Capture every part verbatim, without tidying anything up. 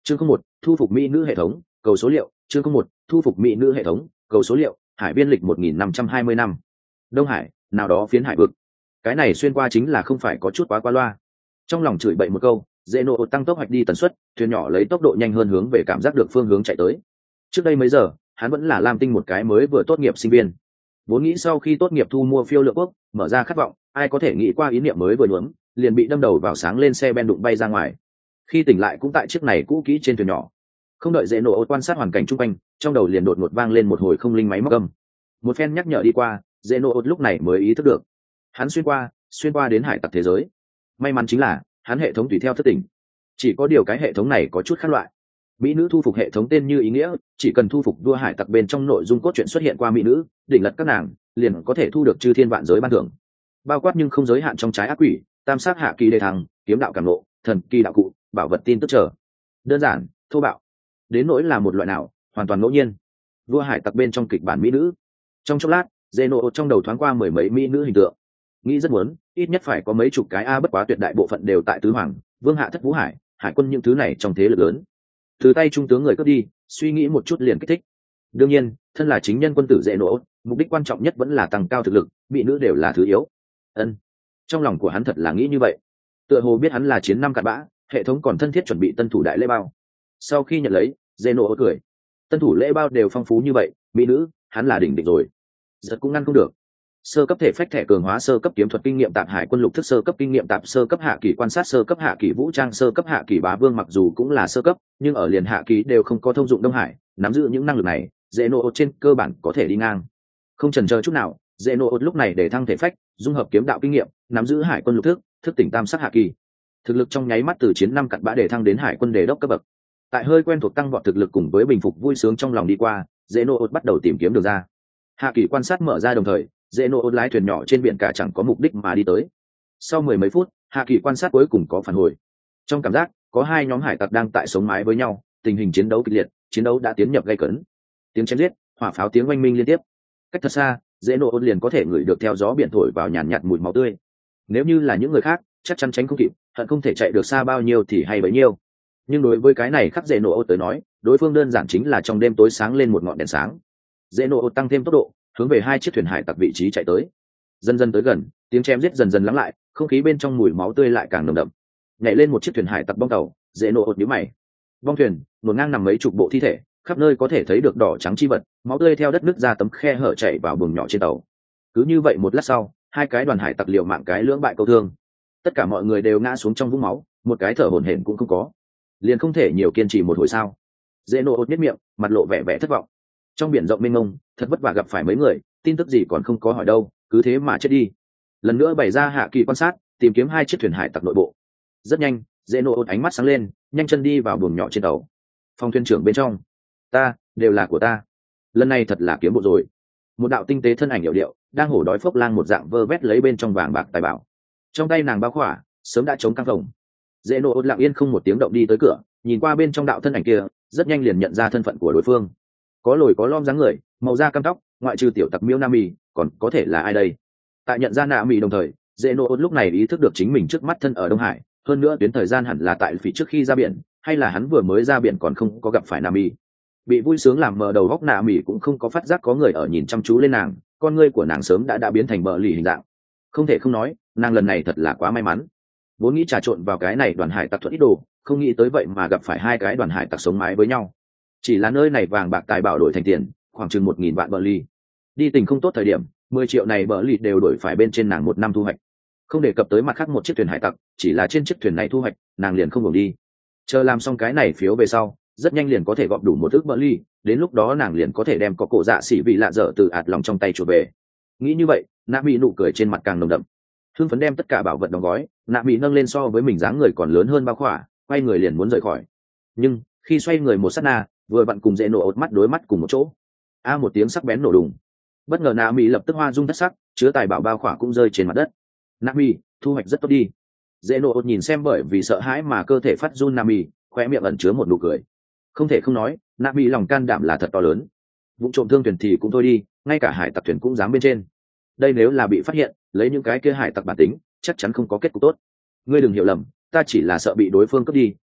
chương không một thu phục mỹ nữ hệ thống cầu số liệu chương không một thu phục mỹ nữ hệ thống cầu số liệu hải biên lịch một nghìn năm trăm hai mươi năm đông hải nào đó phiến hải vực. Cái này xuyên qua chính là không phải có chút quá qua loa. Trong lòng chửi bậy một câu, dễ nộ tăng tốc hoạch đi tần suất, thuyền nhỏ lấy tốc độ nhanh hơn hướng về cảm giác được phương hướng chạy tới. Trước đây mấy giờ hắn vẫn là lam tinh một cái mới vừa tốt nghiệp sinh viên, vốn nghĩ sau khi tốt nghiệp thu mua phiêu lượng quốc, mở ra khát vọng, ai có thể nghĩ qua ý niệm mới vừa nhuốm liền bị đâm đầu vào sáng lên xe ben đụng bay ra ngoài. Khi tỉnh lại cũng tại chiếc này cũ kỹ trên thuyền nhỏ. Không đợi dễ nổ quan sát hoàn cảnh chung quanh, trong đầu liền đột ngột vang lên một hồi không linh máy móc âm. Một phen nhắc nhở đi qua, dễ nổ lúc này mới ý thức được hắn xuyên qua xuyên qua đến hải tặc thế giới. May mắn chính là hắn hệ thống tùy theo thất tỉnh, chỉ có điều cái hệ thống này có chút khác loại. Mỹ nữ thu phục hệ thống tên như ý nghĩa, chỉ cần thu phục vua hải tặc bên trong nội dung cốt truyện xuất hiện qua mỹ nữ, đỉnh lật các nàng, liền có thể thu được chư thiên vạn giới ban thưởng, bao quát nhưng không giới hạn trong trái ác quỷ, tam sát hạ kỳ đề thăng, kiếm đạo cảm ngộ, thần kỳ đạo cụ, bảo vật tin tức trở. Đơn giản thô bạo, đến nỗi là một loại nào hoàn toàn ngẫu nhiên. Vua hải tặc bên trong kịch bản mỹ nữ, trong chốc lát Zeno trong đầu thoáng qua mười mấy mỹ nữ hình tượng, nghĩ rất muốn ít nhất phải có mấy chục cái a, bất quá tuyệt đại bộ phận đều tại tứ hoàng, vương hạ thất vũ hải, hải quân những thứ này trong thế lực lớn. Từ tay trung tướng người cướp đi, suy nghĩ một chút liền kích thích. Đương nhiên thân là chính nhân quân tử Zeno, mục đích quan trọng nhất vẫn là tăng cao thực lực, mỹ nữ đều là thứ yếu. Ân, trong lòng của hắn thật là nghĩ như vậy. Tựa hồ biết hắn là chiến năm cặn bã, hệ thống còn thân thiết chuẩn bị tân thủ đại lễ bao. Sau khi nhận lấy, Zeno cười, tân thủ lễ bao đều phong phú như vậy, mỹ nữ hắn là đỉnh đỉnh rồi. Giật cũng ngăn không được. Sơ cấp thể phách thẻ cường hóa, sơ cấp kiếm thuật kinh nghiệm tạp, hải quân lục thức sơ cấp kinh nghiệm tạp, sơ cấp hạ kỳ quan sát, sơ cấp hạ kỳ vũ trang, sơ cấp hạ kỳ bá vương. Mặc dù cũng là sơ cấp, nhưng ở liền hạ kỳ đều không có thông dụng đông hải, nắm giữ những năng lực này, Zeno trên cơ bản có thể đi ngang. Không chần chờ chút nào, Zeno lúc này để thăng thể phách, dung hợp kiếm đạo kinh nghiệm, nắm giữ hải quân lục thức, thức tỉnh tam sắc hạ kỳ. Thực lực trong nháy mắt từ chiến năm cặn bã để thăng đến hải quân đề đốc cấp bậc. Tại hơi quen thuộc tăng vọt thực lực cùng với bình phục vui sướng trong lòng đi qua, Zeno bắt đầu tìm kiếm đường ra. Hạ kỳ quan sát mở ra, đồng thời Zeno lái thuyền nhỏ trên biển cả chẳng có mục đích mà đi tới. Sau mười mấy phút, hạ kỳ quan sát cuối cùng có phản hồi. Trong cảm giác có hai nhóm hải tặc đang tại sống mái với nhau, tình hình chiến đấu kịch liệt, chiến đấu đã tiến nhập gay cấn. Tiếng chém giết, hỏa pháo tiếng oanh minh liên tiếp. Cách thật xa, Zeno liền có thể ngửi được theo gió biển thổi vào nhàn nhạt, nhạt mùi máu tươi. Nếu như là những người khác, chắc chắn tránh không kịp, hận không thể chạy được xa bao nhiêu thì hay bấy nhiêu. Nhưng đối với cái này khắc Zeno tới nói, đối phương đơn giản chính là trong đêm tối sáng lên một ngọn đèn sáng. Zeno tăng thêm tốc độ, hướng về hai chiếc thuyền hải tặc vị trí chạy tới. Dần dần tới gần, tiếng chém giết dần dần lắng lại, không khí bên trong mùi máu tươi lại càng nồng đậm. Nhảy lên một chiếc thuyền hải tặc bong tàu, Zeno nhíu mày. Bong thuyền, một ngang nằm mấy chục bộ thi thể, khắp nơi có thể thấy được đỏ trắng chi vật, máu tươi theo đất nứt ra tấm khe hở chảy vào buồng nhỏ trên tàu. Cứ như vậy một lát sau, hai cái đoàn hải tặc liều mạng cái lưỡng bại câu thương. Tất cả mọi người đều ngã xuống trong vũng máu, một cái thở hổn hển cũng không có. Liền không thể nhiều kiên trì một hồi sao? Zeno nhếch miệng, mặt lộ vẻ vẻ thất vọng. Trong biển rộng mênh mông, thật vất vả gặp phải mấy người, tin tức gì còn không có hỏi đâu, cứ thế mà chết đi. Lần nữa bày ra hạ kỳ quan sát, tìm kiếm hai chiếc thuyền hải tặc nội bộ. Rất nhanh, Zeno ánh mắt sáng lên, nhanh chân đi vào buồng nhỏ trên tàu. Phòng thuyền trưởng bên trong, ta đều là của ta. Lần này thật là kiếm bộ rồi. Một đạo tinh tế thân ảnh hiệu điệu đang hổ đói phốc lang một dạng vơ vét lấy bên trong vàng bạc tài bảo. Trong tay nàng bao khỏa sớm đã chống căng phòng. Zeno lặng yên không một tiếng động đi tới cửa, nhìn qua bên trong đạo thân ảnh kia, rất nhanh liền nhận ra thân phận của đối phương. Có lồi có lõm dáng người, màu da cam tóc, ngoại trừ tiểu tặc miêu Nami, còn có thể là ai đây? Tại nhận ra Nami đồng thời, Zeno lúc này ý thức được chính mình trước mắt thân ở Đông Hải, hơn nữa tuyến thời gian hẳn là tại phía trước khi ra biển, hay là hắn vừa mới ra biển còn không có gặp phải Nami. Bị vui sướng làm mờ đầu góc Nami cũng không có phát giác có người ở nhìn chăm chú lên nàng, con ngươi của nàng sớm đã đã biến thành bờ lì hình dạng. Không thể không nói, nàng lần này thật là quá may mắn. Vốn nghĩ trà trộn vào cái này đoàn hải tặc thuận ít đồ, không nghĩ tới vậy mà gặp phải hai cái đoàn hải tặc sống mái với nhau. Chỉ là nơi này vàng bạc tài bảo đổi thành tiền, khoảng chừng một nghìn vạn bờ ly. Đi tình không tốt thời điểm, mười triệu này bờ ly đều đổi phải bên trên nàng một năm thu hoạch. Không đề cập tới mặt khác một chiếc thuyền hải tặc, chỉ là trên chiếc thuyền này thu hoạch, nàng liền không buồn đi. Chờ làm xong cái này phiếu về sau, rất nhanh liền có thể gọp đủ một ức bờ ly, đến lúc đó nàng liền có thể đem có cổ dạ xỉ vị lạ dở từ ạt lòng trong tay chuột về. Nghĩ như vậy, Nami nụ cười trên mặt càng nồng đậm. Hưng phấn đem tất cả bảo vật đóng gói, Nami nâng lên so với mình dáng người còn lớn hơn bao khỏa, quay người liền muốn rời khỏi. Nhưng khi xoay người một sát na, vừa vặn cùng dễ nổ ột mắt đối mắt cùng một chỗ, a một tiếng sắc bén nổ đùng. Bất ngờ Nami lập tức hoa dung thất sắc, chứa tài bảo bao khỏa cũng rơi trên mặt đất. Nami, thu hoạch rất tốt đi. Dễ nổ ột nhìn xem bởi vì sợ hãi mà cơ thể phát run Nami, khoe miệng ẩn chứa một nụ cười. Không thể không nói, Nami lòng can đảm là thật to lớn. Vụ trộm thương thuyền thì cũng thôi đi, ngay cả hải tặc thuyền cũng dám bên trên. Đây nếu là bị phát hiện, lấy những cái kia hải tặc bản tính, chắc chắn không có kết cục tốt. Ngươi đừng hiểu lầm, ta chỉ là sợ bị đối phương cướp đi,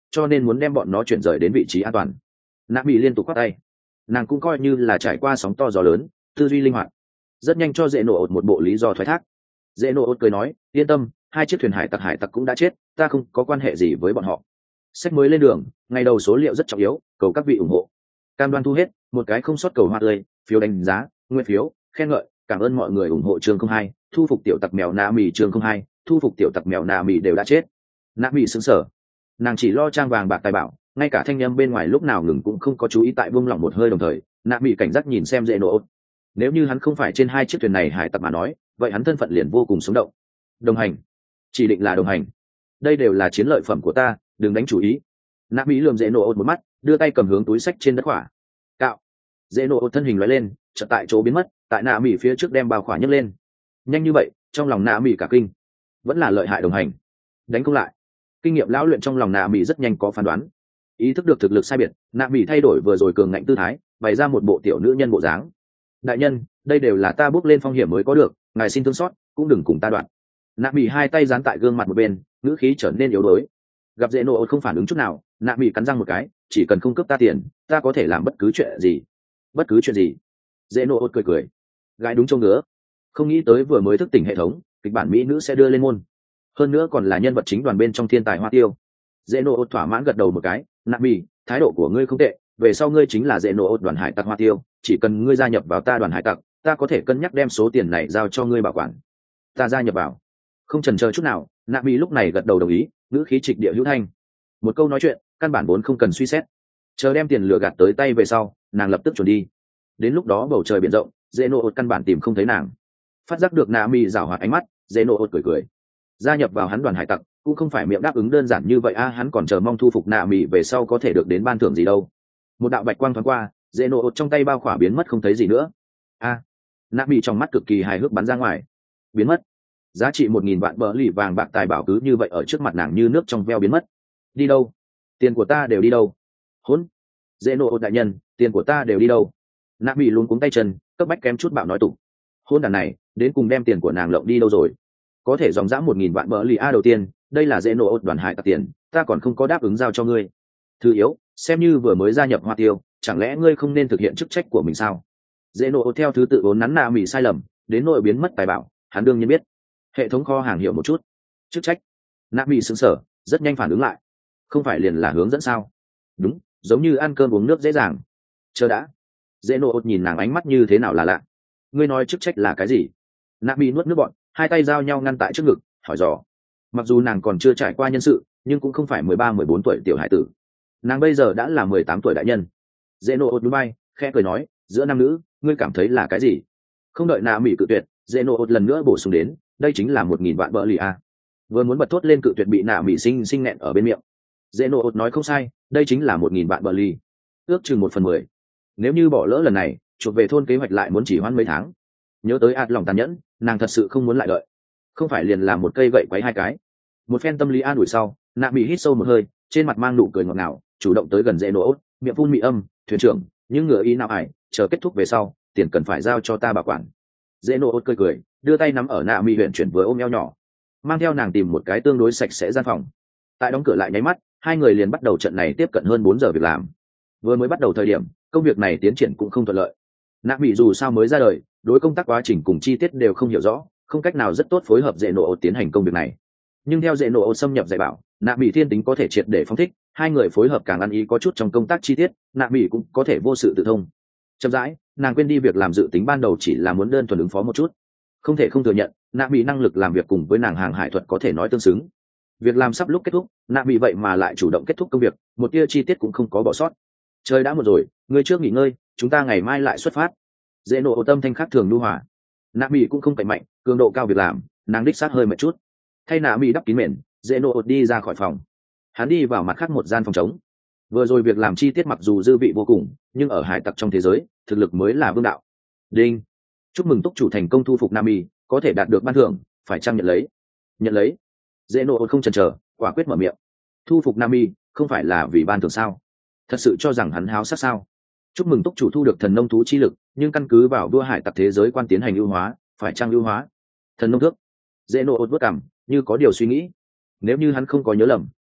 cho nên muốn đem bọn nó chuyển rời đến vị trí an toàn. Nạ bị liên tục khoát tay, nàng cũng coi như là trải qua sóng to gió lớn, tư duy linh hoạt, rất nhanh cho dễ nổ ột một bộ lý do thoái thác. Dễ nổ ột cười nói, yên tâm, hai chiếc thuyền hải tặc hải tặc cũng đã chết, ta không có quan hệ gì với bọn họ. Sách mới lên đường, ngày đầu số liệu rất trọng yếu, cầu các vị ủng hộ. Cam đoan thu hết, một cái không sót cầu hoa tươi, phiếu đánh giá, nguyên phiếu, khen ngợi, cảm ơn mọi người ủng hộ chương không hai, thu phục tiểu tặc mèo Na Mì chương không hai, thu phục tiểu tặc mèo Na Mì đều đã chết. Na Mì sững sờ, nàng chỉ lo trang vàng bạc tài bảo, ngay cả thanh âm bên ngoài lúc nào ngừng cũng không có chú ý, tại buông lỏng một hơi đồng thời, Na Mì cảnh giác nhìn xem dễ nổ. Nếu như hắn không phải trên hai chiếc thuyền này hải tặc mà nói, vậy hắn thân phận liền vô cùng sống động. Đồng hành, chỉ định là đồng hành. Đây đều là chiến lợi phẩm của ta, đừng đánh chủ ý. Na Mì lườm dễ nổ một mắt, đưa tay cầm hướng túi sách trên đất khỏa. Cạo. Dễ nổ thân hình lóe lên, chợt tại chỗ biến mất, tại Na Mì phía trước đem bao khỏa nhấc lên. Nhanh như vậy, trong lòng Na Mì cả kinh. Vẫn là lợi hại đồng hành. Đánh không lại. Kinh nghiệm lão luyện trong lòng Na Mì rất nhanh có phán đoán. Ý thức được thực lực sai biệt, Na Mì thay đổi vừa rồi cường ngạnh tư thái, bày ra một bộ tiểu nữ nhân bộ dáng. Đại nhân, đây đều là ta bước lên phong hiểm mới có được, ngài xin thương xót, cũng đừng cùng ta đoạn. Nạ Mị hai tay dán tại gương mặt một bên, ngữ khí trở nên yếu đuối. Gặp dễ nổ không phản ứng chút nào, Nạ Mị cắn răng một cái, chỉ cần không cướp ta tiền, ta có thể làm bất cứ chuyện gì. Bất cứ chuyện gì? Dễ nổ cười cười, gái đúng châu ngứa. Không nghĩ tới vừa mới thức tỉnh hệ thống, kịch bản mỹ nữ sẽ đưa lên môn, hơn nữa còn là nhân vật chính đoàn bên trong thiên tài hoa tiêu. Dễ nổ thỏa mãn gật đầu một cái, Nạ Mị, thái độ của ngươi không tệ, về sau ngươi chính là dễ nổ đoàn hải tặc hoa tiêu, chỉ cần ngươi gia nhập vào ta đoàn hải tặc, ta có thể cân nhắc đem số tiền này giao cho ngươi bảo quản. Ta gia nhập vào. Không chần chờ chút nào, Nạ Mị lúc này gật đầu đồng ý, ngữ khí trịch địa hữu thanh. Một câu nói chuyện, căn bản vốn không cần suy xét. Chờ đem tiền lừa gạt tới tay về sau, nàng lập tức chuẩn đi. Đến lúc đó bầu trời biển rộng, dễ nổ căn bản tìm không thấy nàng. Phát giác được Nạ Mị giảo hoạt ánh mắt, dễ nổ cười cười. Gia nhập vào hắn đoàn hải tặc, cũng không phải miệng đáp ứng đơn giản như vậy a, hắn còn chờ mong thu phục Nạ Mị về sau có thể được đến ban thưởng gì đâu. Một đạo bạch quang thoáng qua, dễ nổ trong tay bao khỏa biến mất không thấy gì nữa. A, à, Nạ Mị trong mắt cực kỳ hài hước bắn ra ngoài, biến mất. Giá trị một nghìn vạn bờ lì vàng bạc tài bảo cứ như vậy ở trước mặt nàng như nước trong veo biến mất. Đi đâu? Tiền của ta đều đi đâu? Hỗn! Dễ nổ đại nhân, tiền của ta đều đi đâu? Nạ Mị luống cuống tay chân, cấp bách kém chút bạo nói tục. Hôn đàn này, đến cùng đem tiền của nàng lộng đi đâu rồi? Có thể dòng dã một nghìn vạn bờ lì a đầu tiên, đây là dễ nổ đoàn hải tặc tiền, ta còn không có đáp ứng giao cho ngươi. Thứ yếu, xem như vừa mới gia nhập hoa tiêu, chẳng lẽ ngươi không nên thực hiện chức trách của mình sao? Dễ nổ theo thứ tự vốn nắn Nạ Mị sai lầm, đến nỗi biến mất tài bảo, hắn đương nhiên biết. Hệ thống kho hàng hiểu một chút. Chức trách. Nạ Mị sững sờ, rất nhanh phản ứng lại. Không phải liền là hướng dẫn sao? Đúng, giống như ăn cơm uống nước dễ dàng. Chờ đã. Dễ nổ nhìn nàng ánh mắt như thế nào là lạ. Ngươi nói chức trách là cái gì? Nạ Mị nuốt nước bọt, hai tay giao nhau ngăn tại trước ngực, hỏi dò. Mặc dù nàng còn chưa trải qua nhân sự, nhưng cũng không phải mười ba mười bốn tuổi tiểu hải tử. Nàng bây giờ đã là mười tám tuổi đại nhân. Dễ nổ ột núi bay, khẽ cười nói, giữa nam nữ, ngươi cảm thấy là cái gì? Không đợi Nạ Mị cự tuyệt, dễ nổ ột lần nữa bổ sung đến, đây chính là một nghìn vạn bờ lì a. Vừa muốn bật thốt lên cự tuyệt bị Nạ Mị sinh sinh nghẹn ở bên miệng. Dễ nổ ột nói không sai, đây chính là một nghìn vạn bờ lì, ước chừng một phần mười. Nếu như bỏ lỡ lần này, chuột về thôn kế hoạch lại muốn chỉ hoãn mấy tháng. Nhớ tới ạt lòng tàn nhẫn, nàng thật sự không muốn lại đợi. Không phải liền làm một cây gậy quấy hai cái. Một phen tâm lý an ủi sau, Nạ Mị hít sâu một hơi, trên mặt mang nụ cười ngọt ngào, chủ động tới gần dễ nổ ốt, miệng phun mị âm, thuyền trưởng, những ngựa ý nào ải, chờ kết thúc về sau, tiền cần phải giao cho ta bảo quản. Dễ nổ ốt cười cười, đưa tay nắm ở Nạ Mị huyện chuyển vừa ôm eo nhỏ, mang theo nàng tìm một cái tương đối sạch sẽ gian phòng. Tại đóng cửa lại nháy mắt, hai người liền bắt đầu trận này tiếp cận hơn bốn giờ việc làm. Vừa mới bắt đầu thời điểm, công việc này tiến triển cũng không thuận lợi. Nạ Mị dù sao mới ra đời, đối công tác quá trình cùng chi tiết đều không hiểu rõ, không cách nào rất tốt phối hợp dễ nổ ốt tiến hành công việc này. Nhưng theo dễ nổ ốt xâm nhập dạy bảo, Nạ Mị thiên tính có thể triệt để phóng thích, hai người phối hợp càng ăn ý có chút trong công tác chi tiết, Nạ Mị cũng có thể vô sự tự thông. Chậm rãi, nàng quên đi việc làm dự tính ban đầu chỉ là muốn đơn thuần ứng phó một chút. Không thể không thừa nhận, Nạ Mị năng lực làm việc cùng với nàng hàng hải thuật có thể nói tương xứng. Việc làm sắp lúc kết thúc, Nạ Mị vậy mà lại chủ động kết thúc công việc, một tia chi tiết cũng không có bỏ sót. Trời đã một rồi, ngươi trước nghỉ ngơi, chúng ta ngày mai lại xuất phát. Dễ nổ ốt tâm thanh khác thường nhu hòa. Nạ Mị cũng không cạnh mạnh, cường độ cao việc làm, nàng đích xác hơi mệt chút. Thay Nạ Mị đắp kín mền, dễ nổ ốt đi ra khỏi phòng. Hắn đi vào mặt khác một gian phòng trống. Vừa rồi việc làm chi tiết mặc dù dư vị vô cùng, nhưng ở hải tặc trong thế giới, thực lực mới là vương đạo. Đinh, chúc mừng túc chủ thành công thu phục Nạ Mị, có thể đạt được ban thưởng, phải chăng nhận lấy? Nhận lấy. Dễ nổ ốt không chần chờ, quả quyết mở miệng. Thu phục Nạ Mị, không phải là vì ban thưởng sao? Thật sự cho rằng hắn háo sắc sao? Chúc mừng túc chủ thu được thần nông thú chi lực, nhưng căn cứ vào đua hải tặc thế giới quan tiến hành ưu hóa, phải chăng ưu hóa? Thần nông thước. Dễ nổ ốt bước cảm, như có điều suy nghĩ. Nếu như hắn không có nhớ lầm,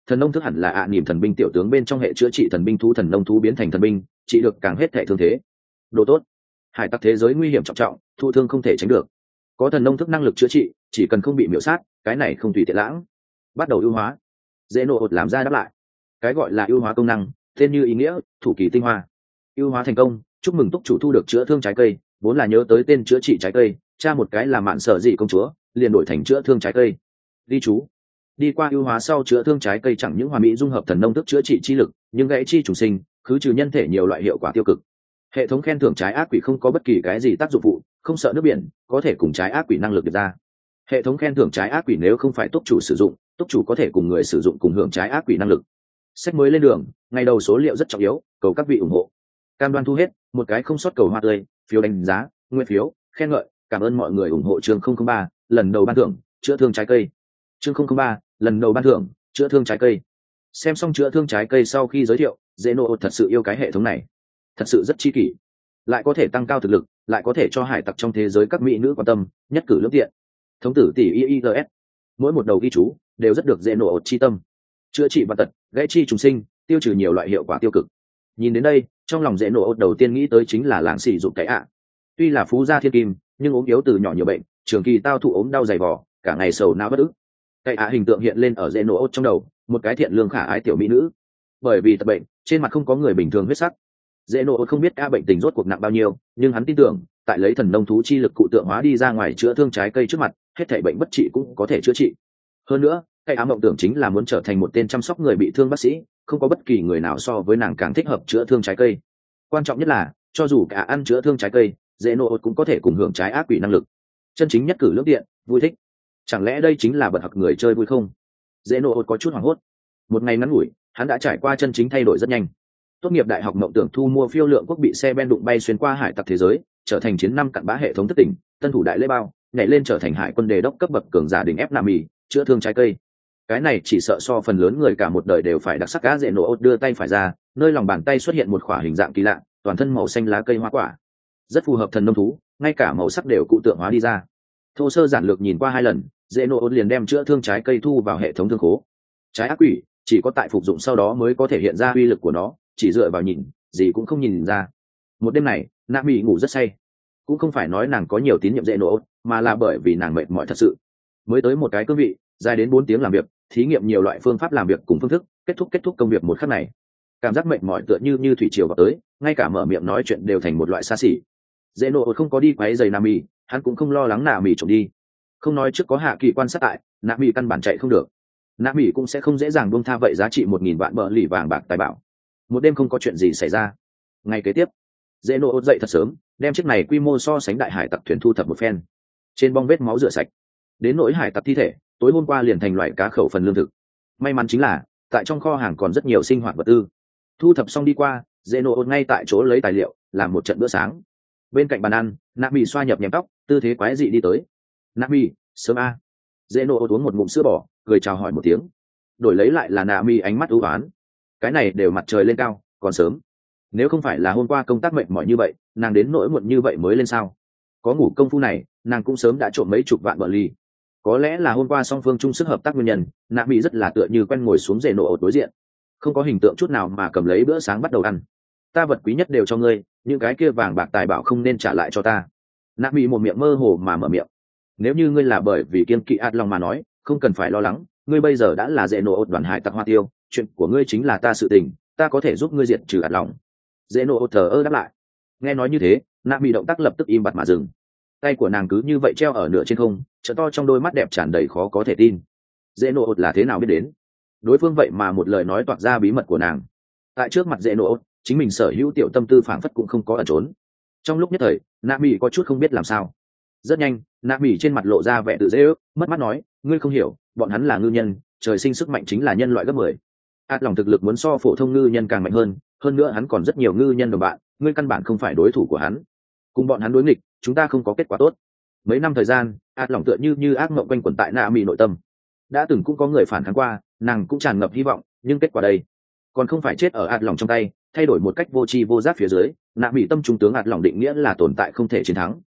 thần nông thức hẳn là ạ à niềm thần binh tiểu tướng bên trong hệ chữa trị thần binh thú thần nông thú biến thành thần binh, trị được càng hết thể thương thế. Đồ tốt. Hải tặc thế giới nguy hiểm trọng trọng, thụ thương không thể tránh được. Có thần nông thức năng lực chữa trị, chỉ cần không bị miểu sát, cái này không tùy tiện lãng. Bắt đầu ưu hóa. Dễ nộ ột làm ra đáp lại. Cái gọi là ưu hóa công năng, tên như ý nghĩa, thủ kỳ tinh hoa. Ưu hóa thành công, chúc mừng túc chủ thu được chữa thương trái cây, vốn là nhớ tới tên chữa trị trái cây, tra một cái là mạn sở dị công chúa, liền đổi thành chữa thương trái cây. Đi chú. Đi qua ưu hóa sau chữa thương trái cây chẳng những hòa mỹ dung hợp thần nông thức chữa trị chi lực, nhưng gãy chi trùng sinh, khứ trừ nhân thể nhiều loại hiệu quả tiêu cực. Hệ thống khen thưởng trái ác quỷ không có bất kỳ cái gì tác dụng phụ, không sợ nước biển, có thể cùng trái ác quỷ năng lực được ra. Hệ thống khen thưởng trái ác quỷ nếu không phải túc chủ sử dụng, túc chủ có thể cùng người sử dụng cùng hưởng trái ác quỷ năng lực. Sách mới lên đường, ngày đầu số liệu rất trọng yếu, cầu các vị ủng hộ. Cam đoan thu hết, một cái không sót cầu hoa tươi, phiếu đánh giá, nguyên phiếu, khen ngợi, cảm ơn mọi người ủng hộ chương không không ba, lần đầu ban thưởng, chữa thương trái cây. Chương không không ba, lần đầu ban thưởng, chữa thương trái cây. Xem xong chữa thương trái cây sau khi giới thiệu, Zeno thật sự yêu cái hệ thống này, thật sự rất chi kỷ, lại có thể tăng cao thực lực, lại có thể cho hải tặc trong thế giới các mỹ nữ quan tâm, nhất cử lưỡng tiện. Thống tử tỷ i i g s, mỗi một đầu ghi chú đều rất được Zeno chi tâm. Chữa trị vật tật, gãy chi trùng sinh, tiêu trừ nhiều loại hiệu quả tiêu cực. Nhìn đến đây, trong lòng Zeno đầu tiên nghĩ tới chính là làng xì dụng cái ạ. Tuy là phú gia thiên kim, nhưng ốm yếu từ nhỏ nhiều bệnh, trường kỳ tao thụ ốm đau dày vò, cả ngày sầu não bất ức. Cái ạ hình tượng hiện lên ở Zeno trong đầu, một cái thiện lương khả ái tiểu mỹ nữ. Bởi vì tật bệnh, trên mặt không có người bình thường huyết sắc. Zeno không biết a bệnh tình rốt cuộc nặng bao nhiêu, nhưng hắn tin tưởng, tại lấy thần nông thú chi lực cụ tượng hóa đi ra ngoài chữa thương trái cây trước mặt, hết thảy bệnh bất trị cũng có thể chữa trị. Hơn nữa, cái ám mộng tưởng chính là muốn trở thành một tên chăm sóc người bị thương bác sĩ, không có bất kỳ người nào so với nàng càng thích hợp chữa thương trái cây. Quan trọng nhất là, cho dù cả ăn chữa thương trái cây, Zeno cũng có thể cùng hưởng trái ác quỷ năng lực. Chân chính nhất cử lưỡng tiện, vui thích. Chẳng lẽ đây chính là bật học người chơi vui không? Zeno có chút hoảng hốt. Một ngày ngắn ngủi, hắn đã trải qua chân chính thay đổi rất nhanh. Tốt nghiệp đại học mộng tưởng thu mua phiêu lượng quốc bị xe ben đụng bay xuyên qua hải tặc thế giới, trở thành chiến năm cặn bã hệ thống thất tỉnh, tân thủ đại lễ bao, nhảy lên trở thành hải quân đề đốc cấp bậc cường giả đỉnh ép nạ mì, chữa thương trái cây. Cái này chỉ sợ so phần lớn người cả một đời đều phải đặc sắc. Cá dễ nổ đưa tay phải ra, nơi lòng bàn tay xuất hiện một khỏa hình dạng kỳ lạ, toàn thân màu xanh lá cây hoa quả, rất phù hợp thần nông thú, ngay cả màu sắc đều cụ tượng hóa đi ra. Thô sơ giản lược nhìn qua hai lần, dễ nổ liền đem chữa thương trái cây thu vào hệ thống thương khố. Trái ác quỷ chỉ có tại phục dụng sau đó mới có thể hiện ra uy lực của nó, chỉ dựa vào nhìn gì cũng không nhìn ra. Một đêm này, nạ mỹ ngủ rất say, cũng không phải nói nàng có nhiều tín nhiệm dễ nổ, mà là bởi vì nàng mệt mỏi thật sự. Mới tới một cái cương vị, dài đến bốn tiếng làm việc, thí nghiệm nhiều loại phương pháp làm việc cùng phương thức, kết thúc kết thúc công việc một khắc này, cảm giác mệt mỏi tựa như như thủy triều vào tới, ngay cả mở miệng nói chuyện đều thành một loại xa xỉ. Dễ nổ không có đi quấy giày Nami, hắn cũng không lo lắng Nami trộm đi. Không nói trước có hạ kỳ quan sát tại, Nami căn bản chạy không được. Nami cũng sẽ không dễ dàng buông tha vậy giá trị một nghìn vạn bờ lì vàng bạc tài bảo. Một đêm không có chuyện gì xảy ra. Ngày kế tiếp, Dễ nổ dậy thật sớm, đem chiếc này quy mô so sánh đại hải tặc thuyền thu thập một phen. Trên bong vết máu rửa sạch, đến nỗi hải tặc thi thể, tối hôm qua liền thành loại cá khẩu phần lương thực. May mắn chính là, tại trong kho hàng còn rất nhiều sinh hoạt vật tư. Thu thập xong đi qua, Zeno ngay tại chỗ lấy tài liệu, làm một trận bữa sáng. Bên cạnh bàn ăn, Nami xoa nhập nhẹm tóc, tư thế quái dị đi tới. Nami, sớm a. À. Zeno uống một ngụm sữa bò, cười chào hỏi một tiếng. Đổi lấy lại là Nami ánh mắt ưu ái. Cái này đều mặt trời lên cao, còn sớm. Nếu không phải là hôm qua công tác mệt mỏi như vậy, nàng đến nỗi muộn như vậy mới lên sao? Có ngủ công phu này, nàng cũng sớm đã trộm mấy chục vạn bờ ly. Có lẽ là hôm qua song phương chung sức hợp tác nguyên nhân, nạ mỹ rất là tựa như quen ngồi xuống rể nổ ột đối diện, không có hình tượng chút nào mà cầm lấy bữa sáng bắt đầu ăn. Ta vật quý nhất đều cho ngươi, những cái kia vàng bạc tài bảo không nên trả lại cho ta. Nạ mỹ một miệng mơ hồ mà mở miệng. Nếu như ngươi là bởi vì kiên kỵ ạt lòng mà nói, không cần phải lo lắng, ngươi bây giờ đã là rể nổ ột đoàn hải tặc hoa tiêu, chuyện của ngươi chính là ta sự tình, ta có thể giúp ngươi diệt trừ ạt lòng. Rể nổ ột thờ ơ đáp lại. Nghe nói như thế, nạ mỹ động tác lập tức im bặt mà dừng. Tay của nàng cứ như vậy treo ở nửa trên không, trợ to trong đôi mắt đẹp tràn đầy khó có thể tin. Dễ nộ ột là thế nào biết đến? Đối phương vậy mà một lời nói toạc ra bí mật của nàng. Tại trước mặt dễ nộ ột, chính mình sở hữu tiểu tâm tư phảng phất cũng không có ẩn trốn. Trong lúc nhất thời, nạ mỹ có chút không biết làm sao. Rất nhanh, nạ mỹ trên mặt lộ ra vẻ tự dễ ước, mất mắt nói, ngươi không hiểu, bọn hắn là ngư nhân, trời sinh sức mạnh chính là nhân loại gấp mười. Át lòng thực lực muốn so phổ thông ngư nhân càng mạnh hơn, hơn nữa hắn còn rất nhiều ngư nhân đồng bạn, ngươi căn bản không phải đối thủ của hắn. Cùng bọn hắn đối nghịch, chúng ta không có kết quả tốt. Mấy năm thời gian, ạt lòng tựa như như ác mộng quanh quẩn tại nạ mỹ nội tâm. Đã từng cũng có người phản kháng qua, nàng cũng tràn ngập hy vọng, nhưng kết quả đây còn không phải chết ở ạt lòng trong tay, thay đổi một cách vô tri vô giác phía dưới. Nạ mỹ tâm trung tướng ạt lòng định nghĩa là tồn tại không thể chiến thắng.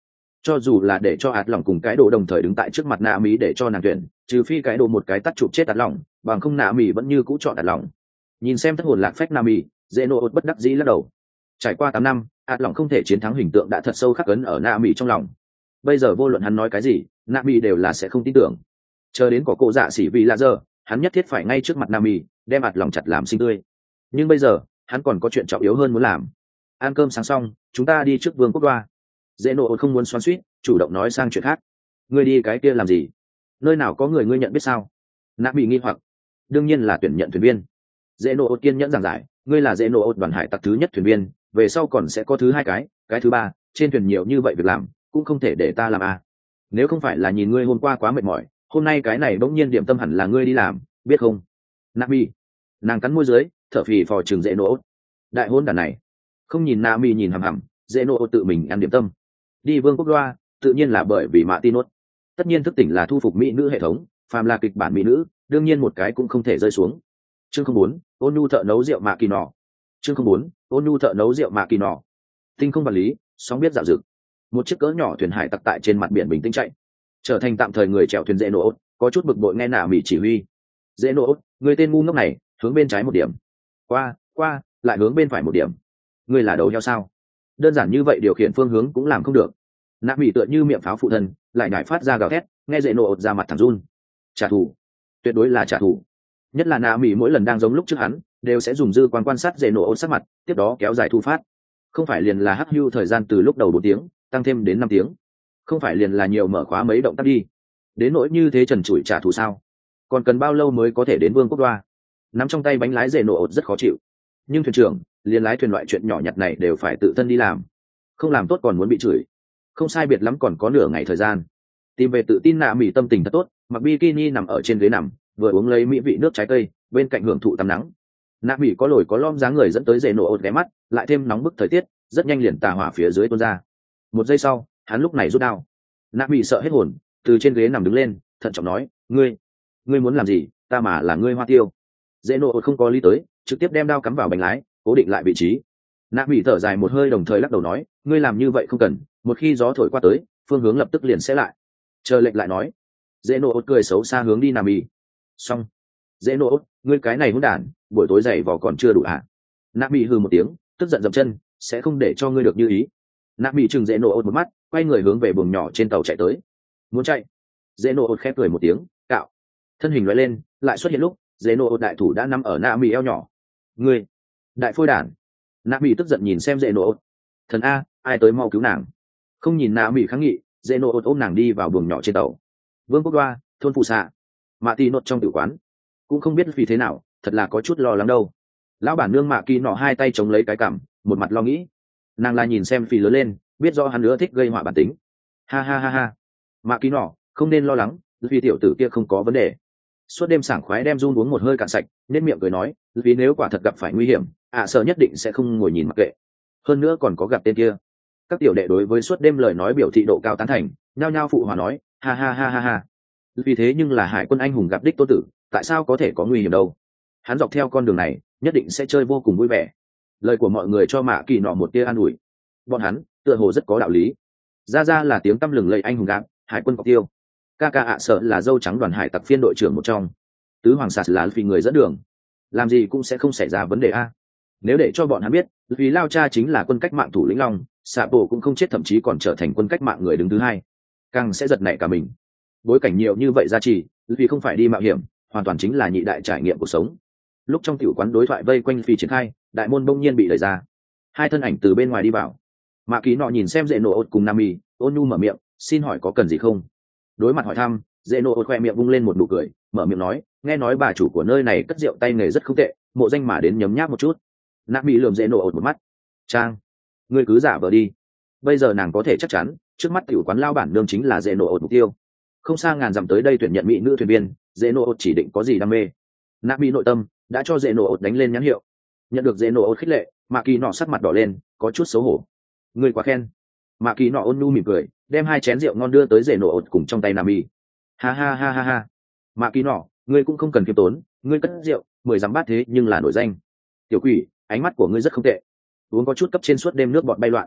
cho dù là để cho ạt lòng cùng cái đồ đồng thời đứng tại trước mặt nạ mỹ để cho nàng tuyển, trừ phi cái đồ một cái tắt chụp chết ạt lòng, bằng không nạ mỹ vẫn như cũ chọn ạt lòng. Nhìn xem thất hồn lạc phách nạ mỹ, dễ nộ bất đắc dĩ lắc đầu. Trải qua tám năm, ạt lòng không thể chiến thắng hình tượng đã thật sâu khắc ấn ở nạ mỹ trong lòng. Bây giờ vô luận hắn nói cái gì, nạ mỹ đều là sẽ không tin tưởng. Chờ đến có cô dạ xỉ vì là giờ, hắn nhất thiết phải ngay trước mặt nạ mỹ đem ạt lòng chặt làm sinh tươi. Nhưng bây giờ hắn còn có chuyện trọng yếu hơn muốn làm. Ăn cơm sáng xong, chúng ta đi trước vương quốc đoa. Dễ nộ không muốn xoắn xuýt, chủ động nói sang chuyện khác. Ngươi đi cái kia làm gì? Nơi nào có người ngươi nhận biết sao? Nạ bị nghi hoặc. Đương nhiên là tuyển nhận thuyền viên. Dễ nộ kiên nhẫn giảng giải, ngươi là dễ nộ đoàn hải tặc thứ nhất thuyền viên, về sau còn sẽ có thứ hai cái, cái thứ ba, trên thuyền nhiều như vậy việc làm, cũng không thể để ta làm à. Nếu không phải là nhìn ngươi hôm qua quá mệt mỏi, hôm nay cái này bỗng nhiên điểm tâm hẳn là ngươi đi làm, biết không? Nạ bị. Nàng cắn môi dưới, thở phì phò chừng dễ nộ. Đại hôn đàn này. Không nhìn Nạ bị nhìn hằm hằm, dễ nộ tự mình ăn điểm tâm. Đi vương quốc đoa, tự nhiên là bởi vì mạ tinốt. Tất nhiên thức tỉnh là thu phục mỹ nữ hệ thống, phàm là kịch bản mỹ nữ, đương nhiên một cái cũng không thể rơi xuống. Chương không bốn, ôn nhu thợ nấu rượu mạ kỳ nọ. Chương không bốn, ôn nhu thợ nấu rượu mạ kỳ nọ. Tinh không vật lý, sóng biết dạo dực. Một chiếc cỡ nhỏ thuyền hải tặc tại trên mặt biển bình tĩnh chạy, trở thành tạm thời người chèo thuyền dễ nổ. Có chút bực bội nghe nạ mỹ chỉ huy. Dễ nổ, người tên ngu ngốc này, hướng bên trái một điểm, qua qua lại hướng bên phải một điểm. Ngươi là đầu heo sao? Đơn giản như vậy điều khiển phương hướng cũng làm không được. Nạ mỹ tựa như miệng pháo phụ thân, lại nhảy phát ra gào thét, nghe dễ nổ ra mặt thẳng run. Trả thù, tuyệt đối là trả thù. Nhất là nạ mỹ mỗi lần đang giống lúc trước hắn, đều sẽ dùng dư quan quan sát dễ nổ sắc mặt, tiếp đó kéo dài thu phát. Không phải liền là hắc hưu thời gian từ lúc đầu bốn tiếng tăng thêm đến năm tiếng, không phải liền là nhiều mở khóa mấy động tác đi. Đến nỗi như thế trần trụi trả thù sao? Còn cần bao lâu mới có thể đến vương quốc đoa? Nắm trong tay bánh lái dễ nổ rất khó chịu, nhưng thuyền trưởng liền lái thuyền loại chuyện nhỏ nhặt này đều phải tự thân đi làm, không làm tốt còn muốn bị chửi. Không sai biệt lắm còn có nửa ngày thời gian. Tìm về tự tin nạ mỹ tâm tình thật tốt, mặc bikini nằm ở trên ghế nằm, vừa uống lấy mỹ vị nước trái cây, bên cạnh hưởng thụ tắm nắng. Nạ mỹ có lồi có lõm dáng người dẫn tới dễ nổ ột ghé mắt, lại thêm nóng bức thời tiết, rất nhanh liền tà hỏa phía dưới tuôn ra. Một giây sau, hắn lúc này rút đao. Nạ mỹ sợ hết hồn, từ trên ghế nằm đứng lên, thận trọng nói, ngươi ngươi muốn làm gì? Ta mà là ngươi hoa tiêu. Dễ nổ ột không có lý tới, trực tiếp đem đao cắm vào bánh lái, cố định lại vị trí. Nạ mỹ thở dài một hơi, đồng thời lắc đầu nói, ngươi làm như vậy không cần, một khi gió thổi qua tới, phương hướng lập tức liền sẽ lại. Chờ lệnh lại nói. Dễ nổ ột cười xấu xa hướng đi Nạ mỹ. Xong. Dễ nổ ột, ngươi cái này hỗn đản, buổi tối giày vò còn chưa đủ hả? Nạ mỹ hừ một tiếng, tức giận dậm chân, sẽ không để cho ngươi được như ý. Nạ mỹ chừng dễ nổ ột một mắt, quay người hướng về buồng nhỏ trên tàu chạy tới. Muốn chạy? Dễ nổ ột khép cười một tiếng, cạo. Thân hình lóe lên, lại xuất hiện lúc dễ nổ ột đại thủ đã nắm ở Nạ mỹ eo nhỏ. Ngươi, đại phôi đản! Nạ mỹ tức giận nhìn xem dễ nổ ột. Thần a, ai tới mau cứu nàng? Không nhìn Nạ mỹ kháng nghị, dễ nổ ột ôm nàng đi vào buồng nhỏ trên tàu. Vương quốc đoa, thôn phụ xạ, mạ tì nốt trong tử quán. Cũng không biết vì thế nào, thật là có chút lo lắng đâu. Lão bản nương mạ kỳ nọ hai tay chống lấy cái cằm, một mặt lo nghĩ. Nàng là nhìn xem phi lớn lên, biết rõ hắn nữa thích gây họa bản tính. Ha ha ha ha, mạ kỳ nọ, không nên lo lắng, vì tiểu tử kia không có vấn đề. Suốt đêm sảng khoái đem run uống một hơi cạn sạch, nên miệng cười nói, vì nếu quả thật gặp phải nguy hiểm, ạ à, sợ nhất định sẽ không ngồi nhìn mặc kệ. Hơn nữa còn có gặp tên kia. Các tiểu đệ đối với suốt đêm lời nói biểu thị độ cao tán thành, nhao nhao phụ hòa nói, ha ha ha ha ha. Vì thế nhưng là hải quân anh hùng gặp đích tôn tử, tại sao có thể có nguy hiểm đâu? Hắn dọc theo con đường này, nhất định sẽ chơi vô cùng vui vẻ. Lời của mọi người cho mạ kỳ nọ một tia an ủi. Bọn hắn tựa hồ rất có đạo lý. Ra ra là tiếng tăm lừng lẫy anh hùng gác, hải quân cọc tiêu. Ca ca ạ sợ là dâu trắng đoàn hải tặc phiên đội trưởng một trong. Tứ hoàng sạt là vì người dẫn đường, làm gì cũng sẽ không xảy ra vấn đề a. Nếu để cho bọn hắn biết, vì lao cha chính là quân cách mạng thủ lĩnh long, xạ bộ cũng không chết, thậm chí còn trở thành quân cách mạng người đứng thứ hai, càng sẽ giật nảy cả mình. Bối cảnh nhiều như vậy ra trì, vì không phải đi mạo hiểm, hoàn toàn chính là nhị đại trải nghiệm cuộc sống. Lúc trong tiểu quán đối thoại vây quanh phi triển khai, đại môn bỗng nhiên bị đẩy ra, hai thân ảnh từ bên ngoài đi vào. Mạ Ký nọ nhìn xem dễ nổ ột cùng Nam Mì, ôn nhu mở miệng, xin hỏi có cần gì không? Đối mặt hỏi thăm, dễ nổ ột khoe miệng vung lên một nụ cười, mở miệng nói, nghe nói bà chủ của nơi này cất rượu tay nghề rất không tệ, mộ danh mà đến nhấm nháp một chút. Nam Mì lườm dễ nổ ột một mắt, trang, ngươi cứ giả vờ đi. Bây giờ nàng có thể chắc chắn, trước mắt tiểu quán lao bản nương chính là dễ nổ ột mục tiêu. Không xa ngàn dặm tới đây tuyển nhận mỹ nữ thuyền viên, dễ nổ ột chỉ định có gì đam mê. Nam Mì nội tâm đã cho dễ nổ ột đánh lên nhãn hiệu. Nhận được dễ nổ ột khích lệ, Mạ Kỳ nọ sắc mặt đỏ lên, có chút xấu hổ. Ngươi quá khen. Mạ Kỳ nọ ôn nhu mỉm cười, đem hai chén rượu ngon đưa tới dễ nổ ột cùng trong tay Nam Mì. Ha ha ha ha ha. Mạ Kỳ nọ, ngươi cũng không cần kiêm tốn, ngươi cất rượu mười dặm bát thế nhưng là nổi danh. Tiểu quỷ, ánh mắt của ngươi rất không tệ. Uống có chút cấp trên suốt đêm nước bọt bay loạn.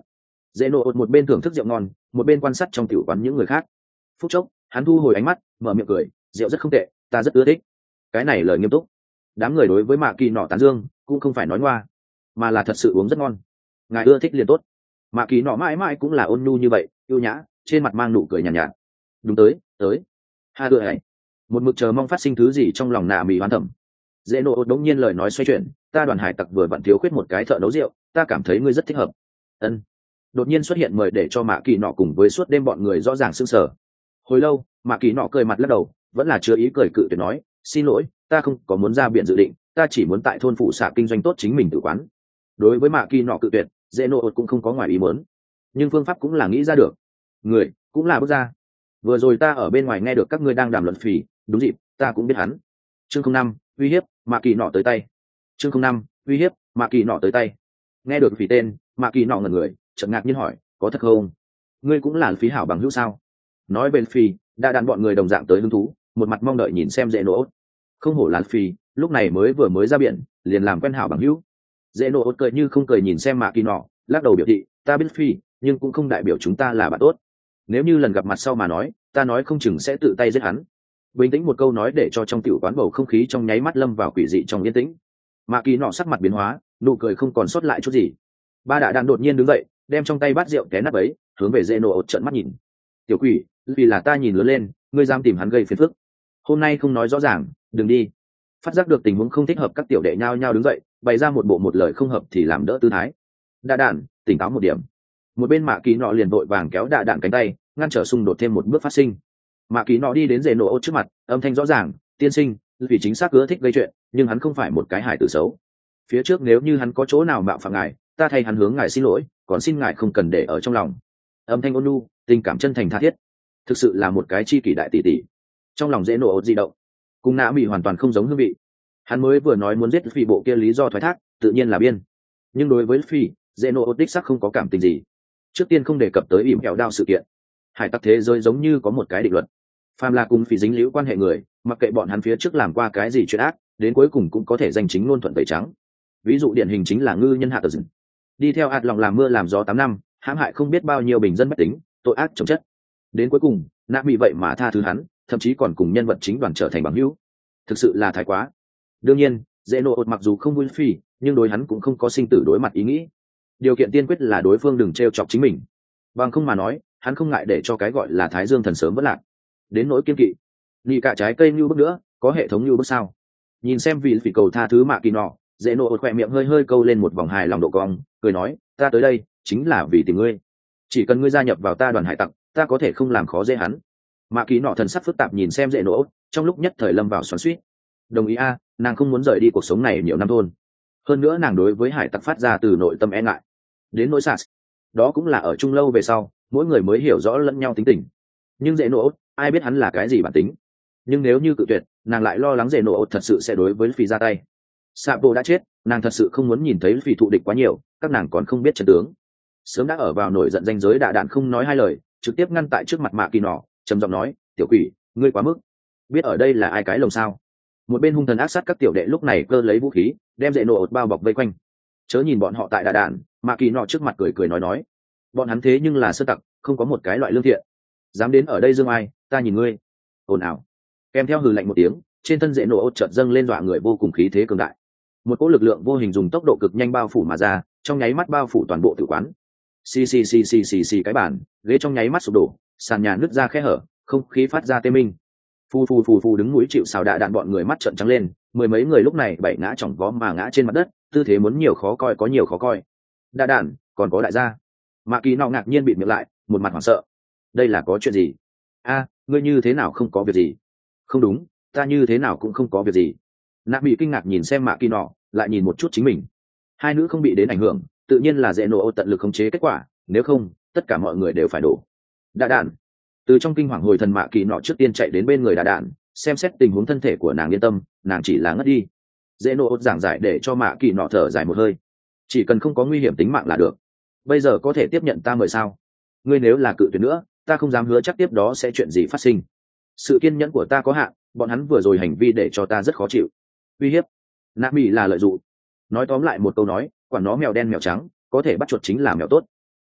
Dễ nộ một bên thưởng thức rượu ngon một bên quan sát trong tiểu quán những người khác. Phút chốc hắn thu hồi ánh mắt mở miệng cười, rượu rất không tệ, ta rất ưa thích. Cái này lời nghiêm túc. Đám người đối với mạ kỳ nọ tán dương cũng không phải nói ngoa, mà là thật sự uống rất ngon. Ngài ưa thích liền tốt. Mạ kỳ nọ mãi mãi cũng là ôn nhu như vậy, yêu nhã, trên mặt mang nụ cười nhàn nhạt, nhạt. Đúng tới tới ha đợi ấy một mực chờ mong phát sinh thứ gì trong lòng nạ mì hoán thẩm. Dễ nộ đống nhiên lời nói xoay chuyển, ta đoàn hải tặc vừa vặn thiếu khuyết một cái thợ nấu rượu, ta cảm thấy ngươi rất thích hợp. Ân. Đột nhiên xuất hiện mời để cho mạ kỳ nọ cùng với suốt đêm bọn người rõ ràng sưng sở. Hồi lâu mạ kỳ nọ cười mặt lắc đầu, vẫn là chưa ý cười cự tuyệt nói, xin lỗi, ta không có muốn ra biển dự định, ta chỉ muốn tại thôn phụ xạ kinh doanh tốt chính mình tự quán. Đối với mạ kỳ nọ cự tuyệt, dễ nộ cũng không có ngoài ý muốn, nhưng phương pháp cũng là nghĩ ra được, người cũng là bước ra. Vừa rồi ta ở bên ngoài nghe được các ngươi đang đàm luận phì, đúng dịp ta cũng biết hắn. Chương không năm uy hiếp, mạ kỳ nọ tới tay. Chương không năm uy hiếp, mạ kỳ nọ tới tay. Nghe được phì tên, mạ kỳ nọ ngẩn người, chợt ngạc nhiên hỏi, có thật không? Ngươi cũng là phí hảo bằng hữu sao? Nói bên phì, đã đàn bọn người đồng dạng tới hứng thú, một mặt mong đợi nhìn xem dễ nộ. Không hổ là phì, lúc này mới vừa mới ra biển liền làm quen hảo bằng hữu. Dễ nộ cười như không cười nhìn xem mạ kỳ nọ, lắc đầu biểu thị, ta biết phì, nhưng cũng không đại biểu chúng ta là bạn tốt. Nếu như lần gặp mặt sau mà nói, ta nói không chừng sẽ tự tay giết hắn. Bình tĩnh một câu nói để cho trong tiểu quán bầu không khí trong nháy mắt lâm vào quỷ dị trong yên tĩnh. Mạ kỳ nọ sắc mặt biến hóa, nụ cười không còn sót lại chút gì. Ba đạ đạn đột nhiên đứng dậy, đem trong tay bát rượu té nắp ấy, hướng về dễ nộ trợn mắt nhìn. Tiểu quỷ, vì là ta nhìn lớn lên, ngươi dám tìm hắn gây phiền phức. Hôm nay không nói rõ ràng, đừng đi. Phát giác được tình huống không thích hợp, các tiểu đệ nhao nhao đứng dậy, bày ra một bộ một lời không hợp thì làm đỡ tư thái. Đạ đạn, tỉnh táo một điểm. Một bên mạ kỳ nọ liền vội vàng kéo đạ đạn cánh tay, ngăn trở xung đột thêm một bước phát sinh. Mạ kỳ nọ đi đến dễ nộ trước mặt, âm thanh rõ ràng, tiên sinh, vì chính xác ưa thích gây chuyện, nhưng hắn không phải một cái hải tử xấu. Phía trước nếu như hắn có chỗ nào mạo phạm ngài, ta thay hắn hướng ngài xin lỗi, còn xin ngài không cần để ở trong lòng. Âm thanh ôn nhu, tình cảm chân thành tha thiết, thực sự là một cái chi kỷ đại tỷ tỷ. Trong lòng dễ nộ di động, cùng nã mị hoàn toàn không giống hương vị. Hắn mới vừa nói muốn giết phi bộ kia lý do thoái thác, tự nhiên là biên. Nhưng đối với phi, dễ nộ đích sắc không có cảm tình gì. Trước tiên không đề cập tới ỉm kẹo đao sự kiện, hải tặc thế giới giống như có một cái định luật, phàm là cùng phi dính liễu quan hệ người, mặc kệ bọn hắn phía trước làm qua cái gì chuyện ác, đến cuối cùng cũng có thể danh chính ngôn thuận tẩy trắng. Ví dụ điển hình chính là ngư nhân hạ tờ dừng, đi theo ạt lòng làm mưa làm gió tám năm, hãm hại không biết bao nhiêu bình dân bách tính, tội ác chồng chất. Đến cuối cùng nạ bị vậy mà tha thứ hắn, thậm chí còn cùng nhân vật chính đoàn trở thành bằng hữu, thực sự là thái quá. Đương nhiên dễ nộ mặc dù không vui phi, nhưng đối hắn cũng không có sinh tử đối mặt ý nghĩ. Điều kiện tiên quyết là đối phương đừng t r e o chọc chính mình, bằng không mà nói hắn không ngại để cho cái gọi là thái dương thần sớm vất lạc. Đến nỗi kiên kỵ, nhị cả trái cây như bước nữa, có hệ thống như bước sao? Nhìn xem vì phỉ cầu tha thứ mạ kỳ nọ, dễ nộ khỏe miệng hơi hơi câu lên một vòng hài lòng độ cong, cười nói, ta tới đây chính là vì tìm ngươi, chỉ cần ngươi gia nhập vào ta đoàn hải tặc, ta có thể không làm khó dễ hắn. Mạ kỳ nọ thần sắc phức tạp nhìn xem dễ nộ, trong lúc nhất thời lâm vào xoắn suýt. Đồng ý a, nàng không muốn rời đi cuộc sống này nhiều năm thôn, hơn nữa nàng đối với hải tặc phát ra từ nội tâm e ngại. Đến nỗi sas, đó cũng là ở chung lâu về sau mỗi người mới hiểu rõ lẫn nhau tính tình. Nhưng dễ nộ ai biết hắn là cái gì bản tính. Nhưng nếu như cự tuyệt, nàng lại lo lắng dễ nộ thật sự sẽ đối với phi ra tay. Sapo đã chết, nàng thật sự không muốn nhìn thấy phi thụ địch quá nhiều, các nàng còn không biết trận tướng. Sớm đã ở vào nổi giận danh giới đạ đạn không nói hai lời, trực tiếp ngăn tại trước mặt mạ kỳ nọ, trầm giọng nói, tiểu quỷ, ngươi quá mức, biết ở đây là ai cái lồng sao? Một bên hung thần ác sát các tiểu đệ lúc này cơ lấy vũ khí, đem dễ nộ bao bọc vây quanh. Chớ nhìn bọn họ tại đạ đạn, mạ kỳ nọ trước mặt cười cười nói nói, bọn hắn thế nhưng là sơ tặc, không có một cái loại lương thiện, dám đến ở đây dương ai, ta nhìn ngươi. Ồn ào. Kèm theo hừ lạnh một tiếng, trên thân dễ nộ chợt dâng lên dọa người vô cùng khí thế cường đại. Một cỗ lực lượng vô hình dùng tốc độ cực nhanh bao phủ mà ra, trong nháy mắt bao phủ toàn bộ tử quán. Xì xì xì xì xì xì cái bàn, ghế trong nháy mắt sụp đổ, sàn nhà nứt ra khe hở, không khí phát ra tê minh. Phù phù phù phù đứng núi chịu sào đạ đạn bọn người mắt trợn trắng lên, mười mấy người lúc này bảy ngã chỏng vó mà ngã trên mặt đất, tư thế muốn nhiều khó coi có nhiều khó coi. Đạ đạn, còn có đại gia. Mạ Kỳ nọ ngạc nhiên bịt miệng lại, một mặt hoảng sợ. Đây là có chuyện gì? A, ngươi như thế nào không có việc gì? Không đúng, ta như thế nào cũng không có việc gì. Nạ bị kinh ngạc nhìn xem Mạ Kỳ nọ, lại nhìn một chút chính mình. Hai nữ không bị đến ảnh hưởng, tự nhiên là dễ nộ tận lực khống chế kết quả, nếu không tất cả mọi người đều phải đổ. Đạ đạn. Từ trong kinh hoàng hồi thần Mạ Kỳ nọ trước tiên chạy đến bên người đạ đạn, xem xét tình huống thân thể của nàng, yên tâm, nàng chỉ là ngất đi. Dễ nộ giảng giải để cho Mạ Kỳ nọ thở dài một hơi, chỉ cần không có nguy hiểm tính mạng là được. Bây giờ có thể tiếp nhận ta mời sao? Ngươi nếu là cự tuyệt nữa, ta không dám hứa chắc tiếp đó sẽ chuyện gì phát sinh. Sự kiên nhẫn của ta có hạn, bọn hắn vừa rồi hành vi để cho ta rất khó chịu. Uy hiếp, nạ mỹ là lợi dụng. Nói tóm lại một câu nói, quản nó mèo đen mèo trắng, có thể bắt chuột chính là mèo tốt.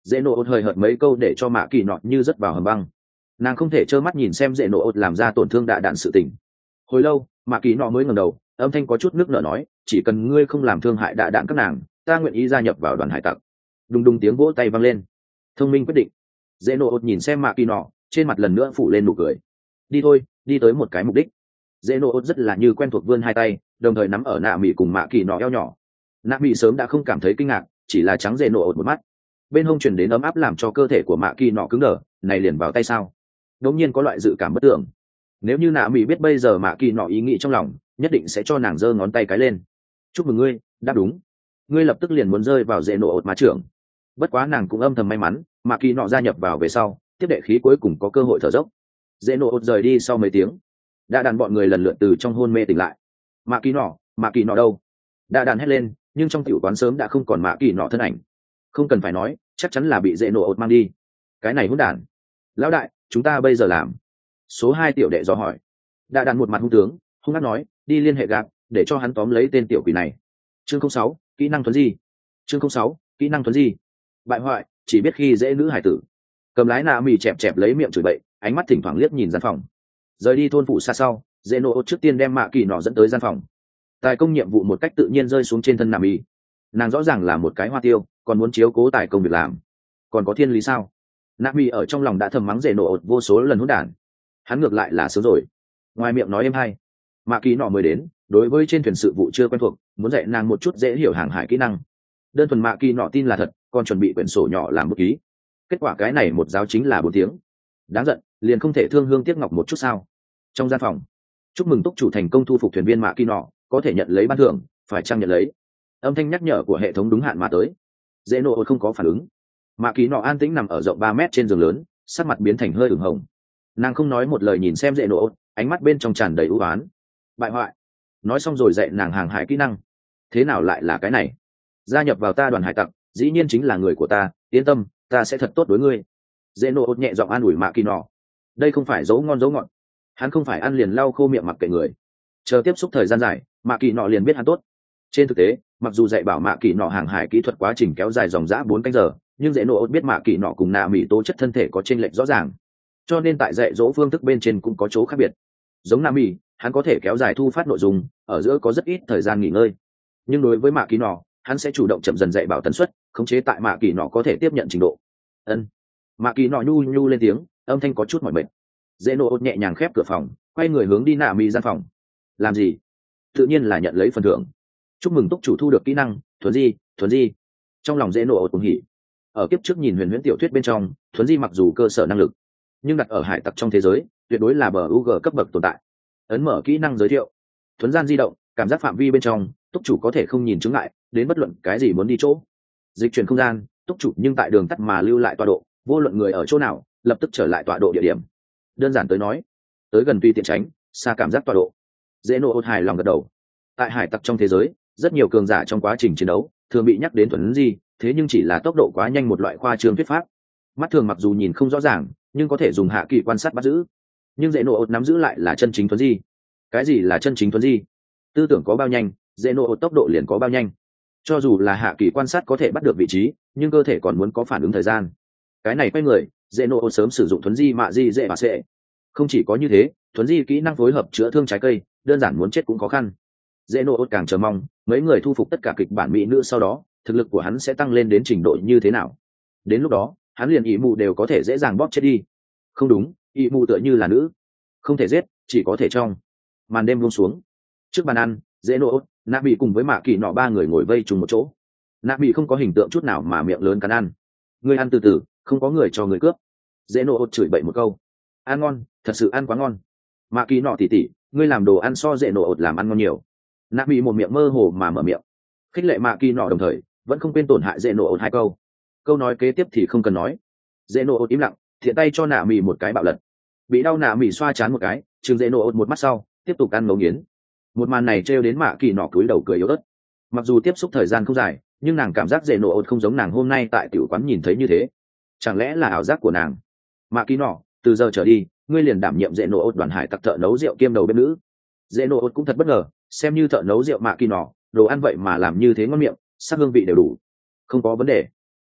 dễ nổ ột hơi hợt mấy câu để cho mạ kỳ nọ như rớt vào hầm băng. Nàng không thể trơ mắt nhìn xem dễ nổ ột làm ra tổn thương đạ đạn sự tình. Hồi lâu mạ kỳ nọ mới ngẩng đầu, âm thanh có chút nước nở nói, chỉ cần ngươi không làm thương hại đạ đạn các nàng, ta nguyện ý gia nhập vào đoàn hải tặc. Đùng đùng tiếng vỗ tay vang lên. Thông minh quyết định. Dễ nổ ột nhìn xem mạ kỳ nọ, trên mặt lần nữa phủ lên nụ cười. Đi thôi, đi tới một cái mục đích. Dễ nổ ột rất là như quen thuộc vươn hai tay, đồng thời nắm ở nạ mị cùng mạ kỳ nọ eo nhỏ. Nạ mị sớm đã không cảm thấy kinh ngạc, chỉ là trắng dễ nổ ột một mắt. Bên hông truyền đến ấm áp làm cho cơ thể của mạ kỳ nọ cứng đờ, này liền vào tay sao? Đống nhiên có loại dự cảm bất tưởng. Nếu như nạ mị biết bây giờ mạ kỳ nọ ý nghĩ trong lòng, nhất định sẽ cho nàng giơ ngón tay cái lên. Chúc mừng ngươi, đáp đúng. Ngươi lập tức liền muốn rơi vào dễ nổ ột má trưởng. Bất quá nàng cũng âm thầm may mắn, mạ kỳ nọ gia nhập vào về sau, tiếp đệ khí cuối cùng có cơ hội thở dốc. Dễ nổ ột rời đi sau mấy tiếng, đã đàn bọn người lần lượt từ trong hôn mê tỉnh lại. Mạ kỳ nọ, mạ kỳ nọ đâu? Đã đàn hét lên, nhưng trong tiểu quán sớm đã không còn mạ kỳ nọ thân ảnh. Không cần phải nói, chắc chắn là bị dễ nổ ột mang đi. Cái này hỗn đản. Lão đại, chúng ta bây giờ làm? Số hai tiểu đệ dò hỏi. Đã đàn một mặt hung tướng, hung hăng nói, đi liên hệ gạt, để cho hắn tóm lấy tên tiểu quỷ này. Chương không sáu, kỹ năng thuấn di. Chương không sáu, kỹ năng thuấn di. Bại hoại, chỉ biết khi dễ nữ hải tử. Cầm lái nạ mì chẹp chẹp lấy miệng chửi bậy, ánh mắt thỉnh thoảng liếc nhìn gian phòng. Rời đi thôn phủ xa sau, dễ nổ ột trước tiên đem mạ kỳ nọ dẫn tới gian phòng. Tài công nhiệm vụ một cách tự nhiên rơi xuống trên thân nạ mì. Nàng rõ ràng là một cái hoa tiêu, còn muốn chiếu cố tài công việc làm. Còn có thiên lý sao? Nạ mì ở trong lòng đã thầm mắng dễ nổ ột vô số lần hỗn đản. Hắn ngược lại là sớm rồi. Ngoài miệng nói êm hay, mạ kỳ nọ mới đến, đối với trên thuyền sự vụ chưa quen thuộc, muốn dạy nàng một chút dễ hiểu hàng hải kỹ năng. Đơn thuần mạ kỳ nọ tin là thật, còn chuẩn bị quyển sổ nhỏ làm bút ký. Kết quả cái này một giáo chính là bốn tiếng. Đáng giận, liền không thể thương hương tiếc ngọc một chút sao? Trong gian phòng, chúc mừng túc chủ thành công thu phục thuyền viên mạ kỳ nọ, có thể nhận lấy ban thưởng, phải chăng nhận lấy? Âm thanh nhắc nhở của hệ thống đúng hạn mà tới. Dễ nổ không có phản ứng. Mạ kỳ nọ an tĩnh nằm ở rộng ba mét trên giường lớn, sắc mặt biến thành hơi ửng hồng. Nàng không nói một lời nhìn xem dễ nổ, ánh mắt bên trong tràn đầy ưu ái. Bại hoại. Nói xong rồi dạy nàng hàng hải kỹ năng. Thế nào lại là cái này? Gia nhập vào ta đoàn hải tặc, dĩ nhiên chính là người của ta, yên tâm, ta sẽ thật tốt đối ngươi. Dễ nổ nhẹ giọng an ủi mạ kỳ nọ. Đây không phải dấu ngon dấu ngọt. Hắn không phải ăn liền lau khô miệng mặc kệ người. Chờ tiếp xúc thời gian dài, mạ kỳ nọ liền biết hắn tốt. Trên thực tế, mặc dù dạy bảo mạ kỳ nọ hàng hải kỹ thuật quá trình kéo dài dòng dã bốn canh giờ, nhưng dễ nổ biết mạ kỳ nọ cùng nạ mỹ tố chất thân thể có chênh lệch rõ ràng, cho nên tại dạy dỗ phương thức bên trên cũng có chỗ khác biệt. Giống nạ mỹ, hắn có thể kéo dài thu phát nội dung, ở giữa có rất ít thời gian nghỉ ngơi. Nhưng đối với mạ kỳ nọ, hắn sẽ chủ động chậm dần dạy bảo tần suất, khống chế tại mạ kỳ nọ có thể tiếp nhận trình độ. Ân. Mạ kỳ nọ nhu nhu lên tiếng, âm thanh có chút mỏi mệt. Dễ nổ nhẹ nhàng khép cửa phòng, quay người hướng đi nạ mỹ gian phòng. Làm gì? Tự nhiên là nhận lấy phần thưởng. Chúc mừng túc chủ thu được kỹ năng thuấn di. Thuấn di. Trong lòng dễ nổ cùng hỉ. Ở kiếp trước nhìn huyền huyễn tiểu thuyết bên trong, thuấn di mặc dù cơ sở năng lực, nhưng đặt ở hải tặc trong thế giới, tuyệt đối là bờ u g cấp bậc tồn tại. Ấn mở kỹ năng giới thiệu. Thuấn gian di động, cảm giác phạm vi bên trong, túc chủ có thể không nhìn chứng ngại, đến bất luận cái gì muốn đi chỗ. Dịch chuyển không gian, túc chủ nhưng tại đường tắt mà lưu lại tọa độ, vô luận người ở chỗ nào, lập tức trở lại tọa độ địa điểm. Đơn giản tới nói, tới gần tùy tiện tránh, xa cảm giác tọa độ. Dễ nổ hài lòng gật đầu. Tại hải tặc trong thế giới, rất nhiều cường giả trong quá trình chiến đấu thường bị nhắc đến thuấn di, thế nhưng chỉ là tốc độ quá nhanh một loại khoa trương thuyết pháp. Mắt thường mặc dù nhìn không rõ ràng, nhưng có thể dùng hạ kỳ quan sát bắt giữ. Nhưng dễ nổ nắm giữ lại là chân chính thuấn di. Cái gì là chân chính thuấn di? Tư tưởng có bao nhanh, dễ nổ tốc độ liền có bao nhanh. Cho dù là hạ kỳ quan sát có thể bắt được vị trí, nhưng cơ thể còn muốn có phản ứng thời gian. Cái này quay người, dễ nổ sớm sử dụng thuấn di mạ di dễ mà sẽ. Không chỉ có như thế, thuấn di kỹ năng phối hợp chữa thương trái cây, đơn giản muốn chết cũng khó khăn. Dễ nổ càng chờ mong mấy người thu phục tất cả kịch bản mỹ nữ sau đó, thực lực của hắn sẽ tăng lên đến trình độ như thế nào. Đến lúc đó, hắn liền ỷ mù đều có thể dễ dàng bóp chết đi. Không đúng, ỷ mù tựa như là nữ, không thể giết, chỉ có thể trong. Màn đêm buông xuống, trước bàn ăn, dễ nổ, nạ bị cùng với mạ kỳ nọ ba người ngồi vây chung một chỗ. Nạ bị không có hình tượng chút nào mà miệng lớn cắn ăn. Người ăn từ từ, không có người cho người cướp. Dễ nổ chửi bậy một câu. Ăn ngon, thật sự ăn quá ngon. Mạ kỳ nọ tỉ tỉ, ngươi làm đồ ăn so dễ nổ làm ăn ngon nhiều. Nạ bị một miệng mơ hồ mà mở miệng, khích lệ mạ kỳ nọ đồng thời vẫn không quên tổn hại dễ nổ hai câu. Câu nói kế tiếp thì không cần nói. Dễ nổ im lặng, thiện tay cho nạ mì một cái bạo lật. Bị đau nạ mì xoa chán một cái, chừng dễ nổ một mắt sau tiếp tục ăn ngấu nghiến. Một màn này trêu đến mạ kỳ nọ cúi đầu cười yếu ớt. Mặc dù tiếp xúc thời gian không dài, nhưng nàng cảm giác dễ nổ không giống nàng hôm nay tại tiểu quán nhìn thấy như thế. Chẳng lẽ là ảo giác của nàng? Mạ kỳ nọ, từ giờ trở đi ngươi liền đảm nhiệm dễ nổ đoàn hải tặc thợ nấu rượu kiêm đầu bếp nữ. Dễ nổ cũng thật bất ngờ, xem như thợ nấu rượu mạ kỳ nọ, đồ ăn vậy mà làm như thế ngon miệng, sắc hương vị đều đủ. Không có vấn đề.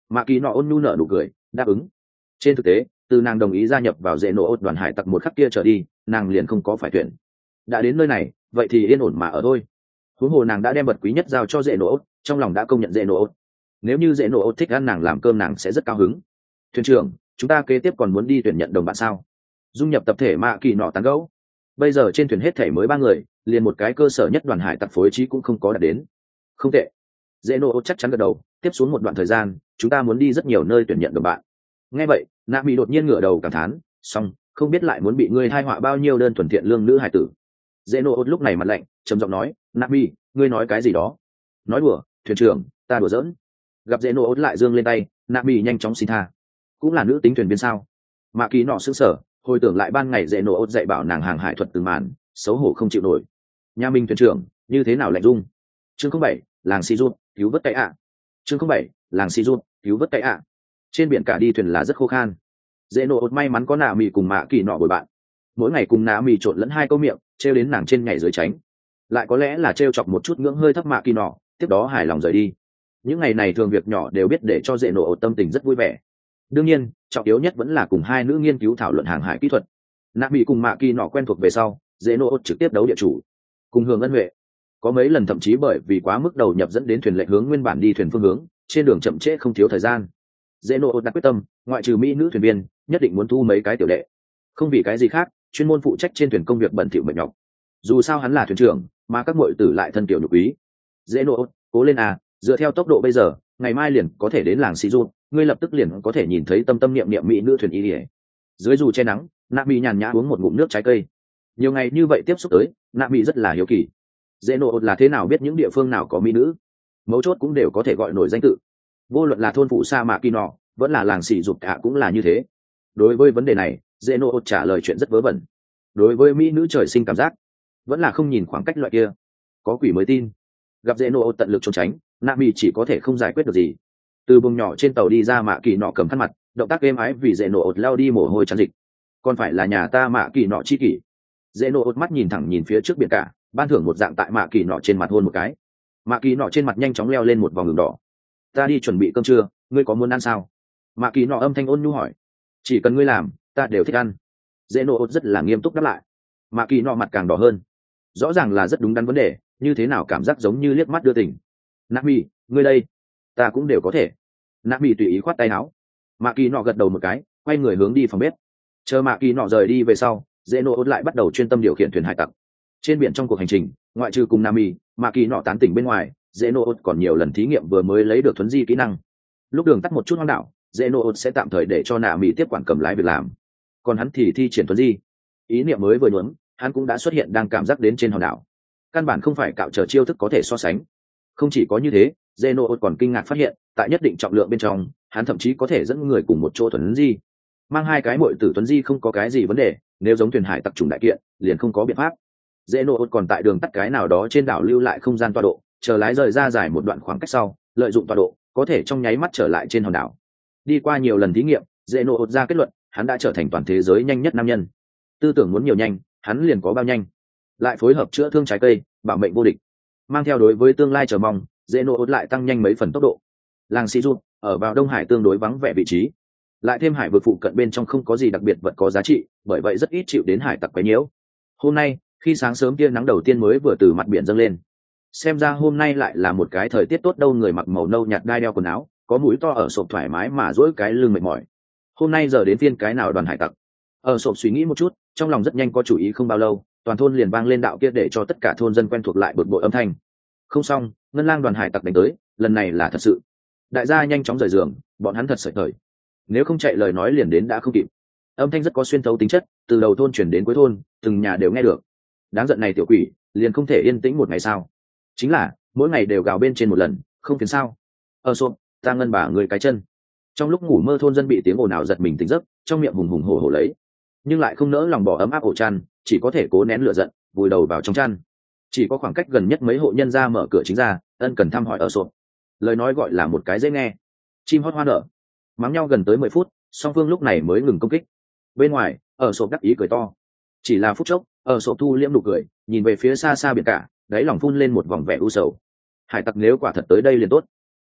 Mạ Kỳ nọ ôn nhu nở nụ cười đáp ứng. Trên thực tế từ nàng đồng ý gia nhập vào dễ nổ ốt đoàn hải tặc một khắc kia trở đi, nàng liền không có phải tuyển. Đã đến nơi này vậy thì yên ổn mà ở thôi. Huống hồ nàng đã đem vật quý nhất giao cho dễ nổ ốt, trong lòng đã công nhận dễ nổ ốt. Nếu như dễ nổ ốt thích ăn nàng làm cơm nàng sẽ rất cao hứng. Thuyền trưởng, chúng ta kế tiếp còn muốn đi tuyển nhận đồng bạn sao? Dung nhập tập thể Mạ Kỳ nọ tán gẫu. Bây giờ trên thuyền hết thể mới ba người, liền một cái cơ sở nhất đoàn hải tặc phối trí cũng không có đạt đến. Không tệ. Dễ nổ ốt chắc chắn gật đầu. Tiếp xuống một đoạn thời gian chúng ta muốn đi rất nhiều nơi tuyển nhận đồng bạn. Nghe vậy nạ mỹ đột nhiên ngửa đầu cảm thán, xong không biết lại muốn bị ngươi thai họa bao nhiêu đơn thuần thiện lương nữ hải tử. Dễ nổ ốt lúc này mặt lạnh trầm giọng nói, nạ mỹ ngươi nói cái gì đó? Nói đùa, thuyền trưởng ta đùa giỡn. Gặp dễ nổ ốt lại giương lên tay, nạ mỹ nhanh chóng xin tha. Cũng là nữ tính thuyền viên sao? Mạ Kỳ nọ sững sờ, hồi tưởng lại ban ngày dễ nổ ốt dạy bảo nàng hàng hải thuật từng màn, xấu hổ không chịu nổi. Nhà mình thuyền trưởng như thế nào lạnh dung? Chương không bảy làng si rút cứu vớt cái ạ. Chương không bảy làng si rút cứu vớt cái ạ. Trên biển cả đi thuyền là rất khô khan. Dễ nổ ốt may mắn có nạ mì cùng Mạ Kỳ nọ bồi bạn, mỗi ngày cùng nạ mì trộn lẫn hai câu miệng, trêu đến nàng trên nhảy dưới tránh, lại có lẽ là trêu chọc một chút ngưỡng hơi thấp Mạ Kỳ nọ, tiếp đó hài lòng rời đi. Những ngày này thường việc nhỏ đều biết để cho dễ nổ ốt tâm tình rất vui vẻ. Đương nhiên trọng yếu nhất vẫn là cùng hai nữ nghiên cứu thảo luận hàng hải kỹ thuật. Nạ mì cùng Mạ Kỳ nọ quen thuộc về sau, dễ nổ ốt trực tiếp đấu địa chủ, cùng hưởng ân huệ. Có mấy lần thậm chí bởi vì quá mức đầu nhập dẫn đến thuyền lệch hướng nguyên bản đi thuyền phương hướng, trên đường chậm trễ không thiếu thời gian. Dễ nổ ốt đặt quyết tâm, ngoại trừ mỹ nữ thuyền viên nhất định muốn thu mấy cái tiểu đệ, không vì cái gì khác, chuyên môn phụ trách trên thuyền công việc bẩn thỉu mệt nhọc. Dù sao hắn là thuyền trưởng mà các muội tử lại thân kiểu nhục quý. Dễ nổ ốt cố lên à, dựa theo tốc độ bây giờ ngày mai liền có thể đến làng xì rút, ngươi lập tức liền có thể nhìn thấy tâm tâm niệm niệm mỹ nữ thuyền y ỉa. Dưới dù che nắng, nạ mỹ nhàn nhã uống một ngụm nước trái cây. Nhiều ngày như vậy tiếp xúc tới, nạ mỹ rất là hiếu kỳ. Dễ nổ ốt là thế nào biết những địa phương nào có mỹ nữ, mấu chốt cũng đều có thể gọi nổi danh tự. Vô luận là thôn phụ sa Mạ Kỳ nọ vẫn là làng xì rụt cả cũng là như thế. Đối với vấn đề này dễ nổ ốt trả lời chuyện rất vớ vẩn. Đối với mỹ nữ trời sinh cảm giác vẫn là không nhìn khoảng cách loại kia, có quỷ mới tin. Gặp dễ nổ ốt tận lực trốn tránh, nạ mỹ chỉ có thể không giải quyết được gì. Từ buồng nhỏ trên tàu đi ra, Mạ Kỳ nọ cầm khăn mặt, động tác êm ái vì dễ nổ ốt lao đi mồ hôi chán dịch. Còn phải là nhà ta Mạ Kỳ nọ chi kỷ. Dễ nổ ốt mắt nhìn thẳng nhìn phía trước biển cả, ban thưởng một dạng tại Mạ Kỳ nọ trên mặt hôn một cái. Mạ Kỳ nọ trên mặt nhanh chóng leo lên một vòng đường đỏ. Ta đi chuẩn bị cơm trưa, ngươi có muốn ăn sao? Mạ Kỳ nọ âm thanh ôn nhu hỏi. Chỉ cần ngươi làm ta đều thích ăn. Dễ nổ ốt rất là nghiêm túc đáp lại. Mạ Kỳ nọ mặt càng đỏ hơn, rõ ràng là rất đúng đắn vấn đề, như thế nào cảm giác giống như liếc mắt đưa tình. Nạ mỹ ngươi đây, ta cũng đều có thể. Nạ mỹ tùy ý khoát tay áo. Mạ Kỳ nọ gật đầu một cái, quay người hướng đi phòng bếp. Chờ Mạ Kỳ nọ rời đi về sau, dễ nổ ốt lại bắt đầu chuyên tâm điều khiển thuyền hải tặc. Trên biển trong cuộc hành trình, ngoại trừ cùng Nami, Mạ Kỳ nọ tán tỉnh bên ngoài, dễ nổ ốt còn nhiều lần thí nghiệm vừa mới lấy được thuấn di kỹ năng. Lúc đường tắt một chút hoang đảo, dễ nổ ốt sẽ tạm thời để cho Nami tiếp quản cầm lái việc làm, còn hắn thì thi triển thuấn di. Ý niệm mới vừa nhuốm, hắn cũng đã xuất hiện đang cảm giác đến trên hòn đảo. Căn bản không phải cạo trở chiêu thức có thể so sánh. Không chỉ có như thế, dễ nổ ốt còn kinh ngạc phát hiện, tại nhất định trọng lượng bên trong, hắn thậm chí có thể dẫn người cùng một chỗ thuấn di. Mang hai cái muội tử thuấn di không có cái gì vấn đề, nếu giống thuyền hải tặc trùng đại kiện, liền không có biện pháp. Dễ nổ ốt còn tại đường tắt cái nào đó trên đảo lưu lại không gian tọa độ, chờ lái rời ra dài một đoạn khoảng cách sau, lợi dụng tọa độ có thể trong nháy mắt trở lại trên hòn đảo. Đi qua nhiều lần thí nghiệm, dễ nổ ốt ra kết luận hắn đã trở thành toàn thế giới nhanh nhất nam nhân. Tư tưởng muốn nhiều nhanh, hắn liền có bao nhanh. Lại phối hợp chữa thương trái cây, bảo mệnh vô địch, mang theo đối với tương lai chờ mong, dễ nổ ốt lại tăng nhanh mấy phần tốc độ. Làng Si Rút ở vào Đông Hải tương đối vắng vẻ vị trí, lại thêm hải vực phụ cận bên trong không có gì đặc biệt vật có giá trị, bởi vậy rất ít chịu đến hải tặc quấy nhiễu. Hôm nay khi sáng sớm tia nắng đầu tiên mới vừa từ mặt biển dâng lên, xem ra hôm nay lại là một cái thời tiết tốt đâu. Người mặc màu nâu nhạt đai đeo quần áo, có mũi to ở sộp thoải mái mà duỗi cái lưng mệt mỏi. Hôm nay giờ đến phiên cái nào đoàn hải tặc? Ở sộp suy nghĩ một chút, trong lòng rất nhanh có chủ ý. Không bao lâu toàn thôn liền vang lên đạo kia để cho tất cả thôn dân quen thuộc lại bực bội âm thanh. Không xong, ngân lang đoàn hải tặc đánh tới, lần này là thật sự. Đại gia nhanh chóng rời giường, bọn hắn thật sợi thời, nếu không chạy lời nói liền đến đã không kịp. Âm thanh rất có xuyên thấu tính chất, từ đầu thôn chuyển đến cuối thôn, từng nhà đều nghe được. Đáng giận này tiểu quỷ, liền không thể yên tĩnh một ngày sao? Chính là mỗi ngày đều gào bên trên một lần, không phiền sao? Ở sộp, ta ngân bà người cái chân. Trong lúc ngủ mơ thôn dân bị tiếng ồn ào giật mình tỉnh giấc, trong miệng hùng hùng hổ hổ lấy, nhưng lại không nỡ lòng bỏ ấm áp ổ chăn, chỉ có thể cố nén lửa giận, vùi đầu vào trong chăn. Chỉ có khoảng cách gần nhất mấy hộ nhân ra mở cửa chính ra, ân cần thăm hỏi ở sộp. Lời nói gọi là một cái dễ nghe. Chim hót hoa nở, mắng nhau gần tới mười phút, song phương lúc này mới ngừng công kích. Bên ngoài, ở sộp đắc ý cười to. Chỉ là phút chốc, ở sộp thu liễm nụ cười, nhìn về phía xa xa biển cả, đáy lòng phun lên một vòng vẻ u sầu. Hải tặc nếu quả thật tới đây liền tốt.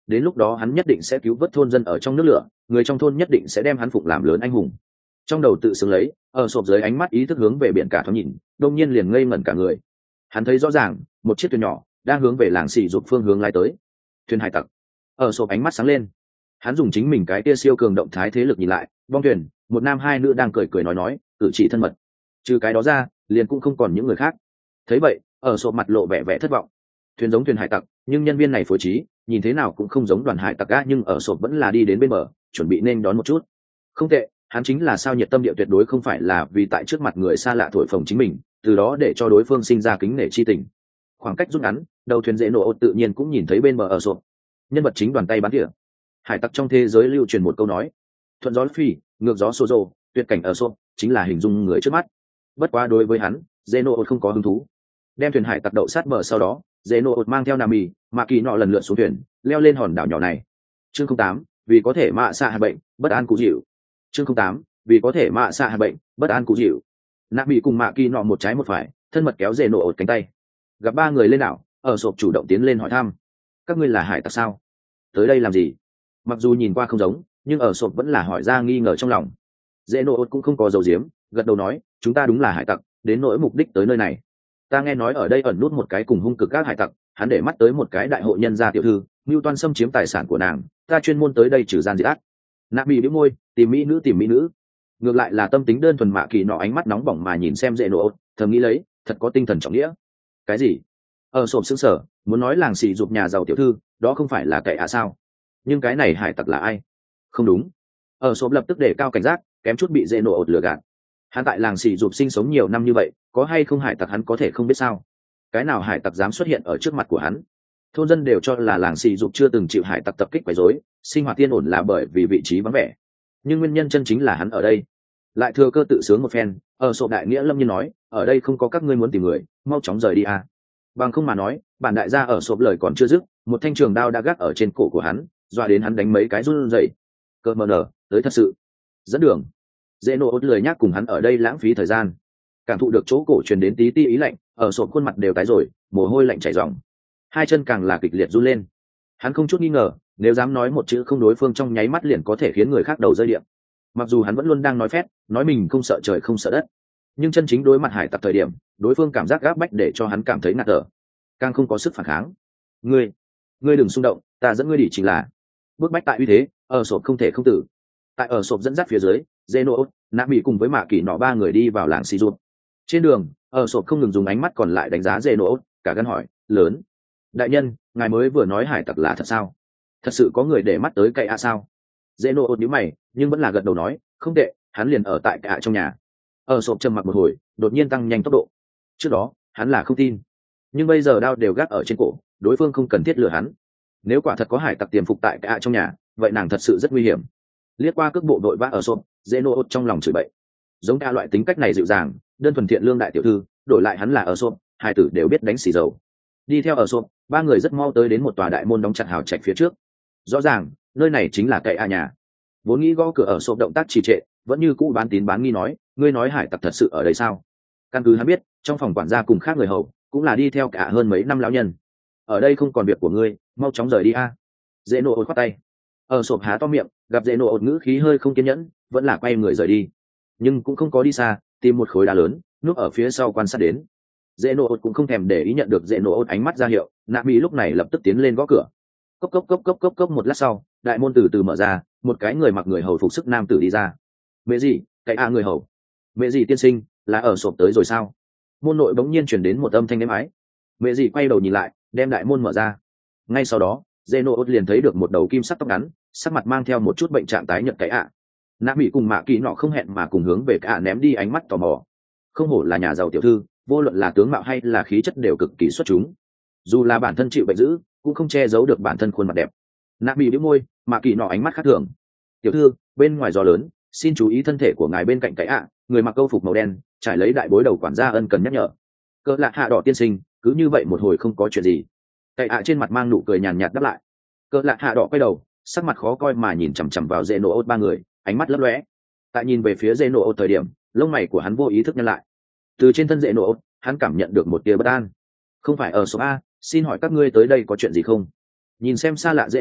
đến lúc đó hắn nhất định sẽ cứu vớt thôn dân ở trong nước lửa, người trong thôn nhất định sẽ đem hắn phụng làm lớn anh hùng. Trong đầu tự xưng lấy, ở sộp dưới ánh mắt ý thức hướng về biển cả thoáng nhìn, đột nhiên liền ngây ngẩn cả người. Hắn thấy rõ ràng một chiếc thuyền nhỏ đang hướng về làng xì dục phương hướng lái tới. Thuyền hải tặc. Ở sộp ánh mắt sáng lên, hắn dùng chính mình cái tia siêu cường động thái thế lực nhìn lại, bong thuyền, một nam hai nữ đang cười cười nói nói, cử chỉ thân mật. Trừ cái đó ra, liền cũng không còn những người khác. Thấy vậy, ở sộp mặt lộ vẻ vẻ thất vọng. Thuyền giống thuyền hải tặc, nhưng nhân viên này phối trí nhìn thế nào cũng không giống đoàn hải tặc á, nhưng ở sộp vẫn là đi đến bên bờ, chuẩn bị nên đón một chút. Không tệ, hắn chính là sao nhiệt tâm địa tuyệt đối không phải là vì tại trước mặt người xa lạ thổi phồng chính mình, từ đó để cho đối phương sinh ra kính nể chi tình. Khoảng cách rút ngắn, đầu thuyền dễ nổ tự nhiên cũng nhìn thấy bên bờ ở sộp. Nhân vật chính đoàn tay bắn tỉa. Hải tặc trong thế giới lưu truyền một câu nói: thuận gió phi, ngược gió xô rồ, tuyệt cảnh ở sộp chính là hình dung người trước mắt. Bất quá đối với hắn, dễ nổ không có hứng thú. Đem thuyền hải tặc đậu sát bờ sau đó, dễ nổ mang theo Nam Mì, Mạ Kỳ nọ lần lượt xuống thuyền, leo lên hòn đảo nhỏ này. Chương không tám, vì có thể mạ xạ hạt bệnh, bất an cụ dịu. Chương không tám, vì có thể mạ xạ hạt bệnh, bất an cụ dịu. Nam Mì cùng Mạ Kỳ nọ một trái một phải, thân mật kéo dễ nổ cánh tay. Gặp ba người lên đảo, ở sộp chủ động tiến lên hỏi thăm: các ngươi là hải tặc sao? Tới đây làm gì? Mặc dù nhìn qua không giống, nhưng ở sộp vẫn là hỏi ra nghi ngờ trong lòng. Dễ nổ cũng không có dầu diếm, gật đầu nói: chúng ta đúng là hải tặc, đến nỗi mục đích tới nơi này. Ta nghe nói ở đây ẩn nút một cái cùng hung cực các hải tặc, hắn để mắt tới một cái đại hộ nhân gia tiểu thư, mưu toan xâm chiếm tài sản của nàng, ta chuyên môn tới đây trừ gian diệt ác. Nạp bị bĩu môi, tìm mỹ nữ tìm mỹ nữ. Ngược lại là tâm tính đơn thuần Mạ Kỳ nọ ánh mắt nóng bỏng mà nhìn xem dễ nổ, thầm nghĩ lấy, thật có tinh thần trọng nghĩa. Cái gì? Ở sộp sững sờ, muốn nói làng xì dục nhà giàu tiểu thư, đó không phải là kẻ à sao? Nhưng cái này hải tặc là ai? Không đúng. Ở sộp lập tức để cao cảnh giác, kém chút bị dễ nổ ột lừa gạt. Hắn tại làng xì dục sinh sống nhiều năm như vậy, có hay không hải tặc hắn có thể không biết sao? Cái nào hải tặc dám xuất hiện ở trước mặt của hắn? Thôn dân đều cho là làng xì dục chưa từng chịu hải tặc tập kích quấy rối, sinh hoạt yên ổn là bởi vì vị trí vắng vẻ. Nhưng nguyên nhân chân chính là hắn ở đây. Lại thừa cơ tự sướng một phen, ở sộp đại nghĩa lâm nhiên nói: ở đây không có các ngươi muốn tìm người, mau chóng rời đi a. Bằng không mà nói, bản đại gia ở sộp lời còn chưa dứt, một thanh trường đao đã gác ở trên cổ của hắn, dọa đến hắn đánh mấy cái run rẩy. Cơ mờ nở, tới thật sự. Dẫn đường. Dễ nổ ốt lười nhác cùng hắn ở đây lãng phí thời gian. Cảm thụ được chỗ cổ truyền đến tí ti ý lạnh, ở sộp khuôn mặt đều tái rồi, mồ hôi lạnh chảy ròng. Hai chân càng là kịch liệt run lên. Hắn không chút nghi ngờ, nếu dám nói một chữ không đối phương trong nháy mắt liền có thể khiến người khác đầu rơi điện. Mặc dù hắn vẫn luôn đang nói phét, nói mình không sợ trời không sợ đất, nhưng chân chính đối mặt hải tặc thời điểm, đối phương cảm giác gáp bách để cho hắn cảm thấy ngạt thở, càng không có sức phản kháng. Ngươi, ngươi đừng xung động, ta dẫn ngươi đi chính là. Bước bách tại uy thế, ở sộp không thể không tử. Tại ở sộp dẫn dắt phía dưới, Zeno, Nạp Mỹ cùng với Mạ Kỳ nọ ba người đi vào làng xì ruột. Trên đường, ở sộp không ngừng dùng ánh mắt còn lại đánh giá Zeno, cả gan hỏi: lớn, đại nhân, ngài mới vừa nói hải tặc là thật sao? Thật sự có người để mắt tới cậy a sao? Zeno nhíu mày, nhưng vẫn là gật đầu nói: không tệ, hắn liền ở tại cạ trong nhà. Ở sộp trầm mặc một hồi, đột nhiên tăng nhanh tốc độ. Trước đó, hắn là không tin, nhưng bây giờ đao đều gác ở trên cổ, đối phương không cần thiết lừa hắn. Nếu quả thật có hải tặc tiềm phục tại cạ trong nhà, vậy nàng thật sự rất nguy hiểm. Liếc qua cước bộ đội vã ở sộp, Zeno trong lòng chửi bậy. Giống ca loại tính cách này dịu dàng, đơn thuần thiện lương đại tiểu thư, đổi lại hắn là ở sộp, hai tử đều biết đánh xì dầu. Đi theo ở sộp, ba người rất mau tới đến một tòa đại môn đóng chặt hào trạch phía trước. Rõ ràng, nơi này chính là cậy a nhà. Vốn nghĩ gõ cửa ở sộp động tác trì trệ, vẫn như cũ bán tín bán nghi nói: ngươi nói hải tặc thật sự ở đây sao? Căn cứ hắn biết, trong phòng quản gia cùng khác người hầu, cũng là đi theo cả hơn mấy năm lão nhân. Ở đây không còn việc của ngươi, mau chóng rời đi a. Dễ nổ ột khoát tay. Ở sộp há to miệng, gặp dễ nổ ột ngữ khí hơi không kiên nhẫn, vẫn là quay người rời đi. Nhưng cũng không có đi xa, tìm một khối đá lớn, núp ở phía sau quan sát đến. Dễ nổ ột cũng không thèm để ý nhận được dễ nổ ột ánh mắt ra hiệu, Nạp Mỹ lúc này lập tức tiến lên gõ cửa. Cốc cốc cốc cốc cốc cốc một lát sau, đại môn từ từ mở ra, một cái người mặc người hầu phục sức nam tử đi ra. Mẹ gì, cái a người hầu. Mẹ gì tiên sinh, là ở sộp tới rồi sao? Môn nội bỗng nhiên truyền đến một âm thanh êm ái. Mẹ gì quay đầu nhìn lại, đem đại môn mở ra. Ngay sau đó, Zeno liền thấy được một đầu kim sắc tóc ngắn, sắc mặt mang theo một chút bệnh trạng tái nhợt cái ạ. À. Nạp Mỹ cùng Mạ Kỳ nọ không hẹn mà cùng hướng về cả ném đi ánh mắt tò mò. Không hổ là nhà giàu tiểu thư, vô luận là tướng mạo hay là khí chất đều cực kỳ xuất chúng. Dù là bản thân chịu bệnh dữ, cũng không che giấu được bản thân khuôn mặt đẹp. Nạp Mỹ bĩu môi, Mạ Kỳ nọ ánh mắt khác thường. Tiểu thư, bên ngoài gió lớn, xin chú ý thân thể của ngài bên cạnh cái ạ. À. Người mặc câu phục màu đen, trải lấy đại bối đầu quản gia ân cần nhắc nhở. Cỡ lạ hạ đỏ tiên sinh, cứ như vậy một hồi không có chuyện gì. Cái ạ trên mặt mang nụ cười nhàn nhạt đáp lại. Cỡ lạ hạ đỏ quay đầu, sắc mặt khó coi mà nhìn chằm chằm vào Zeno ba người, ánh mắt lấp lóe. Tại nhìn về phía Zeno thời điểm, lông mày của hắn vô ý thức nhăn lại. Từ trên thân Zeno, hắn cảm nhận được một tia bất an. Không phải ở số A, xin hỏi các ngươi tới đây có chuyện gì không? Nhìn xem xa lạ Zeno,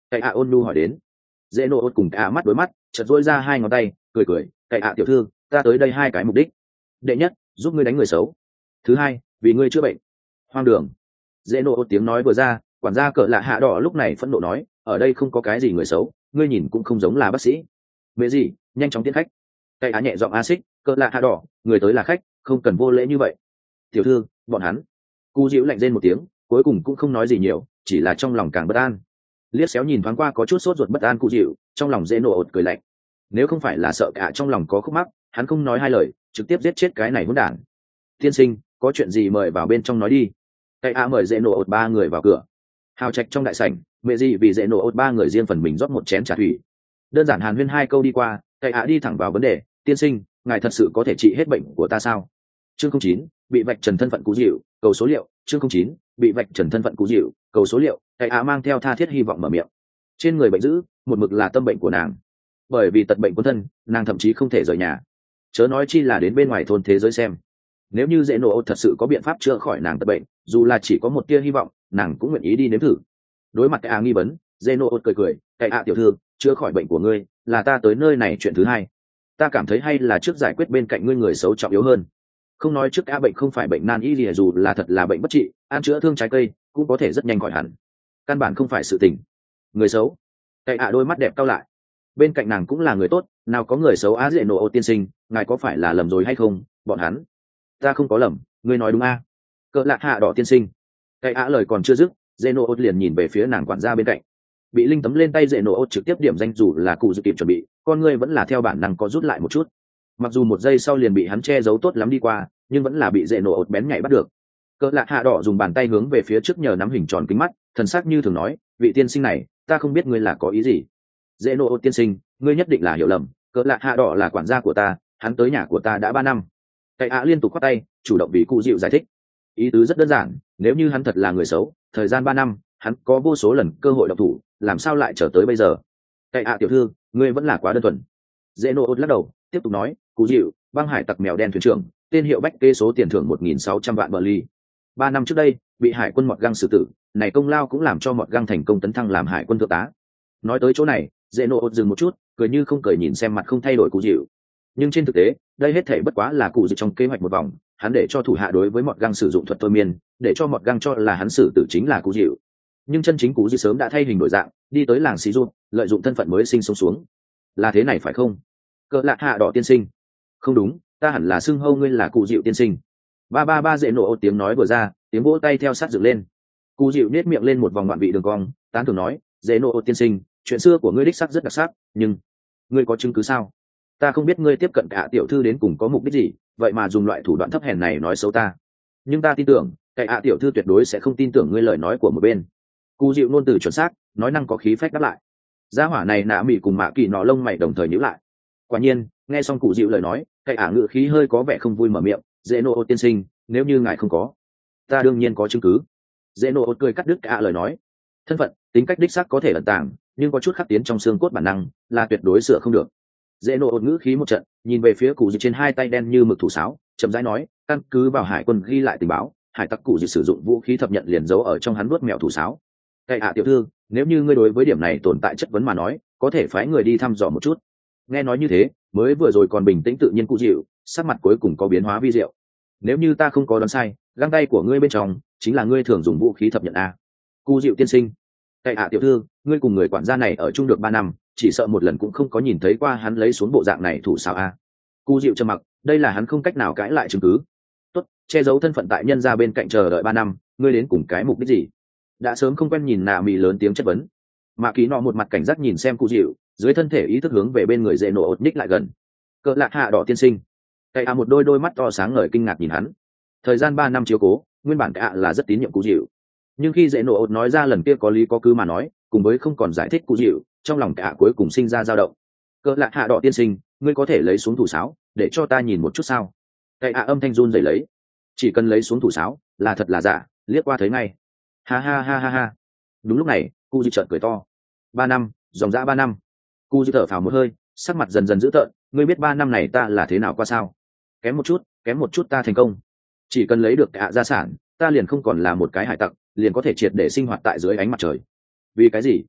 cậy ạ ôn nhu hỏi đến. Dễ nộ ột cùng cậy ạ mắt đối mắt, chợt dỗi ra hai ngón tay cười cười, cậy ạ tiểu thư, ta tới đây hai cái mục đích. Đệ nhất, giúp ngươi đánh người xấu. Thứ hai, vì ngươi chữa bệnh. Hoang đường. Dễ nộ ột tiếng nói vừa ra, quản gia cỡ lạ hạ đỏ lúc này phẫn nộ nói, ở đây không có cái gì người xấu, ngươi nhìn cũng không giống là bác sĩ. Mẹ gì, nhanh chóng tiến khách. Cậy ạ nhẹ giọng a xích, cỡ lạ hạ đỏ, người tới là khách, không cần vô lễ như vậy. Tiểu thư, bọn hắn. Cu dịu lạnh rên một tiếng, cuối cùng cũng không nói gì nhiều, chỉ là trong lòng càng bất an. Liếc xéo nhìn thoáng qua có chút sốt ruột bất an cụ dịu, trong lòng dễ nổ ột cười lạnh. Nếu không phải là sợ cả trong lòng có khúc mắc, hắn không nói hai lời, trực tiếp giết chết cái này hỗn đản. Tiên sinh, có chuyện gì mời vào bên trong nói đi. Cậy a mời dễ nổ ột ba người vào cửa. Hào trạch trong đại sảnh, mẹ gì vì dễ nổ ột ba người riêng phần mình rót một chén trà thủy. Đơn giản hàn huyên hai câu đi qua, cậy a đi thẳng vào vấn đề. Tiên sinh, ngài thật sự có thể trị hết bệnh của ta sao? Chương không chín, bị vạch trần thân phận cú dịu, cầu số liệu. Chương không chín, bị vạch trần thân phận cú dịu, cầu số liệu. Cậy a mang theo tha thiết hy vọng mở miệng. Trên người bệnh dữ, một mực là tâm bệnh của nàng. Bởi vì tật bệnh quân thân, nàng thậm chí không thể rời nhà, chớ nói chi là đến bên ngoài thôn thế giới xem. Nếu như dễ nổ thật sự có biện pháp chữa khỏi nàng tật bệnh, dù là chỉ có một tia hy vọng, nàng cũng nguyện ý đi nếm thử. Đối mặt cái a nghi vấn, dễ nổ cười cười, cái a tiểu thư, chữa khỏi bệnh của ngươi là ta tới nơi này chuyện thứ hai. Ta cảm thấy hay là trước giải quyết bên cạnh ngươi người xấu trọng yếu hơn. Không nói trước a bệnh không phải bệnh nan y lìa, dù là thật là bệnh bất trị, ăn chữa thương trái cây cũng có thể rất nhanh khỏi hẳn. Căn bản không phải sự tình. Người xấu. Cái a đôi mắt đẹp cao lại. Bên cạnh nàng cũng là người tốt, nào có người xấu á. Dễ nổ ô tiên sinh, ngài có phải là lầm rồi hay không? Bọn hắn. Ta không có lầm, ngươi nói đúng a. Cỡ lạc hạ đỏ tiên sinh. Cái á lời còn chưa dứt, dễ nổ ô liền nhìn về phía nàng quản gia bên cạnh. Bị linh tấm lên tay dễ nổ ô trực tiếp điểm danh, dù là cụ dự kịp chuẩn bị, con ngươi vẫn là theo bản năng có rút lại một chút. Mặc dù một giây sau liền bị hắn che giấu tốt lắm đi qua, nhưng vẫn là bị dễ nổ ột bén nhảy bắt được. Cỡ lạc hạ đỏ dùng bàn tay hướng về phía trước nhờ nắm hình tròn kính mắt, thần sắc như thường nói, vị tiên sinh này, ta không biết ngươi là có ý gì. Dễ nổ ột tiên sinh, ngươi nhất định là hiểu lầm, cỡ lạc hạ đỏ là quản gia của ta, hắn tới nhà của ta đã ba năm. Cái ạ liên tục khoát tay, chủ động vì cụ dịu giải thích. Ý tứ rất đơn giản, nếu như hắn thật là người xấu, thời gian ba năm, hắn có vô số lần cơ hội độc thủ, làm sao lại trở tới bây giờ? Cái ạ tiểu thư, ngươi vẫn là quá đơn thuần. Dễ nổ ột lắc đầu, tiếp tục nói, cụ dịu, băng hải tặc mèo đen thuyền trưởng, tên hiệu bách kê, số tiền thưởng một nghìn sáu trăm vạn bờ ly. Ba năm trước đây, bị hải quân Mọt Găng xử tử, này công lao cũng làm cho Mọt Găng thành công tấn thăng làm hải quân thượng tá. Nói tới chỗ này, dễ nổ ột dừng một chút, cười như không cười nhìn xem mặt không thay đổi cụ dịu. Nhưng trên thực tế, đây hết thảy bất quá là cụ dịu trong kế hoạch một vòng, hắn để cho thủ hạ đối với Mọt Găng sử dụng thuật thôi miên, để cho Mọt Găng cho là hắn xử tử chính là cụ dịu. Nhưng chân chính cụ dịu sớm đã thay hình đổi dạng, đi tới làng xì du, lợi dụng thân phận mới sinh sống xuống. Là thế này phải không? Cỡ lạc hạ đỏ tiên sinh. Không đúng, ta hẳn là xưng hô ngươi là cụ dịu tiên sinh. Ba ba ba dễ nổ ô tiếng nói vừa ra, tiếng vỗ tay theo sát dựng lên. Cụ dịu nết miệng lên một vòng ngoạn vị đường cong, tán thưởng nói, dễ nổ ô tiên sinh, chuyện xưa của ngươi đích sắc rất đặc sắc, nhưng ngươi có chứng cứ sao? Ta không biết ngươi tiếp cận cả tiểu thư đến cùng có mục đích gì, vậy mà dùng loại thủ đoạn thấp hèn này nói xấu ta. Nhưng ta tin tưởng, cái ạ tiểu thư tuyệt đối sẽ không tin tưởng ngươi lời nói của một bên. Cụ dịu ngôn từ chuẩn xác, nói năng có khí phách đáp lại. Gia hỏa này nạ mỉ cùng mạ kỳ nọ lông mày đồng thời nhíu lại. Quả nhiên, nghe xong cụ dịu lời nói, cái ả ngữ khí hơi có vẻ không vui mở miệng, dễ nô ô tiên sinh, nếu như ngài không có, ta đương nhiên có chứng cứ. Dễ nô ô cười cắt đứt cả lời nói. Thân phận, tính cách đích xác có thể ẩn tàng, nhưng có chút khắc tiến trong xương cốt bản năng, là tuyệt đối sửa không được. Dễ nô ô ngữ khí một trận, nhìn về phía cụ dịu trên hai tay đen như mực thủ sáo, chậm rãi nói, căn cứ vào hải quân ghi lại tình báo, hải tặc cụ dịu sử dụng vũ khí thập nhận liền giấu ở trong hắn vuốt mèo thủ sáo. Cái ả tiểu thư, nếu như ngươi đối với điểm này tồn tại chất vấn mà nói, có thể phái người đi thăm dò một chút. Nghe nói như thế, mới vừa rồi còn bình tĩnh tự nhiên cụ dịu, sắc mặt cuối cùng có biến hóa vi diệu. Nếu như ta không có đoán sai, găng tay của ngươi bên trong chính là ngươi thường dùng vũ khí thập nhận a. Cụ dịu tiên sinh. Cái ạ tiểu thư, ngươi cùng người quản gia này ở chung được ba năm, chỉ sợ một lần cũng không có nhìn thấy qua hắn lấy xuống bộ dạng này thủ sao a. Cụ dịu trầm mặc, đây là hắn không cách nào cãi lại chứng cứ. Tốt, che giấu thân phận tại nhân gia bên cạnh chờ đợi ba năm, ngươi đến cùng cái mục đích gì? Đã sớm không quen nhìn nạ mì lớn tiếng chất vấn. Mạ Ký nọ một mặt cảnh giác nhìn xem cụ dịu, dưới thân thể ý thức hướng về bên người dễ nổ ột ních lại gần. Cỡ lạc hạ đỏ tiên sinh. Cái a một đôi đôi mắt to sáng ngời kinh ngạc nhìn hắn. Thời gian ba năm chiếu cố, nguyên bản cái a là rất tín nhiệm cụ dịu, nhưng khi dễ nổ ột nói ra lần kia có lý có cứ mà nói, cùng với không còn giải thích cụ dịu, trong lòng cái a cuối cùng sinh ra dao động. Cỡ lạc hạ đỏ tiên sinh, ngươi có thể lấy xuống thủ sáo để cho ta nhìn một chút sao? Cái a âm thanh run rẩy lấy. Chỉ cần lấy xuống thủ sáo, là thật là giả, liếc qua thấy ngay. Ha ha ha ha ha. Đúng lúc này, cụ dịu chợt cười to. Ba năm, dòng dã ba năm. Cụ dịu thở phào một hơi, sắc mặt dần dần dữ tợn. Ngươi biết ba năm này ta là thế nào qua sao? Kém một chút, kém một chút ta thành công. Chỉ cần lấy được cả gia sản, ta liền không còn là một cái hải tặc, liền có thể triệt để sinh hoạt tại dưới ánh mặt trời. Vì cái gì?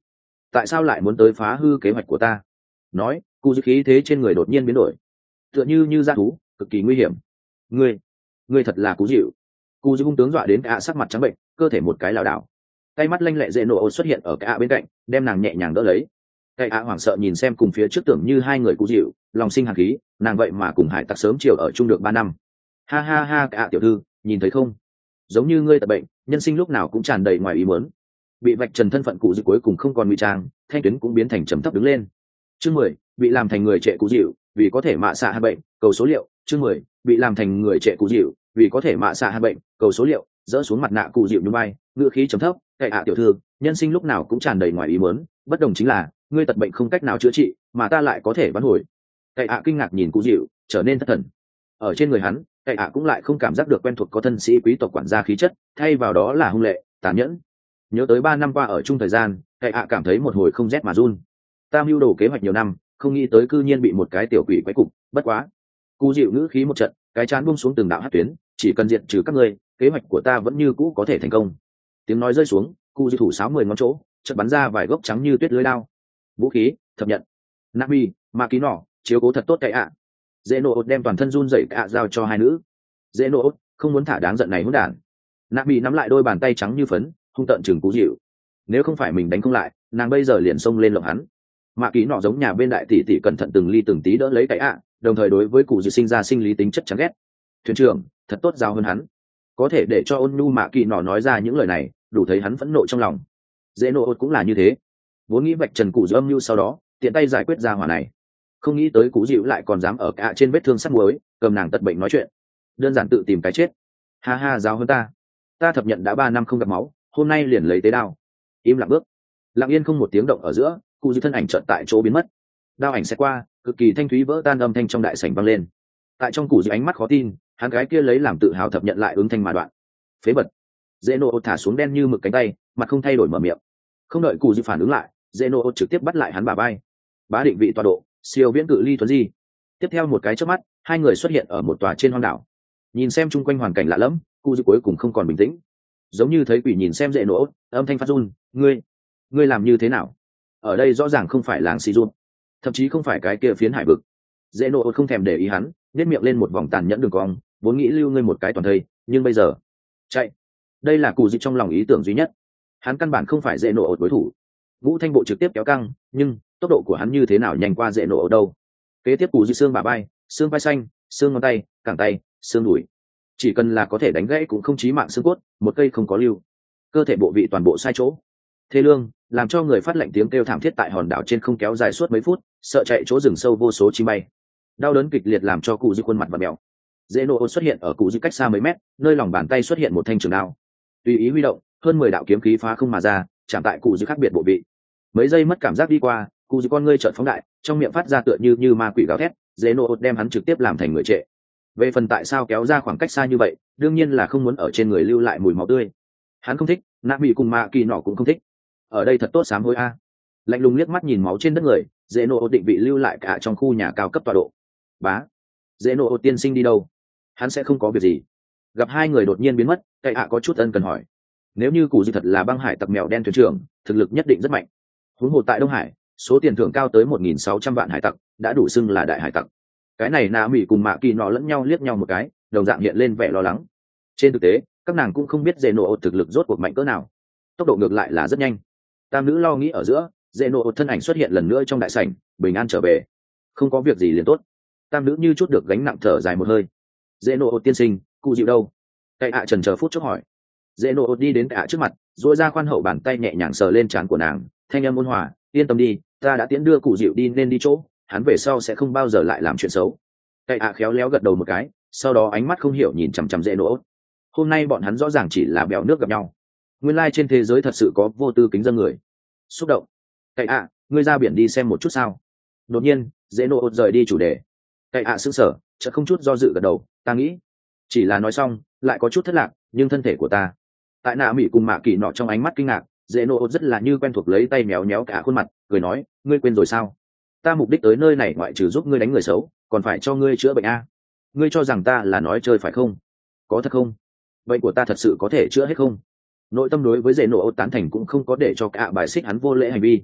tại sao lại muốn tới phá hư kế hoạch của ta? Nói, cụ dư khí thế trên người đột nhiên biến đổi, tựa như như dã thú, cực kỳ nguy hiểm. Ngươi, ngươi thật là cú dịu. Cụ dư hung tướng dọa đến cả sắc mặt trắng bệnh, cơ thể một cái lảo đảo. Tay mắt lanh lẹ dễ nổ xuất hiện ở cả bên cạnh, đem nàng nhẹ nhàng đỡ lấy. Cái ạ hoảng sợ nhìn xem cùng phía trước tưởng như hai người cú dịu, lòng sinh hàn khí, nàng vậy mà cùng hải tặc sớm chiều ở chung được ba năm. Ha ha ha, cả tiểu thư, nhìn thấy không? Giống như ngươi tật bệnh, nhân sinh lúc nào cũng tràn đầy ngoài ý muốn. Bị vạch trần thân phận cụ dịu cuối cùng không còn nguy trang, thanh tuyến cũng biến thành trầm thấp đứng lên. Chương mười, bị làm thành người trệ cú dịu, vì có thể mạ xạ hai bệnh, cầu số liệu. Chương mười, bị làm thành người trệ cú dịu, vì có thể mạ xạ hai bệnh, cầu số liệu. Dỡ xuống mặt nạ cụ dịu như bay, ngữ khí trầm thấp, cái ạ tiểu thư, nhân sinh lúc nào cũng tràn đầy ngoài ý muốn, bất đồng chính là ngươi tật bệnh không cách nào chữa trị, mà ta lại có thể vãn hồi. Cái ạ kinh ngạc nhìn cụ dịu, trở nên thất thần. Ở trên người hắn, cái ạ cũng lại không cảm giác được quen thuộc có thân sĩ quý tộc quản gia khí chất, thay vào đó là hung lệ, tàn nhẫn. Nhớ tới ba năm qua ở chung thời gian, cái ạ cảm thấy một hồi không rét mà run. Ta mưu đồ kế hoạch nhiều năm, không nghĩ tới cư nhiên bị một cái tiểu quỷ quấy cục, bất quá. Cụ dịu ngữ khí một trận, cái chán buông xuống từng đạo hắc tuyến, chỉ cần diệt trừ các ngươi, kế hoạch của ta vẫn như cũ có thể thành công. Tiếng nói rơi xuống, cụ dịu thủ sáo mười ngón chỗ, chợt bắn ra vài gốc trắng như tuyết lưới đao. Vũ khí, thập nhận. Nabi, ma ký nỏ, chiếu cố thật tốt cái ạ. Dễ nổ đem toàn thân run rẩy cả giao cho hai nữ. Dễ nổ không muốn thả đáng giận này hỗn đản. Nabi nắm lại đôi bàn tay trắng như phấn, hung tợn chừng cú dịu. Nếu không phải mình đánh không lại, nàng bây giờ liền xông lên lộng hắn. Ma ký nỏ giống nhà bên đại tỷ tỷ cẩn thận từng ly từng tí đỡ lấy cái ạ, đồng thời đối với cụ dịu sinh ra sinh lý tính chất chán ghét. Thuyền trưởng, thật tốt giao hơn hắn. Có thể để cho ôn nhu mạ kỳ nọ nói ra những lời này, đủ thấy hắn phẫn nộ trong lòng. Dễ nộ cũng là như thế, vốn nghĩ vạch trần cụ dịu âm mưu sau đó tiện tay giải quyết ra hỏa này, không nghĩ tới cụ dịu lại còn dám ở cả trên vết thương sắt muối cầm nàng tật bệnh nói chuyện, đơn giản tự tìm cái chết. Ha ha, giáo hơn ta, ta thập nhận đã ba năm không gặp máu, hôm nay liền lấy tế đao. Im lặng bước, lặng yên không một tiếng động ở giữa, cụ dịu thân ảnh chợt tại chỗ biến mất. Đao ảnh sẽ qua, cực kỳ thanh thúy vỡ tan âm thanh trong đại sảnh vang lên. Tại trong cụ dịu ánh mắt khó tin, hắn gái kia lấy làm tự hào thập nhận lại ứng thanh mà đoạn. Phế vật. Dễ nộ thả xuống đen như mực cánh tay, mặt không thay đổi mở miệng. Không đợi cụ dịu phản ứng lại, dễ nộ trực tiếp bắt lại hắn bả vai. Bá định vị tọa độ, siêu viễn cự ly thuấn di. Tiếp theo một cái chớp mắt, hai người xuất hiện ở một tòa trên hoang đảo. Nhìn xem chung quanh hoàn cảnh lạ lẫm, cụ dịu cuối cùng không còn bình tĩnh, giống như thấy quỷ nhìn xem dễ nộ, âm thanh phát run. Ngươi, ngươi làm như thế nào? Ở đây rõ ràng không phải làng xì run, thậm chí không phải cái kia phiến hải vực. Dễ nộ không thèm để ý hắn, nét miệng lên một vòng tàn nhẫn đường cong, vốn nghĩ lưu ngươi một cái toàn thây, nhưng bây giờ chạy. Đây là cụ dịu trong lòng ý tưởng duy nhất, hắn căn bản không phải dễ nộ đối thủ. Vũ thanh bộ trực tiếp kéo căng, nhưng tốc độ của hắn như thế nào nhanh qua dễ nộ đâu. Kế tiếp cụ dịu xương bả vai, xương vai xanh, xương ngón tay, cẳng tay, xương đùi, chỉ cần là có thể đánh gãy cũng không chí mạng xương cốt, một cây không có lưu. Cơ thể bộ vị toàn bộ sai chỗ, thê lương, làm cho người phát lệnh tiếng kêu thảm thiết tại hòn đảo trên không kéo dài suốt mấy phút, sợ chạy chỗ rừng sâu vô số chim bay. Đau đớn kịch liệt làm cho cụ dịu khuôn mặt và mèo. Dễ nộ xuất hiện ở cụ dịu cách xa mấy mét, nơi lòng bàn tay xuất hiện một thanh trường đao, tùy ý huy động, hơn mười đạo kiếm khí phá không mà ra, chạm tại cụ dịu khác biệt bộ vị. Mấy giây mất cảm giác đi qua, cụ dịu con ngươi trợn phóng đại, trong miệng phát ra tựa như như ma quỷ gào thét. Dễ nộ đem hắn trực tiếp làm thành người trệ. Về phần tại sao kéo ra khoảng cách xa như vậy, đương nhiên là không muốn ở trên người lưu lại mùi máu tươi. Hắn không thích, nạ bị cùng mạ kỳ nọ cũng không thích. Ở đây thật tốt sám hối a. Lạnh lùng liếc mắt nhìn máu trên đất người, dễ nộ định vị lưu lại cả trong khu nhà cao cấp tọa độ. Bá, dễ nộ tiên sinh đi đâu? Hắn sẽ không có việc gì. Gặp hai người đột nhiên biến mất, cậy ạ có chút ân cần hỏi. Nếu như cụ dịu thật là băng hải tặc mèo đen thuyền trưởng, thực lực nhất định rất mạnh. Huống hồ tại Đông Hải, số tiền thưởng cao tới một nghìn sáu trăm vạn hải tặc, đã đủ xưng là đại hải tặc. Cái này nạ mỹ cùng mạ kỳ nọ lẫn nhau liếc nhau một cái, đồng dạng hiện lên vẻ lo lắng. Trên thực tế, các nàng cũng không biết dễ nộ thực lực rốt cuộc mạnh cỡ nào, tốc độ ngược lại là rất nhanh. Tam nữ lo nghĩ ở giữa, dễ nộ thân ảnh xuất hiện lần nữa trong đại sảnh, bình an trở về. Không có việc gì liền tốt. Tam nữ như chút được gánh nặng thở dài một hơi. Dễ nộ tiên sinh, cụ dịu đâu? Cậy ạ trần chờ phút chốc hỏi. Dễ nộ đi đến ạ trước mặt, duỗi ra khoan hậu bàn tay nhẹ nhàng sờ lên trán của nàng, thanh âm ôn hòa, yên tâm đi, ta đã tiễn đưa cụ dịu đi nên đi chỗ, hắn về sau sẽ không bao giờ lại làm chuyện xấu. Cậy ạ khéo léo gật đầu một cái, sau đó ánh mắt không hiểu nhìn chằm chằm dễ nộ. Hôm nay bọn hắn rõ ràng chỉ là bèo nước gặp nhau, nguyên lai trên thế giới thật sự có vô tư kính dân người. Xúc động. Cậy ạ, ngươi ra biển đi xem một chút sao? Đột nhiên dễ nộ rời đi chủ đề. Cậy ạ sững sờ, chợt không chút do dự gật đầu, ta nghĩ. Chỉ là nói xong lại có chút thất lạc, nhưng thân thể của ta. Tại nạ mỹ cùng mạ kỳ nọ trong ánh mắt kinh ngạc, dễ nộ rất là như quen thuộc lấy tay méo méo cả khuôn mặt, cười nói, ngươi quên rồi sao? Ta mục đích tới nơi này ngoại trừ giúp ngươi đánh người xấu, còn phải cho ngươi chữa bệnh a. Ngươi cho rằng ta là nói chơi phải không? Có thật không? Bệnh của ta thật sự có thể chữa hết không? Nội tâm đối với dễ nộ tán thành cũng không có để cho cả bài xích hắn vô lễ hành vi.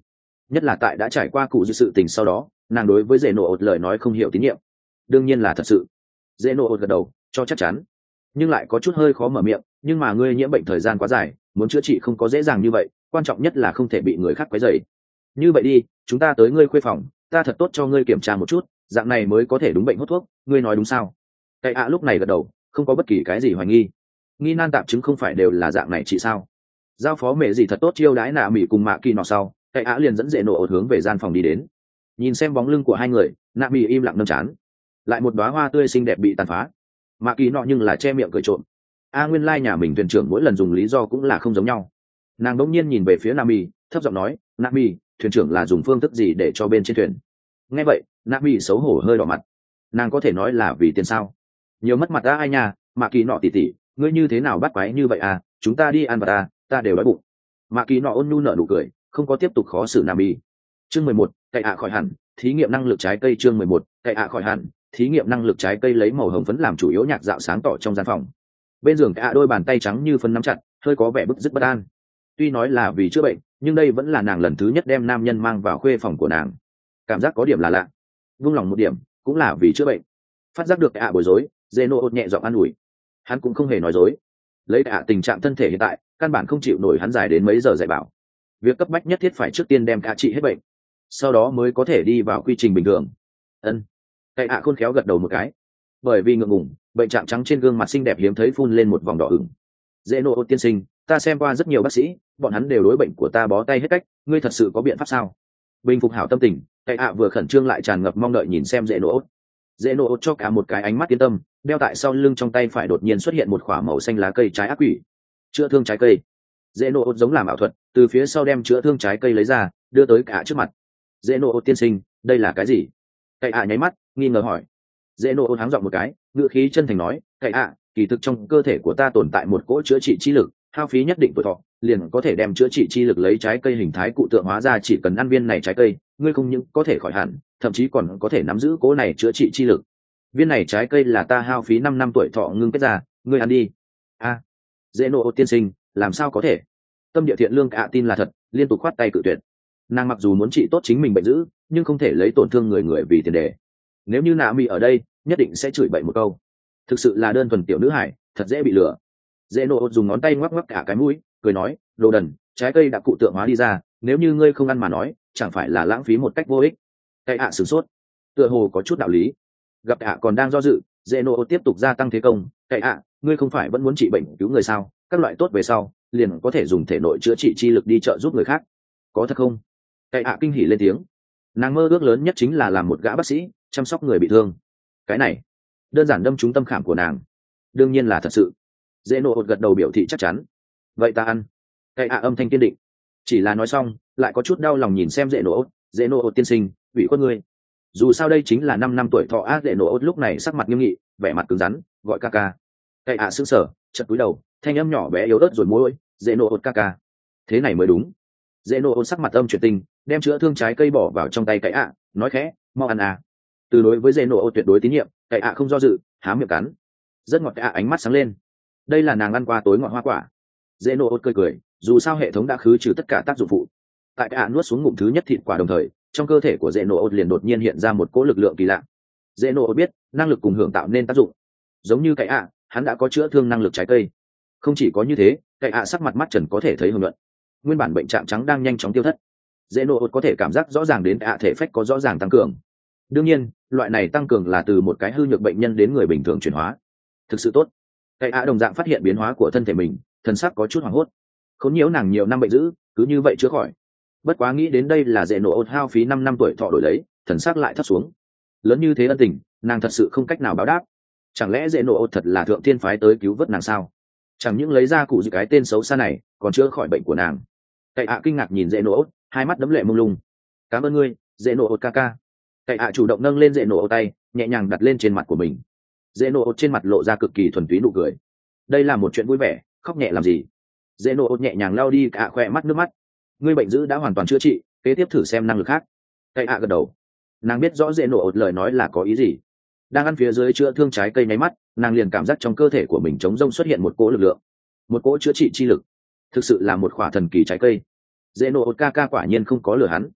nhất là tại đã trải qua cụ dự sự tình sau đó, nàng đối với dễ nổ ột lời nói không hiểu tín nhiệm. Đương nhiên là thật sự. Dễ nổ ột gật đầu cho chắc chắn, nhưng lại có chút hơi khó mở miệng. Nhưng mà ngươi nhiễm bệnh thời gian quá dài, muốn chữa trị không có dễ dàng như vậy, quan trọng nhất là không thể bị người khác quấy rầy. Như vậy đi, chúng ta tới ngươi khuê phòng, ta thật tốt cho ngươi kiểm tra một chút, dạng này mới có thể đúng bệnh hút thuốc, ngươi nói đúng sao? Cái ạ lúc này gật đầu, không có bất kỳ cái gì hoài nghi. Nghi nan tạm chứng không phải đều là dạng này chị sao? Giao phó mẹ gì thật tốt chiêu đãi nạ mỹ cùng mạ kỳ nọ sau, cái ạ liền dẫn dễ nổ ột hướng về gian phòng đi đến. Nhìn xem bóng lưng của hai người, nạ mỹ im lặng nâng chán. Lại một đóa hoa tươi xinh đẹp bị tàn phá. Mạ kỳ nọ nhưng là che miệng cười trộm. A nguyên lai nhà mình thuyền trưởng mỗi lần dùng lý do cũng là không giống nhau. Nàng đống nhiên nhìn về phía nạ mỹ, thấp giọng nói, nạ mỹ, thuyền trưởng là dùng phương thức gì để cho bên trên thuyền? Nghe vậy, nạ mỹ xấu hổ hơi đỏ mặt. Nàng có thể nói là vì tiền sao? Nhiều mất mặt đã ai nha, mạ kỳ nọ tỉ tỉ, ngươi như thế nào bắt quái như vậy à? Chúng ta đi ăn và ta, ta đều đói bụng. Mạ kỳ nọ ôn nhu nở nụ cười, không có tiếp tục khó xử nạ mỹ. Chương mười một, cậy ạ khỏi hẳn, thí nghiệm năng lực trái cây. Chương mười một, cậy ạ khỏi hẳn, thí nghiệm năng lực trái cây. Lấy màu hồng phấn làm chủ yếu nhạc dạo sáng tỏ trong gian phòng. Bên giường ạ đôi bàn tay trắng như phấn nắm chặt, hơi có vẻ bức dứt bất an. Tuy nói là vì chữa bệnh, nhưng đây vẫn là nàng lần thứ nhất đem nam nhân mang vào khuê phòng của nàng. Cảm giác có điểm là lạ. Vung lòng một điểm, cũng là vì chữa bệnh. Phát giác được ạ bối rối, Zeno nhẹ giọng an ủi. Hắn cũng không hề nói dối. Lấy ạ tình trạng thân thể hiện tại, căn bản không chịu nổi hắn dài đến mấy giờ dạy bảo. Việc cấp bách nhất thiết phải trước tiên đem ạ trị hết bệnh, sau đó mới có thể đi vào quy trình bình thường. Ân. Cái ạ khôn khéo gật đầu một cái. Bởi vì ngượng ngùng, bệnh trạng trắng trên gương mặt xinh đẹp hiếm thấy phun lên một vòng đỏ ửng. Zeno tiên sinh, ta xem qua rất nhiều bác sĩ, bọn hắn đều đối bệnh của ta bó tay hết cách, ngươi thật sự có biện pháp sao? Bình phục hảo tâm tình, cái ạ vừa khẩn trương lại tràn ngập mong đợi nhìn xem Zeno. Zeno cho cả một cái ánh mắt yên tâm, đeo tại sau lưng trong tay phải đột nhiên xuất hiện một quả màu xanh lá cây trái ác quỷ. Chữa thương trái cây. Zeno giống làm ảo thuật, từ phía sau đem chữa thương trái cây lấy ra, đưa tới cả trước mặt. Zeno tiên sinh, đây là cái gì? Cái ạ nháy mắt, nghi ngờ hỏi. Zeno háng giọng một cái, ngữ khí chân thành nói, cái ạ, kỳ thực trong cơ thể của ta tồn tại một cỗ chữa trị chi lực, hao phí nhất định tuổi thọ, liền có thể đem chữa trị chi lực lấy trái cây hình thái cụ tượng hóa ra, chỉ cần ăn viên này trái cây, ngươi không những có thể khỏi hẳn, thậm chí còn có thể nắm giữ cỗ này chữa trị chi lực. Viên này trái cây là ta hao phí năm năm tuổi thọ ngưng kết ra, ngươi ăn đi. A, à, Zeno tiên sinh, làm sao có thể? Tâm địa thiện lương cả tin là thật, liên tục khoát tay cự tuyệt. Nàng mặc dù muốn trị tốt chính mình bệnh dữ, nhưng không thể lấy tổn thương người người vì tiền đề. Nếu như nạ mỹ ở đây, nhất định sẽ chửi bậy một câu. Thực sự là đơn thuần tiểu nữ hải, thật dễ bị lừa. Zeno dùng ngón tay ngoắc ngoắc cả cái mũi, cười nói, đồ đần, trái cây đã cụ tượng hóa đi ra, nếu như ngươi không ăn mà nói, chẳng phải là lãng phí một cách vô ích. Cái ạ sửng sốt, tựa hồ có chút đạo lý. Gặp ạ còn đang do dự, Zeno tiếp tục gia tăng thế công. Cái ạ, ngươi không phải vẫn muốn trị bệnh cứu người sao? Các loại tốt về sau, liền có thể dùng thể nội chữa trị chi lực đi trợ giúp người khác. Có thật không? Cái ạ kinh hỉ lên tiếng. Nàng mơ ước lớn nhất chính là làm một gã bác sĩ, chăm sóc người bị thương. Cái này, đơn giản đâm trúng tâm khảm của nàng. Đương nhiên là thật sự. Zeno gật đầu biểu thị chắc chắn. Vậy ta ăn. Cái ạ âm thanh kiên định. Chỉ là nói xong, lại có chút đau lòng nhìn xem Zeno. Zeno tiên sinh, ủy khuất ngươi. Dù sao đây chính là năm năm tuổi thọ á. Zeno lúc này sắc mặt nghiêm nghị, vẻ mặt cứng rắn, gọi ca ca. Cái ạ sững sờ, chật cúi đầu, thanh âm nhỏ bé yếu ớt rồi môi. Zeno ca ca. Thế này mới đúng. Zeno sắc mặt âm chuyển tình, đem chữa thương trái cây bỏ vào trong tay cái ạ, nói khẽ, mau ăn à. Từ đối với Zeno tuyệt đối tín nhiệm, cái ạ không do dự, há miệng cắn. Rất ngọt. Cái ạ ánh mắt sáng lên. Đây là nàng ăn qua tối ngọt hoa quả. Zeno cười cười, dù sao hệ thống đã khứ trừ tất cả tác dụng phụ. Tại cái ạ nuốt xuống ngụm thứ nhất thịt quả đồng thời, trong cơ thể của Zeno liền đột nhiên hiện ra một cỗ lực lượng kỳ lạ. Zeno biết, năng lực cùng hưởng tạo nên tác dụng. Giống như cái ạ, hắn đã có chữa thương năng lực trái cây. Không chỉ có như thế, cái ạ sắc mặt mắt trần có thể thấy hưởng luận. Nguyên bản bệnh trạng trắng đang nhanh chóng tiêu thất. Zeno có thể cảm giác rõ ràng đến ạ thể phách có rõ ràng tăng cường. Đương nhiên, loại này tăng cường là từ một cái hư nhược bệnh nhân đến người bình thường chuyển hóa. Thực sự tốt. Cái ạ đồng dạng phát hiện biến hóa của thân thể mình, thân xác có chút hoảng hốt. Khốn nhiễu nàng nhiều năm bệnh dữ, cứ như vậy chữa khỏi. Bất quá nghĩ đến đây là Zeno hao phí năm năm tuổi thọ đổi lấy, thần xác lại thấp xuống. Lớn như thế ân tình, nàng thật sự không cách nào báo đáp. Chẳng lẽ Zeno thật là thượng thiên phái tới cứu vớt nàng sao? Chẳng những lấy ra cụ gì cái tên xấu xa này, còn chữa khỏi bệnh của nàng. Cái ạ kinh ngạc nhìn Zeno, hai mắt đấm lệ mông lung. Cảm ơn ngươi, Zeno ca ca. Cái ạ chủ động nâng lên Zeno tay, nhẹ nhàng đặt lên trên mặt của mình. Zeno trên mặt lộ ra cực kỳ thuần túy nụ cười. Đây là một chuyện vui vẻ, khóc nhẹ làm gì? Zeno nhẹ nhàng lau đi cả khoe mắt nước mắt. Ngươi bệnh dữ đã hoàn toàn chữa trị, kế tiếp thử xem năng lực khác. Cái ạ gật đầu. Nàng biết rõ Zeno lời nói là có ý gì. Đang ăn phía dưới chữa thương trái cây nháy mắt, nàng liền cảm giác trong cơ thể của mình trống rông xuất hiện một cỗ lực lượng, một cỗ chữa trị chi lực. Thực sự là một khỏa thần kỳ trái cây. Zeno ca ca quả nhiên không có lừa hắn.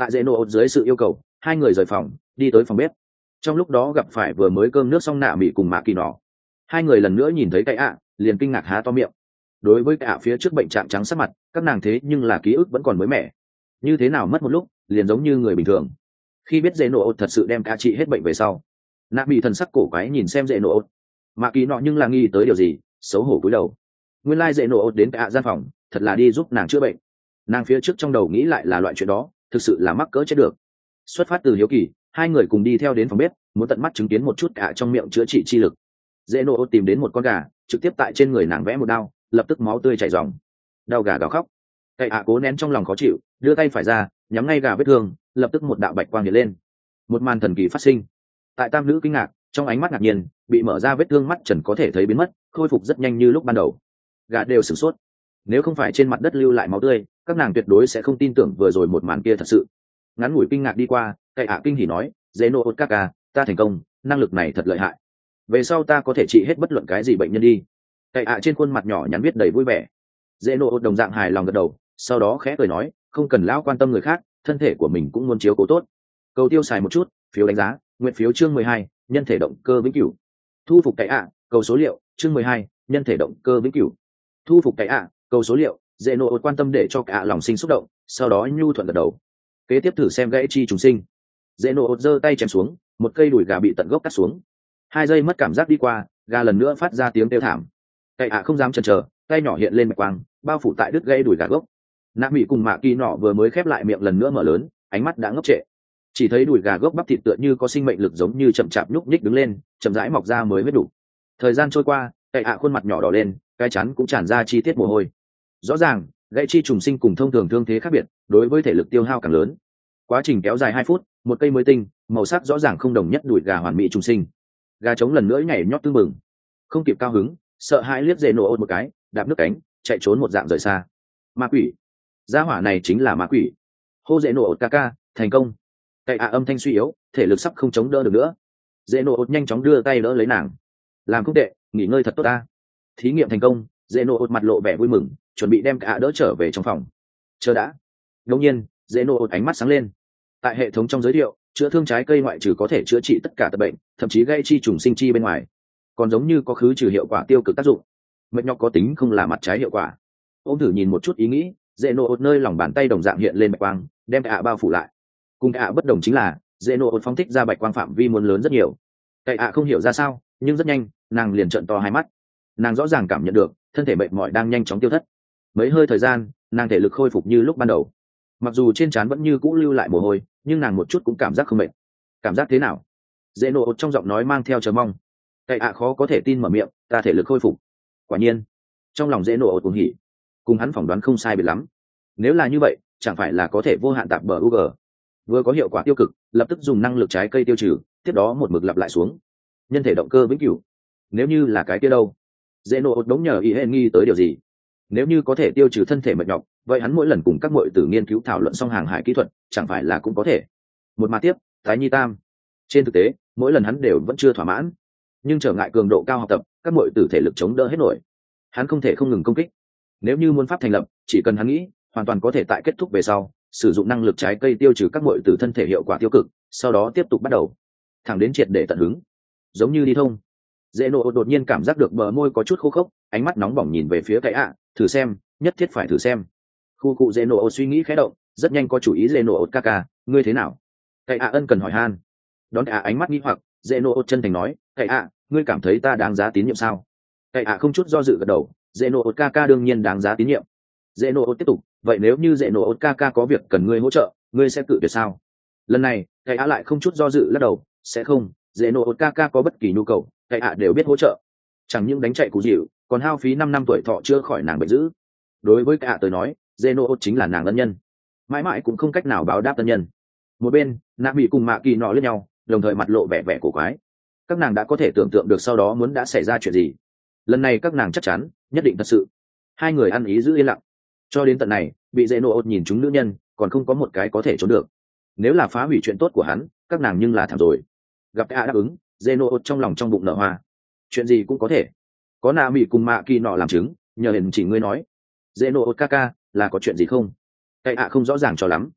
tại dễ nổ dưới sự yêu cầu hai người rời phòng đi tới phòng bếp. Trong lúc đó gặp phải vừa mới cơm nước xong nạ mỹ cùng mạ kỳ nọ, hai người lần nữa nhìn thấy cái ạ liền kinh ngạc há to miệng. Đối với cái ạ phía trước bệnh trạng trắng sắc mặt các nàng thế nhưng là ký ức vẫn còn mới mẻ, như thế nào mất một lúc liền giống như người bình thường. Khi biết dễ nổ thật sự đem cả trị hết bệnh về sau, nạ mỹ thần sắc cổ quái nhìn xem dễ nổ mạ kỳ nọ nhưng là nghi tới điều gì, xấu hổ cúi đầu. Nguyên lai dễ nổ đến cả gian phòng thật là đi giúp nàng chữa bệnh. Nàng phía trước trong đầu nghĩ lại là loại chuyện đó thực sự là mắc cỡ chết được. Xuất phát từ hiếu kỳ hai người cùng đi theo đến phòng bếp muốn tận mắt chứng kiến một chút cả trong miệng chữa trị chi lực. Dễ nổ tìm đến một con gà trực tiếp tại trên người nàng vẽ một đao, lập tức máu tươi chảy ròng. Đau gà gào khóc. Cậy ạ cố nén trong lòng khó chịu đưa tay phải ra nhắm ngay gà vết thương, lập tức một đạo bạch quang hiện lên. Một màn thần kỳ phát sinh. Tại tam nữ kinh ngạc trong ánh mắt ngạc nhiên, bị mở ra vết thương mắt trần có thể thấy biến mất, khôi phục rất nhanh như lúc ban đầu. Gà đều sửng sốt, nếu không phải trên mặt đất lưu lại máu tươi các nàng tuyệt đối sẽ không tin tưởng vừa rồi một màn kia thật sự. Ngắn ngủi kinh ngạc đi qua, cậy ạ kinh hỉ nói, dễ nô ốt ca, ta thành công, năng lực này thật lợi hại, về sau ta có thể trị hết bất luận cái gì bệnh nhân đi. Cậy ạ trên khuôn mặt nhỏ nhắn viết đầy vui vẻ. Dễ nô ốt đồng dạng hài lòng gật đầu, sau đó khẽ cười nói, không cần lão quan tâm người khác, thân thể của mình cũng muốn chiếu cố tốt. Cầu tiêu xài một chút, phiếu đánh giá, nguyện phiếu chương mười hai, nhân thể động cơ vĩnh cửu. Thu phục cậy ạ, cầu số liệu, chương mười hai, nhân thể động cơ vĩnh cửu. Thu phục cậy ạ, cầu số liệu, dễ nô ốt quan tâm để cho cả lòng sinh xúc động, sau đó nhu thuận gật đầu. Kế tiếp thử xem gãy chi trùng sinh. Dễ nô ốt giơ tay chém xuống, một cây đùi gà bị tận gốc cắt xuống. Hai giây mất cảm giác đi qua, gà lần nữa phát ra tiếng kêu thảm. Cậy ạ không dám chần chờ, tay nhỏ hiện lên mạch quang, bao phủ tại đứt gãy đùi gà gốc. Nạ mỹ cùng mạ kỳ nọ vừa mới khép lại miệng lần nữa mở lớn, ánh mắt đã ngốc trệ. Chỉ thấy đùi gà gốc bắp thịt tựa như có sinh mệnh lực giống như chậm chạp nhúc nhích đứng lên, chậm rãi mọc ra mới huyết đủ. Thời gian trôi qua, cậy ạ khuôn mặt nhỏ đỏ lên, cái chắn cũng tràn ra chi tiết mồ hôi. Rõ ràng gãy chi trùng sinh cùng thông thường thương thế khác biệt, đối với thể lực tiêu hao càng lớn. Quá trình kéo dài hai phút, một cây mới tinh, màu sắc rõ ràng không đồng nhất đùi gà hoàn mỹ trùng sinh. Gà trống lần nữa nhảy nhót tưng mừng, không kịp cao hứng, sợ hãi liếc dễ nổ ốt một cái, đạp nước cánh chạy trốn một dạng rời xa. Ma quỷ, gia hỏa này chính là ma quỷ. Hô dễ nổ ốt ca ca, thành công. Cậy ạ âm thanh suy yếu, thể lực sắp không chống đỡ được nữa. Dễ nổ ốt nhanh chóng đưa tay đỡ lấy nàng, làm không tệ, nghỉ ngơi thật tốt ta. Thí nghiệm thành công. Dễ nổ ốt mặt lộ vẻ vui mừng, chuẩn bị đem cả đỡ trở về trong phòng. Chờ đã. Đột nhiên dễ nổ ốt ánh mắt sáng lên. Tại hệ thống trong giới thiệu, chữa thương trái cây ngoại trừ có thể chữa trị tất cả tật bệnh, thậm chí gây chi trùng sinh chi bên ngoài, còn giống như có khứ trừ hiệu quả tiêu cực tác dụng. Mệt nhọc có tính không là mặt trái hiệu quả. Ôm thử nhìn một chút ý nghĩ, dễ nổ ốt nơi lòng bàn tay đồng dạng hiện lên bạch quang, đem cả bao phủ lại. Cùng cả bất đồng chính là dễ nổ ốt phóng thích ra bạch quang phạm vi muốn lớn rất nhiều. Cậy ạ không hiểu ra sao, nhưng rất nhanh nàng liền trợn to hai mắt. Nàng rõ ràng cảm nhận được thân thể mệt mỏi đang nhanh chóng tiêu thất. Mấy hơi thời gian nàng thể lực khôi phục như lúc ban đầu, mặc dù trên trán vẫn như cũ lưu lại mồ hôi, nhưng nàng một chút cũng cảm giác không mệt. Cảm giác thế nào? Dễ nổ trong giọng nói mang theo chờ mong. Cậy ạ khó có thể tin mở miệng, ta thể lực khôi phục. Quả nhiên trong lòng dễ nổ cuồng hỉ, cùng hắn phỏng đoán không sai biệt lắm. Nếu là như vậy chẳng phải là có thể vô hạn tạp bờ u g, vừa có hiệu quả tiêu cực lập tức dùng năng lực trái cây tiêu trừ, tiếp đó một mực lặp lại xuống. Nhân thể động cơ vĩnh cửu, nếu như là cái kia đâu? Dễ nổ ốt đống nhờ ý hệ nghi tới điều gì. Nếu như có thể tiêu trừ thân thể mệt nhọc, vậy hắn mỗi lần cùng các muội tử nghiên cứu thảo luận xong hàng hải kỹ thuật chẳng phải là cũng có thể. Một mà tiếp tái nhi tam. Trên thực tế mỗi lần hắn đều vẫn chưa thỏa mãn, nhưng trở ngại cường độ cao học tập, các muội tử thể lực chống đỡ hết nổi, hắn không thể không ngừng công kích. Nếu như muốn pháp thành lập, chỉ cần hắn nghĩ, hoàn toàn có thể tại kết thúc về sau sử dụng năng lực trái cây tiêu trừ các muội tử thân thể hiệu quả tiêu cực, sau đó tiếp tục bắt đầu thẳng đến triệt để tận hứng, giống như đi thông. Dễ nổ đột nhiên cảm giác được bờ môi có chút khô khốc, ánh mắt nóng bỏng nhìn về phía cái ạ, thử xem, nhất thiết phải thử xem. Khu cụ dễ nổ suy nghĩ khẽ động, rất nhanh có chủ ý. Dễ nổ ca ca, ngươi thế nào? Cái ạ ân cần hỏi han. Đón cái ạ ánh mắt nghi hoặc, dễ nổ chân thành nói, cái ạ, ngươi cảm thấy ta đáng giá tín nhiệm sao? Cái ạ không chút do dự gật đầu, dễ nổ ca ca đương nhiên đáng giá tín nhiệm. Dễ nổ tiếp tục, vậy nếu như dễ nổ ca ca có việc cần ngươi hỗ trợ, ngươi sẽ cự tuyệt sao? Lần này cái ạ lại không chút do dự lắc đầu, sẽ không. Dễ nổ ca ca có bất kỳ nhu cầu, cái ạ đều biết hỗ trợ. Chẳng những đánh chạy cụ dịu, còn hao phí năm năm tuổi thọ chưa khỏi nàng bệnh dữ. Đối với cái ạ tới nói, Zeno chính là nàng ân nhân, mãi mãi cũng không cách nào báo đáp ân nhân. Một bên nạ bị cùng mạ kỳ nọ lẫn nhau, đồng thời mặt lộ vẻ vẻ cổ quái. Các nàng đã có thể tưởng tượng được sau đó muốn đã xảy ra chuyện gì. Lần này các nàng chắc chắn nhất định thật sự. Hai người ăn ý giữ yên lặng, cho đến tận này bị Zeno nhìn chúng nữ nhân còn không có một cái có thể trốn được. Nếu là phá hủy chuyện tốt của hắn, các nàng nhưng là thảm rồi. Gặp cái ạ đáp ứng, Zeno trong lòng trong bụng nở hoa. Chuyện gì cũng có thể, có nạ mỹ cùng mạ kỳ nọ làm chứng, nhờ hiền chỉ ngươi nói. Zeno ca ca là có chuyện gì không? Cái ạ không rõ ràng cho lắm.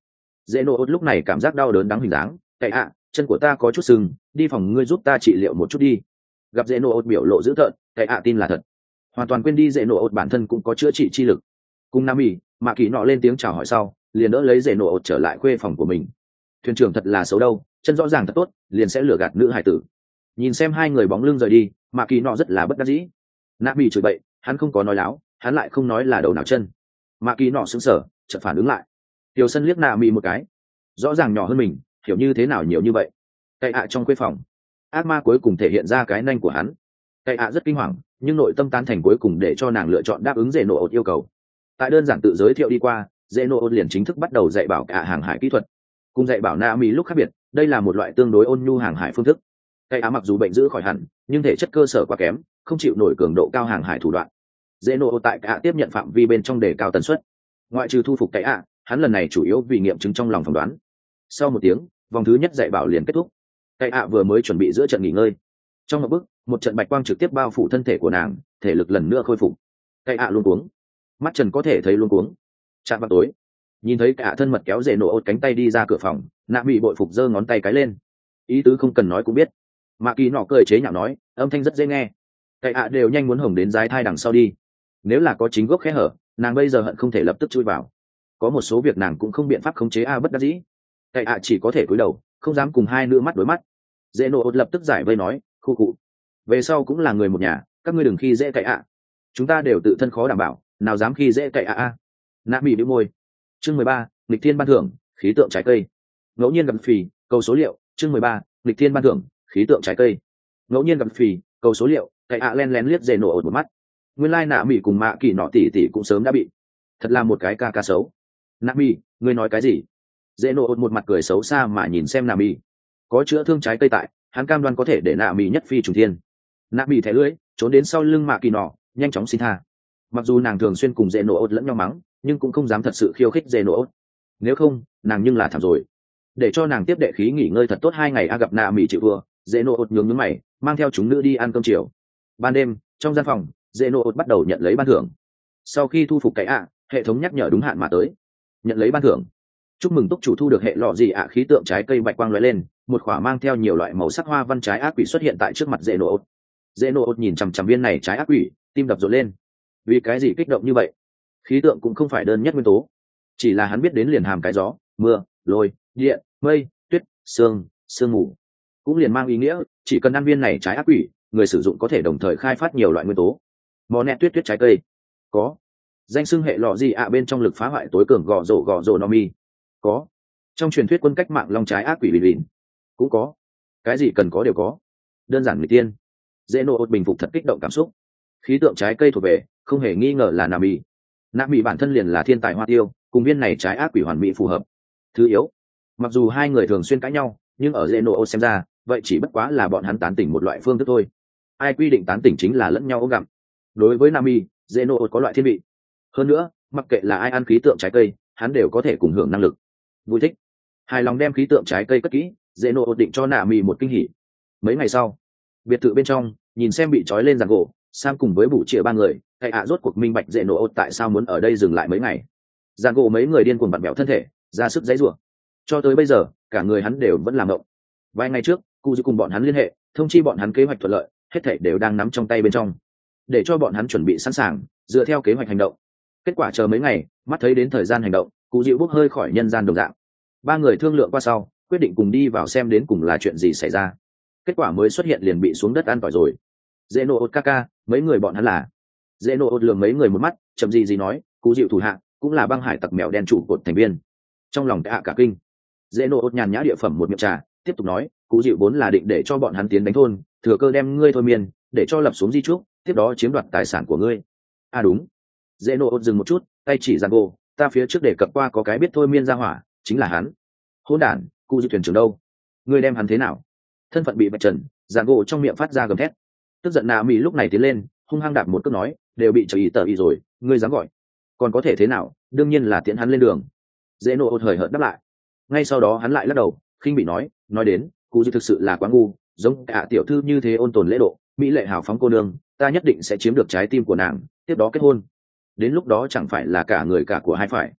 dễ nổ ốt lúc này cảm giác đau đớn đáng hình dáng. Cậy ạ, chân của ta có chút sưng, đi phòng ngươi giúp ta trị liệu một chút đi. Gặp dễ nổ ốt biểu lộ dữ tợn, Cậy ạ tin là thật, hoàn toàn quên đi dễ nổ ốt bản thân cũng có chữa trị chi lực. Cùng nam ỉ mạ kỳ nọ lên tiếng chào hỏi sau, liền đỡ lấy dễ nổ ốt trở lại khuê phòng của mình. Thuyền trưởng thật là xấu đâu, chân rõ ràng thật tốt, liền sẽ lừa gạt nữ hải tử. Nhìn xem hai người bóng lưng rời đi, mạ kỳ nọ rất là bất đắc dĩ. Nạ bị chửi bậy, hắn không có nói láo, hắn lại không nói là đầu nào chân. Mạ kỳ nọ sững sờ, chợt phản ứng lại. Tiểu sân liếc nạ bị một cái, rõ ràng nhỏ hơn mình, hiểu như thế nào nhiều như vậy. Cậy ạ trong khuê phòng, ác ma cuối cùng thể hiện ra cái nanh của hắn. Cậy ạ rất kinh hoàng, nhưng nội tâm tán thành cuối cùng để cho nàng lựa chọn đáp ứng dễ nổ ột yêu cầu. Tại đơn giản tự giới thiệu đi qua, dễ nổ ột liền chính thức bắt đầu dạy bảo cả hàng hải kỹ thuật. Cùng dạy bảo nạ mỹ lúc khác biệt, đây là một loại tương đối ôn nhu hàng hải phương thức. Cậy ạ mặc dù bệnh giữ khỏi hẳn, nhưng thể chất cơ sở quá kém, không chịu nổi cường độ cao hàng hải thủ đoạn. Dễ nổ ột tại cả tiếp nhận phạm vi bên trong đề cao tần suất. Ngoại trừ thu phục cậy ạ, hắn lần này chủ yếu vì nghiệm chứng trong lòng phỏng đoán. Sau một tiếng, vòng thứ nhất dạy bảo liền kết thúc. Cậy ạ vừa mới chuẩn bị giữa trận nghỉ ngơi, trong một bước một trận bạch quang trực tiếp bao phủ thân thể của nàng, thể lực lần nữa khôi phục. Cậy ạ luôn cuống, mắt trần có thể thấy luôn cuống. Chạm vào tối, nhìn thấy cả thân mật kéo dễ nổ ốt cánh tay đi ra cửa phòng, nạ bị bội phục giơ ngón tay cái lên, ý tứ không cần nói cũng biết. Mạ kỳ nọ cười chế nhạo nói, âm thanh rất dễ nghe. Cậy ạ đều nhanh muốn hồng đến dái thai đằng sau đi. Nếu là có chính gốc khe hở, nàng bây giờ hận không thể lập tức chui vào. Có một số việc nàng cũng không biện pháp khống chế a bất đắc dĩ. Cậy ạ chỉ có thể cúi đầu, không dám cùng hai nữ mắt đối mắt. Dễ nổ ốt lập tức giải vây nói, khu cụ, về sau cũng là người một nhà, các ngươi đừng khi dễ cậy ạ. Chúng ta đều tự thân khó đảm bảo, nào dám khi dễ cậy ạ a. Nạ bị đĩu môi. Chương mười ba, nghịch thiên ban thưởng, khí tượng trái cây. Ngẫu nhiên gặp phì, câu số liệu. Chương mười ba, nghịch thiên ban thưởng, khí tượng trái cây. Ngẫu nhiên gặp phì, câu số liệu. Cậy ạ len lén liếc dễ nổ ột một mắt. Nguyên lai nạ mỹ cùng mạ kỳ nọ tỷ tỷ cũng sớm đã bị. Thật là một cái ca ca xấu. Nạ mỹ, ngươi nói cái gì? Dễ nổ ột một mặt cười xấu xa mà nhìn xem nạ mỹ. Có chữa thương trái cây tại, hắn cam đoan có thể để nạ mỹ nhất phi trùng thiên. Nạ mỹ thẻ lưỡi, trốn đến sau lưng mạ kỳ nọ, nhanh chóng xin tha. Mặc dù nàng thường xuyên cùng dễ nổ ột lẫn nhau mắng, nhưng cũng không dám thật sự khiêu khích dễ nổ ột. Nếu không, nàng nhưng là thảm rồi. Để cho nàng tiếp đệ khí nghỉ ngơi thật tốt hai ngày a gặp nạ mỹ chịu vừa, dễ nổ ột nhướng nhướng mày, mang theo chúng nữ đi ăn cơm chiều. Ban đêm, trong gian phòng, dễ nổ ột bắt đầu nhận lấy ban thưởng. Sau khi thu phục cái ạ, hệ thống nhắc nhở đúng hạn mà tới. Nhận lấy ban thưởng. Chúc mừng túc chủ thu được hệ lọ gì ạ khí tượng trái cây bạch quang lóe lên, một quả mang theo nhiều loại màu sắc hoa văn trái ác quỷ xuất hiện tại trước mặt dễ nổ ột. Dễ nổ ột nhìn chằm chằm viên này trái ác quỷ, tim đập rộn lên. Vì cái gì kích động như vậy? Khí tượng cũng không phải đơn nhất nguyên tố, chỉ là hắn biết đến liền hàm cái gió, mưa, lôi, điện, mây, tuyết, sương, sương mù, cũng liền mang ý nghĩa chỉ cần ăn viên này trái ác quỷ, người sử dụng có thể đồng thời khai phát nhiều loại nguyên tố. Mò nẹt tuyết tuyết trái cây có. Danh xưng hệ lọ gì ạ bên trong lực phá hoại tối cường gò rổ gò rổ no mi có. Trong truyền thuyết quân cách mạng long trái ác quỷ bì bìn cũng có. Cái gì cần có đều có, đơn giản người tiên. Dễ nổ ột bình phục thật kích động cảm xúc. Khí tượng trái cây thuộc về, không hề nghi ngờ là nà mì. Nà mì bản thân liền là thiên tài hoa tiêu, cùng viên này trái ác quỷ hoàn mỹ phù hợp. Thứ yếu, mặc dù hai người thường xuyên cãi nhau, nhưng ở dễ nổ ột xem ra, vậy chỉ bất quá là bọn hắn tán tỉnh một loại phương thức thôi. Ai quy định tán tỉnh chính là lẫn nhau ôm gặm. Đối với nà mì, dễ nổ ột có loại thiên vị. Hơn nữa, mặc kệ là ai ăn khí tượng trái cây, hắn đều có thể cùng hưởng năng lực. Vui thích, hài lòng đem khí tượng trái cây cất kỹ, dễ nổ ột định cho nà mì một kinh hỉ. Mấy ngày sau, biệt thự bên trong, nhìn xem bị trói lên giàn gỗ, Sam cùng với bụ chĩa ba người, cậy ạ rốt cuộc minh bạch dễ nổ ột tại sao muốn ở đây dừng lại mấy ngày. Giàn gỗ mấy người điên cuồng vặn bẹo thân thể, ra sức giãy giụa. Cho tới bây giờ, cả người hắn đều vẫn làm động. Vài ngày trước, cụ dư cùng bọn hắn liên hệ, thông chi bọn hắn kế hoạch thuận lợi, hết thảy đều đang nắm trong tay bên trong, để cho bọn hắn chuẩn bị sẵn sàng, dựa theo kế hoạch hành động. Kết quả chờ mấy ngày, mắt thấy đến thời gian hành động, cụ dịu bốc hơi khỏi nhân gian đồng dạng. Ba người thương lượng qua sau, quyết định cùng đi vào xem đến cùng là chuyện gì xảy ra. Kết quả mới xuất hiện liền bị xuống đất ăn tỏi rồi. Dễ nổ ột ca ca, mấy người bọn hắn là. Dễ nổ ột lường mấy người một mắt, chậm gì gì nói, cụ dịu thủ hạ, cũng là băng hải tặc mèo đen trụ cột thành viên. Trong lòng cả cả kinh. Dễ nổ ột nhàn nhã địa phẩm một miệng trà, tiếp tục nói, cụ dịu vốn là định để cho bọn hắn tiến đánh thôn, thừa cơ đem ngươi thôi miên, để cho lập xuống di trúc, tiếp đó chiếm đoạt tài sản của ngươi. À đúng. Dễ nổ ột dừng một chút, tay chỉ giàn gỗ, ta phía trước đề cập qua có cái biết thôi miên ra hỏa, chính là hắn. Hỗn đản, cụ dịu thuyền trưởng đâu? Ngươi đem hắn thế nào? Thân phận bị bạch trần, giàn gỗ trong miệng phát ra gầm thét. Tức giận nạ mỹ lúc này tiến lên, hung hăng đạp một cước nói, đều bị trời ý tờ ý rồi, ngươi dám gọi? Còn có thể thế nào? Đương nhiên là tiễn hắn lên đường. Dễ nổ ột hời hợt đáp lại. Ngay sau đó hắn lại lắc đầu, khinh bị nói, nói đến, cụ dịu thực sự là quá ngu, giống cả tiểu thư như thế ôn tồn lễ độ, mỹ lệ hào phóng cô nương, ta nhất định sẽ chiếm được trái tim của nàng, tiếp đó kết hôn. Đến lúc đó chẳng phải là cả người cả của hai phải.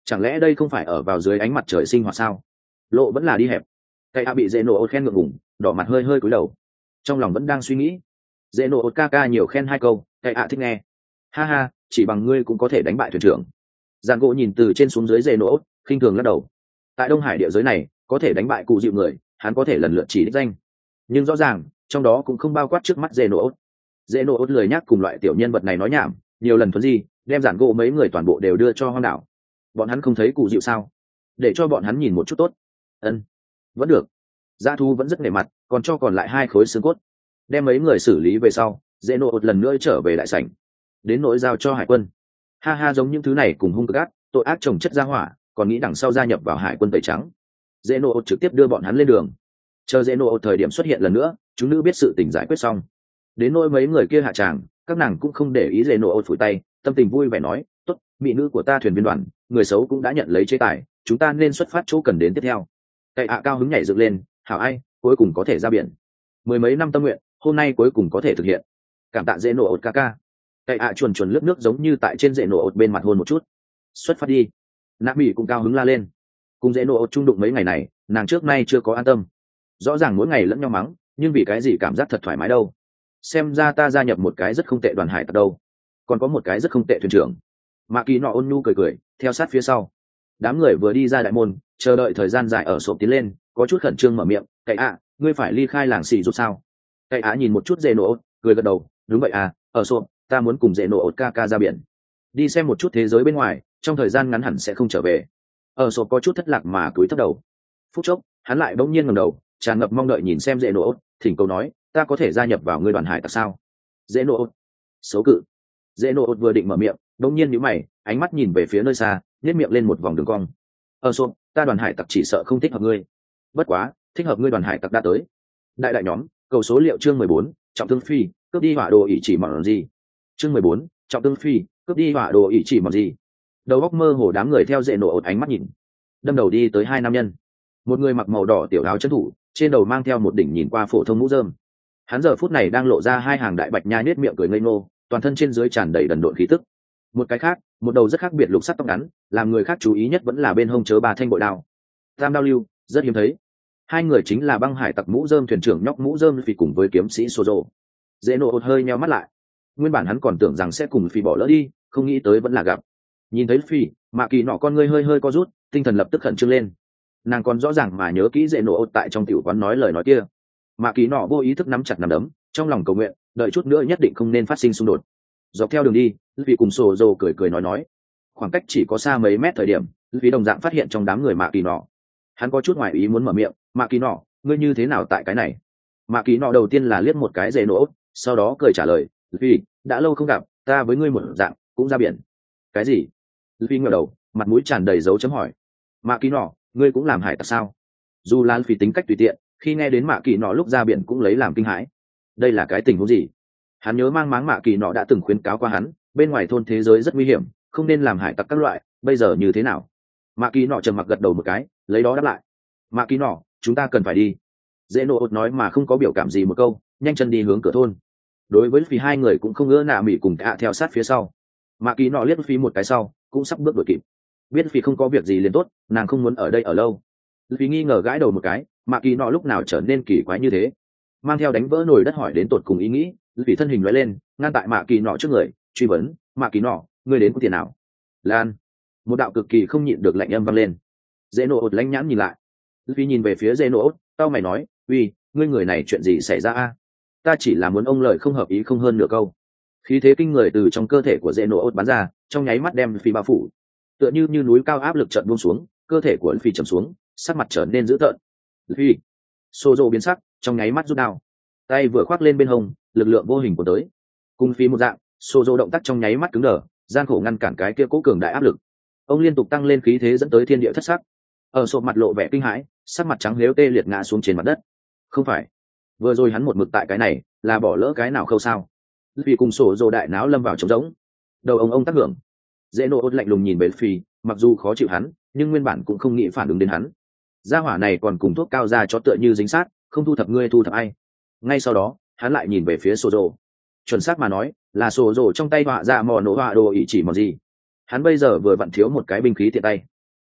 chẳng lẽ đây không phải ở vào dưới ánh mặt trời sinh hoạt sao? Lộ vẫn là đi hẹp. Cậy ạ bị dễ nổ ột khen ngượng ngùng, đỏ mặt hơi hơi cúi đầu, trong lòng vẫn đang suy nghĩ. Dễ nổ ột ca ca nhiều khen hai câu, cậy ạ thích nghe. Ha ha, chỉ bằng ngươi cũng có thể đánh bại thuyền trưởng. Giàn gỗ nhìn từ trên xuống dưới dễ nổ ột, khinh thường lắc đầu. Tại Đông Hải địa giới này, có thể đánh bại cụ dịu người, hắn có thể lần lượt chỉ đích danh, nhưng rõ ràng trong đó cũng không bao quát trước mắt dễ nổ ột. Dễ nổ ột lười nhắc cùng loại tiểu nhân vật này nói nhảm, nhiều lần thuần di, đem giàn gỗ mấy người toàn bộ đều đưa cho hoang đảo. Bọn hắn không thấy cụ dịu sao? Để cho bọn hắn nhìn một chút tốt. Ân, vẫn được. Dã thú vẫn rất nể mặt, còn cho còn lại hai khối xương cốt. Đem mấy người xử lý về sau, dễ nổ ột lần nữa trở về đại sảnh, đến nỗi giao cho hải quân. Ha ha, giống những thứ này cùng hung cực ác, tội ác trồng chất ra hỏa, còn nghĩ đằng sau gia nhập vào hải quân tẩy trắng. Dễ nổ ột trực tiếp đưa bọn hắn lên đường. Chờ dễ nổ ột thời điểm xuất hiện lần nữa, chúng nữ biết sự tình giải quyết xong. Đến nỗi mấy người kia hạ tràng, các nàng cũng không để ý dễ nổ ột phủi tay, tâm tình vui vẻ nói, tốt, mỹ nữ của ta thuyền viên đoàn, người xấu cũng đã nhận lấy chế tài, chúng ta nên xuất phát chỗ cần đến tiếp theo. Cậy ạ cao hứng nhảy dựng lên, hảo ai, cuối cùng có thể ra biển. Mười mấy năm tâm nguyện, hôm nay cuối cùng có thể thực hiện. Cảm tạ dễ nổ ột ca ca. Cậy ạ chuồn chuồn lướt nước giống như tại trên dễ nổ ột bên mặt hôn một chút. Xuất phát đi. Nạ mỹ cũng cao hứng la lên. Cùng dễ nổ ột chung đụng mấy ngày này, nàng trước nay chưa có an tâm. Rõ ràng mỗi ngày lẫn nhau mắng, nhưng vì cái gì cảm giác thật thoải mái đâu. Xem ra ta gia nhập một cái rất không tệ đoàn hải tặc đâu, còn có một cái rất không tệ thuyền trưởng. Mạ kỳ nọ ôn nhu cười cười, theo sát phía sau. Đám người vừa đi ra đại môn, chờ đợi thời gian dài ở sộp tiến lên, có chút khẩn trương mở miệng, cậy ạ, ngươi phải ly khai làng xì rút sao? Cậy ạ nhìn một chút dễ nổ ột, cười gật đầu, đúng vậy à, ở sộp, ta muốn cùng dễ nổ ột ca ca ra biển, đi xem một chút thế giới bên ngoài, trong thời gian ngắn hẳn sẽ không trở về. Ở sộp có chút thất lạc mà cúi thấp đầu. Phút chốc, hắn lại bỗng nhiên ngẩng đầu, tràn ngập mong đợi nhìn xem dễ nổ ột, thỉnh cầu nói, ta có thể gia nhập vào ngươi đoàn hải tặc sao? Dễ nổ ột, xấu cự. Dễ nổ ột vừa định mở miệng, bỗng nhiên nhíu mày, ánh mắt nhìn về phía nơi xa, nhếch miệng lên một vòng đường cong. Ở sộp, ta đoàn hải tặc chỉ sợ không thích hợp ngươi. Bất quá, thích hợp ngươi đoàn hải tặc đã tới. Đại đại nhóm, cầu số liệu chương mười bốn, trọng thương phi, cướp đi hỏa đồ ỷ chỉ mọn gì. Chương mười bốn, trọng thương phi, cướp đi hỏa đồ ỷ chỉ mọn gì. Đầu góc mơ hồ đám người theo dễ nổ ột ánh mắt nhìn, đâm đầu đi tới hai nam nhân. Một người mặc màu đỏ tiểu áo chân thủ, trên đầu mang theo một đỉnh nhìn qua phổ thông mũ rơm. Hắn giờ phút này đang lộ ra hai hàng đại bạch nha nết miệng cười ngây ngô, toàn thân trên dưới tràn đầy đần độn khí tức. Một cái khác, một đầu rất khác biệt lục sắc tóc ngắn, làm người khác chú ý nhất vẫn là bên hông chớ ba thanh bội đao. Tam đao lưu, rất hiếm thấy. Hai người chính là băng hải tặc mũ rơm thuyền trưởng nhóc mũ rơm Phi cùng với kiếm sĩ Sozo. Dễ nổ ột hơi nheo mắt lại. Nguyên bản hắn còn tưởng rằng sẽ cùng Phi bỏ lỡ đi, không nghĩ tới vẫn là gặp. Nhìn thấy Phi, Mạ Kỳ nọ con ngươi hơi hơi co rút, tinh thần lập tức khẩn trương lên. Nàng còn rõ ràng mà nhớ kỹ dễ nổ ột tại trong tiểu quán nói lời nói kia. Mạ Kỳ nọ vô ý thức nắm chặt nắm đấm, trong lòng cầu nguyện, đợi chút nữa nhất định không nên phát sinh xung đột. Dọc theo đường đi, Phi cùng Sozo cười cười nói nói. Khoảng cách chỉ có xa mấy mét thời điểm, Phi đồng dạng phát hiện trong đám người Mạ Kỳ nọ. Hắn có chút ngoài ý muốn mở miệng, Mạ Kỳ nọ, ngươi như thế nào tại cái này? Mạ Kỳ nọ đầu tiên là liếc một cái dễ nổ, sau đó cười trả lời, Phi, đã lâu không gặp, ta với ngươi một dạng, cũng ra biển. Cái gì? Phi ngẩng đầu, mặt mũi tràn đầy dấu chấm hỏi. Mạ Kỳ nọ, ngươi cũng làm hải tặc sao? Dù Lan Phi tính cách tùy tiện, khi nghe đến Mạ Kỳ nọ lúc ra biển cũng lấy làm kinh hãi. Đây là cái tình huống gì? Hắn nhớ mang máng Mạ Kỳ nọ đã từng khuyến cáo qua hắn, bên ngoài thôn thế giới rất nguy hiểm, không nên làm hải tặc các loại, bây giờ như thế nào? Mạ Kỳ nọ trầm mặc gật đầu một cái, lấy đó đáp lại. Mạ Kỳ nọ, chúng ta cần phải đi. Dễ nổ ột nói mà không có biểu cảm gì một câu, nhanh chân đi hướng cửa thôn. Đối với Phi hai người cũng không ngỡ nạ mỉ cùng cả theo sát phía sau. Mạ Kỳ nọ liếc Phi một cái sau, cũng sắp bước đuổi kịp. Biết Phi không có việc gì liền tốt, nàng không muốn ở đây ở lâu. Phi nghi ngờ gãi đầu một cái, Mạ Kỳ nọ lúc nào trở nên kỳ quái như thế, mang theo đánh vỡ nồi đất hỏi đến tột cùng ý nghĩ. Phi thân hình lóe lên, ngăn tại Mạ Kỳ nọ trước người, truy vấn, Mạ Kỳ nọ, ngươi đến có tiền nào? Lan. Một đạo cực kỳ không nhịn được lạnh âm vang lên. Dễ nổ ột lánh nhãn nhìn lại. Phi nhìn về phía dễ nổ ột, tao mày nói, uy, ngươi người này chuyện gì xảy ra a? Ta chỉ là muốn ông lời không hợp ý không hơn nửa câu. Khí thế kinh người từ trong cơ thể của dễ nổ ột bắn ra, trong nháy mắt đem Phi bao phủ, tựa như như núi cao áp lực chợt buông xuống, cơ thể của Phi trầm xuống, sắc mặt trở nên dữ tợn. Phi, Sozo biến sắc, trong nháy mắt rút đao, tay vừa khoác lên bên hông, lực lượng vô hình của tới, cùng Phi một dạng, Sozo động tác trong nháy mắt cứng đờ, gian khổ ngăn cản cái kia cố cường đại áp lực. Ông liên tục tăng lên khí thế dẫn tới thiên địa thất sắc. Ở sộp mặt lộ vẻ kinh hãi, sắc mặt trắng lếu tê liệt ngã xuống trên mặt đất. Không phải, vừa rồi hắn một mực tại cái này, là bỏ lỡ cái nào khâu sao? Vì cùng sổ rồ đại náo lâm vào trống rỗng. Đầu ông ông tác hưởng. Dễ nổ ốt lạnh lùng nhìn về Phi, mặc dù khó chịu hắn, nhưng nguyên bản cũng không nghĩ phản ứng đến hắn. Gia hỏa này còn cùng thuốc cao ra cho tựa như dính sát, không thu thập ngươi thu thập ai. Ngay sau đó, hắn lại nhìn về phía sổ rồ. Chuẩn xác mà nói, là sổ rồ trong tay họa ra mò nổ họa đồ ý chỉ mò gì. Hắn bây giờ vừa vặn thiếu một cái binh khí tiện tay.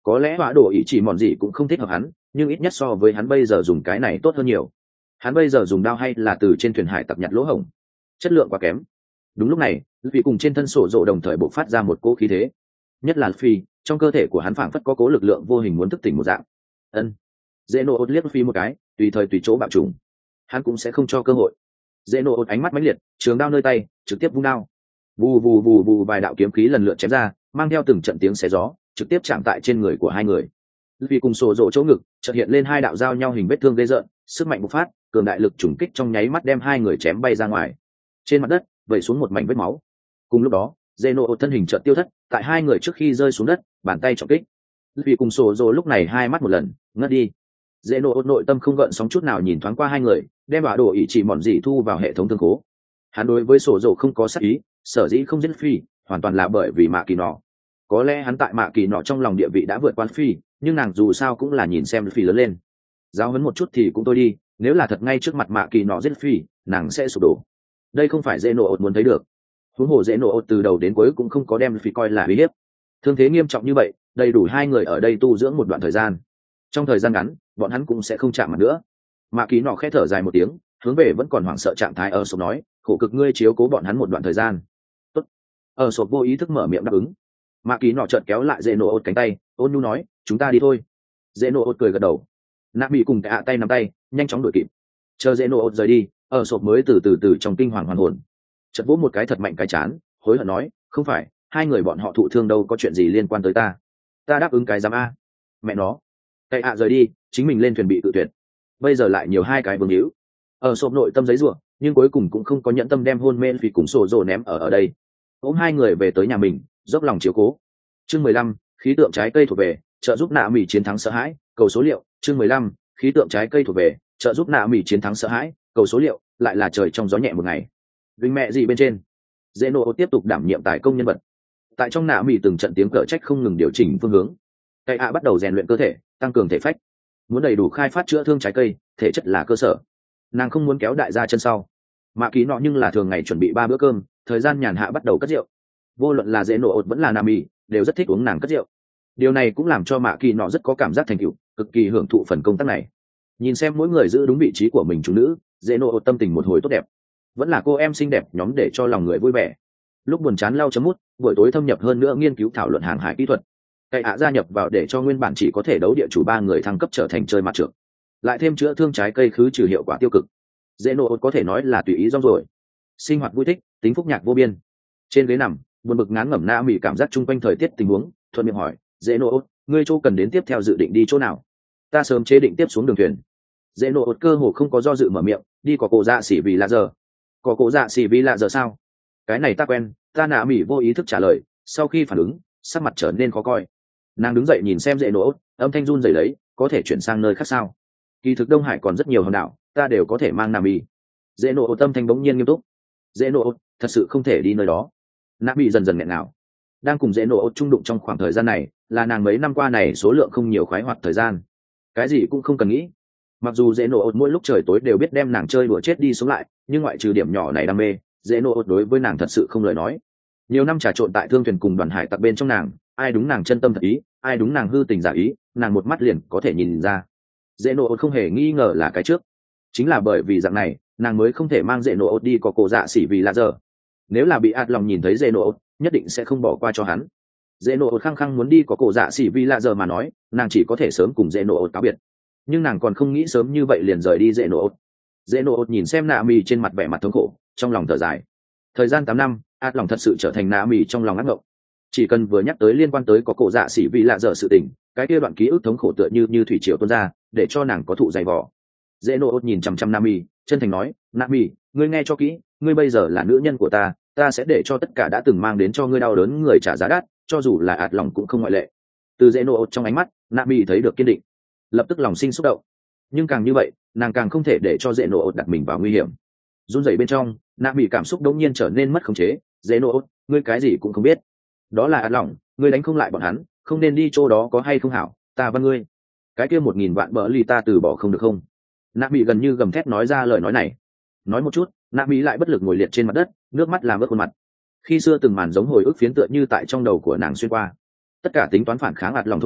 có lẽ họa đồ ý chỉ mòn gì cũng không thích hợp hắn, nhưng ít nhất so với hắn bây giờ dùng cái này tốt hơn nhiều. Hắn bây giờ dùng đao hay là từ trên thuyền hải tặc nhặt lỗ hổng, chất lượng quá kém. Đúng lúc này, vì cùng trên thân sổ rộ đồng thời bộc phát ra một cỗ khí thế, nhất là phi trong cơ thể của hắn phảng phất có cố lực lượng vô hình muốn thức tỉnh một dạng. Ân. Dễ nổ ốt liếc phi một cái, tùy thời tùy chỗ bạo trùng, hắn cũng sẽ không cho cơ hội. Dễ nổ ốt ánh mắt mãnh liệt, trường đao nơi tay trực tiếp vung đao, vù vù vù vù vài đạo kiếm khí lần lượt chém ra, mang theo từng trận tiếng xé gió, trực tiếp chạm tại trên người của hai người. Vì cùng sổ rộ chỗ ngực chợt hiện lên hai đạo giao nhau hình vết thương ghê rợn, sức mạnh bộc phát, cường đại lực trùng kích trong nháy mắt đem hai người chém bay ra ngoài. Trên mặt đất vẩy xuống một mảnh vết máu. Cùng lúc đó, Zeno thân hình chợt tiêu thất, tại hai người trước khi rơi xuống đất, bàn tay trọng kích. Vì cùng sổ rộ lúc này hai mắt một lần ngất đi. Zeno nội tâm không gợn sóng chút nào nhìn thoáng qua hai người, đem bả đồ ý chỉ mòn gì thu vào hệ thống thương khố. Hắn đối với sổ rộ không có sát ý, sở dĩ không giết phi, hoàn toàn là bởi vì mạ kỳ nọ. Có lẽ hắn tại mạ kỳ nọ trong lòng địa vị đã vượt qua phi, nhưng nàng dù sao cũng là nhìn xem phi lớn lên. Giáo huấn một chút thì cũng thôi đi, nếu là thật ngay trước mặt mạ kỳ nọ giết phi, nàng sẽ sụp đổ. Đây không phải Zeno muốn thấy được. Huống hồ Zeno từ đầu đến cuối cũng không có đem phi coi là uy hiếp. Thương thế nghiêm trọng như vậy, đầy đủ hai người ở đây tu dưỡng một đoạn thời gian. Trong thời gian ngắn, bọn hắn cũng sẽ không chạm mặt nữa. Mạ kỳ nọ khẽ thở dài một tiếng, hướng về vẫn còn hoảng sợ trạng thái ở sộp nói, khổ cực ngươi chiếu cố bọn hắn một đoạn thời gian. Tốt. Ở sộp vô ý thức mở miệng đáp ứng. Mạ kỳ nọ chợt kéo lại Zeno cánh tay, ôn nhu nói, chúng ta đi thôi. Zeno cười gật đầu. Nạ bị cùng cả tay nắm tay, nhanh chóng đuổi kịp. Chờ Zeno rời đi, ở sộp mới từ từ từ trong kinh hoàng hoàn hồn. Chợt vỗ một cái thật mạnh cái chán, hối hận nói, không phải, hai người bọn họ thụ thương đâu có chuyện gì liên quan tới ta. Ta đáp ứng cái giám a. Mẹ nó. Cái ạ rời đi, chính mình lên thuyền bị tự tuyệt. Bây giờ lại nhiều hai cái vương hữu. Ở sộp nội tâm giấy rủa, nhưng cuối cùng cũng không có nhẫn tâm đem hôn mê vì cùng sổ rồ ném ở ở đây. Ôm hai người về tới nhà mình, dốc lòng chiếu cố. Chương mười lăm, khí tượng trái cây thuộc về, trợ giúp nạ mỉ chiến thắng sợ hãi, cầu số liệu. Chương mười lăm, khí tượng trái cây thuộc về, trợ giúp nạ mỉ chiến thắng sợ hãi, cầu số liệu. Lại là trời trong gió nhẹ một ngày. Vinh mẹ gì bên trên. Zeno tiếp tục đảm nhiệm tài công nhân vật. Tại trong nạ mỉ từng trận tiếng cở trách không ngừng điều chỉnh phương hướng. Cây ạ bắt đầu rèn luyện cơ thể, tăng cường thể phách. Muốn đầy đủ khai phát chữa thương trái cây, thể chất là cơ sở. Nàng không muốn kéo đại gia chân sau. Mạ ký nọ nhưng là thường ngày chuẩn bị ba bữa cơm, thời gian nhàn hạ bắt đầu cất rượu. Vô luận là dễ nổ ột vẫn là nam mì, đều rất thích uống nàng cất rượu. Điều này cũng làm cho mạ kỳ nọ rất có cảm giác thành tựu, cực kỳ hưởng thụ phần công tác này. Nhìn xem mỗi người giữ đúng vị trí của mình chủ nữ, dễ nổ ột tâm tình một hồi tốt đẹp. Vẫn là cô em xinh đẹp nhóm để cho lòng người vui vẻ. Lúc buồn chán lau chấm mút, buổi tối thâm nhập hơn nữa nghiên cứu thảo luận hàng hải kỹ thuật. Cây ạ gia nhập vào để cho nguyên bản chỉ có thể đấu địa chủ ba người thăng cấp trở thành chơi mặt trượt, lại thêm chữa thương trái cây khứ trừ hiệu quả tiêu cực. Dễ nổ có thể nói là tùy ý rong rồi, sinh hoạt vui thích, tính phúc nhạc vô biên. Trên ghế nằm, buồn bực ngán ngẩm na mỉ cảm giác chung quanh thời tiết tình huống, thuận miệng hỏi, dễ nổ, ngươi chỗ cần đến tiếp theo dự định đi chỗ nào? Ta sớm chế định tiếp xuống đường thuyền. Dễ nổ cơ hồ không có do dự mở miệng, đi có cổ dạ xỉ vì là giờ. Có cổ dạ xỉ vì là giờ sao? Cái này ta quen. Ta nạ mỉ vô ý thức trả lời, sau khi phản ứng, sắc mặt trở nên khó coi. Nàng đứng dậy nhìn xem dễ nổ, âm thanh run rẩy lấy, có thể chuyển sang nơi khác sao? Kỳ thực Đông Hải còn rất nhiều hòn đảo, ta đều có thể mang nam y. Dễ nổ tâm thanh bỗng nhiên nghiêm túc. Dễ nổ, thật sự không thể đi nơi đó. Nam y dần dần nghẹn ngào. Đang cùng dễ nổ chung đụng trong khoảng thời gian này, là nàng mấy năm qua này số lượng không nhiều khoái hoạt thời gian. Cái gì cũng không cần nghĩ. Mặc dù dễ nổ mỗi lúc trời tối đều biết đem nàng chơi đùa chết đi sống lại, nhưng ngoại trừ điểm nhỏ này đam mê, dễ nổ đối với nàng thật sự không lời nói. Nhiều năm trà trộn tại thương thuyền cùng đoàn hải tặc bên trong nàng, ai đúng nàng chân tâm thật ý, ai đúng nàng hư tình giả ý, nàng một mắt liền có thể nhìn ra. Dễ nổ không hề nghi ngờ là cái trước. Chính là bởi vì dạng này, nàng mới không thể mang dễ nổ đi có cổ dạ xỉ vì là giờ. Nếu là bị ạt lòng nhìn thấy dễ nổ, nhất định sẽ không bỏ qua cho hắn. Dễ nổ khăng khăng muốn đi có cổ dạ xỉ vì là giờ mà nói, nàng chỉ có thể sớm cùng dễ nổ cáo biệt. Nhưng nàng còn không nghĩ sớm như vậy liền rời đi dễ nổ. Dễ nổ nhìn xem nạ mì trên mặt vẻ mặt thống khổ, trong lòng thở dài. Thời gian tám năm, ạt lòng thật sự trở thành nạ mì trong lòng ác ngộng. Chỉ cần vừa nhắc tới liên quan tới có cổ dạ xỉ vì lạ dở sự tình, cái kia đoạn ký ức thống khổ tựa như như thủy triều tuôn ra, để cho nàng có thụ dày vò. Dễ nô nhìn chằm chằm Nami, chân thành nói, Nami, ngươi nghe cho kỹ, ngươi bây giờ là nữ nhân của ta, ta sẽ để cho tất cả đã từng mang đến cho ngươi đau đớn người trả giá đắt, cho dù là ạt lòng cũng không ngoại lệ. Từ dễ nô trong ánh mắt, Nami thấy được kiên định, lập tức lòng sinh xúc động. Nhưng càng như vậy, nàng càng không thể để cho dễ nô đặt mình vào nguy hiểm. Run rẩy bên trong, Nami cảm xúc đống nhiên trở nên mất khống chế. Dễ nô, ngươi cái gì cũng không biết. Đó là ạt lòng, ngươi đánh không lại bọn hắn, không nên đi chỗ đó có hay không hảo, ta văn ngươi. Cái kia một nghìn vạn bỡ ly ta từ bỏ không được không? Nạ Mỹ gần như gầm thét nói ra lời nói này. Nói một chút, Nạ Mỹ lại bất lực ngồi liệt trên mặt đất, nước mắt làm ướt khuôn mặt. Khi xưa từng màn giống hồi ức phiến tựa như tại trong đầu của nàng xuyên qua. Tất cả tính toán phản kháng ạt lòng thôn dân,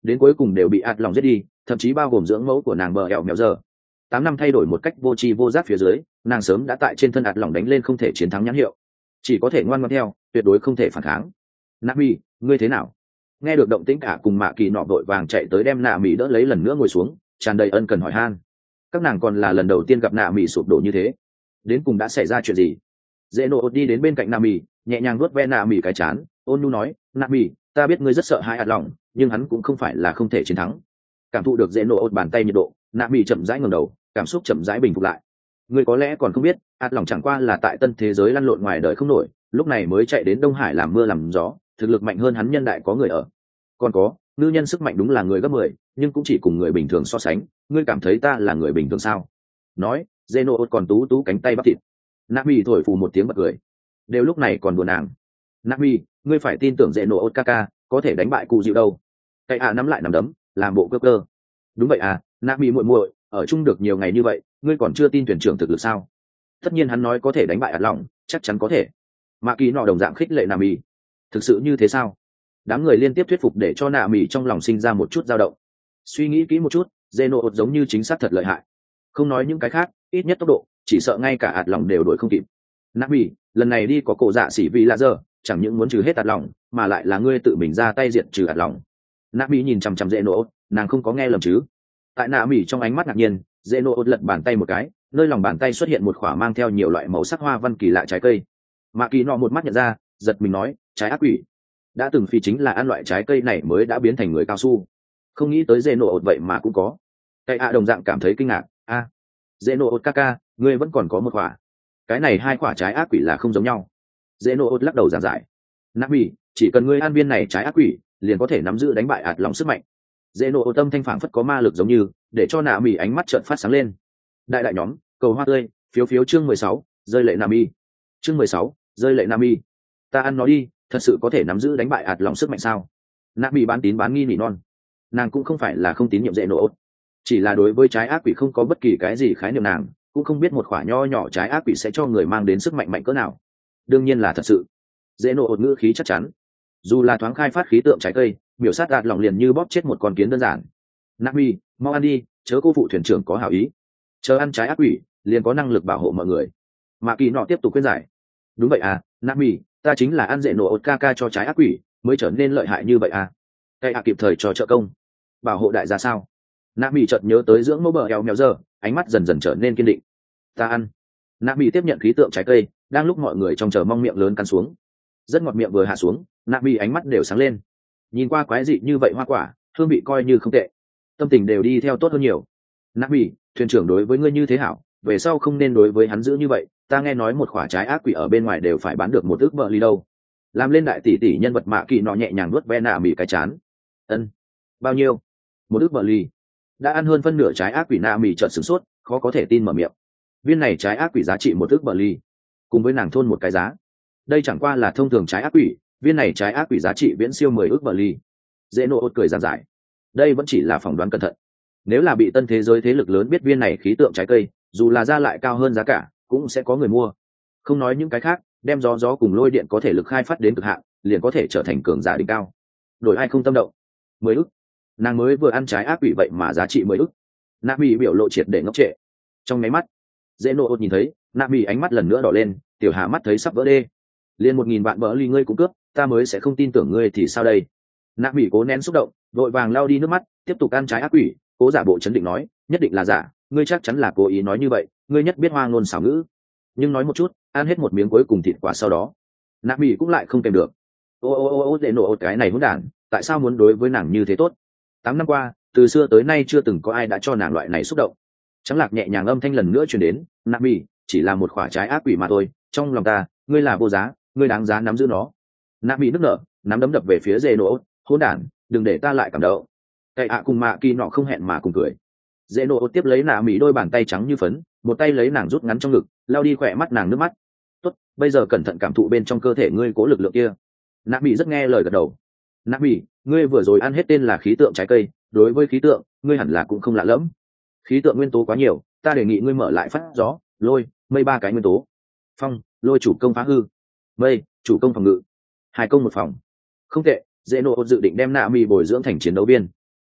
đến cuối cùng đều bị ạt lòng giết đi, thậm chí bao gồm dưỡng mẫu của nàng bờ ẻo mèo giờ. Tám năm thay đổi một cách vô tri vô giác phía dưới, nàng sớm đã tại trên thân ạt lòng đánh lên không thể chiến thắng nhãn hiệu, chỉ có thể ngoan ngoãn theo, tuyệt đối không thể phản kháng. Nami, ngươi thế nào? Nghe được động tĩnh, cả cùng mạ kỳ nọ vội vàng chạy tới đem nạ mỹ đỡ lấy, lần nữa ngồi xuống, tràn đầy ân cần hỏi han. Các nàng còn là lần đầu tiên gặp nạ mỹ sụp đổ như thế, đến cùng đã xảy ra chuyện gì? Dễ nộ đi đến bên cạnh nạ mỹ, nhẹ nhàng vuốt ve nạ mỹ cái chán, ôn nhu nói, nạ mỹ, ta biết ngươi rất sợ hãi ạt lòng, nhưng hắn cũng không phải là không thể chiến thắng. Cảm thụ được dễ nộ bàn tay nhiệt độ, nạ mỹ chậm rãi ngẩng đầu, cảm xúc chậm rãi bình phục lại. Ngươi có lẽ còn không biết, ạt lòng chẳng qua là tại tân thế giới lăn lộn ngoài đời không nổi, lúc này mới chạy đến Đông Hải làm mưa làm gió, thực lực mạnh hơn hắn nhân đại có người ở. Còn có, ngư nhân sức mạnh đúng là người gấp mười, nhưng cũng chỉ cùng người bình thường so sánh, ngươi cảm thấy ta là người bình thường sao? Nói, Zeno còn tú tú cánh tay bắp thịt. Nami thổi phù một tiếng bật cười. Đều lúc này còn đùa nàng. Nami, ngươi phải tin tưởng Zeno Kaka có thể đánh bại cụ dịu đâu. Cái à nắm lại nắm đấm, làm bộ cơ cơ. Đúng vậy à, Nami muội muội, ở chung được nhiều ngày như vậy, ngươi còn chưa tin tuyển trưởng thực lực sao? Tất nhiên hắn nói có thể đánh bại ạt lòng, chắc chắn có thể. Mạ Kỳ nọ đồng dạng khích lệ Nami. Thực sự như thế sao? Đám người liên tiếp thuyết phục để cho nạ mỹ trong lòng sinh ra một chút dao động. Suy nghĩ kỹ một chút, Zeno giống như chính xác thật lợi hại. Không nói những cái khác, ít nhất tốc độ, chỉ sợ ngay cả ạt lòng đều đuổi không kịp. Nạ mỹ, lần này đi có cổ dạ xỉ vì là giờ, chẳng những muốn trừ hết ạt lòng, mà lại là ngươi tự mình ra tay diện trừ ạt lòng. Nạ mỹ nhìn chằm chằm Zeno, nàng không có nghe lầm chứ? Tại nạ mỹ trong ánh mắt ngạc nhiên, Zeno lật bàn tay một cái, nơi lòng bàn tay xuất hiện một khỏa mang theo nhiều loại màu sắc hoa văn kỳ lạ trái cây. Mạ Kỳ nọ một mắt nhận ra, giật mình nói, trái ác quỷ. Đã từng phi chính là ăn loại trái cây này mới đã biến thành người cao su, không nghĩ tới dê nổ ột vậy mà cũng có. Cái ạ đồng dạng cảm thấy kinh ngạc. A, dê nổ ột Kaka, ngươi vẫn còn có một quả. Cái này hai quả trái ác quỷ là không giống nhau. Dê nổ ột lắc đầu giảng giải. Nami, chỉ cần ngươi ăn viên này trái ác quỷ, liền có thể nắm giữ đánh bại ạt lòng sức mạnh. Dê nổ ột tâm thanh phảng phất có ma lực giống như, để cho Nami ánh mắt trợn phát sáng lên. Đại đại nhóm, cầu hoa tươi, phiếu phiếu chương mười sáu, rơi lệ Nami. Chương mười sáu, rơi lệ Nami. Ta ăn nó đi, thật sự có thể nắm giữ đánh bại ạt lòng sức mạnh sao? Nami bán tín bán nghi nỉ non. Nàng cũng không phải là không tín nhiệm dễ nổ, chỉ là đối với trái ác quỷ không có bất kỳ cái gì khái niệm, nàng cũng không biết một quả nho nhỏ trái ác quỷ sẽ cho người mang đến sức mạnh mạnh cỡ nào. Đương nhiên là thật sự. Dễ nổ ngữ khí chắc chắn, dù là thoáng khai phát khí tượng trái cây, biểu sát ạt lòng liền như bóp chết một con kiến đơn giản. Nami, mau ăn đi, chớ cô phụ thuyền trưởng có hảo ý. Chờ ăn trái ác quỷ, liền có năng lực bảo hộ mọi người. Mạ Kỳ nọ tiếp tục khuyên giải. Đúng vậy à, Nami, ta chính là ăn dễ nổ ột Kaka cho trái ác quỷ mới trở nên lợi hại như vậy à? Cái à kịp thời cho trợ công, bảo hộ đại gia sao? Nami chợt nhớ tới dưỡng mẫu bờ eo mèo giờ, ánh mắt dần dần trở nên kiên định. Ta ăn. Nami tiếp nhận khí tượng trái cây, đang lúc mọi người trong chờ mong miệng lớn cắn xuống, rất ngọt, miệng vừa hạ xuống, Nami ánh mắt đều sáng lên. Nhìn qua quái dị như vậy hoa quả, hương vị coi như không tệ, tâm tình đều đi theo tốt hơn nhiều. Nami, thuyền trưởng đối với ngươi như thế hảo, về sau không nên đối với hắn giữ như vậy. Ta nghe nói một quả trái ác quỷ ở bên ngoài đều phải bán được một ức bờ ly đâu. Làm lên đại tỷ tỷ nhân vật Mạ Kỳ nọ nhẹ nhàng nuốt ve nạ mỉ cái chán. Ân, bao nhiêu? Một ức bờ ly. Đã ăn hơn phân nửa trái ác quỷ, nạ mỉ chợt sửng sốt, khó có thể tin mở miệng. Viên này trái ác quỷ giá trị một ức bờ ly, cùng với nàng thôn một cái giá. Đây chẳng qua là thông thường trái ác quỷ, viên này trái ác quỷ giá trị viễn siêu mười ức bờ ly. Dễ nộ ốt cười giảng giải. Đây vẫn chỉ là phỏng đoán cẩn thận. Nếu là bị tân thế giới thế lực lớn biết viên này khí tượng trái cây, dù là ra lại cao hơn giá cả, cũng sẽ có người mua. Không nói những cái khác, đem gió gió cùng lôi điện có thể lực khai phát đến cực hạn, liền có thể trở thành cường giả đỉnh cao. Đổi ai không tâm động? Mười ức. Nàng mới vừa ăn trái ác quỷ vậy mà giá trị mười ức. Nami biểu lộ triệt để ngốc trệ. Trong máy mắt, dễ nộ nhìn thấy, Nami ánh mắt lần nữa đỏ lên, tiểu hạ mắt thấy sắp vỡ đê. Liên một nghìn vạn bỡ ly ngươi cũng cướp, ta mới sẽ không tin tưởng ngươi thì sao đây? Nami cố nén xúc động, vội vàng lau đi nước mắt, tiếp tục ăn trái ác quỷ, cố giả bộ chấn định nói, nhất định là giả, ngươi chắc chắn là cố ý nói như vậy, ngươi nhất biết hoa ngôn xảo ngữ. Nhưng nói một chút, ăn hết một miếng cuối cùng thịt quả sau đó, Nami cũng lại không kèm được. Ô ô ô ô để nổ cái này hỗn đản, tại sao muốn đối với nàng như thế tốt? Tám năm qua, từ xưa tới nay chưa từng có ai đã cho nàng loại này xúc động. Trắng lạc nhẹ nhàng âm thanh lần nữa truyền đến, Nami, chỉ là một quả trái ác quỷ mà thôi, trong lòng ta, ngươi là vô giá, ngươi đáng giá nắm giữ nó. Nami nức nở, nắm đấm đập về phía dê nổ, hỗn đản, đừng để ta lại cảm động. Cái ạ cùng Mạ Kỳ nọ không hẹn mà cùng cười. Dễ nổ tiếp lấy Nami đôi bàn tay trắng như phấn, một tay lấy nàng rút ngắn trong ngực, lao đi khỏe mắt nàng nước mắt. Tốt, bây giờ cẩn thận cảm thụ bên trong cơ thể ngươi cố lực lượng kia. Nami rất nghe lời gật đầu. Nami, ngươi vừa rồi ăn hết tên là khí tượng trái cây, đối với khí tượng, ngươi hẳn là cũng không lạ lẫm. Khí tượng nguyên tố quá nhiều, ta đề nghị ngươi mở lại phát gió, lôi, mây ba cái nguyên tố. Phong, lôi chủ công phá hư, mây, chủ công phòng ngự, hai công một phòng. Không tệ, dễ nổ dự định đem Nami bồi dưỡng thành chiến đấu viên.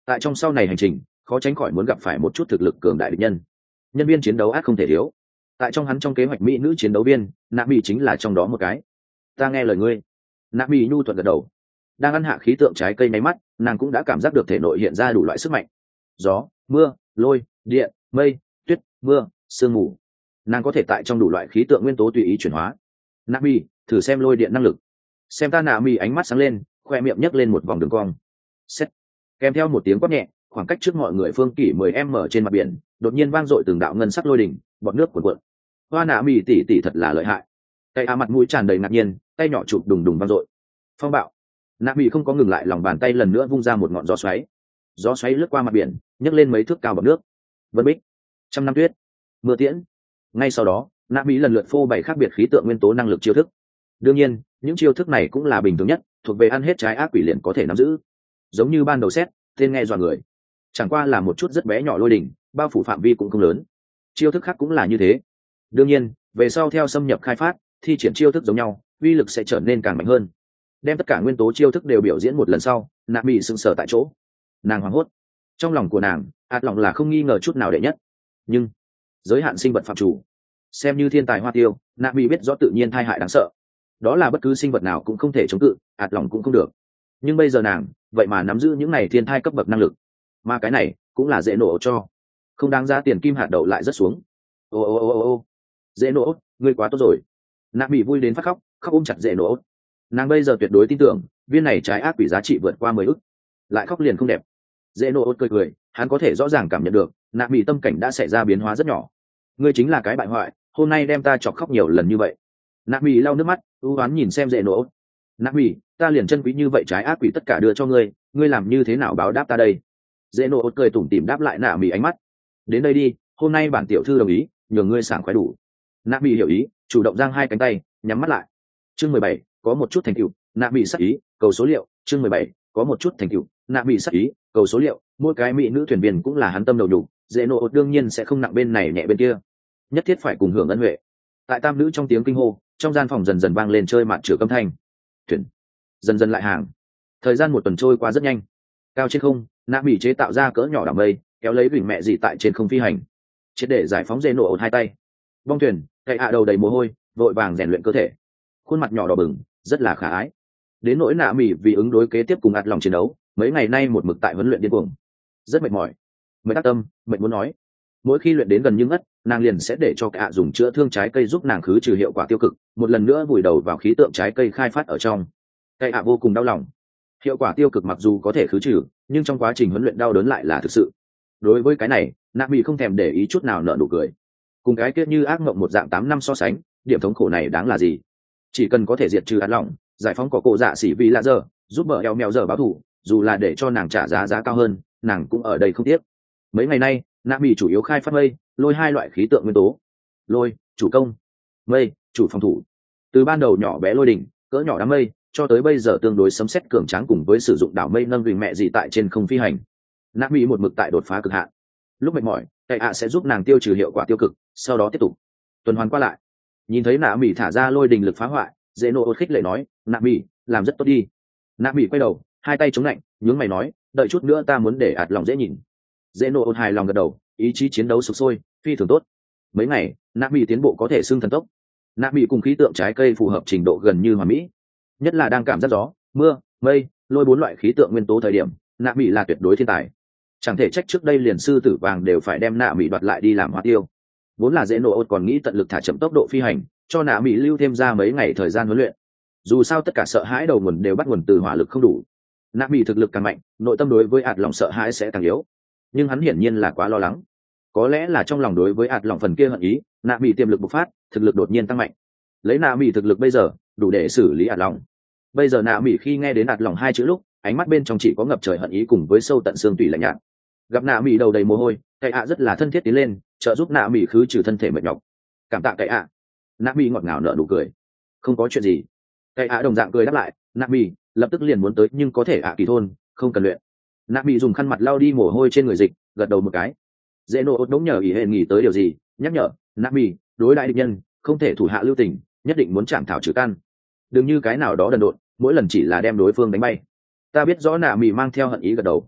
tại trong sau này hành trình khó tránh khỏi muốn gặp phải một chút thực lực cường đại địch nhân. Nhân viên chiến đấu ác không thể thiếu. Tại trong hắn trong kế hoạch mỹ nữ chiến đấu viên, nạ mỹ chính là trong đó một cái. Ta nghe lời ngươi. Nạ mỹ nhu thuận gật đầu. Đang ăn hạ khí tượng trái cây máy mắt, nàng cũng đã cảm giác được thể nội hiện ra đủ loại sức mạnh. Gió, mưa, lôi, điện, mây, tuyết, mưa, sương mù. Nàng có thể tại trong đủ loại khí tượng nguyên tố tùy ý chuyển hóa. Nạ mỹ, thử xem lôi điện năng lực. Xem ta. Nạ mỹ ánh mắt sáng lên, khoe miệng nhấc lên một vòng đường cong. Xét. Kèm theo một tiếng quát nhẹ, khoảng cách trước mọi người phương kỷ mười m trên mặt biển đột nhiên vang dội từng đạo ngân sắc lôi đỉnh, bọt nước cuộn cuộn. Hoa Nạ mỹ tỷ tỷ thật là lợi hại. Tay a mặt mũi tràn đầy ngạc nhiên, tay nhỏ chụp đùng đùng vang dội. Phong bạo. Nạ mỹ không có ngừng lại, lòng bàn tay lần nữa vung ra một ngọn gió xoáy. Gió xoáy lướt qua mặt biển, nhấc lên mấy thước cao bọt nước. Vân bích, trăm năm tuyết, mưa tiễn. Ngay sau đó, Nạ mỹ lần lượt phô bày khác biệt khí tượng nguyên tố năng lực chiêu thức. Đương nhiên, những chiêu thức này cũng là bình thường nhất, thuộc về ăn hết trái ác quỷ liền có thể nắm giữ. Giống như ban đầu xét, tên nghe dọa người. Chẳng qua là một chút rất bé nhỏ lôi đỉnh, bao phủ phạm vi cũng không lớn. Chiêu thức khác cũng là như thế. Đương nhiên, về sau theo xâm nhập khai phát, thi triển chiêu thức giống nhau, uy lực sẽ trở nên càng mạnh hơn. Đem tất cả nguyên tố chiêu thức đều biểu diễn một lần sau, Nạ mỹ sững sờ tại chỗ. Nàng hoảng hốt. Trong lòng của nàng, ạt lòng là không nghi ngờ chút nào đệ nhất. Nhưng giới hạn sinh vật phạm chủ, xem như thiên tài hoa tiêu, Nạ mỹ biết rõ tự nhiên tai hại đáng sợ. Đó là bất cứ sinh vật nào cũng không thể chống cự, ạt lòng cũng không được. Nhưng bây giờ nàng, vậy mà nắm giữ những này thiên thai cấp bậc năng lực, mà cái này cũng là dễ nổ cho. Không đáng giá tiền kim hạt đậu lại rất xuống. Ô ô ô ô ô dễ nổ, ngươi quá tốt rồi. Nạ mỹ vui đến phát khóc, khóc ôm chặt dễ nổ. Nàng bây giờ tuyệt đối tin tưởng viên này trái ác quỷ giá trị vượt qua mười ức, lại khóc liền không đẹp. Dễ nổ cười cười, hắn có thể rõ ràng cảm nhận được Nạ mỹ tâm cảnh đã xảy ra biến hóa rất nhỏ. Ngươi chính là cái bại hoại, hôm nay đem ta chọc khóc nhiều lần như vậy. Nạ mỹ lau nước mắt, ưu oán nhìn xem dễ nổ. Nạ mỹ, ta liền chân quý như vậy trái ác quỷ tất cả đưa cho ngươi, ngươi làm như thế nào báo đáp ta đây? Dễ nổ cười tủm tỉm đáp lại Nạ mỹ ánh mắt. Đến đây đi, hôm nay bản tiểu thư đồng ý, nhường ngươi sảng khoái đủ. Nạ mỹ hiểu ý, chủ động giang hai cánh tay, nhắm mắt lại. Chương mười bảy, có một chút thành tựu. Nạ mỹ sắc ý, cầu số liệu. Chương mười bảy, có một chút thành tựu. Nạ mỹ sắc ý, cầu số liệu. Mỗi cái mỹ nữ thuyền viên cũng là hắn tâm đầu đủ, dễ nổ đương nhiên sẽ không nặng bên này nhẹ bên kia, nhất thiết phải cùng hưởng ân huệ. Tại tam nữ trong tiếng kinh hô, trong gian phòng dần dần vang lên chơi mạt chửa âm thanh. Thuyền dần dần lại hàng. Thời gian một tuần trôi qua rất nhanh. Cao trên không, Nạ mỹ chế tạo ra cỡ nhỏ đám mây, kéo lấy bình mẹ gì tại trên không phi hành, triệt để giải phóng dễ nổ hai tay. Bong thuyền, cậy hạ đầu đầy mồ hôi, vội vàng rèn luyện cơ thể, khuôn mặt nhỏ đỏ bừng, rất là khả ái. Đến nỗi Nạ mỹ vì ứng đối kế tiếp cùng ạt lòng chiến đấu, mấy ngày nay một mực tại huấn luyện điên cuồng, rất mệt mỏi, mệt tác tâm, mệt muốn nói. Mỗi khi luyện đến gần như ngất, nàng liền sẽ để cho cả dùng chữa thương trái cây giúp nàng khứ trừ hiệu quả tiêu cực, một lần nữa vùi đầu vào khí tượng trái cây khai phát ở trong. Cậy hạ vô cùng đau lòng. Hiệu quả tiêu cực mặc dù có thể khứ trừ, nhưng trong quá trình huấn luyện đau đớn lại là thực sự. Đối với cái này, Nạ mỹ không thèm để ý chút nào, nở nụ cười. Cùng cái kết như ác mộng một dạng tám năm so sánh, điểm thống khổ này đáng là gì? Chỉ cần có thể diệt trừ ạt lòng, giải phóng cỏ cổ dạ xỉ vì lạ giờ, giúp bờ eo mèo giờ báo thù, dù là để cho nàng trả giá giá cao hơn, nàng cũng ở đây không tiếc. Mấy ngày nay, Nạ mỹ chủ yếu khai phát mây, lôi hai loại khí tượng nguyên tố. Lôi chủ công, mây chủ phòng thủ. Từ ban đầu nhỏ bé lôi đỉnh, cỡ nhỏ đám mây, cho tới bây giờ tương đối sấm sét cường tráng, cùng với sử dụng đảo mây nâng bình mẹ gì tại trên không phi hành. Nạ mỹ một mực tại đột phá cực hạn. Lúc mệt mỏi, cậy ạ sẽ giúp nàng tiêu trừ hiệu quả tiêu cực, sau đó tiếp tục tuần hoàn qua lại. Nhìn thấy Nạ mỹ thả ra lôi đình lực phá hoại, dễ nổ khích lệ nói, Nạ mỹ làm rất tốt đi. Nạ mỹ quay đầu, hai tay chống lạnh, nhướng mày nói, đợi chút nữa ta muốn để ạt lòng dễ nhìn. Dễ nổ hài lòng gật đầu, ý chí chiến đấu sục sôi, phi thường tốt. Mấy ngày, Nạ mỹ tiến bộ có thể xưng thần tốc. Nạ mỹ cùng khí tượng trái cây phù hợp trình độ gần như hoàn mỹ, nhất là đang cảm giác gió, mưa, mây, lôi bốn loại khí tượng nguyên tố thời điểm, Nạ mỹ là tuyệt đối thiên tài. Chẳng thể trách trước đây liền sư tử vàng đều phải đem Nạ mỹ đoạt lại đi làm hoa tiêu. Vốn là dễ nổ còn nghĩ tận lực thả chậm tốc độ phi hành, cho Nạ mỹ lưu thêm ra mấy ngày thời gian huấn luyện. Dù sao tất cả sợ hãi đầu nguồn đều bắt nguồn từ hỏa lực không đủ. Nạ mỹ thực lực càng mạnh, nội tâm đối với ạt lòng sợ hãi sẽ càng yếu. Nhưng hắn hiển nhiên là quá lo lắng. Có lẽ là trong lòng đối với ạt lòng phần kia hận ý, Nạ mỹ tiềm lực bộc phát, thực lực đột nhiên tăng mạnh. Lấy Nạ mỹ thực lực bây giờ, đủ để xử lý ạt lòng. Bây giờ Nạ mỹ khi nghe đến ạt lòng hai chữ lúc, ánh mắt bên trong chỉ có ngập trời hận ý cùng với sâu tận xương tủy lạnh nhạt. Gặp Nạ mỹ đầu đầy mồ hôi, cậy ạ rất là thân thiết tiến lên, trợ giúp Nạ mỹ khứ trừ thân thể mệt nhọc. Cảm tạ cậy ạ. Nạ mỹ ngọt ngào nở nụ cười. Không có chuyện gì. Cậy ạ đồng dạng cười đáp lại, Nạ mỹ lập tức liền muốn tới, nhưng có thể ạ kỳ thôn không cần luyện. Nạ mỹ dùng khăn mặt lau đi mồ hôi trên người dịch, gật đầu một cái. Dễ nổ đống nhờ ý hệ nghỉ tới điều gì, nhắc nhở Nạ mỹ đối đại địch nhân không thể thủ hạ lưu tình, nhất định muốn chạm thảo trừ căn, đừng như cái nào đó đần độn, mỗi lần chỉ là đem đối phương đánh bay. Ta biết rõ. Nạ mỹ mang theo hận ý gật đầu.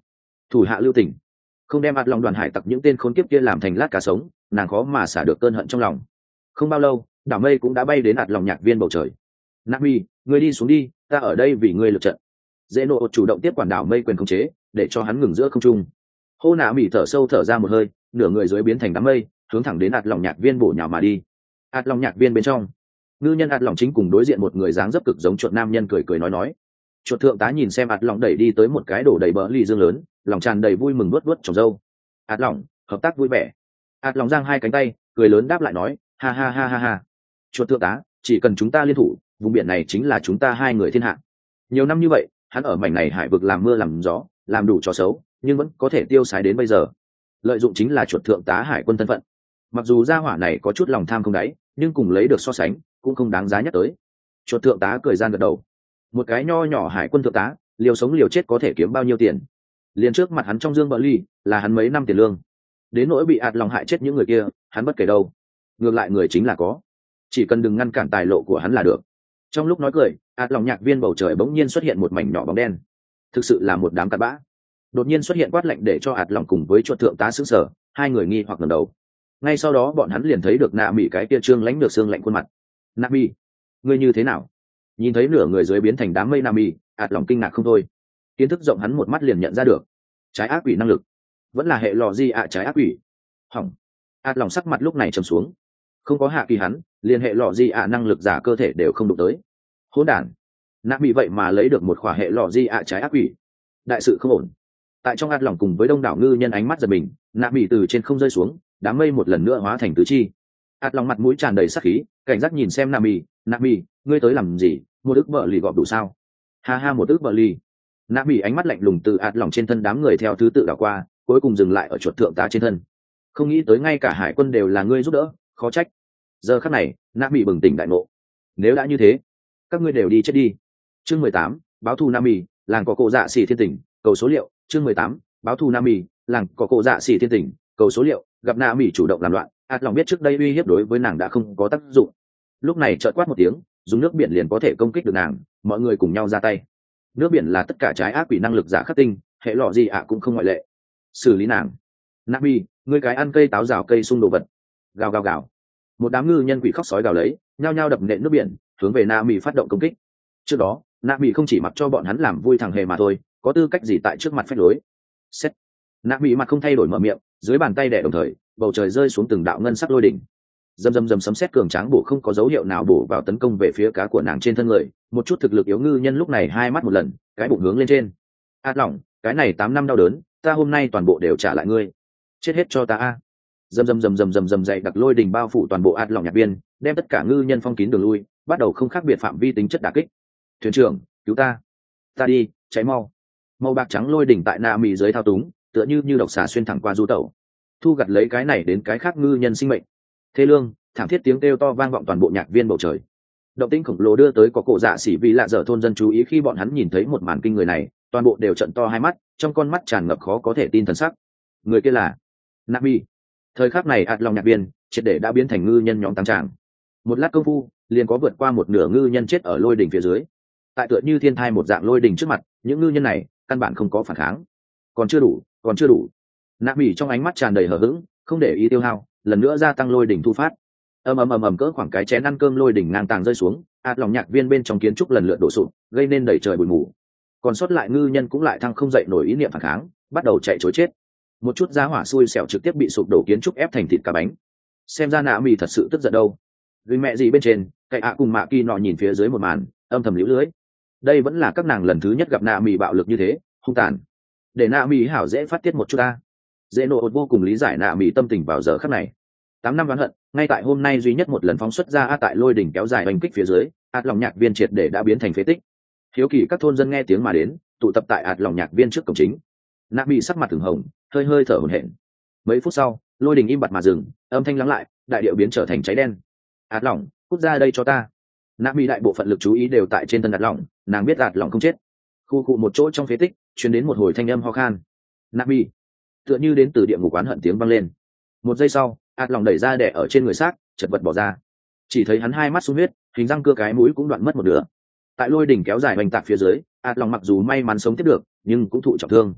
thủ hạ lưu tình, không đem ạt lòng đoàn hải tặc những tên khốn kiếp kia làm thành lát cá sống, nàng khó mà xả được cơn hận trong lòng. Không bao lâu, đảo mây cũng đã bay đến ạt lòng nhạc viên bầu trời. Nami, ngươi đi xuống đi, ta ở đây vì ngươi lượt trận. Dễ nộ chủ động tiếp quản đảo mây quyền khống chế, để cho hắn ngừng giữa không trung. Hô nạ mỉ thở sâu thở ra một hơi, nửa người dưới biến thành đám mây, hướng thẳng đến ạt lòng nhạc viên bổ nhào mà đi. ạt lòng nhạc viên bên trong, ngư nhân ạt lòng chính cùng đối diện một người dáng dấp cực giống chuột nam nhân cười cười nói nói. Chuột thượng tá nhìn xem ạt lòng đẩy đi tới một cái đổ đầy bờ ly dương lớn, lòng tràn đầy vui mừng vuốt vuốt trồng râu. ạt lòng, hợp tác vui vẻ. ạt lòng giang hai cánh tay, cười lớn đáp lại nói, ha ha ha ha ha. Chuột thượng tá, chỉ cần chúng ta liên thủ, vùng biển này chính là chúng ta hai người thiên hạ. Nhiều năm như vậy, hắn ở mảnh này hải vực làm mưa làm gió, làm đủ trò xấu, nhưng vẫn có thể tiêu sái đến bây giờ. Lợi dụng chính là chuột thượng tá hải quân thân phận. Mặc dù gia hỏa này có chút lòng tham không đáy, nhưng cùng lấy được so sánh, cũng không đáng giá nhắc tới. Chuột thượng tá cười gian gật đầu. Một cái nho nhỏ hải quân thượng tá, liều sống liều chết có thể kiếm bao nhiêu tiền? Liền trước mặt hắn trong dương bờ ly, là hắn mấy năm tiền lương. Đến nỗi bị ạt lòng hại chết những người kia, hắn bất kể đâu. Ngược lại người chính là có, chỉ cần đừng ngăn cản tài lộ của hắn là được. Trong lúc nói cười, ạt lòng nhạc viên bầu trời bỗng nhiên xuất hiện một mảnh nhỏ bóng đen, thực sự là một đám cặn bã. Đột nhiên xuất hiện quát lệnh để cho ạt lòng cùng với chuột thượng tá sững sờ, hai người nghi hoặc ngẩng đầu. Ngay sau đó bọn hắn liền thấy được nạ mỉ cái kia trương lãnh được xương lạnh khuôn mặt. Nạ mỉ, ngươi như thế nào? Nhìn thấy nửa người dưới biến thành đám mây nạ mỉ, ạt lòng kinh ngạc không thôi. Kiến thức rộng hắn một mắt liền nhận ra được, trái ác quỷ năng lực, vẫn là hệ lò di ạ trái ác quỷ. Hỏng. Ạt lòng sắc mặt lúc này trầm xuống. Không có hạ kỳ hắn, liên hệ lò di ạ năng lực giả cơ thể đều không đụng tới. Hỗn đản. Nạ mỉ vậy mà lấy được một khỏa hệ lò di ạ trái ác quỷ. Đại sự không ổn. Tại trong ạt lòng cùng với đông đảo ngư nhân ánh mắt giật mình, nạ mỉ từ trên không rơi xuống, đám mây một lần nữa hóa thành tứ chi. ạt lòng mặt mũi tràn đầy sắc khí, cảnh giác nhìn xem nạ mỉ. Nạ mỉ, ngươi tới làm gì? Một ức vợ lì gọp đủ sao? Ha ha, một ức vợ lì. Nạ mỉ ánh mắt lạnh lùng từ ạt lòng trên thân đám người theo thứ tự đảo qua, cuối cùng dừng lại ở chuột thượng tá trên thân. Không nghĩ tới ngay cả hải quân đều là ngươi giúp đỡ, khó trách. Giờ khắc này, nạ mỉ bừng tỉnh đại ngộ. Nếu đã như thế, các ngươi đều đi chết đi. Chương mười tám, báo thù nạ mỉ, làng có cổ dạ xỉ thiên tỉnh, cầu số liệu. Chương mười tám, báo thù nạ mỉ, làng có cổ dạ xỉ thiên tỉnh, cầu số liệu. Gặp nạ mỉ chủ động làm loạn, ạt lòng biết trước đây uy hiếp đối với nàng đã không có tác dụng. Lúc này chợt quát một tiếng, dùng nước biển liền có thể công kích được nàng, mọi người cùng nhau ra tay. Nước biển là tất cả trái ác quỷ năng lực giả khắc tinh, hệ lọ gì ạ cũng không ngoại lệ. Xử lý nàng. Nạ mỉ, ngươi cái ăn cây táo rào cây sung đồ vật. Gào gào gào. Một đám ngư nhân quỷ khóc sói gào lấy, nhao nhao đập nện nước biển, hướng về nạ mỉ phát động công kích. Trước đó, nạ mỉ không chỉ mặc cho bọn hắn làm vui thằng hề mà thôi, có tư cách gì tại trước mặt phách lối. Xét. Nạ mỉ mặt không thay đổi mở miệng, dưới bàn tay đẻ đồng thời, bầu trời rơi xuống từng đạo ngân sắc lôi đỉnh. Dầm dầm dầm sấm sét cường tráng bổ không có dấu hiệu nào bổ vào tấn công về phía cá của nàng trên thân người. Một chút thực lực yếu ngư nhân lúc này hai mắt một lần, cái bụng hướng lên trên. Át lỏng, cái này tám năm đau đớn, ta hôm nay toàn bộ đều trả lại ngươi. Chết hết cho ta a. Dầm dầm dầm dầm dầm dầm dậy đặc lôi đỉnh bao phủ toàn bộ át lỏng nhạc viên, đem tất cả ngư nhân phong kín đường lui, bắt đầu không khác biệt phạm vi tính chất đả kích. Thuyền trưởng, cứu ta. Ta đi, cháy mau. Màu bạc trắng lôi đỉnh tại nạ mỉ dưới thao túng, tựa như như độc xà xuyên thẳng qua du tẩu, thu gặt lấy cái này đến cái khác ngư nhân sinh mệnh. Thế lương, thảm thiết tiếng kêu to vang vọng toàn bộ nhạc viên bầu trời. Động tĩnh khổng lồ đưa tới có cổ dạ xỉ vì lạ dở thôn dân chú ý, khi bọn hắn nhìn thấy một màn kinh người này, toàn bộ đều trợn to hai mắt, trong con mắt tràn ngập khó có thể tin thần sắc. Người kia là Nami. Thời khắc này ạt lòng nhạc viên triệt để đã biến thành ngư nhân nhóm tăng tràng. Một lát công phu, liền có vượt qua một nửa ngư nhân chết ở lôi đỉnh phía dưới. Tại tựa như thiên thai một dạng lôi đỉnh trước mặt, những ngư nhân này căn bản không có phản kháng. Còn chưa đủ, còn chưa đủ. Nami trong ánh mắt tràn đầy hờ hững, không để ý tiêu hao, lần nữa gia tăng lôi đỉnh thu phát. Ầm ầm ầm ầm cỡ khoảng cái chén ăn cơm lôi đỉnh ngang tàng rơi xuống, ạt lòng nhạc viên bên trong kiến trúc lần lượt đổ sụp, gây nên đầy trời bụi mù. Còn sót lại ngư nhân cũng lại thăng không dậy nổi ý niệm phản kháng, bắt đầu chạy trối chết. Một chút giá hỏa xui xẻo trực tiếp bị sụp đổ kiến trúc ép thành thịt cá bánh. Xem ra nạ mì thật sự tức giận đâu. Vì mẹ gì bên trên, cậy ạ cùng mạ kỳ nọ nhìn phía dưới một màn, âm thầm liễu lưới. Đây vẫn là các nàng lần thứ nhất gặp nạ mì bạo lực như thế, hung tàn. Để nạ mì hảo dễ phát tiết một chút ta. Dễ nộ vô cùng lý giải nạ mì tâm tình vào giờ khắc này. Tám năm oán hận, ngay tại hôm nay duy nhất một lần phóng xuất ra a tại lôi đỉnh kéo dài hành kích phía dưới, ạt lòng nhạc viên triệt để đã biến thành phế tích. Hiếu kỳ các thôn dân nghe tiếng mà đến, tụ tập tại ạt lòng nhạc viên trước cổng chính. Nạ mì sắc mặt từng hồng, hơi hơi thở hổn hển. Mấy phút sau, lôi đỉnh im bặt mà dừng, âm thanh lắng lại, đại điệu biến trở thành cháy đen. Ạt lòng, cút ra đây cho ta. Nạ mì đại bộ phận lực chú ý đều tại trên thân ạt lòng, nàng biết ạt lòng không chết. Khu cụ một chỗ trong phế tích, truyền đến một hồi thanh âm ho khan. Nạ mì, tựa như đến từ địa ngục oán hận tiếng vang lên. Một giây sau, ạt lòng đẩy ra đẻ ở trên người xác, chật vật bỏ ra. Chỉ thấy hắn hai mắt sung huyết, hình răng cưa cái mũi cũng đoạn mất một nửa. Tại lôi đỉnh kéo dài hoành tạc phía dưới, ạt lòng mặc dù may mắn sống tiếp được, nhưng cũng thụ trọng thương.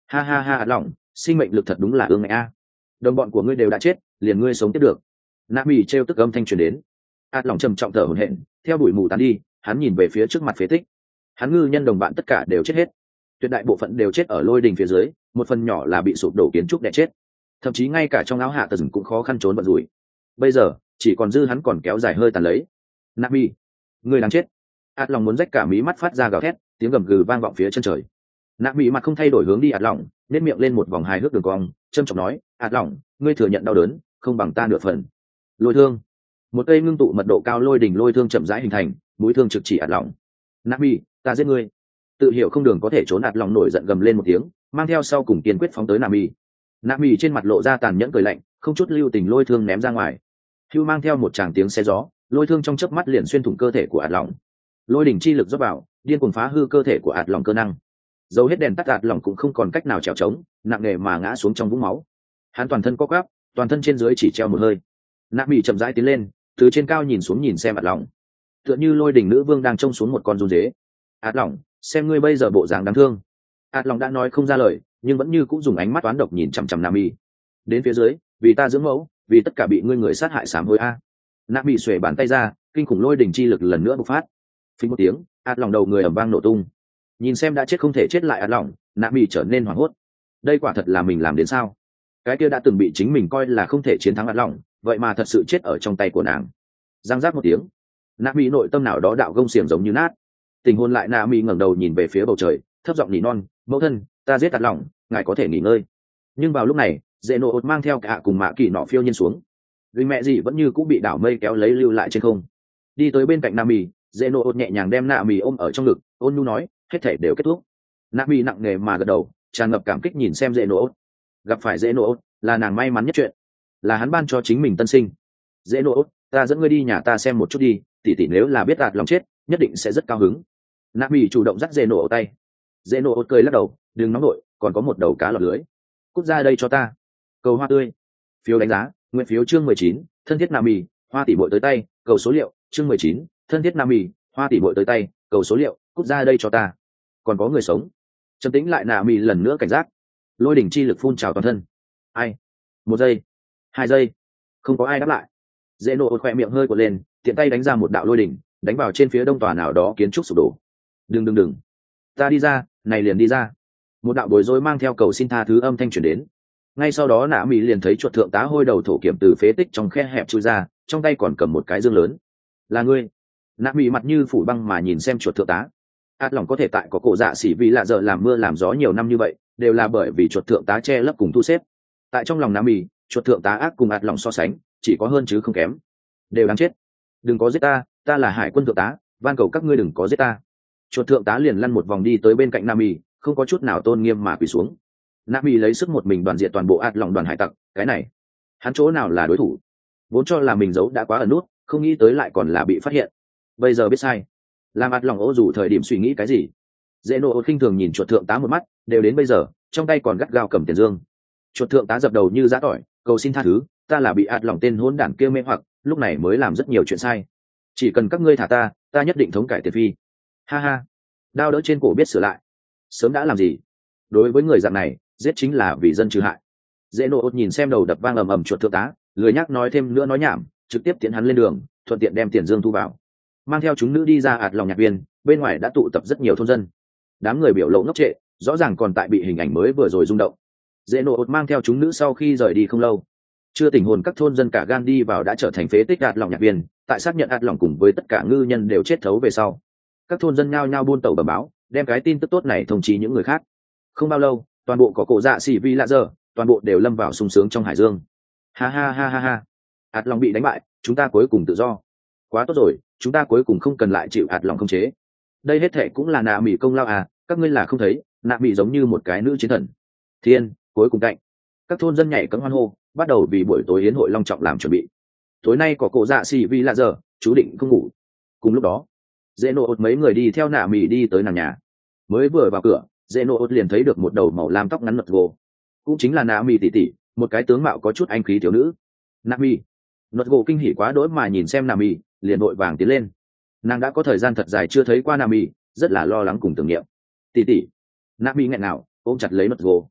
Ha ha ha ạt lỏng, sinh mệnh lực thật đúng là ương ngạnh a. Đồng bọn của ngươi đều đã chết, liền ngươi sống tiếp được. Nạ Mị trêu tức âm thanh truyền đến. ạt lỏng trầm trọng thở hổn hển, theo bụi mù tán đi, hắn nhìn về phía trước mặt phế tích. Hắn ngư nhân đồng bạn tất cả đều chết hết, tuyệt đại bộ phận đều chết ở lôi đình phía dưới, một phần nhỏ là bị sụp đổ kiến trúc đè chết, thậm chí ngay cả trong áo hạ tần cũng khó khăn trốn vận rủi. Bây giờ chỉ còn dư hắn còn kéo dài hơi tàn lấy. Nạ Mị, ngươi đáng chết. ạt lòng muốn rách cả mí mắt phát ra gào thét, tiếng gầm gừ vang vọng phía chân trời. Nạ Mị mặt không thay đổi hướng đi ạt lòng, nét miệng lên một vòng hài hước đường cong, trâm trọng nói, ạt lòng, ngươi thừa nhận đau đớn không bằng ta nửa phần. Lôi thương. Một cây ngưng tụ mật độ cao lôi đỉnh lôi thương chậm rãi hình thành, mũi thương trực chỉ ạt lòng. Nạ Mị, ta giết ngươi. Tự hiểu không đường có thể trốn ạt lòng nổi giận gầm lên một tiếng, mang theo sau cùng kiên quyết phóng tới Nạ Mị. Nạ Mị trên mặt lộ ra tàn nhẫn cười lạnh, không chút lưu tình lôi thương ném ra ngoài. Hưu mang theo một tràng tiếng xé gió, lôi thương trong chớp mắt liền xuyên thủng cơ thể của ạt lòng. Lôi đỉnh chi lực rót vào, điên cuồng phá hư cơ thể của ạt lòng cơ năng. Dầu hết đèn tắt ạt lòng cũng không còn cách nào trèo trống, nặng nề mà ngã xuống trong vũng máu. Hắn toàn thân co quắp, toàn thân trên dưới chỉ treo một hơi. Nạ Mị chậm rãi tiến lên, từ trên cao nhìn xuống nhìn xem ạt lòng, tựa như lôi đỉnh nữ vương đang trông xuống một con run dế. ạt lòng, xem ngươi bây giờ bộ dáng đáng thương. ạt lòng đã nói không ra lời, nhưng vẫn như cũng dùng ánh mắt toán độc nhìn chằm chằm Nạ Mị. Đến phía dưới, vì ta dưỡng mẫu, vì tất cả bị ngươi người sát hại sám hối a. Nạ Mị xuề bàn tay ra, kinh khủng lôi đỉnh chi lực lần nữa bộc phát. Phình một tiếng, ạt lòng đầu người ầm vang nổ tung. Nhìn xem đã chết không thể chết lại ạt lòng, Nạ Mị trở nên hoảng hốt. Đây quả thật là mình làm đến sao? Cái kia đã từng bị chính mình coi là không thể chiến thắng ạt lòng, vậy mà thật sự chết ở trong tay của nàng. Giang giác một tiếng, Nạ Mị nội tâm nào đó đạo gông xiềng giống như nát. Tình hôn lại, Nạ Mị ngẩng đầu nhìn về phía bầu trời, thấp giọng nỉ non, mẫu thân, ta giết ạt lòng, ngài có thể nghỉ ngơi. Nhưng vào lúc này, dễ nộ ột mang theo cả cùng mạ kỳ nọ phiêu nhiên xuống. Vì mẹ gì vẫn như cũng bị đảo mây kéo lấy lưu lại trên không. Đi tới bên cạnh Nạ Mị, dễ nộ ột nhẹ nhàng đem Nạ Mị ôm ở trong ngực, ôn nhu nói, hết thể đều kết thúc. Nạ Mị nặng nề mà gật đầu, tràn ngập cảm kích nhìn xem dễ nộ ột. Gặp phải dễ nộ ột là nàng may mắn nhất chuyện, là hắn ban cho chính mình tân sinh. Dễ nộ ột, ta dẫn ngươi đi nhà ta xem một chút đi, tỷ tỷ nếu là biết ạt lòng chết nhất định sẽ rất cao hứng. Nạ Mị chủ động dắt dễ nộ ột tay. Dễ nộ ột cười lắc đầu, đừng nóng nổi, còn có một đầu cá lọt lưới. Cút ra đây cho ta. Cầu hoa tươi. Phiếu đánh giá, nguyện phiếu chương mười chín, thân thiết Nạ Mị, hoa tỷ bội tới tay, cầu số liệu, chương mười chín, thân thiết Nạ Mị, hoa tỷ bội tới tay, cầu số liệu, cút ra đây cho ta. Còn có người sống. Trầm tĩnh lại, Nạ Mị lần nữa cảnh giác. Lôi đỉnh chi lực phun trào toàn thân. Ai? Một giây, hai giây, không có ai đáp lại. Dễ nộ khỏe miệng hơi của lên, tiện tay đánh ra một đạo lôi đỉnh, đánh vào trên phía đông tòa nào đó kiến trúc sụp đổ. Đừng đừng đừng, ta đi ra, này liền đi ra. Một đạo bối rối mang theo cầu xin tha thứ âm thanh truyền đến. Ngay sau đó Nạ Mị liền thấy chuột thượng tá hôi đầu thổ kiểm từ phế tích trong khe hẹp chui ra, trong tay còn cầm một cái dương lớn. Là ngươi? Nạ Mị mặt như phủ băng mà nhìn xem chuột thượng tá. ạt lòng có thể tại có cổ dạ xỉ vì lạ giờ làm mưa làm gió nhiều năm như vậy, đều là bởi vì chuột thượng tá che lấp cùng thu xếp. Tại trong lòng Nạ Mị, chuột thượng tá ác cùng ạt lòng so sánh, chỉ có hơn chứ không kém. Đều đáng chết. Đừng có giết ta, ta là hải quân thượng tá, van cầu các ngươi đừng có giết ta. Chuột thượng tá liền lăn một vòng đi tới bên cạnh Nạ Mị, không có chút nào tôn nghiêm mà quỳ xuống. Nạ Mị lấy sức một mình đoàn diện toàn bộ ạt lòng đoàn hải tặc, cái này hắn chỗ nào là đối thủ? Vốn cho là mình giấu đã quá ẩn nút, không nghĩ tới lại còn là bị phát hiện. Bây giờ biết sai, làm ạt lòng ô dù thời điểm suy nghĩ cái gì. Dễ nộ khinh thường nhìn chuột thượng tá một mắt, đều đến bây giờ trong tay còn gắt gao cầm tiền dương. Chuột thượng tá dập đầu như giã tỏi, cầu xin tha thứ, ta là bị ạt lòng tên hỗn đản kia mê hoặc, lúc này mới làm rất nhiều chuyện sai. Chỉ cần các ngươi thả ta, ta nhất định thống cải tiền phi. Ha ha, đao đỡ trên cổ biết sửa lại, sớm đã làm gì. Đối với người dạng này, giết chính là vì dân trừ hại. Dễ nộ nhìn xem đầu đập vang ầm ầm chuột thượng tá, lười nhắc nói thêm nữa nói nhảm, trực tiếp tiến hắn lên đường, thuận tiện đem tiền dương thu vào, mang theo chúng nữ đi ra ạt lòng nhạc viên. Bên ngoài đã tụ tập rất nhiều thôn dân, đám người biểu lộ ngốc trệ, rõ ràng còn tại bị hình ảnh mới vừa rồi rung động. Dễ nộ mang theo chúng nữ sau khi rời đi không lâu, chưa tỉnh hồn các thôn dân cả gan đi vào đã trở thành phế tích ạt lòng nhạc viên. Tại xác nhận ạt lòng cùng với tất cả ngư nhân đều chết thấu về sau, các thôn dân nhao nhao buôn tẩu bẩm báo, đem cái tin tức tốt này thông chí những người khác. Không bao lâu, toàn bộ có cổ dạ xỉ vi lạ giờ, toàn bộ đều lâm vào sung sướng trong hải dương. Ha ha ha ha ha, ạt lòng bị đánh bại, chúng ta cuối cùng tự do. Quá tốt rồi, chúng ta cuối cùng không cần lại chịu ạt lòng khống chế. Đây hết thệ cũng là Nạ Mị công lao à, các ngươi là không thấy, Nạ Mị giống như một cái nữ chiến thần. Thiên, cuối cùng cạnh. Các thôn dân nhảy cẫng hoan hô, bắt đầu vì buổi tối yến hội long trọng làm chuẩn bị. Tối nay có cổ dạ xỉ vi lạ giờ, chú định không ngủ. Cùng lúc đó, dễ nộ mấy người đi theo Nạ Mị đi tới nàng nhà. Mới vừa vào cửa, dễ nộ liền thấy được một đầu màu lam tóc ngắn mật gồ, cũng chính là Nạ Mị tỷ tỷ, một cái tướng mạo có chút anh khí thiếu nữ. Nạ Mị, mật gồ kinh hỉ quá đỗi mà nhìn xem Nạ Mị, liền vội vàng tiến lên. Nàng đã có thời gian thật dài chưa thấy qua Nạ Mị, rất là lo lắng cùng tưởng niệm. Tỷ tỷ. Nạ Mị nghẹn nào ôm chặt lấy mật gồ,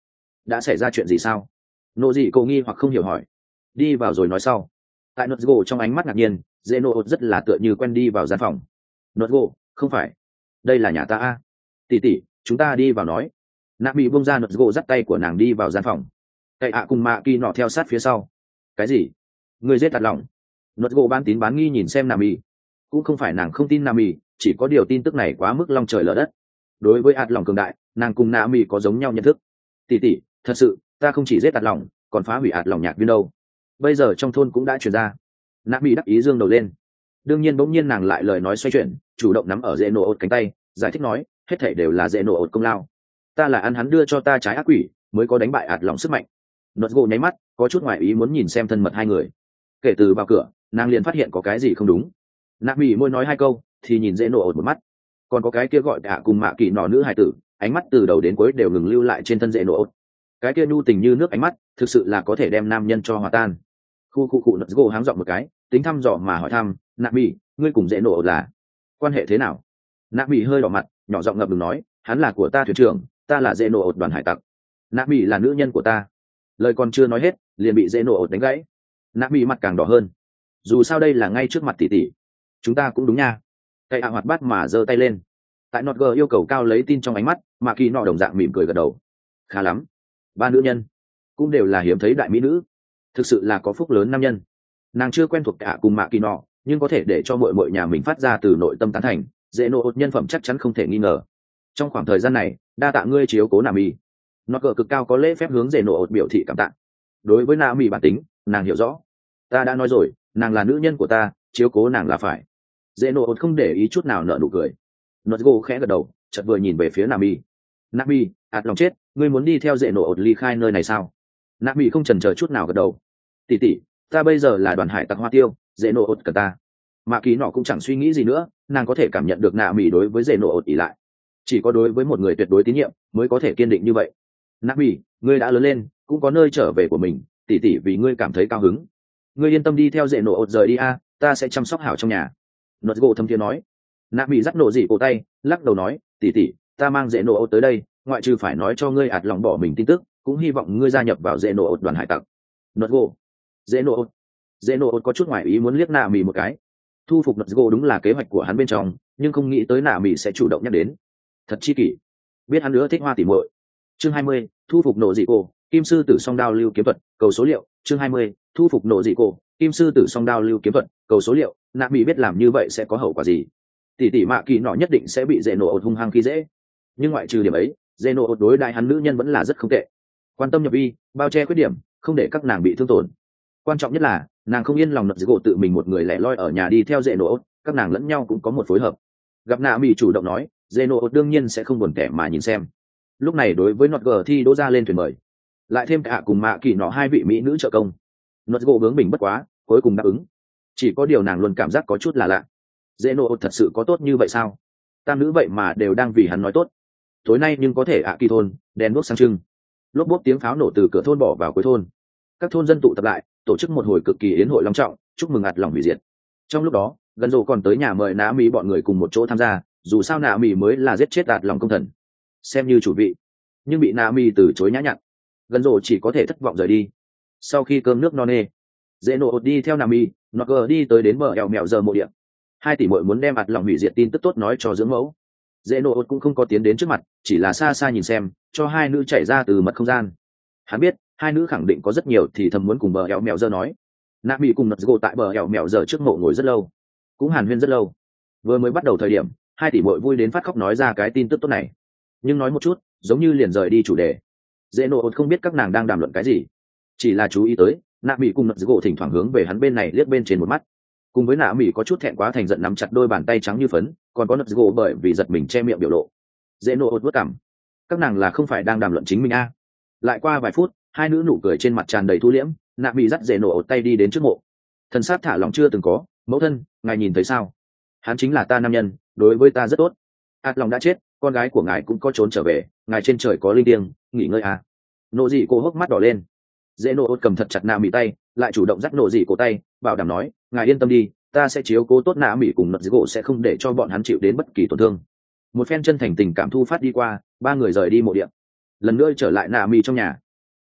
đã xảy ra chuyện gì sao? Nô dị cô nghi hoặc không hiểu hỏi. Đi vào rồi nói sau. Tại nốt gỗ trong ánh mắt ngạc nhiên, dễ nô rất là tựa như quen đi vào gian phòng. Nốt gỗ, không phải, đây là nhà ta a. Tỷ tỷ, chúng ta đi vào nói. Nạ bị bông ra nốt gỗ dắt tay của nàng đi vào gian phòng. Cậy ạ cùng mạ kỳ nọ theo sát phía sau. Cái gì? Người giết tạt lòng? Nốt gỗ bán tín bán nghi nhìn xem nạ mỹ. Cũng không phải nàng không tin nạ mỹ, chỉ có điều tin tức này quá mức long trời lở đất. Đối với ạt lòng cường đại, nàng cùng nạ mỹ có giống nhau nhận thức. Tỷ tỷ, thật sự, ta không chỉ giết ạt lòng, còn phá hủy ạt lòng nhạc viên đâu. Bây giờ trong thôn cũng đã truyền ra. Nạ mỹ đắc ý dương đầu lên. Đương nhiên bỗng nhiên nàng lại lời nói xoay chuyển, chủ động nắm ở dễ nổ ột cánh tay, giải thích nói, hết thảy đều là dễ nổ ột công lao. Ta là ăn hắn đưa cho ta trái ác quỷ, mới có đánh bại ạt lòng sức mạnh. Nốt gỗ nháy mắt, có chút ngoại ý muốn nhìn xem thân mật hai người. Kể từ vào cửa, nàng liền phát hiện có cái gì không đúng. Nạ mỹ môi nói hai câu, thì nhìn dễ nổ ột một mắt. Còn có cái kia gọi ạ cùng mạ kỳ nọ nữ hài tử, ánh mắt từ đầu đến cuối đều ngừng lưu lại trên thân dễ nổ ột. Cái kia nhu tình như nước ánh mắt, thực sự là có thể đem nam nhân cho hòa tan. Khu khu cụ nốt gỗ háng giọng một cái, tính thăm dò mà hỏi thăm, nạ mỹ, ngươi cùng dễ nổ ột là quan hệ thế nào? Nạ mỹ hơi đỏ mặt, nhỏ giọng ngập ngừng nói, hắn là của ta thuyền trưởng, ta là dễ nổ ột đoàn hải tặc. Nạ mỹ là nữ nhân của ta. Lời còn chưa nói hết, liền bị dễ nổ ột đánh gãy. Nạ mỹ mặt càng đỏ hơn. Dù sao đây là ngay trước mặt tỷ tỷ, chúng ta cũng đúng nha. Cây ạ hoạt bát mà giơ tay lên. Tại nọt gờ yêu cầu cao lấy tin trong ánh mắt, mà kỳ nọ đồng dạng mỉm cười gật đầu. Khá lắm, ba nữ nhân cũng đều là hiếm thấy đại mỹ nữ, thực sự là có phúc lớn nam nhân. Nàng chưa quen thuộc cả cùng mạ kỳ nọ, nhưng có thể để cho mọi mọi nhà mình phát ra từ nội tâm tán thành, dễ nổ ột nhân phẩm chắc chắn không thể nghi ngờ. Trong khoảng thời gian này, đa tạ ngươi chiếu cố nà mì. Nó cờ cực cao có lễ phép hướng dễ nổ ột biểu thị cảm tạ. Đối với nà mì bản tính, nàng hiểu rõ. Ta đã nói rồi, nàng là nữ nhân của ta, chiếu cố nàng là phải. Dễ nổ ột không để ý chút nào nở nụ cười. Nó gồ khẽ gật đầu, chợt vừa nhìn về phía nà mì. Nà mì, ạt lòng chết, ngươi muốn đi theo dễ nổ ột ly khai nơi này sao? Nà mì không chần chờ chút nào gật đầu. Tỷ tỷ, ta bây giờ là đoàn hải tặc hoa tiêu, dễ nổ ột cần ta. Mạ kỳ nọ cũng chẳng suy nghĩ gì nữa, nàng có thể cảm nhận được nạ mỹ đối với dễ nổ ột ỉ lại. Chỉ có đối với một người tuyệt đối tín nhiệm mới có thể kiên định như vậy. Nạ mỹ, ngươi đã lớn lên, cũng có nơi trở về của mình, tỉ tỉ vì ngươi cảm thấy cao hứng. Ngươi yên tâm đi theo dễ nổ ột rời đi a, ta sẽ chăm sóc hảo trong nhà. Nốt gỗ thâm thiên nói. Nạ mỹ dắt nổ dị cổ tay, lắc đầu nói, tỉ tỉ, ta mang dễ nổ ột tới đây, ngoại trừ phải nói cho ngươi ạt lòng bỏ mình tin tức, cũng hy vọng ngươi gia nhập vào dễ nổ ột đoàn hải tặc. Nốt gỗ, dễ nổ ột, dễ nổ ột có chút ngoài ý muốn liếc nạ mỹ một cái. Thu phục nốt gỗ đúng là kế hoạch của hắn bên trong, nhưng không nghĩ tới nạ mỹ sẽ chủ động nhắc đến. Thật chi kỷ, biết hắn nữa thích hoa tỉ muội. Chương hai mươi, thu phục nổ dị cổ, kim sư tử song đao lưu kiếm thuật, cầu số liệu. Chương hai mươi, thu phục nổ dị cổ, kim sư tử song đao lưu kiếm thuật, cầu số liệu. Nạ mỹ biết làm như vậy sẽ có hậu quả gì. Tỷ tỷ mạ kỳ nọ nhất định sẽ bị dễ nổ ột hung hăng khi dễ, nhưng ngoại trừ điểm ấy, dễ nổ ột đối đại hắn nữ nhân vẫn là rất không tệ. Quan tâm nhập vi, bao che khuyết điểm, không để các nàng bị thương tổn. Quan trọng nhất là nàng không yên lòng nợ gỗ tự mình một người lẻ loi ở nhà đi theo dễ nổ ột, các nàng lẫn nhau cũng có một phối hợp. Gặp nạ mỹ chủ động nói, dễ nổ ột đương nhiên sẽ không buồn kẻ mà nhìn xem. Lúc này đối với nọt gờ thi đỗ ra lên thuyền mời, lại thêm cả cùng mạ kỳ nọ hai vị mỹ nữ trợ công, nọt gỗ bướng bỉnh bất quá, cuối cùng đáp ứng. Chỉ có điều nàng luôn cảm giác có chút là lạ. Dễ nổ ột thật sự có tốt như vậy sao? Tam nữ vậy mà đều đang vì hắn nói tốt. Tối nay nhưng có thể ạ kỳ thôn đèn đuốc sáng trưng, lốp bốp tiếng pháo nổ từ cửa thôn bỏ vào cuối thôn. Các thôn dân tụ tập lại, tổ chức một hồi cực kỳ yến hội long trọng, chúc mừng ạt lòng hủy diệt. Trong lúc đó, gần rồ còn tới nhà mời nạ mỹ bọn người cùng một chỗ tham gia, dù sao nạ mỹ mới là giết chết ạt lòng công thần, xem như chủ vị, nhưng bị nạ mỹ từ chối nhã nhặn. Gần rồ chỉ có thể thất vọng rời đi. Sau khi cơm nước no nê, dễ nổ ột đi theo nạ mỹ, nọt gờ đi tới đến bờ eo mèo giờ mộ điện. Hai tỷ muội muốn đem ạt lòng hủy diệt tin tức tốt nói cho dưỡng mẫu. Dễ nổ ột cũng không có tiến đến trước mặt, chỉ là xa xa nhìn xem, cho hai nữ chạy ra từ mật không gian. Hắn biết hai nữ khẳng định có rất nhiều thì thầm muốn cùng bờ eo mèo giờ nói. Nạ mỹ cùng nật gỗ tại bờ eo mèo giờ trước mộ ngồi rất lâu, cũng hàn huyên rất lâu. Vừa mới bắt đầu thời điểm, hai tỷ muội vui đến phát khóc nói ra cái tin tức tốt này, nhưng nói một chút giống như liền rời đi chủ đề. Dễ nổ ột không biết các nàng đang đàm luận cái gì, chỉ là chú ý tới nạ mỹ cùng nật gỗ thỉnh thoảng hướng về hắn bên này liếc bên trên một mắt. Cùng với nạ mỹ có chút thẹn quá thành giận nắm chặt đôi bàn tay trắng như phấn, còn có nật gỗ bởi vì giật mình che miệng biểu lộ. Dễ nổ ột vất cảm, các nàng là không phải đang đàm luận chính mình a à. Lại qua vài phút, hai nữ nụ cười trên mặt tràn đầy thu liễm, nạ mỹ dắt dễ nổ ột tay đi đến trước mộ. Thần sát thả lòng chưa từng có, mẫu thân, ngài nhìn thấy sao? Hắn chính là ta nam nhân, đối với ta rất tốt. Át lòng đã chết, con gái của ngài cũng có trốn trở về, ngài trên trời có linh thiêng, nghỉ ngơi à? Nộ dị cô hốc mắt đỏ lên. Dễ nổ ột cầm thật chặt nạ mỹ tay, lại chủ động dắt nộ dị cổ tay, bảo đảm nói, ngài yên tâm đi, ta sẽ chiếu cố tốt nạ mỹ cùng nợ dị cổ sẽ không để cho bọn hắn chịu đến bất kỳ tổn thương. Một phen chân thành tình cảm thu phát đi qua, ba người rời đi mộ điện, lần nữa trở lại nạ mỹ trong nhà.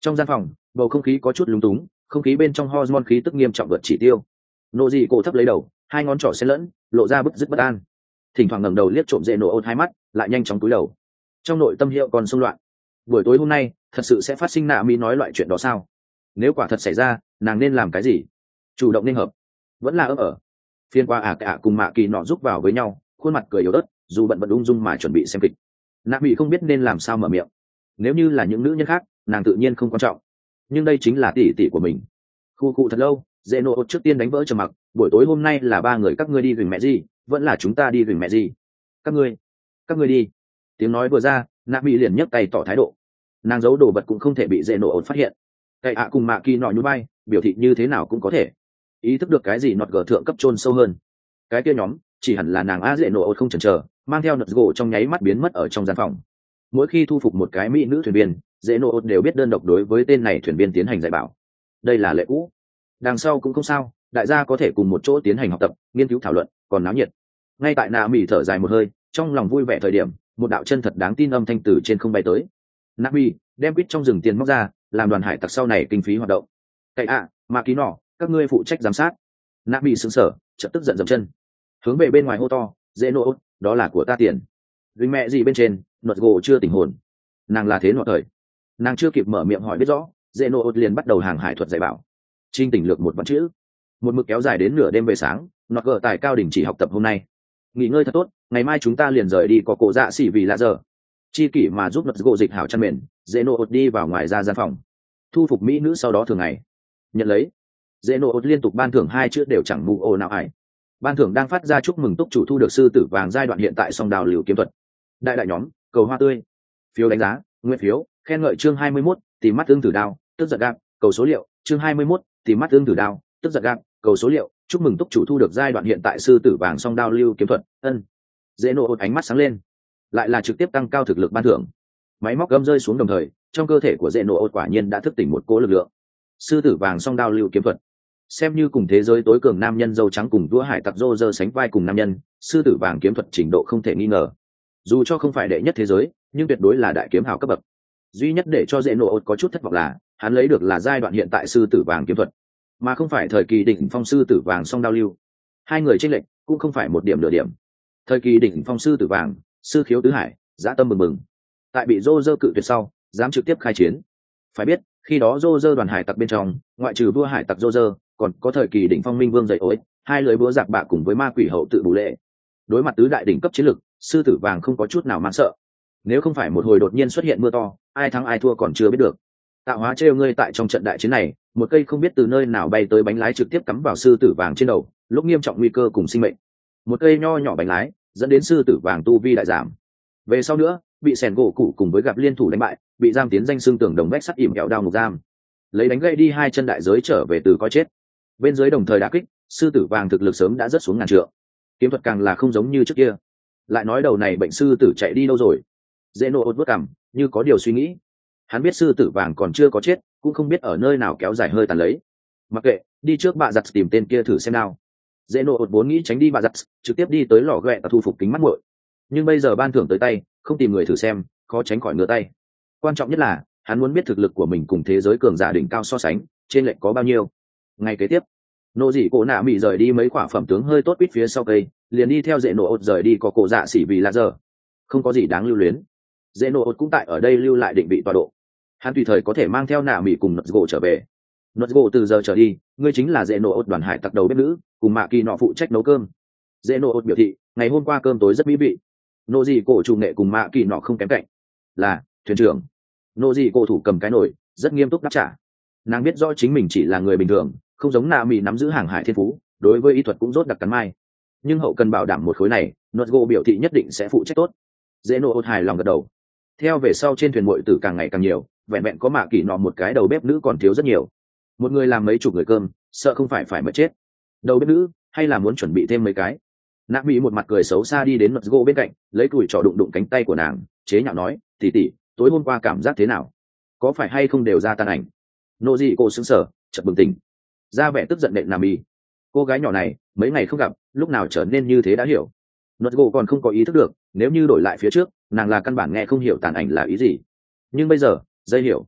Trong gian phòng bầu không khí có chút lúng túng, không khí bên trong hormone khí tức nghiêm trọng vượt chỉ tiêu. Nô dị cổ thấp lấy đầu, hai ngón trỏ xen lẫn, lộ ra bứt rứt bất an. Thỉnh thoảng ngẩng đầu liếc trộm dễ nổ ôn hai mắt, lại nhanh chóng cúi đầu. Trong nội tâm hiệu còn xung loạn. Buổi tối hôm nay thật sự sẽ phát sinh nạ mỹ nói loại chuyện đó sao? Nếu quả thật xảy ra, nàng nên làm cái gì? Chủ động nên hợp, vẫn là ấp ở phiên qua ả cả cùng mạ kỳ nọ giúp vào với nhau, khuôn mặt cười yếu ớt, dù bận bận ung dung mà chuẩn bị xem kịch. Nạ mỹ không biết nên làm sao mở miệng. Nếu như là những nữ nhân khác, nàng tự nhiên không quan trọng, nhưng đây chính là tỷ tỷ của mình. Khu cụ thật lâu, dễ nổ trước tiên đánh vỡ trầm mặc. Buổi tối hôm nay là ba người các ngươi đi gửi mẹ gì, vẫn là chúng ta đi gửi mẹ gì? Các ngươi, các ngươi đi. Tiếng nói vừa ra, nạ mỹ liền nhấc tay tỏ thái độ. Nàng giấu đồ vật cũng không thể bị dễ nổ phát hiện. Cậy ạ cùng mạ kỳ nọ nhún vai, biểu thị như thế nào cũng có thể. Ý thức được cái gì nọt gờ thượng cấp chôn sâu hơn. Cái kia nhóm chỉ hẳn là nàng a dễ nổ không chần chờ, mang theo nọt gỗ trong nháy mắt biến mất ở trong gian phòng. Mỗi khi thu phục một cái mỹ nữ thuyền viên, dễ nổ đều biết đơn độc đối với tên này thuyền viên tiến hành dạy bảo. Đây là lệ cũ, đằng sau cũng không sao, đại gia có thể cùng một chỗ tiến hành học tập, nghiên cứu thảo luận, còn náo nhiệt. Ngay tại nạ mỹ thở dài một hơi, trong lòng vui vẻ thời điểm, một đạo chân thật đáng tin âm thanh từ trên không bay tới. Nạ mỹ đem quýt trong rừng tiền móc ra, làm đoàn hải tặc sau này kinh phí hoạt động. Cậy ạ, mà ký nỏ, các ngươi phụ trách giám sát. Nạ mỹ sững sờ, chợt tức giận dậm chân, hướng về bên ngoài hô to, dễ nổ, đó là của ta tiền. Vì mẹ gì bên trên, nọt gỗ chưa tỉnh hồn. Nàng là thế nọ thời, nàng chưa kịp mở miệng hỏi biết rõ, dễ nổ liền bắt đầu hàng hải thuật dạy bảo. Trinh tỉnh lược một vạn chữ, một mực kéo dài đến nửa đêm về sáng. Nọt gỗ tại cao đỉnh chỉ học tập hôm nay, nghỉ ngơi thật tốt, ngày mai chúng ta liền rời đi có cổ dạ xỉ vì là giờ. Chi kỷ mà giúp nọt gỗ dịch hảo chăn mền, dễ nổ đi vào ngoài ra gian phòng, thu phục mỹ nữ sau đó thường ngày nhận lấy. Dễ nổ liên tục ban thưởng hai chữ đều chẳng mù ồ nào ải. Ban thưởng đang phát ra chúc mừng túc chủ thu được sư tử vàng giai đoạn hiện tại song đào liều kiếm thuật. Đại đại nhóm cầu hoa tươi, phiếu đánh giá, nguyện phiếu khen ngợi chương hai mươi mốt, tìm mắt tương tử đao tức giận gạc, cầu số liệu chương hai mươi mốt, tìm mắt tương tử đao tức giận gạc, cầu số liệu chúc mừng túc chủ thu được giai đoạn hiện tại sư tử vàng song đao lưu kiếm thuật. Ân. Dễ nổ ánh mắt sáng lên, lại là trực tiếp tăng cao thực lực ban thưởng. Máy móc gầm rơi xuống đồng thời, trong cơ thể của dễ nổ quả nhiên đã thức tỉnh một cỗ lực lượng. Sư tử vàng song đao lưu kiếm thuật, xem như cùng thế giới tối cường nam nhân dâu trắng cùng vua hải tặc rô rơ sánh vai cùng nam nhân, sư tử vàng kiếm thuật trình độ không thể nghi ngờ. Dù cho không phải đệ nhất thế giới, nhưng tuyệt đối là đại kiếm hào cấp bậc. Duy nhất để cho dễ nổ có chút thất vọng là hắn lấy được là giai đoạn hiện tại sư tử vàng kiếm thuật, mà không phải thời kỳ đỉnh phong sư tử vàng song đao lưu. Hai người chênh lệch cũng không phải một điểm nửa điểm. Thời kỳ đỉnh phong sư tử vàng, sư khiếu tứ hải, dã tâm mừng mừng, tại bị rô rơ cự tuyệt sau, dám trực tiếp khai chiến. Phải biết khi đó rô rơ đoàn hải tặc bên trong, ngoại trừ vua hải tặc rô rơ, còn có thời kỳ đỉnh phong minh vương dậy ối, hai lưới búa giặc bạ cùng với ma quỷ hậu tự bù lệ. Đối mặt tứ đại đỉnh cấp chiến lực, sư tử vàng không có chút nào mang sợ. Nếu không phải một hồi đột nhiên xuất hiện mưa to, ai thắng ai thua còn chưa biết được. Tạo hóa trêu ngươi tại trong trận đại chiến này, một cây không biết từ nơi nào bay tới bánh lái trực tiếp cắm vào sư tử vàng trên đầu, lúc nghiêm trọng nguy cơ cùng sinh mệnh. Một cây nho nhỏ bánh lái dẫn đến sư tử vàng tu vi đại giảm. Về sau nữa, bị sẻn gỗ cụ cùng với gặp liên thủ đánh bại, bị giam tiến danh xương tưởng đồng vách sắt ỉm kẹo đao ngục giam, lấy đánh gãy đi hai chân đại giới trở về từ coi chết. Bên dưới đồng thời đả kích, sư tử vàng thực lực sớm đã rất xuống ngàn trượng, kiếm thuật càng là không giống như trước kia. Lại nói đầu này bệnh sư tử chạy đi đâu rồi? Dễ nổ ốt vớt cằm, như có điều suy nghĩ. Hắn biết sư tử vàng còn chưa có chết, cũng không biết ở nơi nào kéo dài hơi tàn lấy. Mặc kệ, đi trước bạ giặt tìm tên kia thử xem nào. Dễ nổ ốt vốn nghĩ tránh đi bạ giặt, trực tiếp đi tới lò ghẹ và thu phục kính mắt muội. Nhưng bây giờ ban thưởng tới tay, không tìm người thử xem, khó tránh khỏi ngửa tay. Quan trọng nhất là hắn muốn biết thực lực của mình cùng thế giới cường giả đỉnh cao so sánh, trên lệch có bao nhiêu. Ngày kế tiếp, nô dị cổ nạ mỹ rời đi mấy quả phẩm tướng hơi tốt quýt phía sau cây, liền đi theo dễ nổ ốt rời đi có cổ dạ xỉ vì là giờ. Không có gì đáng lưu luyến. Dễ nổ ốt cũng tại ở đây lưu lại định vị tọa độ. Hắn tùy thời có thể mang theo nạ mỹ cùng nốt gỗ trở về. Nốt gỗ từ giờ trở đi, ngươi chính là dễ nổ ốt đoàn hải tặc đầu bếp nữ, cùng mạ kỳ nọ phụ trách nấu cơm. Dễ nổ ốt biểu thị, ngày hôm qua cơm tối rất mỹ vị. Nô dị cổ chủ nghệ cùng mạ kỳ nọ không kém cạnh. Là thuyền trưởng. Nô dị cổ thủ cầm cái nổi, rất nghiêm túc đáp trả. Nàng biết rõ chính mình chỉ là người bình thường, không giống nạ mỹ nắm giữ hàng hải thiên phú, đối với y thuật cũng rốt đặc cắn mai. Nhưng hậu cần bảo đảm một khối này, nốt gỗ biểu thị nhất định sẽ phụ trách tốt. Dễ nổ ốt hài lòng gật đầu. Theo về sau trên thuyền muội tử càng ngày càng nhiều, vẹn vẹn có mạ kỳ nọ một cái đầu bếp nữ còn thiếu rất nhiều. Một người làm mấy chục người cơm, sợ không phải phải mất chết. Đầu bếp nữ, hay là muốn chuẩn bị thêm mấy cái? Nạ mỹ một mặt cười xấu xa đi đến nốt gỗ bên cạnh, lấy củi trò đụng đụng cánh tay của nàng, chế nhạo nói, tỷ tỷ, tối hôm qua cảm giác thế nào? Có phải hay không đều ra tan ảnh? Nô dị cô sững sờ, chợt bừng tỉnh, ra vẻ tức giận nện nạ mỹ. Cô gái nhỏ này mấy ngày không gặp, lúc nào trở nên như thế đã hiểu. Nốt gỗ còn không có ý thức được, nếu như đổi lại phía trước, nàng là căn bản nghe không hiểu tàn ảnh là ý gì. Nhưng bây giờ, dây hiểu.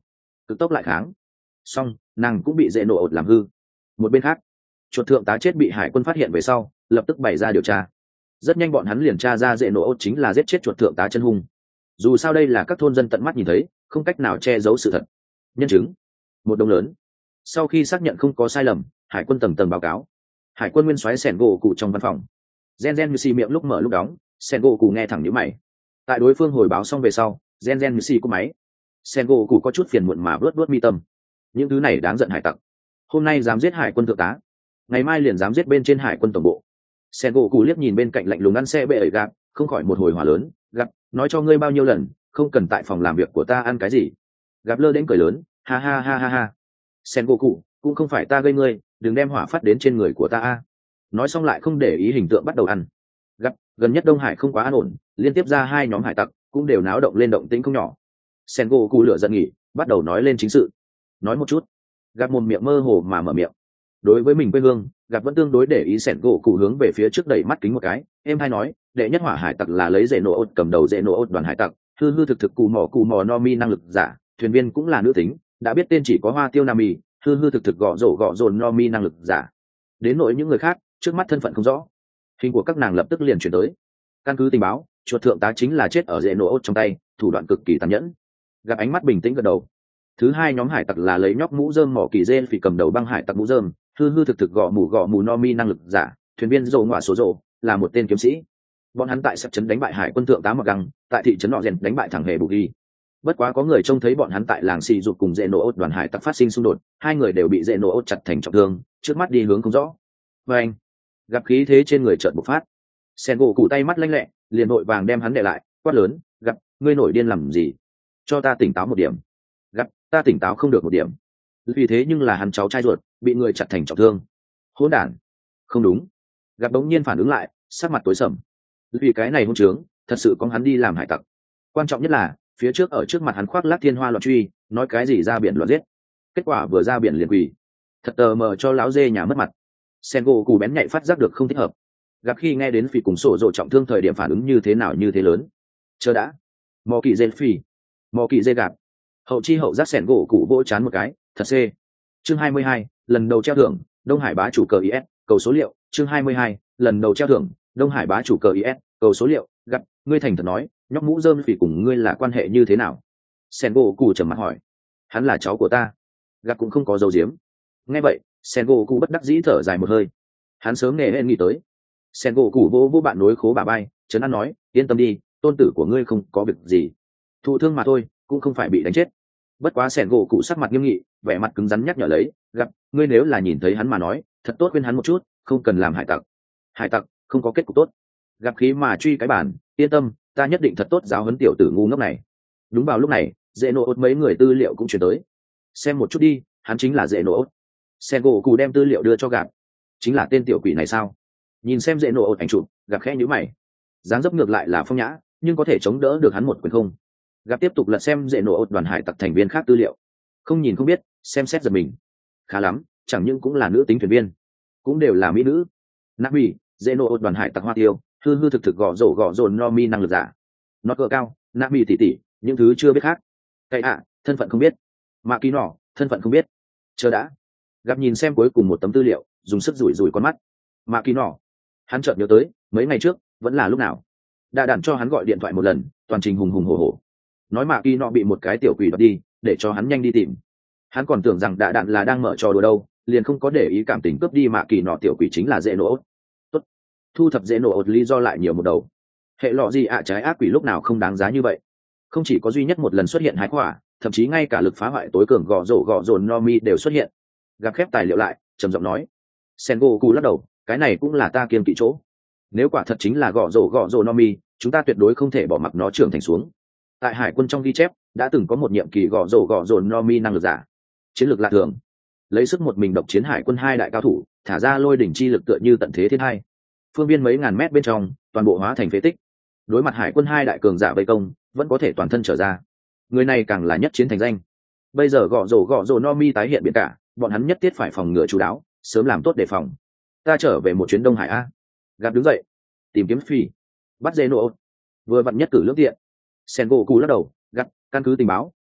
cực tốc lại kháng. Xong nàng cũng bị dễ nổ ột làm hư. Một bên khác, chuột thượng tá chết bị hải quân phát hiện về sau lập tức bày ra điều tra. Rất nhanh bọn hắn liền tra ra dễ nổ ột chính là giết chết chuột thượng tá chân hung. Dù sao đây là các thôn dân tận mắt nhìn thấy, không cách nào che giấu sự thật. Nhân chứng một đồng lớn. Sau khi xác nhận không có sai lầm, hải quân tầng tầng báo cáo. Hải quân nguyên soái sẻn gỗ cụ trong văn phòng, gen gen như xì miệng lúc mở lúc đóng, sẻn gỗ cụ nghe thẳng nhíu mày. Tại đối phương hồi báo xong về sau, gen gen như xì cúp máy. Sẻn gỗ cụ có chút phiền muộn mà vớt vớt mi tâm. Những thứ này đáng giận hải tặc, hôm nay dám giết hải quân thượng tá, ngày mai liền dám giết bên trên hải quân tổng bộ. Sẻn gỗ cụ liếc nhìn bên cạnh lạnh lùng ăn xe bệ ẩy gạp, không khỏi một hồi hỏa lớn. Gặp, nói cho ngươi bao nhiêu lần, không cần tại phòng làm việc của ta ăn cái gì. Gặp lơ đến cười lớn, ha ha ha ha ha. Sen Goku, cũng không phải ta gây ngươi, đừng đem hỏa phát đến trên người của ta a. Nói xong lại không để ý hình tượng bắt đầu ăn. Gặp, gần nhất Đông Hải không quá an ổn, liên tiếp ra hai nhóm hải tặc cũng đều náo động lên động tĩnh không nhỏ. Sen Goku lửa giận nghỉ, bắt đầu nói lên chính sự. Nói một chút. Gặp một miệng mơ hồ mà mở miệng. Đối với mình quê hương, gặp vẫn tương đối để ý. Sen Goku hướng về phía trước đẩy mắt kính một cái, em hay nói, đệ nhất hỏa hải tặc là lấy dễ nổ ốt cầm đầu, dễ nổ ốt đoàn hải tặc, hư hư thực thực cù mỏ cù mỏ no mi năng lực giả, thuyền viên cũng là nữ tính, đã biết tên chỉ có Hoa Tiêu Nam Mi, hư hư thực thực gõ rổ gõ rồn no mi năng lực giả. Đến nỗi những người khác, trước mắt thân phận không rõ. Hình của các nàng lập tức liền chuyển tới. Căn cứ tình báo, chuột thượng tá chính là chết ở dễ nổ ốt trong tay, thủ đoạn cực kỳ tàn nhẫn. Gặp ánh mắt bình tĩnh gật đầu. Thứ hai nhóm hải tặc là lấy nhóc mũ rơm mỏ kỳ dê phỉ cầm đầu băng hải tặc mũ rơm, hư hư thực thực gõ mù gõ mù no mi năng lực giả, thuyền viên dầu ngọa số rổ, là một tên kiếm sĩ. Bọn hắn tại sập trấn đánh bại hải quân thượng tá mặc găng, tại thị trấn nọ rèn đánh bại thằng hề bù ghi. Bất quá có người trông thấy bọn hắn tại làng xì rụt cùng dễ nổ ốt đoàn hải tặc phát sinh xung đột, hai người đều bị dễ nổ ốt chặt thành trọng thương, trước mắt đi hướng không rõ. Và anh gặp khí thế trên người chợt bộc phát, sen gỗ cụ tay mắt lanh lẹ, liền vội vàng đem hắn để lại, quát lớn, gặp ngươi nổi điên làm gì, cho ta tỉnh táo một điểm. Gặp ta tỉnh táo không được một điểm. Vì thế nhưng là hắn cháu trai ruột bị người chặt thành trọng thương. Hỗn đản. Không đúng. Gặp bỗng nhiên phản ứng lại, sắc mặt tối sầm. Vì cái này hôn trướng thật sự có hắn đi làm hải tặc. Quan trọng nhất là phía trước ở trước mặt hắn khoác lác thiên hoa loạn truy, nói cái gì ra biển loạn giết, kết quả vừa ra biển liền quỳ, thật tờ mờ cho lão dê nhà mất mặt. Sen gỗ cù bén nhạy phát giác được không thích hợp. Gặp khi nghe đến phỉ cùng sổ dội trọng thương thời điểm phản ứng như thế nào như thế lớn. Chờ đã. Mò kỳ dê phỉ, mò kỳ dê gạp. Hậu chi hậu giác sẻn gỗ cụ vỗ chán một cái, thật xê. Chương hai mươi hai, lần đầu treo thưởng, Đông Hải bá chủ cờ i ét, cầu số liệu. Chương hai mươi hai, lần đầu treo thưởng, Đông Hải bá chủ cờ i ét, cầu số liệu. Gặp, ngươi thành thật nói, nhóc mũ rơm phỉ cùng ngươi là quan hệ như thế nào? Sen gỗ cụ trầm mặt hỏi. Hắn là cháu của ta. Gặp cũng không có dấu diếm. Nghe vậy, Sen gỗ cụ bất đắc dĩ thở dài một hơi. Hắn sớm nghề hẹn nghĩ tới. Sen gỗ cụ vô vô bạn nối khố bà bay, trấn an nói, yên tâm đi, tôn tử của ngươi không có việc gì, thụ thương mà thôi, cũng không phải bị đánh chết. Bất quá Sen gỗ cụ sắc mặt nghiêm nghị, vẻ mặt cứng rắn nhắc nhở lấy, gặp ngươi nếu là nhìn thấy hắn mà nói, thật tốt khuyên hắn một chút, không cần làm hải tặc. Hải tặc không có kết cục tốt. Gặp khí mà truy cái bản, yên tâm, ta nhất định thật tốt giáo huấn tiểu tử ngu ngốc này. Đúng vào lúc này, dễ nổ ốt mấy người tư liệu cũng chuyển tới. Xem một chút đi, hắn chính là dễ nổ ốt. Sen gỗ cụ đem tư liệu đưa cho Gạp. Chính là tên tiểu quỷ này sao? Nhìn xem dễ nổ ốt ảnh chụp, Gạp khẽ nhíu mày. Dáng dấp ngược lại là phong nhã, nhưng có thể chống đỡ được hắn một quyền không? Gạp tiếp tục lật xem dễ nổ ốt đoàn hải tặc thành viên khác tư liệu. Không nhìn không biết, xem xét giật mình. Khá lắm, chẳng những cũng là nữ tính thuyền viên, cũng đều là mỹ nữ. Nabi, dễ nổ ốt đoàn hải tặc Hoa Tiêu, hư hư thực thực gõ rổ gõ rồn no mi năng lực giả. Nó cỡ cao, Nabi tỷ tỷ, những thứ chưa biết khác. Cái ạ, thân phận không biết. Mạ Kỳ Nỏ, thân phận không biết. Chờ đã. Gặp nhìn xem cuối cùng một tấm tư liệu, dùng sức rủi rủi con mắt. Mạ Kỳ Nỏ. Hắn chợt nhớ tới, mấy ngày trước, vẫn là lúc nào. Đã đạn cho hắn gọi điện thoại một lần, toàn trình hùng hùng hổ hổ. Nói Mạ Kỳ Nỏ bị một cái tiểu quỷ đoạt đi, để cho hắn nhanh đi tìm. Hắn còn tưởng rằng Đã đạn là đang mở trò đùa đâu, liền không có để ý cảm tình cướp đi Mạ Kỳ Nỏ tiểu quỷ chính là dễ nổ. Tốt. Thu thập dễ nổ lý do lại nhiều một đầu. Hệ lọ gì ạ trái ác quỷ lúc nào không đáng giá như vậy. Không chỉ có duy nhất một lần xuất hiện hái quả, thậm chí ngay cả lực phá hoại tối cường gõ rổ gõ rồn no mi đều xuất hiện. Gặp khép tài liệu lại, trầm giọng nói. Sengo cù lắc đầu, cái này cũng là ta kiên kỵ chỗ. Nếu quả thật chính là gõ rổ gõ rồn no mi, chúng ta tuyệt đối không thể bỏ mặc nó trưởng thành xuống. Tại hải quân trong ghi chép, đã từng có một nhiệm kỳ gõ rổ gõ rồn no mi năng lực giả, chiến lược lạ thường, lấy sức một mình độc chiến hải quân hai đại cao thủ, thả ra lôi đỉnh chi lực tựa như tận thế thiên hai. Phương viên mấy ngàn mét bên trong, toàn bộ hóa thành phế tích. Đối mặt hải quân hai đại cường giả vây công, vẫn có thể toàn thân trở ra. Người này càng là nhất chiến thành danh. Bây giờ gõ rổ gõ rổ no mi tái hiện biển cả, bọn hắn nhất thiết phải phòng ngừa chú đáo, sớm làm tốt đề phòng. Ta trở về một chuyến Đông Hải a. Gặp đứng dậy, tìm kiếm phi, bắt dê nổ. Vừa vặn nhất cử lưỡng tiện. Sengoku lắc đầu, gặp căn cứ tình báo,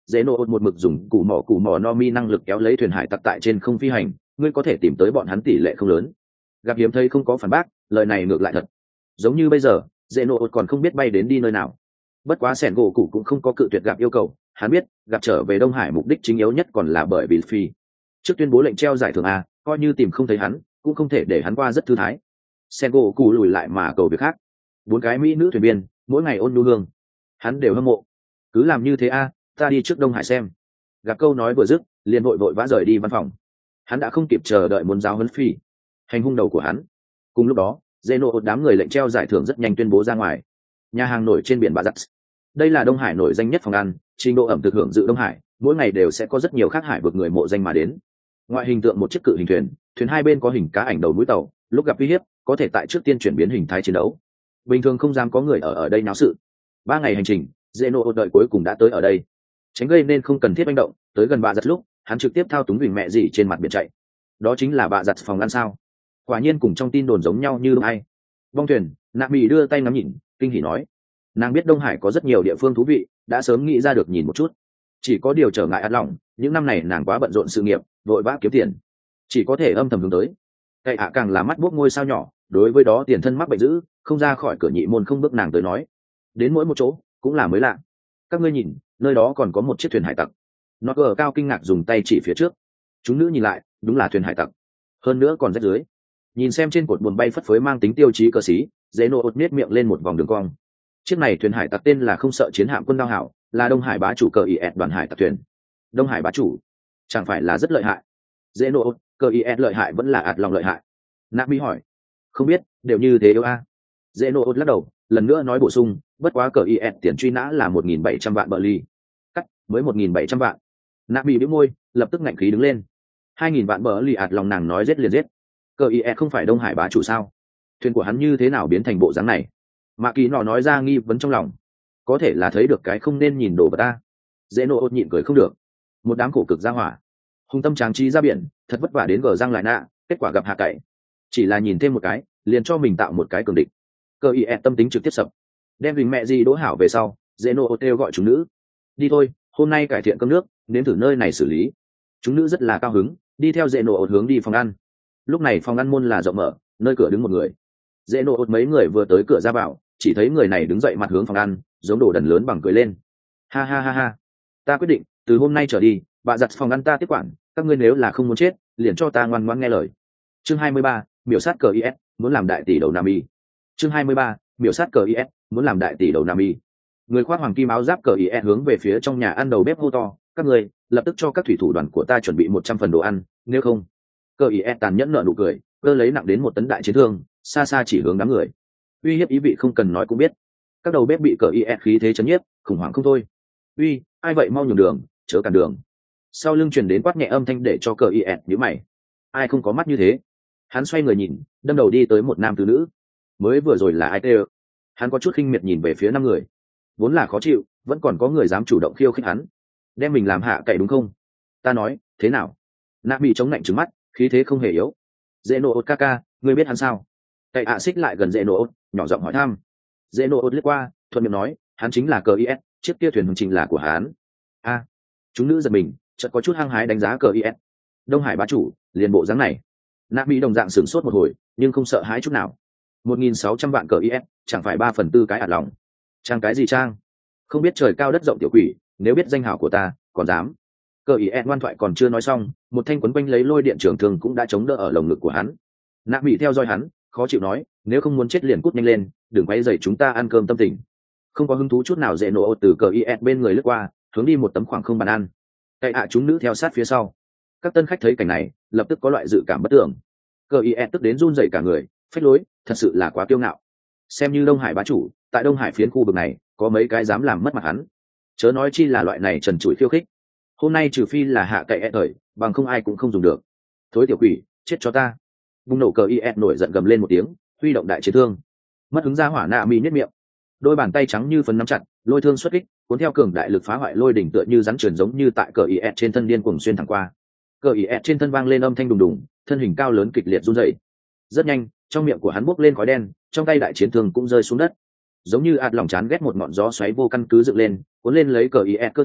dễ nộ một mực dùng củ mỏ củ mỏ no mi năng lực kéo lấy thuyền hải tặc tại trên không phi hành, ngươi có thể tìm tới bọn hắn tỷ lệ không lớn. Gặp hiếm thấy không có phản bác, lời này ngược lại thật. Giống như bây giờ, dễ nộ còn không biết bay đến đi nơi nào. Bất quá sẻn gỗ cụ cũng không có cự tuyệt gặp yêu cầu, hắn biết gặp trở về Đông Hải mục đích chính yếu nhất còn là bởi vì phi. Trước tuyên bố lệnh treo giải thưởng a, coi như tìm không thấy hắn, cũng không thể để hắn qua rất thư thái. Sẻn gỗ cụ lùi lại mà cầu việc khác. Bốn cái mỹ nữ thuyền viên, mỗi ngày ôn nhu hương, hắn đều hâm mộ. Cứ làm như thế a, ta đi trước Đông Hải xem. Gặp câu nói vừa dứt, liền vội vội vã rời đi văn phòng. Hắn đã không kịp chờ đợi muốn giáo huấn phi hành hung đầu của hắn. Cùng lúc đó, Zeno đám người lệnh treo giải thưởng rất nhanh tuyên bố ra ngoài. Nhà hàng nổi trên biển Bà Giặt. Đây là Đông Hải nổi danh nhất phòng ăn, trình độ ẩm thực hưởng dự Đông Hải, mỗi ngày đều sẽ có rất nhiều khác hải vực người mộ danh mà đến. Ngoại hình tượng một chiếc cự hình thuyền, thuyền hai bên có hình cá ảnh đầu mũi tàu, lúc gặp uy hiếp, có thể tại trước tiên chuyển biến hình thái chiến đấu. Bình thường không dám có người ở ở đây náo sự. Ba ngày hành trình, Zeno đợi cuối cùng đã tới ở đây. Tránh gây nên không cần thiết manh động, tới gần Bà Giặt lúc, hắn trực tiếp thao túng huỳnh mẹ gì trên mặt biển chạy. Đó chính là Bà Giặt phòng ăn sao? Quả nhiên cùng trong tin đồn giống nhau như ai. Bong thuyền, Nạ Mị đưa tay ngắm nhìn, kinh hỉ nói, nàng biết Đông Hải có rất nhiều địa phương thú vị, đã sớm nghĩ ra được nhìn một chút. Chỉ có điều trở ngại ắt lòng, những năm này nàng quá bận rộn sự nghiệp, vội vã kiếm tiền, chỉ có thể âm thầm hướng tới. Cậy hạ càng là mắt buốc ngôi sao nhỏ, đối với đó tiền thân mắc bệnh dữ, không ra khỏi cửa nhị môn không bước nàng tới nói. Đến mỗi một chỗ, cũng là mới lạ. Các ngươi nhìn, nơi đó còn có một chiếc thuyền hải tặc. Nó cờ cao kinh ngạc dùng tay chỉ phía trước. Chúng nữ nhìn lại, đúng là thuyền hải tặc. Hơn nữa còn rách dưới. Nhìn xem trên cột buồm bay phất phới mang tính tiêu chí cờ xí, dễ nổ ột nết miệng lên một vòng đường cong. Chiếc này thuyền hải tặc tên là Không Sợ Chiến Hạm Quân Đao Hảo, là Đông Hải bá chủ cờ is đoàn hải tặc thuyền. Đông Hải bá chủ, chẳng phải là rất lợi hại? Dễ nổ ột, cờ is lợi hại vẫn là ạt lòng lợi hại? Nạp Mi hỏi. Không biết, đều như thế yêu a. Dễ nổ ột lắc đầu, lần nữa nói bổ sung, bất quá cờ is tiền truy nã là một nghìn bảy trăm vạn bờ ly. Cắt, mới một nghìn bảy trăm vạn. Nạp Mi bĩu môi, lập tức ngạnh khí đứng lên. Hai nghìn vạn bờ ly ạt lòng nàng nói giết liền giết. Cờ is không phải Đông Hải bá chủ sao? Thuyền của hắn như thế nào biến thành bộ dáng này? Mạ Kỳ nọ nói ra nghi vấn trong lòng. Có thể là thấy được cái không nên nhìn đồ vật ta. Dễ nộ ột nhịn cười không được. Một đám khổ cực ra hỏa, hung tâm tráng trí ra biển, thật vất vả đến gờ răng lại nạ, kết quả gặp hạ cậy. Chỉ là nhìn thêm một cái, liền cho mình tạo một cái cường địch. Cơ ý tâm tính trực tiếp sập. Đem hình mẹ gì đỗ hảo về sau, dễ nộ ột kêu gọi chúng nữ. Đi thôi, hôm nay cải thiện cơm nước, nếm thử nơi này xử lý. Chúng nữ rất là cao hứng, đi theo dễ nộ ột hướng đi phòng ăn. Lúc này phòng ăn môn là rộng mở, nơi cửa đứng một người. Dễ nộ ột mấy người vừa tới cửa ra vào, chỉ thấy người này đứng dậy mặt hướng phòng ăn, giống đồ đần lớn bằng cười lên. Ha ha ha ha, ta quyết định từ hôm nay trở đi, bà giặt phòng ăn ta tiếp quản, các ngươi nếu là không muốn chết, liền cho ta ngoan ngoãn nghe lời. Chương hai mươi ba, miểu sát cờ is, muốn làm đại tỷ đầu Nam Y. Chương hai mươi ba, miểu sát cờ is, muốn làm đại tỷ đầu Nam Y. Người khoác hoàng kim áo giáp cờ is hướng về phía trong nhà ăn đầu bếp hô to, các ngươi lập tức cho các thủy thủ đoàn của ta chuẩn bị một trăm phần đồ ăn, nếu không. Cờ is tàn nhẫn nở nụ cười, cơ lấy nặng đến một tấn đại chiến thương, xa xa chỉ hướng đám người. Uy hiếp ý vị không cần nói cũng biết. Các đầu bếp bị cờ is khí thế chấn nhiếp, khủng hoảng không thôi. Uy, ai vậy, mau nhường đường, chớ cản đường. Sau lưng truyền đến quát nhẹ âm thanh để cho cờ is nhíu mày. Ai không có mắt như thế? Hắn xoay người nhìn, đâm đầu đi tới một nam từ nữ. Mới vừa rồi là ai tê? Hắn có chút khinh miệt nhìn về phía năm người. Vốn là khó chịu, vẫn còn có người dám chủ động khiêu khích hắn. Đem mình làm hạ cậy đúng không? Ta nói, thế nào? Nạ bị chống lạnh trừng mắt, khí thế không hề yếu. Dễ nổ ốt ca ca, ngươi biết hắn sao? Cậy ạ xích lại gần dễ nổ ốt, nhỏ giọng hỏi thăm. Dễ nổ ốt liếc qua, thuận miệng nói, hắn chính là cờ is, chiếc kia thuyền hành trình là của hắn. A, chúng nữ giật mình, chợt có chút hăng hái đánh giá cờ is. Đông Hải bá chủ, liền bộ dáng này. Nạ bị đồng dạng sửng sốt một hồi, nhưng không sợ hãi chút nào. Một nghìn sáu trăm vạn cờ is, chẳng phải ba phần tư cái ạt lòng. Trang cái gì trang? Không biết trời cao đất rộng tiểu quỷ, nếu biết danh hảo của ta, còn dám. Cờ is ngoan thoại còn chưa nói xong, một thanh quấn quanh lấy lôi điện trưởng thường cũng đã chống đỡ ở lồng ngực của hắn. Nạ bị theo dõi hắn, khó chịu nói, nếu không muốn chết liền cút nhanh lên, đừng quay dậy chúng ta ăn cơm tâm tình. Không có hứng thú chút nào dễ nổ từ cờ is bên người lướt qua, hướng đi một tấm khoảng không bàn ăn. Cậy ạ chúng nữ theo sát phía sau. Các tân khách thấy cảnh này, lập tức có loại dự cảm bất tưởng. Cờ is tức đến run rẩy cả người, phách lối, thật sự là quá kiêu ngạo. Xem như Đông Hải bá chủ, tại Đông Hải phiến khu vực này, có mấy cái dám làm mất mặt hắn. Chớ nói chi là loại này trần trụi khiêu khích. Hôm nay trừ phi là hạ cậy e thời, bằng không ai cũng không dùng được. Thối tiểu quỷ, chết cho ta. Bùng nổ cờ is nổi giận gầm lên một tiếng, huy động đại chiến thương. Mất hứng ra hỏa Nạ Mi nhếch miệng, đôi bàn tay trắng như phấn nắm chặt, lôi thương xuất kích, cuốn theo cường đại lực phá hoại lôi đỉnh tựa như rắn trườn giống như tại cờ is trên thân điên cuồng xuyên thẳng qua. Cờ is trên thân vang lên âm thanh đùng đùng, thân hình cao lớn kịch liệt run rẩy. Rất nhanh, trong miệng của hắn bốc lên khói đen, trong tay đại chiến thương cũng rơi xuống đất. Giống như ạt lòng chán ghét một ngọn gió xoáy vô căn cứ dựng lên, cuốn lên lấy cờ is cơ thể,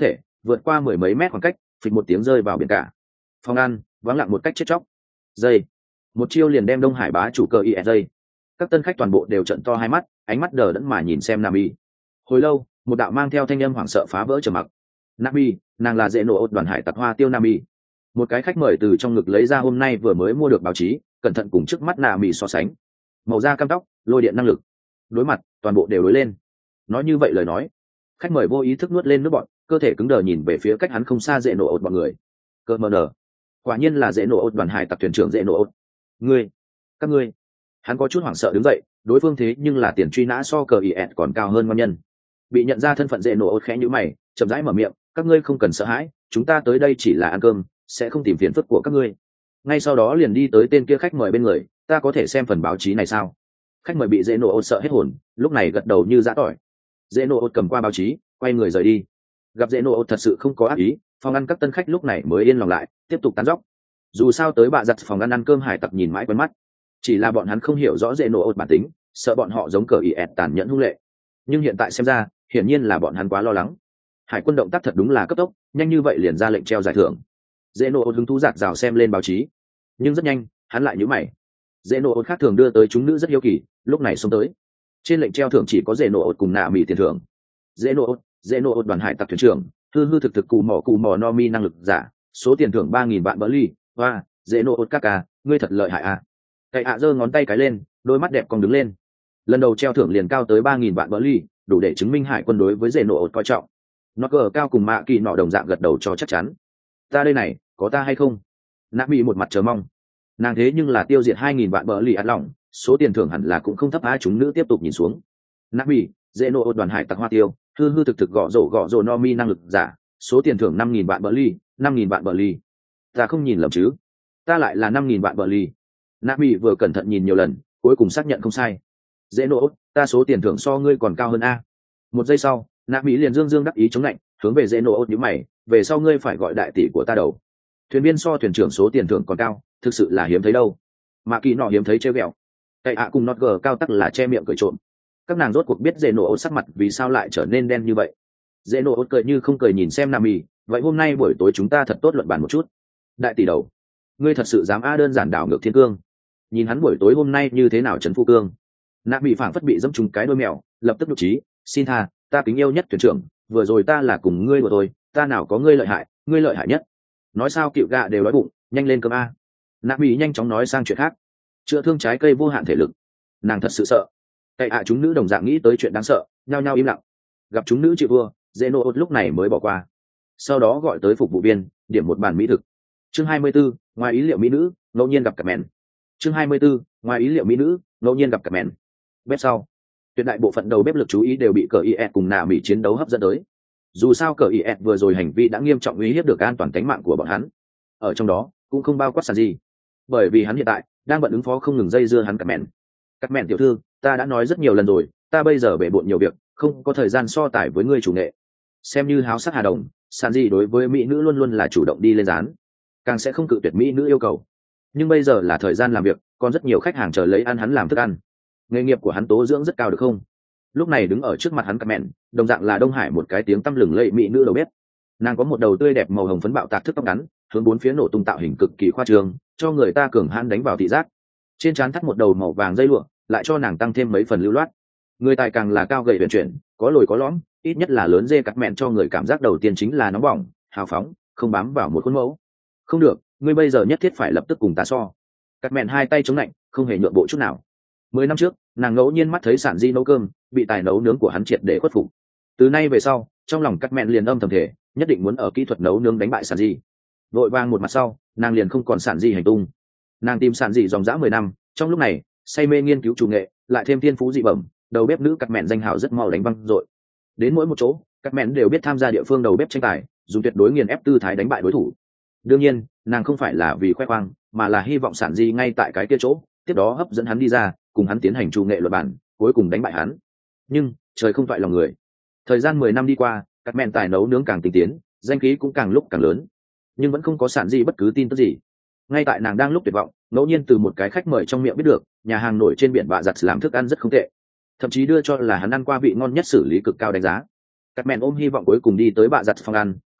vượt qua mười mấy mét khoảng cách, phịch một tiếng rơi vào biển cả. Phòng ăn vắng lặng một cách chết chóc. Dây, một chiêu liền đem Đông Hải bá chủ cờ i dây. Các tân khách toàn bộ đều trợn to hai mắt, ánh mắt đờ đẫn mà nhìn xem Nam Y. Hồi lâu, một đạo mang theo thanh âm hoảng sợ phá vỡ trầm mặc. Nam Y, nàng là dễ nổ ốt đoàn hải tặc Hoa Tiêu Nam Y. Một cái khách mời từ trong ngực lấy ra hôm nay vừa mới mua được báo chí, cẩn thận cùng trước mắt Nam Y so sánh. Màu da cam tóc, lôi điện năng lực, đối mặt toàn bộ đều đối lên. Nói như vậy lời nói, khách mời vô ý thức nuốt lên nước bọt, cơ thể cứng đờ nhìn về phía cách hắn không xa dễ nổ ốt bọn người. Cơ mờ nở, quả nhiên là dễ nổ ốt đoàn hải tặc thuyền trưởng dễ nổ ốt. Ngươi, các ngươi. Hắn có chút hoảng sợ đứng dậy, đối phương thế nhưng là tiền truy nã so cờ is còn cao hơn ngon nhân. Bị nhận ra thân phận dễ nổ ốt khẽ nhíu mày, chậm rãi mở miệng, các ngươi không cần sợ hãi, chúng ta tới đây chỉ là ăn cơm, sẽ không tìm phiền phức của các ngươi. Ngay sau đó liền đi tới tên kia khách mời bên người, ta có thể xem phần báo chí này sao? Khách mời bị dễ nổ ốt sợ hết hồn, lúc này gật đầu như giã tỏi. Dễ nổ ốt cầm qua báo chí, quay người rời đi. Gặp dễ nổ ốt thật sự không có ác ý, phòng ăn các tân khách lúc này mới yên lòng lại, tiếp tục tán dóc. Dù sao tới bạ giặt phòng ăn ăn cơm hải tặc nhìn mãi quen mắt, chỉ là bọn hắn không hiểu rõ dễ nổ ốt bản tính, sợ bọn họ giống cờ ý ẹt tàn nhẫn hung lệ. Nhưng hiện tại xem ra, hiển nhiên là bọn hắn quá lo lắng. Hải quân động tác thật đúng là cấp tốc, nhanh như vậy liền ra lệnh treo giải thưởng. Dễ nổ ốt hứng thú giạt rào xem lên báo chí, nhưng rất nhanh hắn lại nhíu mày. Dễ nổ ốt khác thường đưa tới chúng nữ rất hiếu kỳ, lúc này xông tới. Trên lệnh treo thưởng chỉ có dễ nổ ốt cùng nạ mỹ tiền thưởng. Dễ nổ ốt, dễ nổ ốt đoàn hải tặc thuyền trưởng, hư hư thực thực cù mỏ cù mỏ no mi năng lực giả, số tiền thưởng ba nghìn vạn bờ ly. Và dễ nổ ốt các ca, ngươi thật lợi hại à. Cậy ạ giơ ngón tay cái lên, đôi mắt đẹp còn đứng lên. Lần đầu treo thưởng liền cao tới ba nghìn vạn bờ ly, đủ để chứng minh hải quân đối với dễ nổ ốt coi trọng. Nó cờ cao cùng mạ kỳ nọ đồng dạng gật đầu cho chắc chắn. Ta đây này, có ta hay không? Nạ mỹ một mặt chờ mong. Nàng thế nhưng là tiêu diệt hai nghìn vạn bờ ly ăn lòng, số tiền thưởng hẳn là cũng không thấp. Ai chúng nữ tiếp tục nhìn xuống. Nạ mỹ, dễ nổ ốt đoàn hải tặc Hoa Tiêu, hư hư thực thực gõ rổ gõ rổ no mi năng lực giả, số tiền thưởng năm nghìn vạn bờ ly, năm nghìn vạn bờ ly. Ta không nhìn lầm chứ? Ta lại là năm nghìn vạn bờ ly. Nạ mỹ vừa cẩn thận nhìn nhiều lần, cuối cùng xác nhận không sai. Dễ nổ ốt, ta số tiền thưởng so ngươi còn cao hơn a. Một giây sau, Nạ mỹ liền dương dương đắc ý chống lạnh, hướng về dễ nổ ốt nhíu mày, về sau ngươi phải gọi đại tỷ của ta đầu. Thuyền viên so thuyền trưởng số tiền thưởng còn cao, thực sự là hiếm thấy đâu. Mạ kỳ nọ hiếm thấy trêu ghẹo. Cậy ạ cùng nọt gờ cao tắc là che miệng cười trộm. Các nàng rốt cuộc biết dễ nổ ốt sắc mặt vì sao lại trở nên đen như vậy. Dễ nổ ốt cười như không cười nhìn xem Nạ mỹ, vậy hôm nay buổi tối chúng ta thật tốt luận bàn một chút. Đại tỷ đầu, ngươi thật sự dám a đơn giản đảo ngược thiên cương. Nhìn hắn buổi tối hôm nay như thế nào trấn phu cương. Nạ mỹ phảng phất bị dẫm trúng cái đôi mèo, lập tức nhục trí, xin tha, ta kính yêu nhất thuyền trưởng, vừa rồi ta là cùng ngươi của tôi, ta nào có ngươi lợi hại, ngươi lợi hại nhất. Nói sao cựu gạ đều đói bụng, nhanh lên cơm a. Nạ mỹ nhanh chóng nói sang chuyện khác. Chữa thương trái cây vô hạn thể lực. Nàng thật sự sợ. Cậy ạ chúng nữ đồng dạng nghĩ tới chuyện đáng sợ, nhao nhao im lặng. Gặp chúng nữ chịu vua, dễ nổ ốt lúc này mới bỏ qua. Sau đó gọi tới phục vụ viên, điểm một bàn mỹ thực. Chương hai mươi 44, ngoài ý liệu mỹ nữ, ngẫu nhiên gặp cặp mèn. Chương hai mươi 44, ngoài ý liệu mỹ nữ, ngẫu nhiên gặp cặp mèn. Bếp sau, tuyệt đại bộ phận đầu bếp lực chú ý đều bị cờ is cùng nạ mỹ chiến đấu hấp dẫn tới. Dù sao cờ is vừa rồi hành vi đã nghiêm trọng uy hiếp được an toàn tính mạng của bọn hắn. Ở trong đó cũng không bao quát sàn gì, bởi vì hắn hiện tại đang bận ứng phó không ngừng dây dưa hắn cặp mèn. Cặp mèn tiểu thư, ta đã nói rất nhiều lần rồi, ta bây giờ bể bộn nhiều việc, không có thời gian so tải với ngươi chủ nghệ. Xem như háo sắc hà đồng, sàn gì đối với mỹ nữ luôn luôn là chủ động đi lên dán, càng sẽ không cự tuyệt mỹ nữ yêu cầu. Nhưng bây giờ là thời gian làm việc, còn rất nhiều khách hàng chờ lấy ăn hắn làm thức ăn. Nghề nghiệp của hắn tố dưỡng rất cao được không? Lúc này đứng ở trước mặt hắn cặp mèn, đồng dạng là Đông Hải một cái tiếng tăm lừng lẫy mỹ nữ đầu bếp. Nàng có một đầu tươi đẹp màu hồng phấn bạo tạc thức tóc ngắn, hướng bốn phía nổ tung tạo hình cực kỳ khoa trương, cho người ta cường hãn đánh vào thị giác. Trên trán thắt một đầu màu vàng dây lụa, lại cho nàng tăng thêm mấy phần lưu loát. Người tài càng là cao gầy huyền chuyển, có lồi có lõm, ít nhất là lớn dê cặp mèn cho người cảm giác đầu tiên chính là nóng bỏng, hào phóng, không bám vào một khuôn mẫu. Không được, ngươi bây giờ nhất thiết phải lập tức cùng ta so. Cặp mèn hai tay chống lạnh, không hề nhượng bộ chút nào. Mười năm trước, nàng ngẫu nhiên mắt thấy sản di nấu cơm, bị tài nấu nướng của hắn triệt để khuất phục. Từ nay về sau, trong lòng cắt mẹn liền âm thầm thể, nhất định muốn ở kỹ thuật nấu nướng đánh bại sản di. Vội vàng một mặt sau, nàng liền không còn sản di hành tung. Nàng tìm sản di dòng dã mười năm, trong lúc này, say mê nghiên cứu chủ nghệ, lại thêm thiên phú dị bẩm, đầu bếp nữ cắt mẹn danh hào rất mau đánh văng rồi. Đến mỗi một chỗ, cắt mẹn đều biết tham gia địa phương đầu bếp tranh tài, dùng tuyệt đối nghiền ép tư thái đánh bại đối thủ. Đương nhiên, nàng không phải là vì khoe khoang, mà là hy vọng sản di ngay tại cái kia chỗ, tiếp đó hấp dẫn hắn đi ra, cùng hắn tiến hành chủ nghệ luật bản, cuối cùng đánh bại hắn. Nhưng trời không toại lòng người, thời gian mười năm đi qua, các mẹn tài nấu nướng càng tinh tiến, danh khí cũng càng lúc càng lớn, nhưng vẫn không có sản gì bất cứ tin tức gì. Ngay tại nàng đang lúc tuyệt vọng, ngẫu nhiên từ một cái khách mời trong miệng biết được, nhà hàng nổi trên biển bạ giặt làm thức ăn rất không tệ, thậm chí đưa cho là hắn ăn qua vị ngon nhất xử lý cực cao đánh giá. Các mẹn ôm hy vọng cuối cùng đi tới bạ giặt phòng ăn,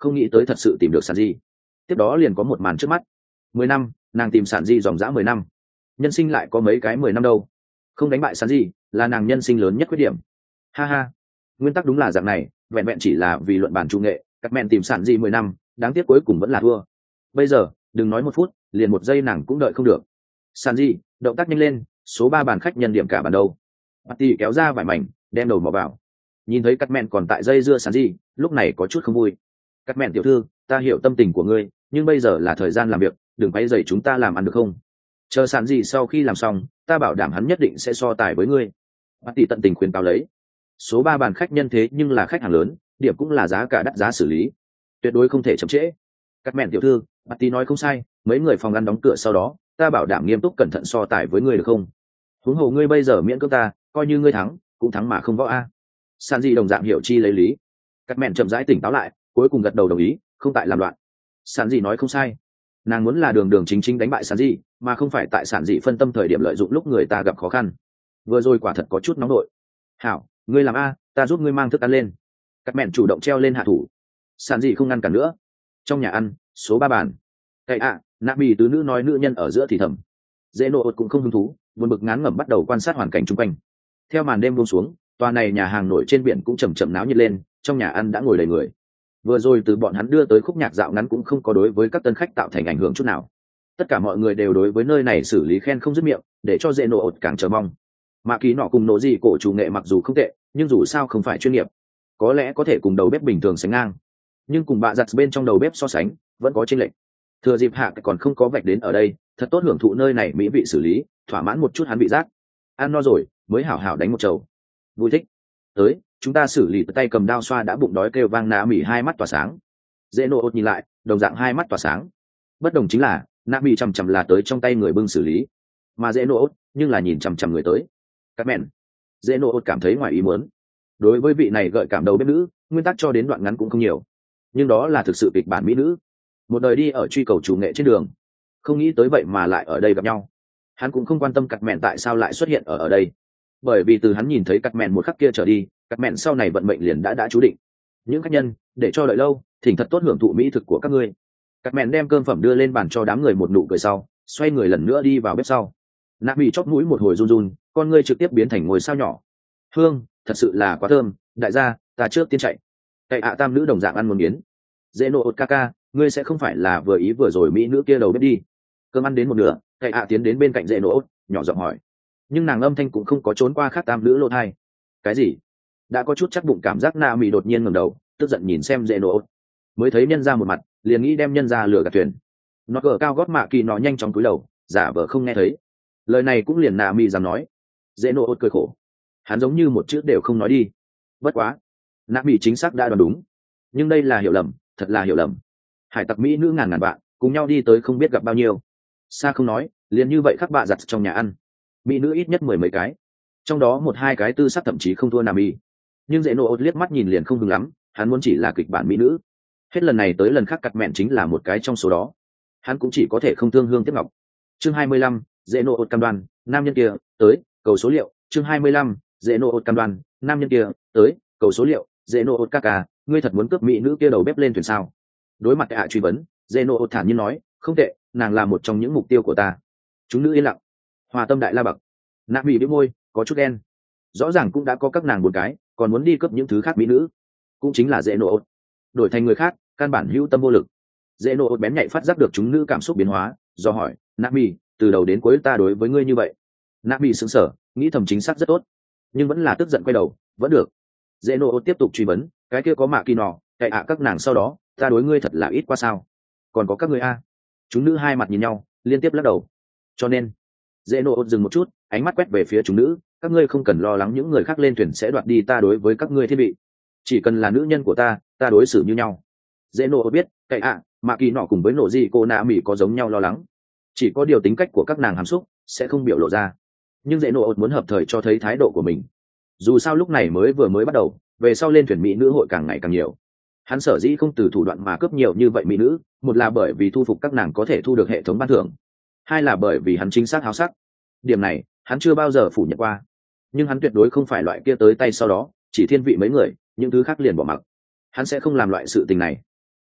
không nghĩ tới thật sự tìm được sản di. Tiếp đó liền có một màn trước mắt. Mười năm, nàng tìm sản di dòng dã mười năm. Nhân sinh lại có mấy cái mười năm đâu. Không đánh bại sản di là nàng nhân sinh lớn nhất khuyết điểm. Ha ha, nguyên tắc đúng là dạng này, vẹn vẹn chỉ là vì luận bàn trung nghệ, các mẹn tìm sản di mười năm, đáng tiếc cuối cùng vẫn là thua. Bây giờ đừng nói một phút, liền một giây nàng cũng đợi không được. Sản di, động tác nhanh lên, số ba bàn khách nhân điểm cả bàn đầu. Patty kéo ra vài mảnh, đem đầu mò vào. Nhìn thấy cắt mẹn còn tại dây dưa sản di, lúc này có chút không vui. Cắt mẹn tiểu thư, ta hiểu tâm tình của ngươi, nhưng bây giờ là thời gian làm việc, đừng quay dày chúng ta làm ăn được không? Chờ sản di sau khi làm xong, ta bảo đảm hắn nhất định sẽ so tài với ngươi. Patty tận tình khuyên cáo lấy. Số ba bàn khách nhân thế nhưng là khách hàng lớn, điểm cũng là giá cả đắt giá xử lý, tuyệt đối không thể chậm trễ. Cắt mẹn tiểu thư, Patty nói không sai, mấy người phòng ăn đóng cửa sau đó, ta bảo đảm nghiêm túc cẩn thận so tài với ngươi được không? Huống hồ ngươi bây giờ miễn cưỡng ta, coi như ngươi thắng, cũng thắng mà không võ a. Sản di đồng dạng hiểu chi lấy lý. Cắt mẹn chậm rãi tỉnh táo lại, cuối cùng gật đầu đồng ý, không tại làm loạn. Sản di nói không sai, nàng muốn là đường đường chính chính đánh bại sản di, mà không phải tại sản di phân tâm thời điểm lợi dụng lúc người ta gặp khó khăn. Vừa rồi quả thật có chút nóng nội. Hảo, ngươi làm a, ta giúp ngươi mang thức ăn lên. Cắt mẹn chủ động treo lên hạ thủ. Sản di không ngăn cản nữa. Trong nhà ăn, số ba bàn. Cái ạ, à, nạ bì tứ nữ nói nữ nhân ở giữa thì thầm. Dễ nộ ột cũng không hứng thú, buồn bực ngán ngẩm bắt đầu quan sát hoàn cảnh chung quanh. Theo màn đêm buông xuống, tòa này nhà hàng nổi trên biển cũng chầm chậm náo nhiệt lên, trong nhà ăn đã ngồi đầy người. Vừa rồi từ bọn hắn đưa tới khúc nhạc dạo ngắn cũng không có đối với các tân khách tạo thành ảnh hưởng chút nào. Tất cả mọi người đều đối với nơi này xử lý khen không dứt miệng, để cho dễ nộ ột càng chờ mong. Mạ Kỳ nọ cùng nổ gì cổ chủ nghệ mặc dù không tệ, nhưng dù sao không phải chuyên nghiệp, có lẽ có thể cùng đầu bếp bình thường sánh ngang, nhưng cùng bạ giặt bên trong đầu bếp so sánh vẫn có chênh lệch. Thừa dịp hạ còn không có vạch đến ở đây, thật tốt hưởng thụ nơi này mỹ vị xử lý, thỏa mãn một chút hắn vị giác. Ăn no rồi mới hảo hảo đánh một chầu. Vui thích. Tới, chúng ta xử lý tay cầm đao xoa đã bụng đói kêu vang nạ mỉ hai mắt tỏa sáng. Dễ nộ ột nhìn lại, đồng dạng hai mắt tỏa sáng. Bất đồng chính là nạ mỉ chằm chằm là tới trong tay người bưng xử lý, mà dễ nộ ột nhưng là nhìn chằm chằm người tới. Các mẹn. Dễ nộ ột cảm thấy ngoài ý muốn. Đối với vị này gợi cảm đầu bếp nữ, nguyên tắc cho đến đoạn ngắn cũng không nhiều, nhưng đó là thực sự kịch bản mỹ nữ, một đời đi ở truy cầu chủ nghệ trên đường, không nghĩ tới vậy mà lại ở đây gặp nhau. Hắn cũng không quan tâm cắt mẹn tại sao lại xuất hiện ở ở đây, bởi vì từ hắn nhìn thấy cắt mẹn một khắc kia trở đi, cắt mẹn sau này vận mệnh liền đã đã chú định. Những khách nhân để cho đợi lâu, thỉnh thật tốt hưởng thụ mỹ thực của các ngươi. Cắt mẹn đem cơm phẩm đưa lên bàn cho đám người một nụ cười sau, xoay người lần nữa đi vào bếp sau. Nạ bị chóp mũi một hồi run run, con ngươi trực tiếp biến thành ngôi sao nhỏ. Hương thật sự là quá thơm, đại gia ta trước tiên chạy. Cậy ạ tam nữ đồng dạng ăn một miếng. Dễ nộ ột ca ca, ngươi sẽ không phải là vừa ý vừa rồi mỹ nữ kia đầu bếp đi. Cơm ăn đến một nửa, cậy ạ tiến đến bên cạnh dễ nộ ột, nhỏ giọng hỏi. Nhưng nàng âm thanh cũng không có trốn qua khác tam nữ lô thai. Cái gì? Đã có chút chắc bụng cảm giác na mì đột nhiên ngẩng đầu, tức giận nhìn xem dễ nộ ột. Mới thấy nhân ra một mặt, liền nghĩ đem nhân ra lừa gạt thuyền. Nó gờ cao gót mạ kỳ nó nhanh chóng cúi đầu, giả vờ không nghe thấy. Lời này cũng liền na mì dám nói. Dễ nộ ột cười khổ. Hắn giống như một chữ đều không nói đi. Bất quá, na mì chính xác đã đoán đúng. Nhưng đây là hiểu lầm, thật là hiểu lầm. Hải tặc mỹ nữ ngàn ngàn bạn cùng nhau đi tới không biết gặp bao nhiêu, xa không nói, liền như vậy khắc bạ giặt trong nhà ăn, mỹ nữ ít nhất mười mấy cái, trong đó một hai cái tư sắc thậm chí không thua nam y. Nhưng dễ nộ ột liếc mắt nhìn liền không hứng lắm, hắn muốn chỉ là kịch bản mỹ nữ, hết lần này tới lần khác cặt mẹn chính là một cái trong số đó, hắn cũng chỉ có thể không thương hương tiếc ngọc. Chương hai mươi lăm, dễ nộ ột cam đoan, nam nhân kia tới cầu số liệu. Chương hai mươi lăm, dễ nộ ột cam đoan, nam nhân kia tới cầu số liệu. Dễ nộ ột ca ca, ngươi thật muốn cướp mỹ nữ kia đầu bếp lên thuyền sao? Đối mặt ạ truy vấn, Zeno thản nhiên nói, không tệ, nàng là một trong những mục tiêu của ta. Chúng nữ yên lặng. Hòa tâm đại la bậc. Nạ bị bĩu môi, có chút đen. Rõ ràng cũng đã có các nàng một cái, còn muốn đi cướp những thứ khác mỹ nữ, cũng chính là Zeno. Đổi thành người khác, căn bản hữu tâm vô lực. Zeno bén nhạy phát giác được chúng nữ cảm xúc biến hóa, do hỏi, Nạ bị, từ đầu đến cuối ta đối với ngươi như vậy. Nạ bị sững sờ, nghĩ thầm chính xác rất tốt, nhưng vẫn là tức giận quay đầu, vẫn được. Zeno tiếp tục truy vấn, cái kia có mạ kỳ nọ, cậy ạ các nàng sau đó, ta đối ngươi thật là ít quá sao? Còn có các ngươi a? Chúng nữ hai mặt nhìn nhau, liên tiếp lắc đầu. Cho nên, dễ nộ dừng một chút, ánh mắt quét về phía chúng nữ, các ngươi không cần lo lắng những người khác lên thuyền sẽ đoạt đi ta đối với các ngươi thiết bị, chỉ cần là nữ nhân của ta, ta đối xử như nhau. Dễ nộ biết, cậy ạ, mạ kỳ nọ cùng với nộ gì cô nạ mỹ có giống nhau lo lắng, chỉ có điều tính cách của các nàng hàm xúc sẽ không biểu lộ ra. Nhưng dễ nộ muốn hợp thời cho thấy thái độ của mình. Dù sao lúc này mới vừa mới bắt đầu, về sau lên thuyền mỹ nữ hội càng ngày càng nhiều. Hắn sở dĩ không từ thủ đoạn mà cướp nhiều như vậy mỹ nữ, một là bởi vì thu phục các nàng có thể thu được hệ thống ban thưởng, hai là bởi vì hắn chính xác háo sắc. Điểm này hắn chưa bao giờ phủ nhận qua, nhưng hắn tuyệt đối không phải loại kia tới tay sau đó chỉ thiên vị mấy người, những thứ khác liền bỏ mặc. Hắn sẽ không làm loại sự tình này.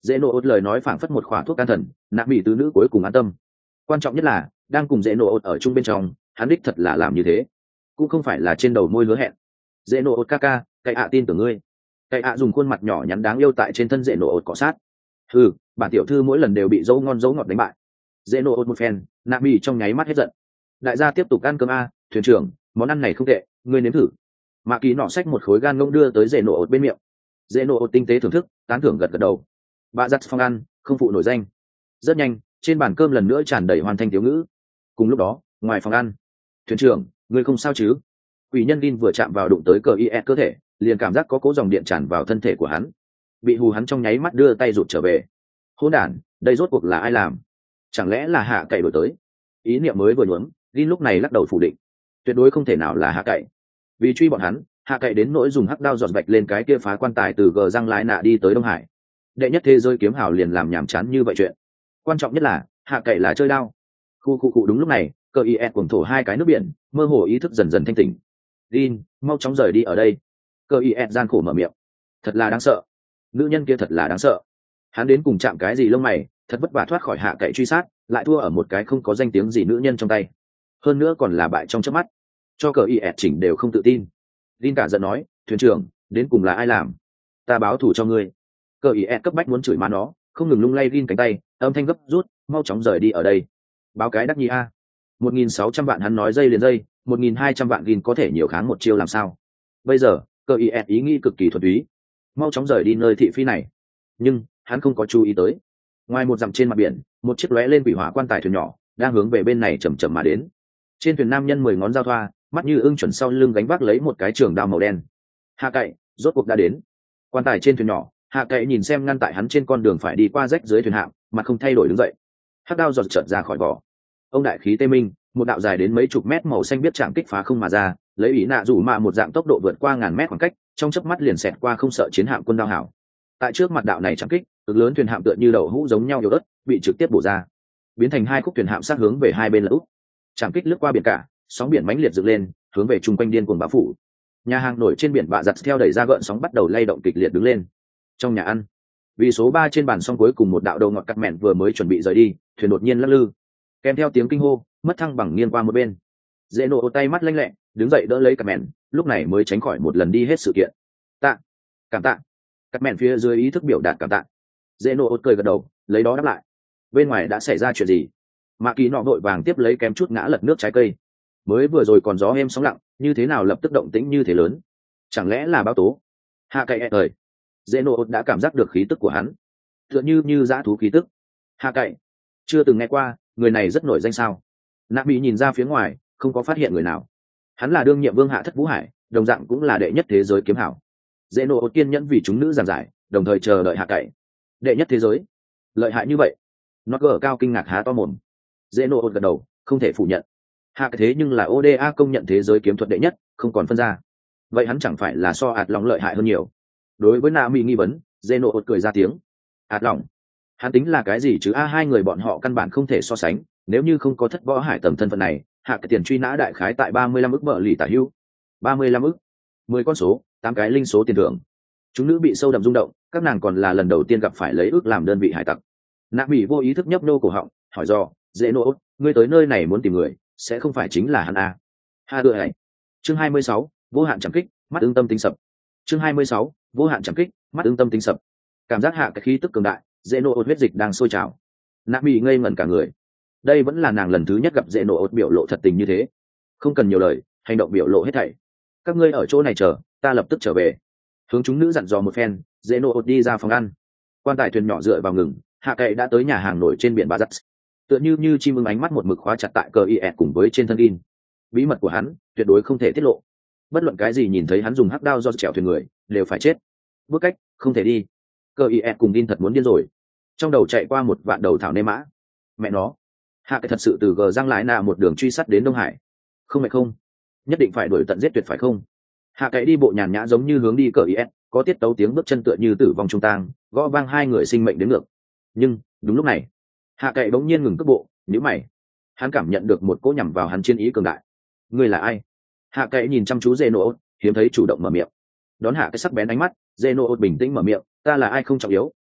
dễ nổ ốt lời nói phảng phất một khỏa thuốc can thần, nạ mỹ tứ nữ cuối cùng an tâm. Quan trọng nhất là đang cùng dễ nổ ốt ở chung bên trong, hắn đích thật là làm như thế, cũng không phải là trên đầu môi hứa hẹn. Dễ nổ ốt ca ca, cậy ạ tin tưởng ngươi. Cậy ạ dùng khuôn mặt nhỏ nhắn đáng yêu tại trên thân dễ nổ ốt cọ sát. Ừ, bản tiểu thư mỗi lần đều bị dấu ngon dấu ngọt đánh bại. Dễ nổ ốt một phen, nạ mỹ trong nháy mắt hết giận. Đại gia tiếp tục ăn cơm a, thuyền trưởng, món ăn này không tệ, ngươi nếm thử. Mạ Kỳ nọ xách một khối gan ngỗng đưa tới dễ nổ ốt bên miệng. Dễ nổ ốt tinh tế thưởng thức, tán thưởng gật gật đầu. Bà giặt phong ăn, không phụ nổi danh. Rất nhanh, trên bàn cơm lần nữa tràn đầy hoàn thanh thiếu ngữ. Cùng lúc đó, ngoài phòng ăn, thuyền trưởng, ngươi không sao chứ? Quỷ nhân Vin vừa chạm vào đụng tới cờ is cơ thể, liền cảm giác có cố dòng điện tràn vào thân thể của hắn. Bị hù hắn trong nháy mắt đưa tay rụt trở về. Hỗn đản, đây rốt cuộc là ai làm? Chẳng lẽ là hạ cậy đổi tới? Ý niệm mới vừa nhuốm, Vin lúc này lắc đầu phủ định. Tuyệt đối không thể nào là hạ cậy. Vì truy bọn hắn, hạ cậy đến nỗi dùng hắc đao giọt vạch lên cái kia phá quan tài từ gờ răng lái nạ đi tới Đông Hải. Đệ nhất thế giới kiếm hào liền làm nhảm chán như vậy chuyện. Quan trọng nhất là hạ cậy là chơi đao. Khu khu cụ đúng lúc này, cờ is cuồng thổ hai cái nước biển, mơ hồ ý thức dần dần thanh tỉnh. Vin, mau chóng rời đi ở đây. Cờ is gian khổ mở miệng. Thật là đáng sợ. Nữ nhân kia thật là đáng sợ. Hắn đến cùng chạm cái gì lông mày, thật vất vả thoát khỏi hạ cậy truy sát, lại thua ở một cái không có danh tiếng gì nữ nhân trong tay. Hơn nữa còn là bại trong chớp mắt, cho cờ is chỉnh đều không tự tin. Vin cả giận nói, thuyền trưởng, đến cùng là ai làm? Ta báo thù cho ngươi. Cờ is cấp bách muốn chửi má nó, không ngừng lung lay Vin cánh tay, âm thanh gấp rút, mau chóng rời đi ở đây. Báo cái đắc nhi a. Một nghìn sáu trăm vạn hắn nói dây liền dây, một nghìn hai trăm vạn Vin có thể nhiều kháng một chiêu làm sao? Bây giờ, cờ is ý nghĩ cực kỳ thuần túy, mau chóng rời đi nơi thị phi này. Nhưng hắn không có chú ý tới, ngoài một dặm trên mặt biển, một chiếc lóe lên quỷ hỏa quan tài thuyền nhỏ đang hướng về bên này chậm chậm mà đến. Trên thuyền nam nhân mười ngón giao thoa, mắt như ưng chuẩn sau lưng gánh vác lấy một cái trường đao màu đen. Hạ cậy, rốt cuộc đã đến. Quan tài trên thuyền nhỏ, hạ cậy nhìn xem ngăn tại hắn trên con đường phải đi qua rách dưới thuyền hạm, mặt không thay đổi đứng dậy. Hắc đao giọt chợt ra khỏi vỏ. Ông đại khí tê minh, một đạo dài đến mấy chục mét màu xanh biết chạm kích phá không mà ra, lấy ý nạ rủ mạ một dạng tốc độ vượt qua ngàn mét khoảng cách, trong chớp mắt liền xẹt qua không sợ chiến hạm quân đao hảo. Tại trước mặt đạo này chạm kích, cực lớn thuyền hạm tựa như đậu hũ giống nhau yếu ớt, bị trực tiếp bổ ra, biến thành hai khúc thuyền hạm sát hướng về hai bên là úp. Chạm kích lướt qua biển cả, sóng biển mãnh liệt dựng lên, hướng về trung quanh điên cuồng bão phủ. Nhà hàng nổi trên biển bạ giặt theo đẩy ra gợn sóng bắt đầu lay động kịch liệt đứng lên. Trong nhà ăn, vì số ba trên bàn xong cuối cùng một đạo đầu ngọt cắt mẹn vừa mới chuẩn bị rời đi, thuyền đột nhiên lắc lư, kèm theo tiếng kinh hô, mất thăng bằng nghiêng qua một bên. Dễ nổ tay mắt lanh lẹ, đứng dậy đỡ lấy cắt mẹn, lúc này mới tránh khỏi một lần đi hết sự kiện. Tạ, cảm tạ. Cắt mẹn phía dưới ý thức biểu đạt cảm tạ. Dễ nổ cười gật đầu, lấy đó đáp lại. Bên ngoài đã xảy ra chuyện gì? Mạ Kỳ nọ vội vàng tiếp lấy kém chút ngã lật nước trái cây. Mới vừa rồi còn gió êm sóng lặng, như thế nào lập tức động tĩnh như thế lớn? Chẳng lẽ là báo tố? Hạ cậy ơi, dễ nổ đã cảm giác được khí tức của hắn, tựa như như dã thú khí tức. Hạ cậy, chưa từng nghe qua, người này rất nổi danh sao? Nạ Mỹ nhìn ra phía ngoài, không có phát hiện người nào. Hắn là đương nhiệm vương hạ thất vũ hải, đồng dạng cũng là đệ nhất thế giới kiếm hảo. Dễ nổ kiên nhẫn vì chúng nữ giảng giải, đồng thời chờ đợi hạ cậy. Đệ nhất thế giới, lợi hại như vậy? Nó gở cao kinh ngạc há to mồm. Dễ nổ gật đầu, không thể phủ nhận. Hạ thế nhưng là o đê a công nhận thế giới kiếm thuật đệ nhất, không còn phân ra. Vậy hắn chẳng phải là so ạt lòng lợi hại hơn nhiều? Đối với Nạ Mỹ nghi vấn, Dễ nổ cười ra tiếng. Ạt lòng, hắn tính là cái gì chứ? A hai người bọn họ căn bản không thể so sánh. Nếu như không có thất võ hải tầm thân phận này, hạ cái tiền truy nã đại khái tại ba mươi lăm ức bờ lì tả hưu. ba mươi lăm ức, mười con số, tám cái linh số tiền thưởng. Chúng nữ bị sâu đậm rung động, các nàng còn là lần đầu tiên gặp phải lấy ước làm đơn vị hải tặc. Nạ Mỹ vô ý thức nhấp nô cổ họng, hỏi do, Dễ nổ, ngươi tới nơi này muốn tìm người, sẽ không phải chính là hắn à? Ha đợi này. Chương hai mươi sáu, vô hạn chẳng kích, mắt ưng tâm tính sập. Chương hai mươi sáu, vô hạn chẳng kích, mắt ưng tâm tính sập. Cảm giác hạ cái khí tức cường đại, Dễ nổ huyết dịch đang sôi trào. Nạ Mỹ ngây ngẩn cả người. Đây vẫn là nàng lần thứ nhất gặp Dễ nổ biểu lộ thật tình như thế. Không cần nhiều lời, hành động biểu lộ hết thảy. Các ngươi ở chỗ này chờ, ta lập tức trở về. Hướng chúng nữ dặn dò một phen, Dễ nổ đi ra phòng ăn. Quan tài thuyền nhỏ dựa vào ngừng, hạ cậy đã tới nhà hàng nổi trên biển Ba Dắt. Tựa như như chim ưng ánh mắt một mực khóa chặt tại cờ is cùng với trên thân in. Bí mật của hắn tuyệt đối không thể tiết lộ. Bất luận cái gì nhìn thấy hắn dùng hắc đao do chèo thuyền người đều phải chết. Bước cách không thể đi. Cờ is cùng in thật muốn điên rồi. Trong đầu chạy qua một vạn đầu thảo nê mã. Mẹ nó, hạ cậy thật sự từ gờ răng lái nạ một đường truy sát đến Đông Hải. Không mẹ không, nhất định phải đuổi tận giết tuyệt phải không? Hạ cậy đi bộ nhàn nhã giống như hướng đi cờ is, có tiết tấu tiếng bước chân tựa như tử vong trung tang, gõ vang hai người sinh mệnh đến ngược. Nhưng đúng lúc này, hạ cậy bỗng nhiên ngừng cước bộ, nhíu mày. Hắn cảm nhận được một cỗ nhằm vào hắn chiến ý cường đại. Ngươi là ai? Hạ cậy nhìn chăm chú Dê Nô, hiếm thấy chủ động mở miệng. Đón hạ cái sắc bén ánh mắt, Dê Nô bình tĩnh mở miệng, ta là ai không trọng yếu,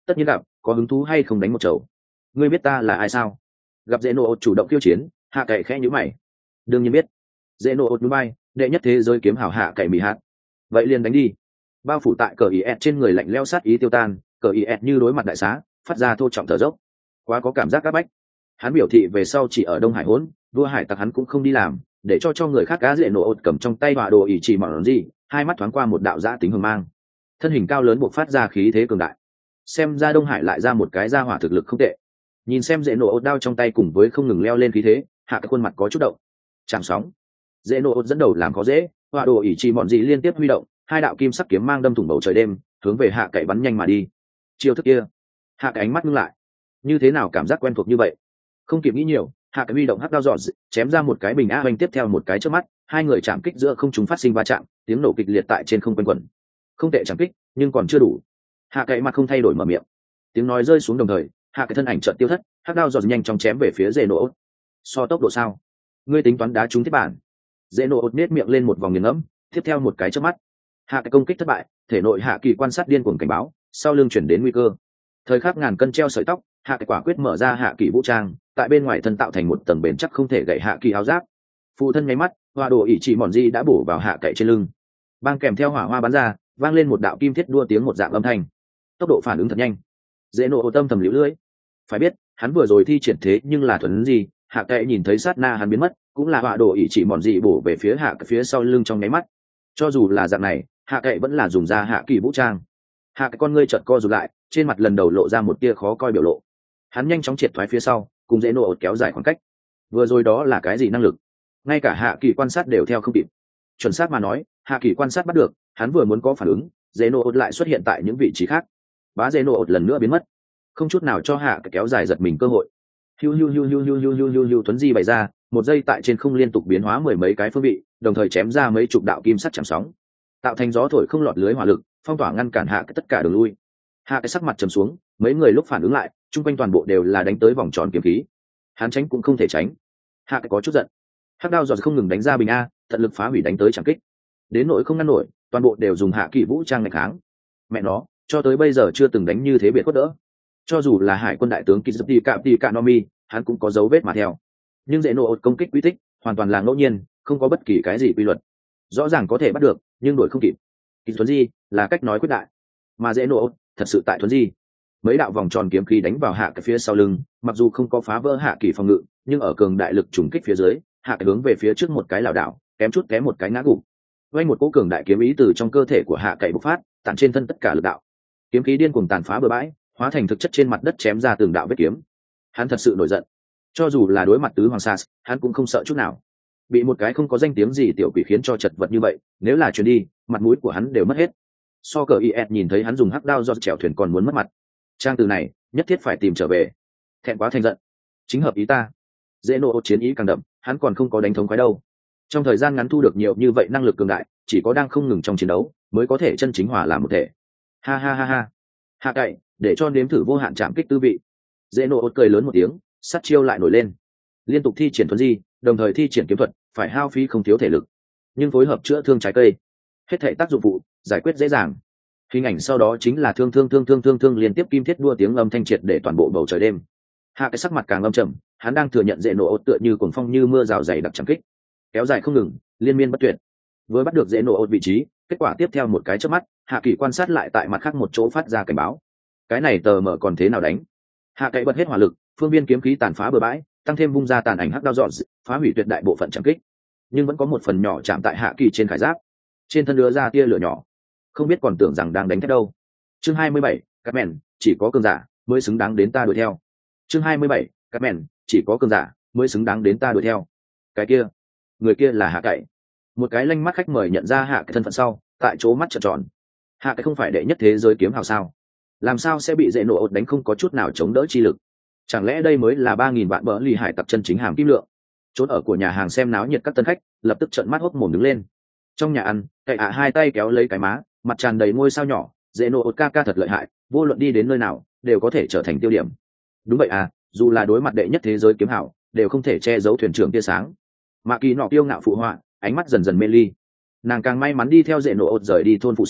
tất nhiên gặp, có hứng thú hay không đánh một chầu? Ngươi biết ta là ai sao? Gặp dễ nổ chủ động khiêu chiến, hạ cậy khẽ nhíu mày. Đương nhiên biết. Dễ nổ núi bay, đệ nhất thế giới kiếm hảo hạ cậy mì hạt. Vậy liền đánh đi. Bao phủ tại cờ ý ẹt trên người lạnh leo sát ý tiêu tan, cờ ý ẹt như đối mặt đại xá, phát ra thô trọng thở dốc. Quá có cảm giác các bách. Hắn biểu thị về sau chỉ ở Đông Hải hỗn, vua hải tặc hắn cũng không đi làm, để cho cho người khác cá dễ nổ ột cầm trong tay hỏa đồ ỷ chỉ mỏng gì, hai mắt thoáng qua một đạo giã tính hừng mang. Thân hình cao lớn buộc phát ra khí thế cường đại. Xem ra Đông Hải lại ra một cái ra hỏa thực lực không tệ. Nhìn xem dễ nổ ột đao trong tay cùng với không ngừng leo lên khí thế, hạ cái khuôn mặt có chút động. Chạm sóng. Dễ nổ ột dẫn đầu làm khó dễ, hỏa đồ ỷ chỉ mỏng gì liên tiếp huy động, hai đạo kim sắc kiếm mang đâm thủng bầu trời đêm, hướng về hạ cậy bắn nhanh mà đi. Chiêu thức kia, hạ cái ánh mắt ngưng lại. Như thế nào cảm giác quen thuộc như vậy? Không kịp nghĩ nhiều, hạ cái huy động hắc đao dọn chém ra một cái bình á hoành tiếp theo một cái trước mắt, hai người chạm kích giữa không trung phát sinh va chạm, tiếng nổ kịch liệt tại trên không quanh quẩn. Không tệ chạm kích, nhưng còn chưa đủ. Hạ cái mặt không thay đổi mở miệng. Tiếng nói rơi xuống đồng thời, hạ cái thân ảnh chợt tiêu thất, hắc đao dọn nhanh chóng chém về phía dễ nổ. So tốc độ sao? Ngươi tính toán đá trúng thiết bản. Dễ nổ nết miệng lên một vòng nghiền ngẫm, tiếp theo một cái trước mắt. Hạ cái công kích thất bại, thể nội hạ kỳ quan sát điên cuồng cảnh báo, sau lưng chuyển đến nguy cơ. Thời khắc ngàn cân treo sợi tóc, hạ cái quả quyết mở ra hạ kỳ vũ trang, tại bên ngoài thân tạo thành một tầng bền chắc không thể gãy hạ kỳ áo giáp. Phụ thân nháy mắt, hoa đồ ỷ chỉ mòn di đã bổ vào hạ cậy trên lưng, bang kèm theo hỏa hoa bắn ra, vang lên một đạo kim thiết đua tiếng một dạng âm thanh. Tốc độ phản ứng thật nhanh. Dễ nổ tâm thầm liễu lưỡi. Phải biết, hắn vừa rồi thi triển thế nhưng là thuần gì, hạ cậy nhìn thấy sát na hắn biến mất, cũng là hoa đồ ỷ chỉ mòn di bổ về phía hạ cái phía sau lưng trong nháy mắt. Cho dù là dạng này, hạ cậy vẫn là dùng ra hạ kỳ vũ trang. Hạ cái con ngươi chợt co rụt lại, trên mặt lần đầu lộ ra một tia khó coi biểu lộ. Hắn nhanh chóng triệt thoái phía sau, cùng dễ nổ kéo dài khoảng cách. Vừa rồi đó là cái gì năng lực? Ngay cả hạ kỳ quan sát đều theo không kịp. Chuẩn xác mà nói, hạ kỳ quan sát bắt được, hắn vừa muốn có phản ứng, dễ nổ lại xuất hiện tại những vị trí khác. Bá dễ nổ lần nữa biến mất, không chút nào cho hạ kéo dài giật mình cơ hội. Hiu hiu hiu hiu hiu hiu hiu hiu hiu tuấn di bày ra, một giây tại trên không liên tục biến hóa mười mấy cái phương vị, đồng thời chém ra mấy chục đạo kim sắt chạm sóng, tạo thành gió thổi không lọt lưới hỏa lực, phong tỏa ngăn cản hạ tất cả đường lui. Hạ cái sắc mặt trầm xuống, mấy người lúc phản ứng lại, chung quanh toàn bộ đều là đánh tới vòng tròn kiếm khí. Hắn tránh cũng không thể tránh. Hạ cái có chút giận. Hắc đao giọt không ngừng đánh ra bình a, tận lực phá hủy đánh tới chẳng kích. Đến nỗi không ngăn nổi, toàn bộ đều dùng hạ kỳ vũ trang nghịch kháng. Mẹ nó, cho tới bây giờ chưa từng đánh như thế biệt quất đỡ. Cho dù là hải quân đại tướng Kizuti Kapti Kanomi, hắn cũng có dấu vết mà theo. Nhưng dễ nổ công kích quy tích, hoàn toàn là ngẫu nhiên, không có bất kỳ cái gì quy luật. Rõ ràng có thể bắt được, nhưng đuổi không kịp. Kizuti là cách nói quyết đại, mà dễ nổ thật sự tại thuấn di. Mấy đạo vòng tròn kiếm khí đánh vào hạ cái phía sau lưng, mặc dù không có phá vỡ hạ kỳ phòng ngự, nhưng ở cường đại lực trùng kích phía dưới, hạ cái hướng về phía trước một cái lảo đảo, kém chút kém một cái ngã gục. Vang một cỗ cường đại kiếm ý từ trong cơ thể của hạ cậy bộc phát, tản trên thân tất cả lực đạo. Kiếm khí điên cuồng tàn phá bừa bãi, hóa thành thực chất trên mặt đất chém ra từng đạo vết kiếm. Hắn thật sự nổi giận. Cho dù là đối mặt tứ hoàng sa, hắn cũng không sợ chút nào. Bị một cái không có danh tiếng gì tiểu quỷ khiến cho chật vật như vậy, nếu là truyền đi, mặt mũi của hắn đều mất hết. So cờ is nhìn thấy hắn dùng hắc đao do chèo thuyền còn muốn mất mặt. Trang từ này nhất thiết phải tìm trở về. Thẹn quá thành giận, chính hợp ý ta. Dễ nổ chiến ý càng đậm, hắn còn không có đánh thống khoái đâu. Trong thời gian ngắn thu được nhiều như vậy năng lực cường đại, chỉ có đang không ngừng trong chiến đấu mới có thể chân chính hòa làm một thể. Ha ha ha ha. Hạ cậy, để cho nếm thử vô hạn chạm kích tư vị. Dễ nổ cười lớn một tiếng, sát chiêu lại nổi lên. Liên tục thi triển thuần di, đồng thời thi triển kiếm thuật, phải hao phí không thiếu thể lực. Nhưng phối hợp chữa thương trái cây, hết thảy tác dụng phụ, giải quyết dễ dàng. Hình ảnh sau đó chính là thương thương thương thương thương thương liên tiếp kim thiết đua tiếng âm thanh triệt để toàn bộ bầu trời đêm. Hạ cái sắc mặt càng âm trầm, hắn đang thừa nhận dễ nổ tựa như cuồng phong như mưa rào dày đặc chẳng kích, kéo dài không ngừng, liên miên bất tuyệt. Với bắt được dễ nổ vị trí, kết quả tiếp theo một cái chớp mắt, Hạ Kỳ quan sát lại tại mặt khác một chỗ phát ra cảnh báo. Cái này tờ mở còn thế nào đánh? Hạ Cậy bật hết hỏa lực, phương viên kiếm khí tàn phá bừa bãi, tăng thêm vung ra tàn ảnh hắc đao dọn, phá hủy tuyệt đại bộ phận chẳng kích. Nhưng vẫn có một phần nhỏ chạm tại Hạ Kỳ trên khải giáp, trên thân đưa ra tia lửa nhỏ. Không biết còn tưởng rằng đang đánh thét đâu. Chương hai mươi bảy, các mèn, chỉ có cường giả mới xứng đáng đến ta đuổi theo. Chương hai mươi bảy, các mèn, chỉ có cường giả mới xứng đáng đến ta đuổi theo. Cái kia, người kia là Hạ Cậy. Một cái lanh mắt khách mời nhận ra Hạ Cậy thân phận sau, tại chỗ mắt trợn tròn. Hạ Cậy không phải đệ nhất thế giới kiếm hào sao? Làm sao sẽ bị dễ nổ ột đánh không có chút nào chống đỡ chi lực? Chẳng lẽ đây mới là ba nghìn vạn bỡ lì hải tặc chân chính hàm kim lượng? Trốn ở của nhà hàng xem náo nhiệt các tân khách, lập tức trợn mắt hốc mồm đứng lên. Trong nhà ăn, Cậy ạ hai tay kéo lấy cái má, mặt tràn đầy ngôi sao nhỏ, dễ nổ ột ca ca thật lợi hại, vô luận đi đến nơi nào đều có thể trở thành tiêu điểm. Đúng vậy à, dù là đối mặt đệ nhất thế giới kiếm hảo, đều không thể che giấu thuyền trưởng tia sáng. Mạ Kỳ nọ tiêu ngạo phụ họa, ánh mắt dần dần mê ly. Nàng càng may mắn đi theo dễ nổ ột rời đi thôn phụ xạ,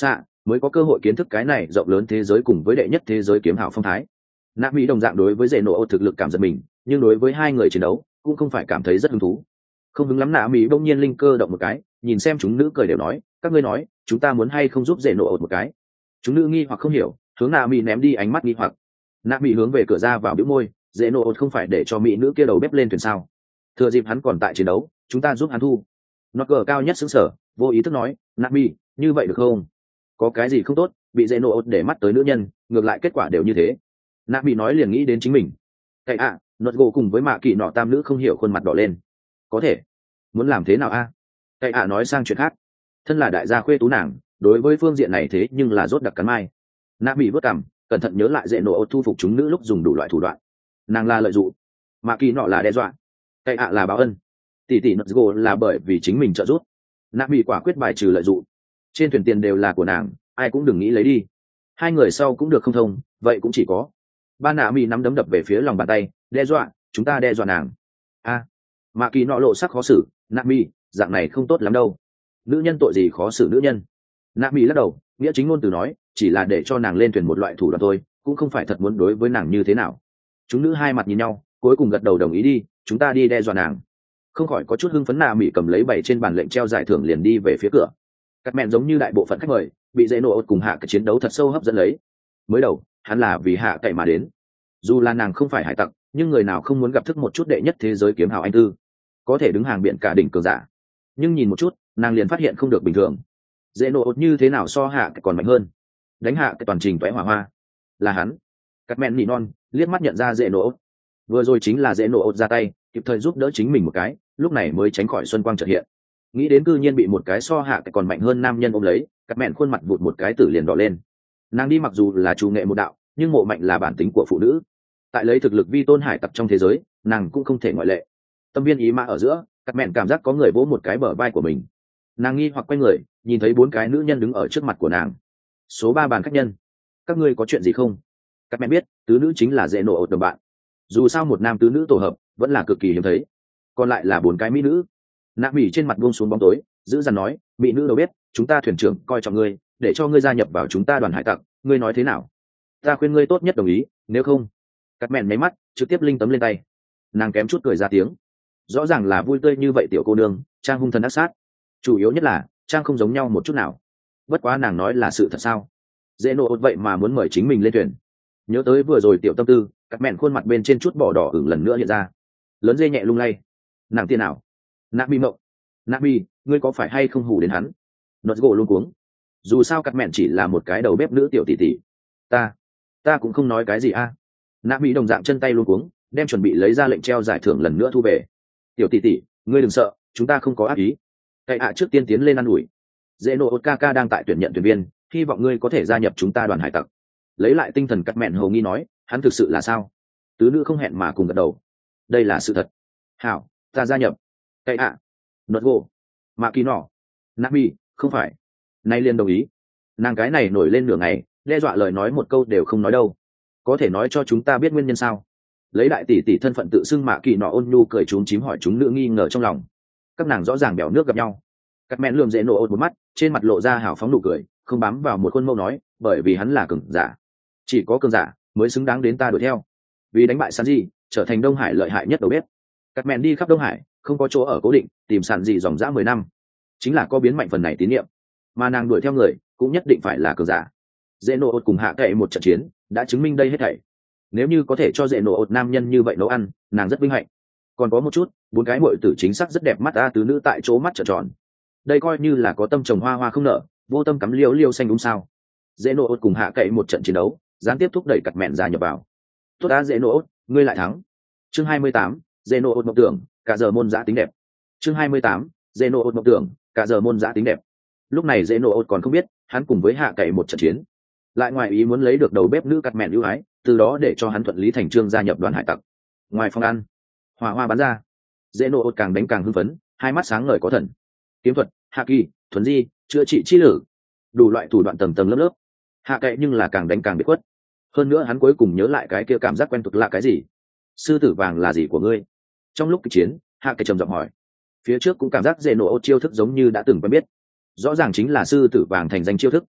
mới có cơ hội kiến thức cái này rộng lớn thế giới cùng với đệ nhất thế giới kiếm hào phong thái. Nạ mỹ đồng dạng đối với dễ nổ ột thực lực cảm giật mình, nhưng đối với hai người chiến đấu cũng không phải cảm thấy rất hứng thú. Không hứng lắm. Nạ mỹ bỗng nhiên linh cơ động một cái, nhìn xem chúng nữ cười đều nói, các ngươi nói chúng ta muốn hay không giúp dễ nổ ột một cái. Chúng nữ nghi hoặc không hiểu, hướng nạ mỹ ném đi ánh mắt nghi hoặc. Nạ mỹ hướng về cửa ra vào bĩu môi, dễ nổ ột không phải để cho mỹ nữ kia đầu bếp lên thuyền sao? Thừa dịp hắn còn tại chiến đấu, chúng ta giúp hắn thu. Nó cờ cao nhất xứng sở, vô ý thức nói, nạ mỹ, như vậy được không? Có cái gì không tốt, bị dễ nổ ột để mắt tới nữ nhân, ngược lại kết quả đều như thế. Nạ mỹ nói liền nghĩ đến chính mình. Cái ạ, à, nốt gỗ cùng với mạ kỳ nọ tam nữ không hiểu khuôn mặt đỏ lên. Có thể, muốn làm thế nào a? À? Cái ạ à nói sang chuyện khác. Thân là đại gia khuê tú nàng, đối với phương diện này thế nhưng là rốt đặc cắn mai. Nạ mỹ vớt cằm, cẩn thận nhớ lại dễ nổ ột thu phục chúng nữ lúc dùng đủ loại thủ đoạn. Nàng là lợi dụng, mạ kỳ nọ là đe dọa, cái ạ à là báo ân, tỷ tỷ nốt gỗ là bởi vì chính mình trợ giúp. Nạ mỹ quả quyết bài trừ lợi dụng. Trên thuyền tiền đều là của nàng, ai cũng đừng nghĩ lấy đi. Hai người sau cũng được không thông, vậy cũng chỉ có ba. Nạ mỹ nắm đấm đập về phía lòng bàn tay, đe dọa, chúng ta đe dọa nàng. A, à, mạ kỳ nọ lộ sắc khó xử. Nạ mỹ, dạng này không tốt lắm đâu. Nữ nhân tội gì khó xử nữ nhân? Nạ mỹ lắc đầu, nghĩa chính ngôn từ nói, chỉ là để cho nàng lên thuyền một loại thủ đoạn thôi, cũng không phải thật muốn đối với nàng như thế nào. Chúng nữ hai mặt nhìn nhau, cuối cùng gật đầu đồng ý đi, chúng ta đi đe dọa nàng. Không khỏi có chút hưng phấn. Nạ mỹ cầm lấy bảy trên bàn lệnh treo giải thưởng liền đi về phía cửa. Các mẹn giống như đại bộ phận khách mời, bị dễ nổ ột cùng hạ cái chiến đấu thật sâu hấp dẫn lấy. Mới đầu hắn là vì hạ cậy mà đến, dù là nàng không phải hải tặc, nhưng người nào không muốn gặp thức một chút đệ nhất thế giới kiếm hào anh tư, có thể đứng hàng biện cả đỉnh cường giả. Nhưng nhìn một chút, nàng liền phát hiện không được bình thường. Dễ nổ ột như thế nào so hạ cậy còn mạnh hơn, đánh hạ cái toàn trình toé hỏa hoa là hắn. Các mẹn nỉ non liếc mắt nhận ra dễ nổ ột, vừa rồi chính là dễ nổ ột ra tay kịp thời giúp đỡ chính mình một cái, lúc này mới tránh khỏi xuân quang chợt hiện. Nghĩ đến cư nhiên bị một cái so hạ cái còn mạnh hơn nam nhân ôm lấy, các mẹn khuôn mặt vụt một cái tử liền đỏ lên. Nàng đi mặc dù là chủ nghệ một đạo, nhưng mộ mạnh là bản tính của phụ nữ, tại lấy thực lực vi tôn hải tặc trong thế giới, nàng cũng không thể ngoại lệ. Tâm viên ý mã ở giữa, các mẹn cảm giác có người vỗ một cái bờ vai của mình. Nàng nghi hoặc quay người, nhìn thấy bốn cái nữ nhân đứng ở trước mặt của nàng. Số ba bàn khách nhân, các ngươi có chuyện gì không? Các mẹn biết tứ nữ chính là dễ nổ ột đồng bạn, dù sao một nam tứ nữ tổ hợp vẫn là cực kỳ hiếm thấy. Còn lại là bốn cái mỹ nữ. Nạ mỹ trên mặt buông xuống bóng tối, giữ dằn nói, mỹ nữ đâu biết chúng ta thuyền trưởng coi trọng ngươi, để cho ngươi gia nhập vào chúng ta đoàn hải tặc, ngươi nói thế nào? Ta khuyên ngươi tốt nhất đồng ý, nếu không. Cắt mẹn mấy mắt trực tiếp linh tấm lên tay. Nàng kém chút cười ra tiếng. Rõ ràng là vui tươi như vậy tiểu cô nương, trang hung thần ác sát. Chủ yếu nhất là trang không giống nhau một chút nào. Bất quá nàng nói là sự thật sao? Dễ nổ ột vậy mà muốn mời chính mình lên thuyền. Nhớ tới vừa rồi tiểu tâm tư, cắt mẹn khuôn mặt bên trên chút bỏ đỏ ửng lần nữa hiện ra. Lớn dê nhẹ lung lay. Nàng tiên nào? Nạ bi mộng. Nạ bi, ngươi có phải hay không hù đến hắn? Nốt gỗ luôn cuống. Dù sao cắt mẹn chỉ là một cái đầu bếp nữ tiểu tỷ tỷ. Ta, ta cũng không nói cái gì a. À. Nạ bi đồng dạng chân tay luôn cuống, đem chuẩn bị lấy ra lệnh treo giải thưởng lần nữa thu về. Tiểu tỷ tỷ, ngươi đừng sợ, chúng ta không có ác ý. Cậy ạ trước tiên tiến lên ăn ủi. Dễ nổ Kaka đang tại tuyển nhận thuyền viên, hy vọng ngươi có thể gia nhập chúng ta đoàn hải tặc. Lấy lại tinh thần cắt mẹn hầu nghi nói, hắn thực sự là sao? Tứ nữ không hẹn mà cùng gật đầu. Đây là sự thật. Hảo, ta gia nhập. Cậy ạ, nốt gỗ, mạ kỳ nọ, Nabi, không phải. Nay liền đồng ý. Nàng cái này nổi lên nửa ngày, đe dọa lời nói một câu đều không nói đâu. Có thể nói cho chúng ta biết nguyên nhân sao? Lấy đại tỷ tỷ thân phận tự xưng mạ kỳ nọ ôn nhu cười trúng chím hỏi chúng nữ nghi ngờ trong lòng. Các nàng rõ ràng bèo nước gặp nhau. Cắt mẹn lườm dễ nổ ôn một mắt, trên mặt lộ ra hào phóng nụ cười, không bám vào một khuôn mẫu nói, bởi vì hắn là cường giả, chỉ có cường giả mới xứng đáng đến ta đuổi theo. Vì đánh bại Sản Dị, trở thành Đông Hải lợi hại nhất đầu bếp. Cắt mẹn đi khắp Đông Hải, không có chỗ ở cố định, tìm Sản Dị dòng dã mười năm, chính là có biến mạnh phần này tín nhiệm. Mà nàng đuổi theo người, cũng nhất định phải là cường giả. Dễ nổ ột cùng hạ cậy một trận chiến, đã chứng minh đây hết thảy. Nếu như có thể cho dễ nổ ột nam nhân như vậy nấu ăn, nàng rất vinh hạnh. Còn có một chút, bốn cái muội tử chính xác rất đẹp mắt a, tứ nữ tại chỗ mắt trợn tròn. Đây coi như là có tâm trồng hoa hoa không nở, vô tâm cắm liêu liêu xanh đúng sao? Dễ nổ ột cùng hạ cậy một trận chiến đấu, gián tiếp thúc đẩy cặt mẹn ra nhập vào. Tốt đã dễ nổ ột, ngươi lại thắng. Chương hai mươi tám, dễ nổ ột mộng tưởng, cả giờ môn giã tính đẹp. Chương hai mươi tám, dễ nổ ột mộng tưởng, cả giờ môn giã tính đẹp. Lúc này dễ nổ ột còn không biết, hắn cùng với hạ cậy một trận chiến, lại ngoài ý muốn lấy được đầu bếp nữ cặt mẹn ưu ái, từ đó để cho hắn thuận lý thành trương gia nhập đoàn hải tặc. Ngoài phòng ăn, hỏa hoa bắn ra, dễ nổ ột càng đánh càng hưng phấn, hai mắt sáng ngời có thần. Kiếm thuật, hạ kỳ, thuần di, chữa trị chi lử, đủ loại thủ đoạn tầng tầng lớp lớp. Hạ cậy nhưng là càng đánh càng bị khuất. Hơn nữa hắn cuối cùng nhớ lại cái kia cảm giác quen thuộc là cái gì? Sư tử vàng là gì của ngươi? Trong lúc kịch chiến, hạ cậy trầm giọng hỏi. Phía trước cũng cảm giác dễ nổ ột chiêu thức giống như đã từng quen biết, rõ ràng chính là sư tử vàng thành danh chiêu thức.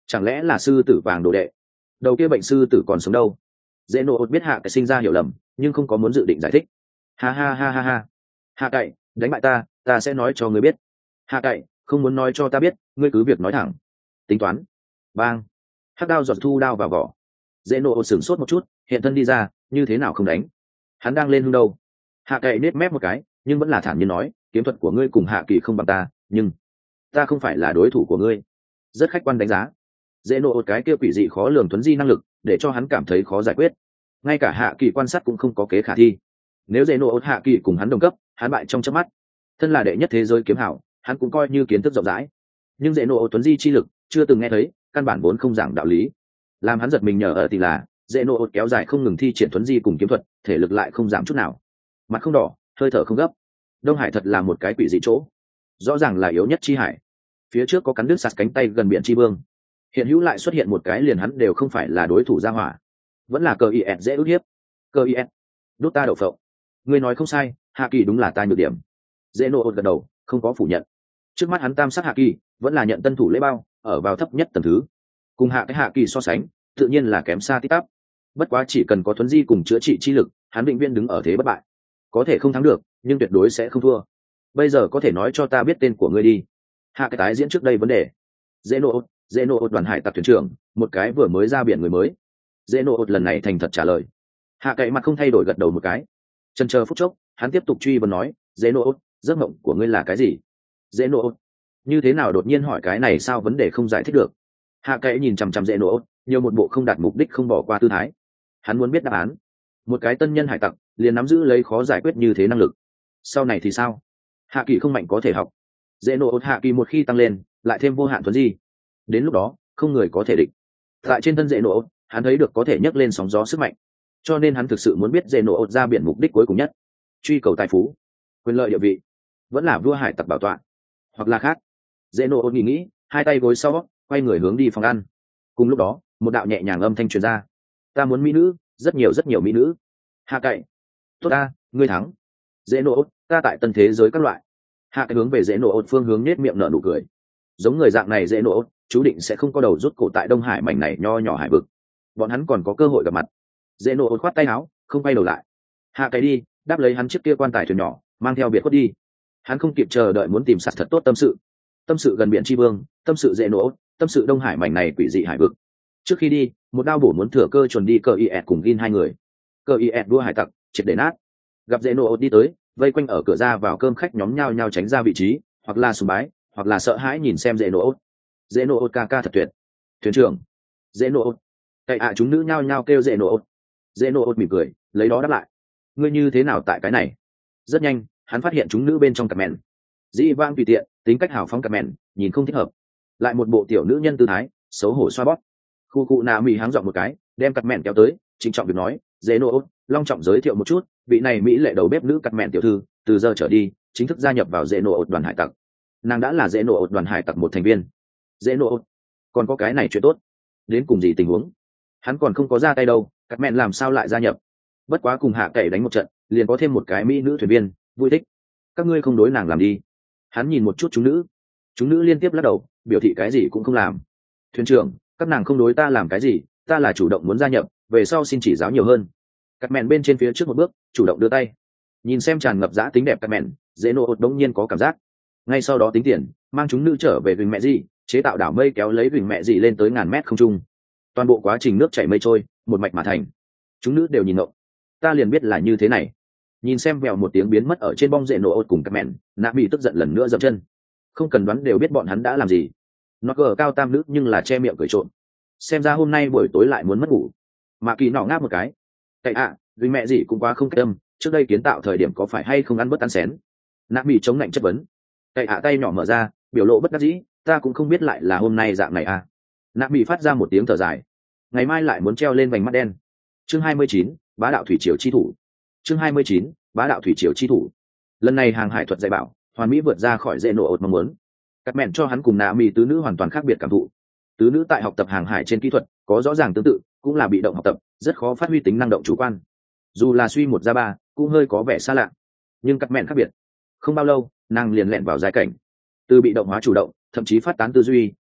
Chẳng lẽ là sư tử vàng đồ đệ? Đầu kia bệnh sư tử còn sống đâu? Dễ nộ biết hạ cậy sinh ra hiểu lầm, nhưng không có muốn dự định giải thích. Ha ha ha ha ha. Hạ cậy, đánh bại ta, ta sẽ nói cho ngươi biết. Hạ cậy, không muốn nói cho ta biết, ngươi cứ việc nói thẳng. Tính toán. Bang. Hắc đao giọt thu đao vào vỏ. Dễ nộ sửng sốt một chút, hiện thân đi ra, như thế nào không đánh? Hắn đang lên hung đâu? Hạ cậy nết mép một cái, nhưng vẫn là thản nhiên nói, kiếm thuật của ngươi cùng Hạ Kỳ không bằng ta, nhưng ta không phải là đối thủ của ngươi. Rất khách quan đánh giá. Dễ nộ cái kia quỷ dị khó lường thuấn di năng lực, để cho hắn cảm thấy khó giải quyết. Ngay cả Hạ Kỳ quan sát cũng không có kế khả thi. Nếu dễ nộ Hạ Kỳ cùng hắn đồng cấp, hắn bại trong chớp mắt. Thân là đệ nhất thế giới kiếm hảo, hắn cũng coi như kiến thức rộng rãi. Nhưng dễ nộ thuấn di chi lực, chưa từng nghe thấy, căn bản vốn không giảng đạo lý. Làm hắn giật mình nhờ ở thì là, dễ nộ kéo dài không ngừng thi triển thuấn di cùng kiếm thuật, thể lực lại không giảm chút nào. Mặt không đỏ, hơi thở không gấp. Đông Hải thật là một cái quỷ dị chỗ, rõ ràng là yếu nhất chi hải. Phía trước có cắn đứt sạt cánh tay gần biển chi vương, hiện hữu lại xuất hiện một cái liền hắn đều không phải là đối thủ ra hỏa, vẫn là cờ is dễ ức hiếp. Cờ is đốt ta đậu phộng. Ngươi nói không sai, Hạ Kỳ đúng là ta nhược điểm. Dễ nộ gật đầu, không có phủ nhận. Trước mắt hắn tam sát Hạ Kỳ vẫn là nhận tân thủ lễ bao, ở vào thấp nhất tầng thứ, cùng hạ cái Hạ Kỳ so sánh tự nhiên là kém xa tít tắp. Bất quá chỉ cần có thuấn di cùng chữa trị chi lực, hắn định viên đứng ở thế bất bại. Có thể không thắng được, nhưng tuyệt đối sẽ không thua. Bây giờ có thể nói cho ta biết tên của ngươi đi. Hạ cái tái diễn trước đây vấn đề. Dễ nộ dễ nộ đoàn hải tặc thuyền trưởng, một cái vừa mới ra biển người mới. Dễ nộ lần này thành thật trả lời. Hạ cậy mặt không thay đổi gật đầu một cái. Chần chờ phút chốc, hắn tiếp tục truy vấn nói, dễ nộ giấc mộng của ngươi là cái gì? Dễ nộ như thế nào đột nhiên hỏi cái này, sao vấn đề không giải thích được? Hạ cậy nhìn chằm chằm dễ nộ, nhiều một bộ không đạt mục đích không bỏ qua tư thái. Hắn muốn biết đáp án. Một cái tân nhân hải tặc liền nắm giữ lấy khó giải quyết như thế năng lực, sau này thì sao? Hạ Kỳ không mạnh có thể học. Dễ nộ Hạ Kỳ một khi tăng lên, lại thêm vô hạn thuấn di, đến lúc đó không người có thể địch. Tại trên thân dễ nộ, hắn thấy được có thể nhấc lên sóng gió sức mạnh, cho nên hắn thực sự muốn biết dễ nộ ra biển mục đích cuối cùng nhất, truy cầu tài phú, quyền lợi, địa vị, vẫn là vua hải tặc bảo tọa, hoặc là khác. Dễ nộ nghĩ nghĩ, hai tay gối sau, quay người hướng đi phòng ăn. Cùng lúc đó, một đạo nhẹ nhàng âm thanh truyền ra, ta muốn mỹ nữ, rất nhiều rất nhiều mỹ nữ. Hạ cậy, tốt ta, ngươi thắng. Dễ nộ, ta tại tân thế giới các loại. Hạ cái hướng về dễ nộ phương hướng nết miệng nở nụ cười. Giống người dạng này dễ nộ, chú định sẽ không có đầu rút cổ tại Đông Hải mảnh này nho nhỏ hải vực. Bọn hắn còn có cơ hội gặp mặt. Dễ nộ khoát tay áo, không quay đầu lại. Hạ cái đi, đáp lấy hắn chiếc kia quan tài thuyền nhỏ, mang theo biệt khuất đi. Hắn không kịp chờ đợi muốn tìm sạt thật tốt tâm sự. Tâm sự gần biển tri vương, tâm sự dễ nộ, tâm sự Đông Hải mảnh này quỷ dị hải vực. Trước khi đi, một đao bổ muốn thừa cơ chuẩn đi cờ is cùng gin hai người. Cờ is đua hải tặc, triệt để nát. Gặp dễ nộ đi tới, vây quanh ở cửa ra vào cơm khách nhóm nhao nhao tránh ra vị trí, hoặc là sùng bái, hoặc là sợ hãi nhìn xem dễ nộ. Dễ nộ ca ca thật tuyệt. Thuyền trưởng. Dễ nộ. Cậy ạ chúng nữ nhao nhao kêu dễ nộ. Dễ nộ mỉm cười, lấy đó đáp lại. Ngươi như thế nào tại cái này? Rất nhanh, hắn phát hiện chúng nữ bên trong cặp mẹn. Dĩ vang tùy tiện, tính cách hào phóng cặp mẹn, nhìn không thích hợp. Lại một bộ tiểu nữ nhân tư thái, xấu hổ xoa bóp. Khu cụ nà mỹ háng giọng một cái, đem cặp mẹn kéo tới, trịnh trọng việc nói, dễ nộ, long trọng giới thiệu một chút, vị này mỹ lệ đầu bếp nữ cặp mẹn tiểu thư, từ giờ trở đi chính thức gia nhập vào dễ nộ đoàn hải tặc. Nàng đã là dễ nộ đoàn hải tặc một thành viên. Dễ nộ, còn có cái này chuyện tốt. Đến cùng gì tình huống? Hắn còn không có ra tay đâu, cặp mẹn làm sao lại gia nhập? Bất quá cùng hạ cậy đánh một trận, liền có thêm một cái mỹ nữ thuyền viên, vui thích. Các ngươi không đối nàng làm đi. Hắn nhìn một chút chúng nữ, chúng nữ liên tiếp lắc đầu, biểu thị cái gì cũng không làm. Thuyền trưởng, các nàng không đối ta làm cái gì, ta là chủ động muốn gia nhập, về sau xin chỉ giáo nhiều hơn. Cắt mẹn bên trên phía trước một bước, chủ động đưa tay, nhìn xem tràn ngập dã tính đẹp cắt mẹn, dễ nộ đống nhiên có cảm giác. Ngay sau đó tính tiền, mang chúng nữ trở về vịnh mẹ gì, chế tạo đảo mây kéo lấy vịnh mẹ gì lên tới ngàn mét không trung. Toàn bộ quá trình nước chảy mây trôi, một mạch mà thành. Chúng nữ đều nhìn ngộng. Ta liền biết là như thế này. Nhìn xem vèo một tiếng biến mất ở trên bong dễ nộ cùng cắt mẹn, nạ bị tức giận lần nữa dậm chân. Không cần đoán đều biết bọn hắn đã làm gì. Nó cờ cao tam nữ nhưng là che miệng cười trộn. Xem ra hôm nay buổi tối lại muốn mất ngủ. Mà kỳ nọ ngáp một cái. Cậy ạ, vì mẹ gì cũng quá không cách âm, trước đây kiến tạo thời điểm có phải hay không ăn bớt ăn xén. Nạ bị chống lạnh chất vấn. Cậy ạ tay nhỏ mở ra, biểu lộ bất đắc dĩ, ta cũng không biết lại là hôm nay dạng này à. Nạ bị phát ra một tiếng thở dài. Ngày mai lại muốn treo lên vành mắt đen. Chương hai mươi chín, bá đạo thủy triều chi thủ. Chương hai mươi chín, bá đạo thủy triều chi thủ. Lần này hàng hải thuật dạy bảo, hoàn mỹ vượt ra khỏi dễ nộ ột mong muốn. Cắt mẹn cho hắn cùng nạ mì tứ nữ hoàn toàn khác biệt cảm thụ. Tứ nữ tại học tập hàng hải trên kỹ thuật có rõ ràng tương tự, cũng là bị động học tập, rất khó phát huy tính năng động chủ quan. Dù là suy một ra ba, cũng hơi có vẻ xa lạ. Nhưng cắt mẹn khác biệt. Không bao lâu, nàng liền lẹn vào giai cảnh. Từ bị động hóa chủ động, thậm chí phát tán tư duy,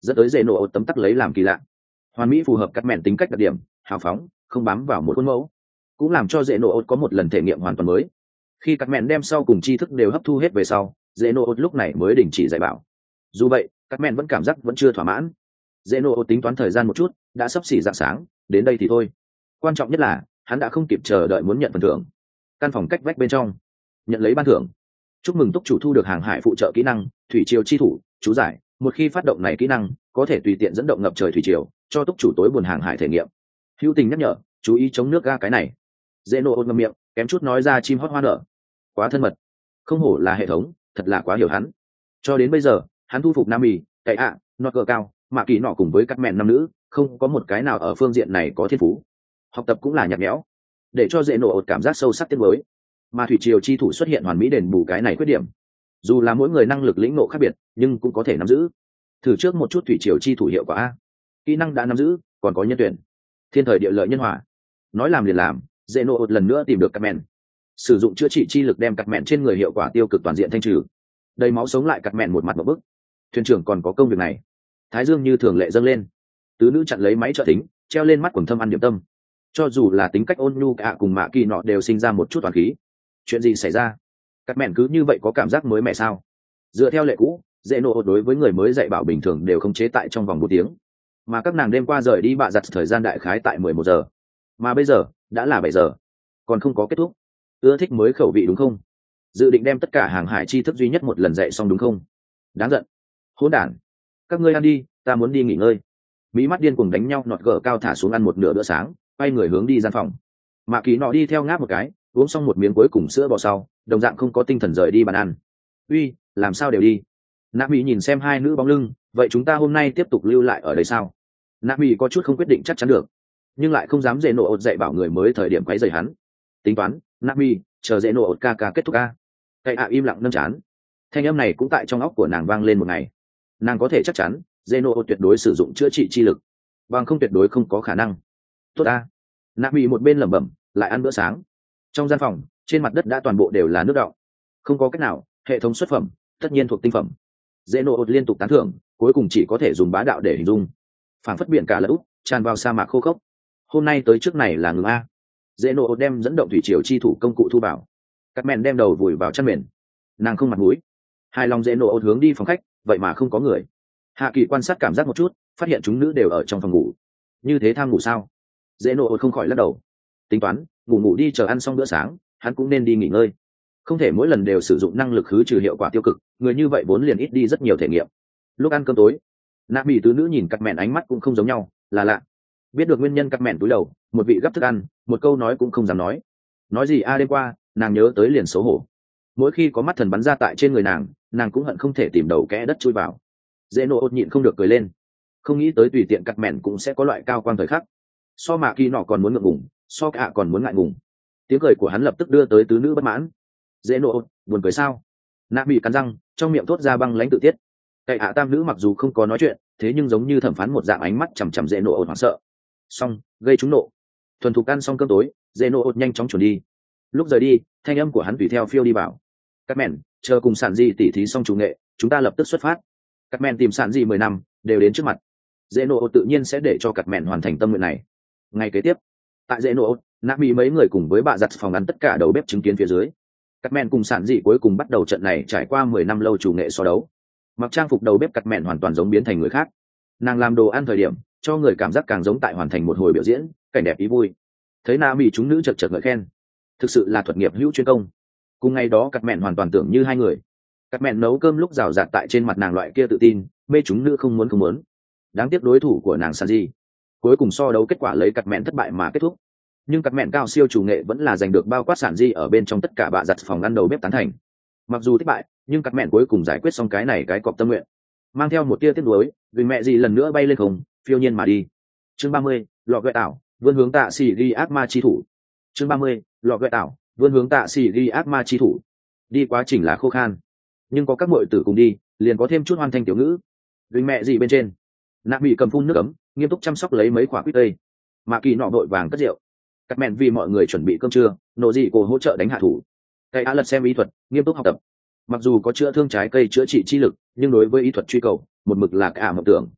dẫn tới dễ nổ ột tấm tắc lấy làm kỳ lạ. Hoàn mỹ phù hợp cắt mẹn tính cách đặc điểm, hào phóng, không bám vào một khuôn mẫu, cũng làm cho dễ nổ ột có một lần thể nghiệm hoàn toàn mới. Khi cắt mẹn đem sau cùng tri thức đều hấp thu hết về sau, dễ nổ ột lúc này mới đình chỉ dạy bảo. Dù vậy, cắt mẹn vẫn cảm giác vẫn chưa thỏa mãn. Dễ nổ ột tính toán thời gian một chút, đã sắp xỉ rạng sáng, đến đây thì thôi. Quan trọng nhất là hắn đã không kịp chờ đợi muốn nhận phần thưởng. Căn phòng cách vách bên trong, nhận lấy ban thưởng. Chúc mừng túc chủ thu được hàng hải phụ trợ kỹ năng thủy triều chi thủ. Chú giải: một khi phát động này kỹ năng, có thể tùy tiện dẫn động ngập trời thủy triều, cho túc chủ tối buồn hàng hải thể nghiệm. Hữu tình nhắc nhở, chú ý chống nước ga cái này. Dễ nổ ôn ngậm miệng, kém chút nói ra chim hót hoa nở. Quá thân mật, không hổ là hệ thống, thật là quá hiểu hắn. Cho đến bây giờ, hắn thu phục nam mì, cậy ạ, nọt cờ cao, mà kỳ nọ cùng với các mẹn nam nữ, không có một cái nào ở phương diện này có thiên phú. Học tập cũng là nhạt nhẽo, để cho dễ nổ ột cảm giác sâu sắc tiếc nuối. Mà thủy triều chi thủ xuất hiện hoàn mỹ đền bù cái này khuyết điểm. Dù là mỗi người năng lực lĩnh ngộ khác biệt, nhưng cũng có thể nắm giữ. Thử trước một chút thủy triều chi thủ hiệu quả a. Kỹ năng đã nắm giữ, còn có nhân tuyển. Thiên thời địa lợi nhân hòa. Nói làm liền làm, dễ nổ ột lần nữa tìm được cắt mẹn. Sử dụng chữa trị chi lực đem cắt mẹn trên người hiệu quả tiêu cực toàn diện thanh trừ. Đầy máu sống lại cắt mẹn một mặt một bức. Thuyền trưởng còn có công việc này. Thái dương như thường lệ dâng lên. Tứ nữ chặn lấy máy trợ thính, treo lên mắt quần thâm ăn điểm tâm. Cho dù là tính cách ôn nhu cả cùng mạ kỳ nọ đều sinh ra một chút toàn khí. Chuyện gì xảy ra? Cắt mẹn cứ như vậy có cảm giác mới mẻ sao? Dựa theo lệ cũ, dễ nổ ột đối với người mới dạy bảo bình thường đều không chế tại trong vòng một tiếng, mà các nàng đêm qua rời đi bạ giặt thời gian đại khái tại mười một giờ, mà bây giờ đã là bảy giờ, còn không có kết thúc. Ưa thích mới khẩu vị đúng không? Dự định đem tất cả hàng hải tri thức duy nhất một lần dạy xong đúng không? Đáng giận, hỗn đản! Các ngươi ăn đi, ta muốn đi nghỉ ngơi. Mỹ mắt điên cuồng đánh nhau, nọt gở cao thả xuống ăn một nửa bữa sáng, quay người hướng đi gian phòng. Mạ kỳ nọ đi theo ngáp một cái, uống xong một miếng cuối cùng sữa bò sau, đồng dạng không có tinh thần rời đi bàn ăn. Uy, làm sao đều đi? Nạ Mỹ nhìn xem hai nữ bóng lưng, vậy chúng ta hôm nay tiếp tục lưu lại ở đây sao? Nạ Mỹ có chút không quyết định chắc chắn được, nhưng lại không dám dễ nổ ột dạy bảo người mới thời điểm quấy rầy hắn. Tính toán, Nạ Mỹ, chờ dễ nổ ột ca ca kết thúc ca. Cây ạ im lặng nâng chán. Thanh âm này cũng tại trong óc của nàng vang lên một ngày. Nàng có thể chắc chắn, dễ nổ ột tuyệt đối sử dụng chữa trị chi lực, bằng không tuyệt đối không có khả năng. Tốt a. Nạ Mỹ một bên lẩm bẩm, lại ăn bữa sáng. Trong gian phòng, trên mặt đất đã toàn bộ đều là nước đọng. Không có cách nào, hệ thống xuất phẩm, tất nhiên thuộc tinh phẩm. Dễ nổ ột liên tục tán thưởng, cuối cùng chỉ có thể dùng bá đạo để hình dung. Phảng phất biển cả lỡ úp, tràn vào sa mạc khô khốc. Hôm nay tới trước này là ngừng a. Dễ nổ ột đem dẫn động thủy triều chi thủ công cụ thu bảo. Cắt mẹn đem đầu vùi vào chăn mền. Nàng không mặt mũi. Hai lòng dễ nổ ột hướng đi phòng khách, vậy mà không có người. Hạ Kỳ quan sát cảm giác một chút, phát hiện chúng nữ đều ở trong phòng ngủ. Như thế tham ngủ sao? Dễ nổ ột không khỏi lắc đầu. Tính toán, ngủ ngủ đi chờ ăn xong bữa sáng, hắn cũng nên đi nghỉ ngơi. Không thể mỗi lần đều sử dụng năng lực khứ trừ hiệu quả tiêu cực, người như vậy vốn liền ít đi rất nhiều thể nghiệm. Lúc ăn cơm tối, Nạ Mỹ tứ nữ nhìn cắt mẹn ánh mắt cũng không giống nhau, là lạ. Biết được nguyên nhân cắt mẹn túi đầu, một vị gấp thức ăn, một câu nói cũng không dám nói. Nói gì a đêm qua, nàng nhớ tới liền xấu hổ. Mỗi khi có mắt thần bắn ra tại trên người nàng, nàng cũng hận không thể tìm đầu kẽ đất chui vào. Dễ nổ ột nhịn không được cười lên. Không nghĩ tới tùy tiện cắt mẹn cũng sẽ có loại cao quang thời khắc. So mà kỳ nọ còn muốn ngượng ngùng, so cả còn muốn ngại ngùng. Tiếng cười của hắn lập tức đưa tới tứ nữ bất mãn. Dễ nổ, buồn cười sao? Nạ Mỹ cắn răng, trong miệng thốt ra băng lãnh tự tiết. Cậy ạ tam nữ mặc dù không có nói chuyện, thế nhưng giống như thẩm phán một dạng ánh mắt chằm chằm dễ nổ ột hoảng sợ. Xong, gây chúng nộ. Thuần thục ăn xong cơm tối, dễ nổ ột nhanh chóng chuẩn đi. Lúc rời đi, thanh âm của hắn tùy theo phiêu đi bảo. Các mẹn, chờ cùng sản gì tỉ thí xong chủ nghệ, chúng ta lập tức xuất phát. Các mẹn tìm sản gì mười năm, đều đến trước mặt. Dễ nổ ột tự nhiên sẽ để cho các mẹn hoàn thành tâm nguyện này. Ngày kế tiếp, tại dễ nổ ột, Nạ Mỹ mấy người cùng với bà giặt phòng ăn tất cả đầu bếp chứng kiến phía dưới. Cắt mẹn cùng sản dị cuối cùng bắt đầu trận này trải qua mười năm lâu chủ nghệ so đấu. Mặc trang phục đầu bếp cắt mẹn hoàn toàn giống biến thành người khác. Nàng làm đồ ăn thời điểm, cho người cảm giác càng giống tại hoàn thành một hồi biểu diễn, cảnh đẹp ý vui. Thấy Nạ Mỹ chúng nữ chật chật ngợi khen, thực sự là thuật nghiệp hữu chuyên công. Cùng ngày đó cắt mẹn hoàn toàn tưởng như hai người. Cắt mẹn nấu cơm lúc rào rạt tại trên mặt nàng loại kia tự tin, mê chúng nữ không muốn không muốn. Đáng tiếc đối thủ của nàng sản dị, cuối cùng so đấu kết quả lấy cắt mẹn thất bại mà kết thúc. Nhưng cắt mẹn cao siêu chủ nghệ vẫn là giành được bao quát sản di ở bên trong tất cả bạ giặt phòng ăn đầu bếp tán thành. Mặc dù thất bại, nhưng cắt mẹn cuối cùng giải quyết xong cái này cái cọp tâm nguyện, mang theo một tia tiếc nuối, vì mẹ gì lần nữa bay lên không, phiêu nhiên mà đi. Chương ba mươi, lọ gợi ảo, vươn hướng tạ xỉ ghi ác ma chi thủ. Chương ba mươi, lọ gợi ảo, vươn hướng tạ xỉ ghi ác ma chi thủ. Đi quá trình là khô khan, nhưng có các muội tử cùng đi, liền có thêm chút hoan thanh tiểu ngữ. Vì mẹ gì bên trên, Nạ Mỹ cầm phun nước ấm, nghiêm túc chăm sóc lấy mấy quả quýt tây. Mạ Kỳ nọ vội vàng cất rượu. Cắt mẹn vì mọi người chuẩn bị cơm trưa, nổ dị cổ hỗ trợ đánh hạ thủ. Cây á lật xem ý thuật, nghiêm túc học tập. Mặc dù có chữa thương trái cây chữa trị chi lực, nhưng đối với ý thuật truy cầu, một mực là cả mộng tưởng.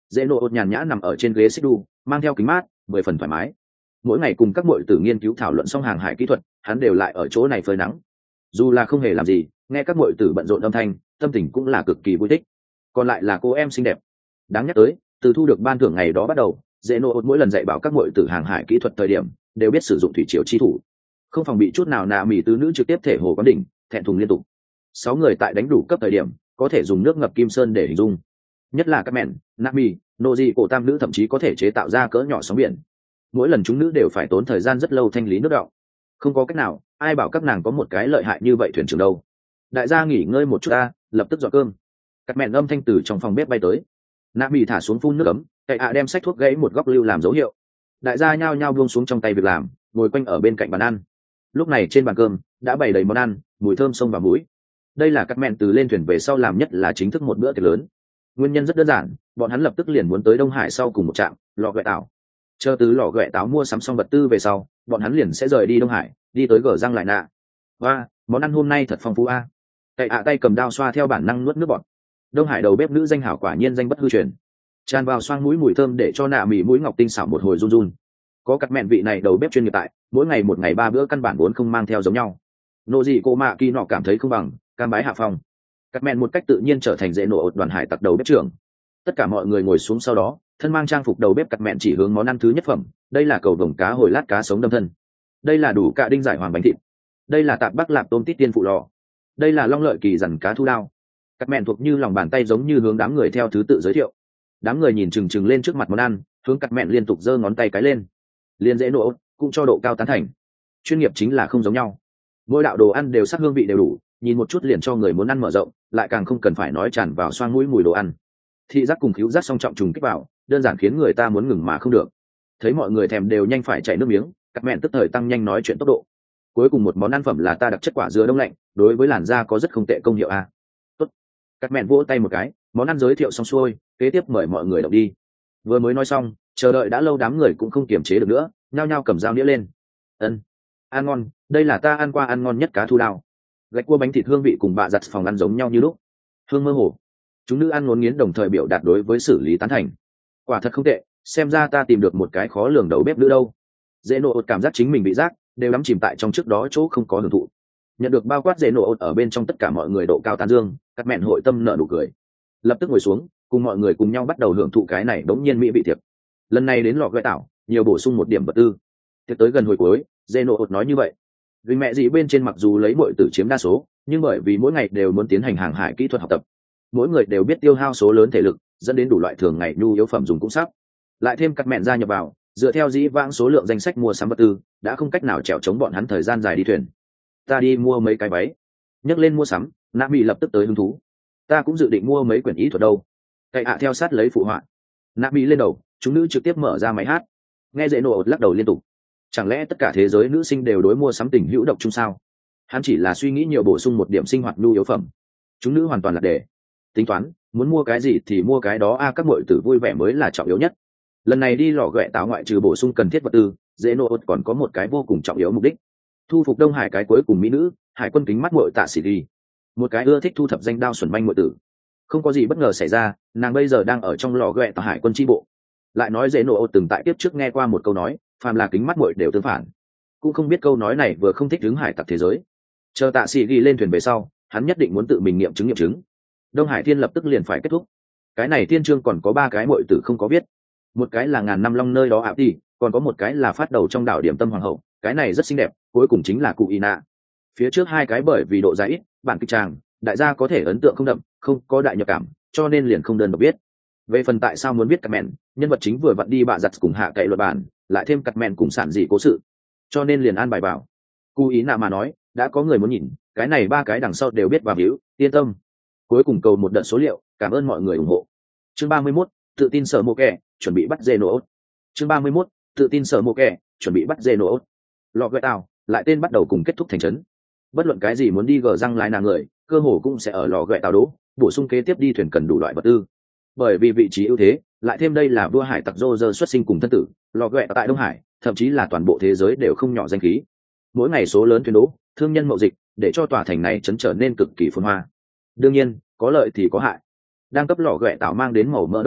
Dễ nộ ột nhàn nhã nằm ở trên ghế xích đu, mang theo kính mát, mười phần thoải mái. Mỗi ngày cùng các muội tử nghiên cứu thảo luận xong hàng hải kỹ thuật, hắn đều lại ở chỗ này phơi nắng. Dù là không hề làm gì, nghe các muội tử bận rộn âm thanh, tâm tình cũng là cực kỳ vui thích. Còn lại là cô em xinh đẹp. Đáng nhắc tới, từ thu được ban thưởng ngày đó bắt đầu, Dễ nộ ột mỗi lần dạy bảo các muội tử hàng hải kỹ thuật thời điểm, đều biết sử dụng thủy triều chi thủ, không phòng bị chút nào nạ mỉ tứ nữ trực tiếp thể hồ quán đỉnh, thẹn thùng liên tục. Sáu người tại đánh đủ cấp thời điểm, có thể dùng nước ngập kim sơn để hình dung. Nhất là các mẹn, Nami, Noji cổ tam nữ thậm chí có thể chế tạo ra cỡ nhỏ sóng biển. Mỗi lần chúng nữ đều phải tốn thời gian rất lâu thanh lý nước đọng. Không có cách nào, ai bảo các nàng có một cái lợi hại như vậy thuyền trưởng đâu. Đại gia nghỉ ngơi một chút ta, lập tức dọn cơm. Các mẹn âm thanh từ trong phòng bếp bay tới. Nami thả xuống phun nước ấm, cậy ạ đem sách thuốc gãy một góc lưu làm dấu hiệu. Đại gia nhao nhao buông xuống trong tay việc làm, ngồi quanh ở bên cạnh bàn ăn. Lúc này trên bàn cơm đã bày đầy món ăn, mùi thơm xông vào mũi. Đây là các mẹn từ lên thuyền về sau làm nhất là chính thức một bữa tiệc lớn. Nguyên nhân rất đơn giản, bọn hắn lập tức liền muốn tới Đông Hải sau cùng một trạm, lò ghẹ tảo. Chờ từ lò ghẹ tảo mua sắm xong vật tư về sau, bọn hắn liền sẽ rời đi Đông Hải, đi tới gờ răng lại nạ. Và món ăn hôm nay thật phong phú a. Cậy ạ tay cầm dao xoa theo bản năng nuốt nước bọt. Đông Hải đầu bếp nữ danh hảo quả nhiên danh bất hư truyền. Tràn vào xoang mũi mùi thơm để cho nạ mì mũi ngọc tinh xảo một hồi run run. Có cắt mẹn vị này đầu bếp chuyên nghiệp tại, mỗi ngày một ngày ba bữa căn bản vốn không mang theo giống nhau. Nô gì cô mạ kỳ nọ cảm thấy không bằng, cam bái hạ phong. Cắt mẹn một cách tự nhiên trở thành Dễ nộ ột đoàn hải tặc đầu bếp trưởng. Tất cả mọi người ngồi xuống sau đó, thân mang trang phục đầu bếp cắt mẹn chỉ hướng món ăn thứ nhất phẩm. Đây là cầu vồng cá hồi lát cá sống đâm thân. Đây là đủ cạ đinh giải hoàng bánh thịt. Đây là tạp bắc lạp tôm tít tiên phụ lò. Đây là long lợi kỳ dằn cá thu đao. Cắt mẹn thuộc như lòng bàn tay giống như hướng đám người theo thứ tự giới thiệu. Đám người nhìn chừng chừng lên trước mặt món ăn, hướng cắt mẹn liên tục giơ ngón tay cái lên. Liên Dễ nộ ột cũng cho độ cao tán thành. Chuyên nghiệp chính là không giống nhau. Mỗi đạo đồ ăn đều sắc hương vị đều đủ, nhìn một chút liền cho người muốn ăn mở rộng, lại càng không cần phải nói tràn vào xoang mũi mùi đồ ăn. Thị giác cùng khứu giác song trọng trùng kích vào, đơn giản khiến người ta muốn ngừng mà không được. Thấy mọi người thèm đều nhanh phải chảy nước miếng, các mẹn tức thời tăng nhanh nói chuyện tốc độ. Cuối cùng một món ăn phẩm là ta đặc chất quả dứa đông lạnh, đối với làn da có rất không tệ công hiệu a. Tốt. Các mẹn vỗ tay một cái, món ăn giới thiệu xong xuôi, kế tiếp mời mọi người động đi. Vừa mới nói xong, chờ đợi đã lâu đám người cũng không kiềm chế được nữa, nhao nhao cầm dao nĩa lên. Ân, ăn ngon, đây là ta ăn qua ăn ngon nhất cá thu đao. Gạch cua bánh thịt hương vị cùng bạ giặt phòng ăn giống nhau như lúc. Hương mơ hồ. Chúng nữ ăn ngốn nghiến đồng thời biểu đạt đối với xử lý tán thành. Quả thật không tệ, xem ra ta tìm được một cái khó lường đầu bếp nữ đâu. Dễ nộ ột cảm giác chính mình bị giác đều đắm chìm tại trong trước đó chỗ không có hưởng thụ. Nhận được bao quát dễ nộ ột ở bên trong tất cả mọi người độ cao tán dương, các mẹn hội tâm nở nụ cười. Lập tức ngồi xuống, cùng mọi người cùng nhau bắt đầu hưởng thụ cái này đống nhiên mỹ vị tiệc. Lần này đến lò gợi tảo, nhiều bổ sung một điểm vật tư. Tiệc tới gần hồi cuối, dễ nộ ột nói như vậy. Vì mẹ gì bên trên mặc dù lấy mọi tử chiếm đa số, nhưng bởi vì mỗi ngày đều muốn tiến hành hàng hải kỹ thuật học tập, mỗi người đều biết tiêu hao số lớn thể lực, dẫn đến đủ loại thường ngày nhu yếu phẩm dùng cũng sắp. Lại thêm cắt mẹn gia nhập vào, dựa theo dĩ vãng số lượng danh sách mua sắm vật tư, đã không cách nào chèo chống bọn hắn thời gian dài đi thuyền. Ta đi mua mấy cái váy. Nhắc lên mua sắm, Nã Bị lập tức tới hứng thú. Ta cũng dự định mua mấy quyển ý thuật đâu. Cậy ạ theo sát lấy phụ họa. Nã Bị lên đầu, chúng nữ trực tiếp mở ra máy hát. Nghe dễ nổ lắc đầu liên tục. Chẳng lẽ tất cả thế giới nữ sinh đều đối mua sắm tình hữu độc chung sao? Hắn chỉ là suy nghĩ nhiều bổ sung một điểm sinh hoạt nhu yếu phẩm. Chúng nữ hoàn toàn là để tính toán, muốn mua cái gì thì mua cái đó a, các muội tử vui vẻ mới là trọng yếu nhất. Lần này đi lò ghẹ táo ngoại trừ bổ sung cần thiết vật tư, dễ nổ còn có một cái vô cùng trọng yếu mục đích: thu phục Đông Hải cái cuối cùng mỹ nữ, hải quân kính mắt muội Tạ Sĩ đi, một cái ưa thích thu thập danh đao xuẩn manh muội tử. Không có gì bất ngờ xảy ra, nàng bây giờ đang ở trong lò ghẹ táo hải quân chi bộ. Lại nói dễ nổ từng tại tiếp trước nghe qua một câu nói, phàm là kính mắt muội đều tương phản. Cũng không biết câu nói này vừa không thích đứng hải tặc thế giới. Chờ Tạ Sĩ đi lên thuyền về sau, hắn nhất định muốn tự mình nghiệm chứng nghiệm chứng. Đông Hải Thiên lập tức liền phải kết thúc. Cái này thiên chương còn có ba cái muội tử không có viết. Một cái là ngàn năm long nơi đó ạp đi, còn có một cái là phát đầu trong đảo điểm tâm hoàng hậu, cái này rất xinh đẹp, cuối cùng chính là cụ Ina. Phía trước hai cái bởi vì độ dài ít, bản kịch tràng, đại gia có thể ấn tượng không đậm, không có đại nhập cảm, cho nên liền không đơn độc biết. Về phần tại sao muốn viết cắt mẹn, nhân vật chính vừa vặn đi bạ giặt cùng hạ cậy luật bản, lại thêm cắt mẹn cùng sản dị cố sự, cho nên liền an bài vào. Cụ Ina mà nói, đã có người muốn nhìn, cái này ba cái đằng sau đều biết vào hữu, yên tâm. Cuối cùng cầu một đợt số liệu, cảm ơn mọi người ủng hộ. Chương ba mươi mốt, tự tin sở mộ kẻ, chuẩn bị bắt dê nổ. Chương ba mươi mốt, tự tin sở mộ kẻ, chuẩn bị bắt dê nổ. Lọ gợi tàu, lại tên bắt đầu cùng kết thúc thành trấn. Bất luận cái gì muốn đi gờ răng lái nàng người, cơ hồ cũng sẽ ở lò gợi tàu đỗ, bổ sung kế tiếp đi thuyền cần đủ loại vật tư. Bởi vì vị trí ưu thế, lại thêm đây là vua hải tặc Roger xuất sinh cùng thân tử, lò gợi tại Đông Hải, thậm chí là toàn bộ thế giới đều không nhỏ danh khí. Mỗi ngày số lớn thuyền đỗ, thương nhân mậu dịch, để cho tòa thành này trấn trở nên cực kỳ phồn hoa. Đương nhiên, có lợi thì có hại. Đang cấp lò ghẹ tạo mang đến màu mỡ đồng thời,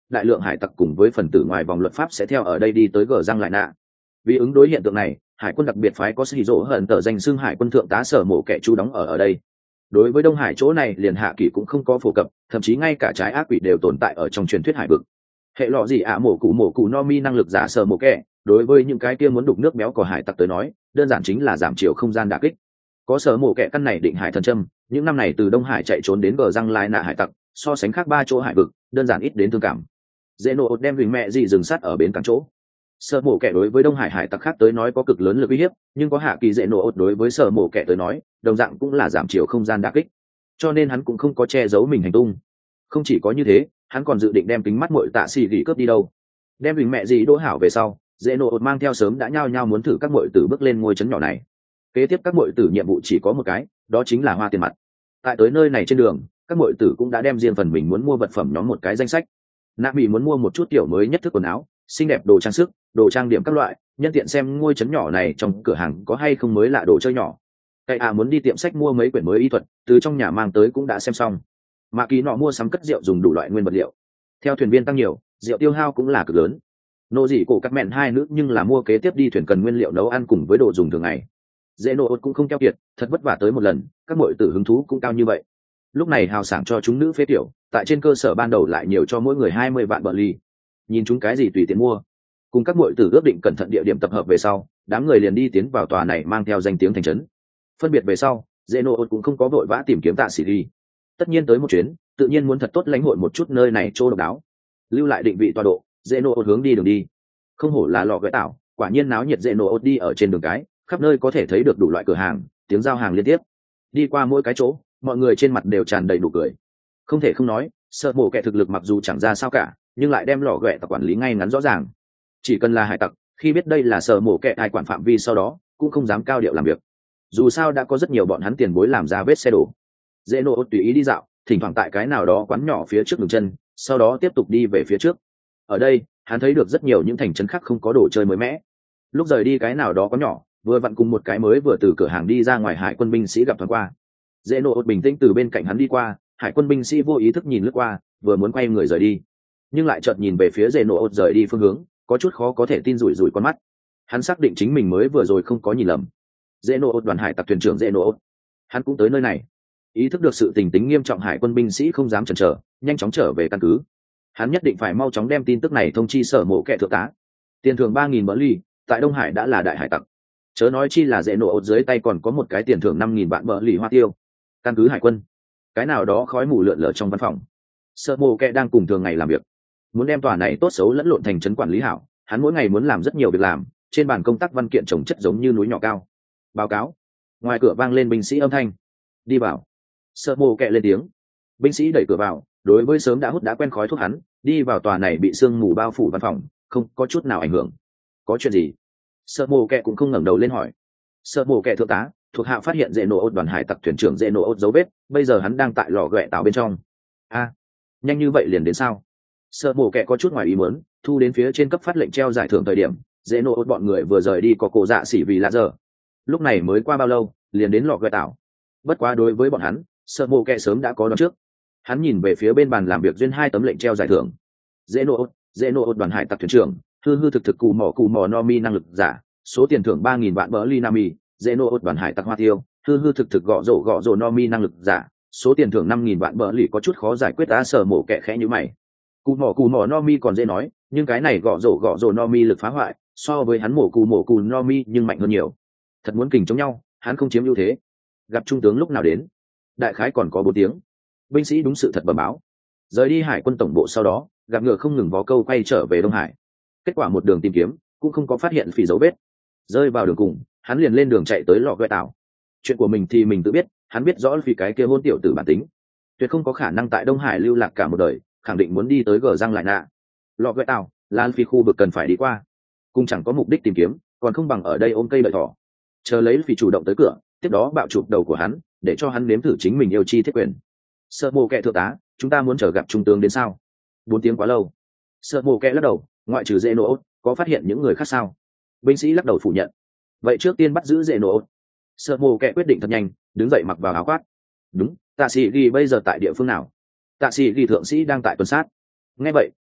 đại lượng hải tặc cùng với phần tử ngoài vòng luật pháp sẽ theo ở đây đi tới gờ răng lại nạ. Vì ứng đối hiện tượng này, hải quân đặc biệt phái có sĩ dỗ hận tờ danh xưng hải quân thượng tá sở mổ kẻ chú đóng ở ở đây. Đối với Đông Hải chỗ này liền hạ kỷ cũng không có phổ cập, thậm chí ngay cả trái ác quỷ đều tồn tại ở trong truyền thuyết hải vực. Hệ lọ gì ạ à, mổ cụ mổ cụ no mi năng lực giả sở mổ kẻ, đối với những cái kia muốn đục nước béo của hải tặc tới nói, đơn giản chính là giảm chiều không gian đả kích. Có sở mổ kẻ căn này định hải thần châm, những năm này từ Đông Hải chạy trốn đến bờ răng lai nạ hải tặc, so sánh khác ba chỗ hải vực, đơn giản ít đến thương cảm. Dễ nổ đem huỳnh mẹ gì dừng sát ở bến cảng chỗ. Sở mổ kẻ đối với Đông Hải hải tặc khác tới nói có cực lớn lực uy hiếp, nhưng có hạ kỳ dễ nổ đối với sở mổ kẻ tới nói, đồng dạng cũng là giảm chiều không gian đả kích. Cho nên hắn cũng không có che giấu mình hành tung. Không chỉ có như thế, hắn còn dự định đem kính mắt muội tạ xì gỉ cướp đi đâu. Đem huỳnh mẹ gì đỗ hảo về sau, dễ nổ mang theo sớm đã nhao nhao muốn thử các muội tử bước lên ngôi trấn nhỏ này. Kế tiếp các muội tử nhiệm vụ chỉ có một cái, đó chính là hoa tiền mặt. Tại tới nơi này trên đường, các muội tử cũng đã đem riêng phần mình muốn mua vật phẩm nhóm một cái danh sách. Nạ Mỹ muốn mua một chút tiểu mới nhất thức quần áo, xinh đẹp đồ trang sức, đồ trang điểm các loại, nhân tiện xem ngôi trấn nhỏ này trong cửa hàng có hay không mới lạ đồ chơi nhỏ. Cái à muốn đi tiệm sách mua mấy quyển mới y thuật, từ trong nhà mang tới cũng đã xem xong. Mạ Kỳ nọ mua sắm cất rượu dùng đủ loại nguyên vật liệu. Theo thuyền viên tăng nhiều, rượu tiêu hao cũng là cực lớn. Nô dị cổ các mẹn hai nữ nhưng là mua kế tiếp đi thuyền cần nguyên liệu nấu ăn cùng với đồ dùng thường ngày. Dễ nộ cũng không keo kiệt, thật vất vả tới một lần, các muội tử hứng thú cũng cao như vậy. Lúc này hào sảng cho chúng nữ phế tiểu, tại trên cơ sở ban đầu lại nhiều cho mỗi người hai mươi vạn bờ ly. Nhìn chúng cái gì tùy tiện mua. Cùng các muội tử ước định cẩn thận địa điểm tập hợp về sau, đám người liền đi tiến vào tòa này mang theo danh tiếng thành trấn. Phân biệt về sau, dễ nộ cũng không có vội vã tìm kiếm tạ sĩ đi. Tất nhiên tới một chuyến, tự nhiên muốn thật tốt lãnh hội một chút nơi này chỗ độc đáo. Lưu lại định vị tọa độ, dễ nộ hướng đi đường đi. Không hổ là lò gợi tảo, quả nhiên náo nhiệt. Dễ nộ đi ở trên đường cái, khắp nơi có thể thấy được đủ loại cửa hàng, tiếng giao hàng liên tiếp. Đi qua mỗi cái chỗ, mọi người trên mặt đều tràn đầy nụ cười. Không thể không nói, sợ mổ kẻ thực lực mặc dù chẳng ra sao cả, nhưng lại đem lò gợi tảo quản lý ngay ngắn rõ ràng. Chỉ cần là hải tặc, khi biết đây là sợ mổ kẻ ai quản phạm vi sau đó, cũng không dám cao điệu làm việc. Dù sao đã có rất nhiều bọn hắn tiền bối làm ra vết xe đổ. Dễ nộ tùy ý đi dạo, thỉnh thoảng tại cái nào đó quán nhỏ phía trước đường chân, sau đó tiếp tục đi về phía trước. Ở đây, hắn thấy được rất nhiều những thành trấn khác không có đồ chơi mới mẻ. Lúc rời đi cái nào đó có nhỏ, vừa vặn cùng một cái mới vừa từ cửa hàng đi ra ngoài hải quân binh sĩ gặp thoáng qua. Dễ nộ bình tĩnh từ bên cạnh hắn đi qua, hải quân binh sĩ vô ý thức nhìn lướt qua, vừa muốn quay người rời đi, nhưng lại chợt nhìn về phía dễ nộ rời đi phương hướng, có chút khó có thể tin, rủi rủi con mắt. Hắn xác định chính mình mới vừa rồi không có nhìn lầm. Dễ nộ đoàn hải tặc thuyền trưởng dễ nộ, hắn cũng tới nơi này. Ý thức được sự tình tính nghiêm trọng, hải quân binh sĩ không dám chần chờ, nhanh chóng trở về căn cứ. Hắn nhất định phải mau chóng đem tin tức này thông chi sở mộ kẻ thượng tá. Tiền thưởng ba nghìn bỡ ly, tại Đông Hải đã là đại hải tặc, chớ nói chi là dễ nộ dưới tay còn có một cái tiền thưởng năm nghìn vạn bỡ ly hoa tiêu. Căn cứ hải quân, cái nào đó khói mù lượn lờ trong văn phòng. Sở mộ kẻ đang cùng thường ngày làm việc, muốn đem tòa này tốt xấu lẫn lộn thành trấn quản lý hảo. Hắn mỗi ngày muốn làm rất nhiều việc làm, trên bàn công tác văn kiện chồng chất giống như núi nhỏ cao. Báo cáo. Ngoài cửa vang lên binh sĩ âm thanh. Đi vào. Sở mộ kẻ lên tiếng. Binh sĩ đẩy cửa vào, đối với sớm đã hút đã quen khói thuốc hắn, đi vào tòa này bị sương mù bao phủ văn phòng, không có chút nào ảnh hưởng. Có chuyện gì? Sở mộ kẻ cũng không ngẩng đầu lên hỏi. Sở mộ kẻ thượng tá, thuộc hạ phát hiện dễ nổ ốt đoàn hải tặc thuyền trưởng dễ nổ ốt dấu vết, bây giờ hắn đang tại lò ghẹ tàu bên trong. A, à, nhanh như vậy liền đến sao? Sở mộ kẻ có chút ngoài ý muốn, thu đến phía trên cấp phát lệnh treo giải thưởng thời điểm, dễ nổ ốt bọn người vừa rời đi có cổ dạ xỉ vì lạ giờ. Lúc này mới qua bao lâu, liền đến lò ghẹ tàu. Bất quá đối với bọn hắn, sở mộ kẻ sớm đã có đoán trước. Hắn nhìn về phía bên bàn làm việc duyên hai tấm lệnh treo giải thưởng. Dễ nổ dễ nổ đoàn hải tặc thuyền trưởng, hư hư thực thực cù mỏ cù mỏ no mi năng lực giả, số tiền thưởng ba nghìn vạn bỡ ly nam mi. Dễ nổ đoàn hải tặc hoa tiêu, hư hư thực thực gõ rổ gõ rổ no mi năng lực giả, số tiền thưởng năm nghìn vạn bỡ ly. Có chút khó giải quyết, đã sở mổ kẹ khẽ như mày. Cù mỏ cù mỏ no mi còn dễ nói, nhưng cái này gõ rổ gõ rổ no mi lực phá hoại so với hắn mổ cù mổ cù no mi nhưng mạnh hơn nhiều. Thật muốn kình chống nhau, hắn không chiếm ưu thế. Gặp trung tướng lúc nào đến? Đại khái còn có bốn tiếng. Binh sĩ đúng sự thật bẩm báo. Rời đi hải quân tổng bộ sau đó, gặp ngựa không ngừng vó câu quay trở về Đông Hải. Kết quả một đường tìm kiếm cũng không có phát hiện phỉ dấu vết. Rơi vào đường cùng, hắn liền lên đường chạy tới lò ghẹ tảo. Chuyện của mình thì mình tự biết, hắn biết rõ vì cái kia hôn tiểu tử bản tính, tuyệt không có khả năng tại Đông Hải lưu lạc cả một đời, khẳng định muốn đi tới gờ răng lại nạ. Lò ghẹ tảo là phi khu vực cần phải đi qua, cũng chẳng có mục đích tìm kiếm, còn không bằng ở đây ôm cây đợi thỏ, chờ lấy phi chủ động tới cửa, tiếp đó bạo chụp đầu của hắn, để cho hắn nếm thử chính mình yêu chi thiết quyền. Sợ mồ kẹ thượng tá, chúng ta muốn chờ gặp trung tướng đến sao? Bốn tiếng quá lâu. Sợ mồ kẹ lắc đầu, ngoại trừ dễ nổ, có phát hiện những người khác sao? Binh sĩ lắc đầu phủ nhận. Vậy trước tiên bắt giữ dễ nổ. Sợ mồ kẹ quyết định thật nhanh, đứng dậy mặc vào áo khoác. Đúng, tạ sĩ ghi bây giờ tại địa phương nào? Tạ sĩ ghi thượng sĩ đang tại tuần sát. Nghe vậy,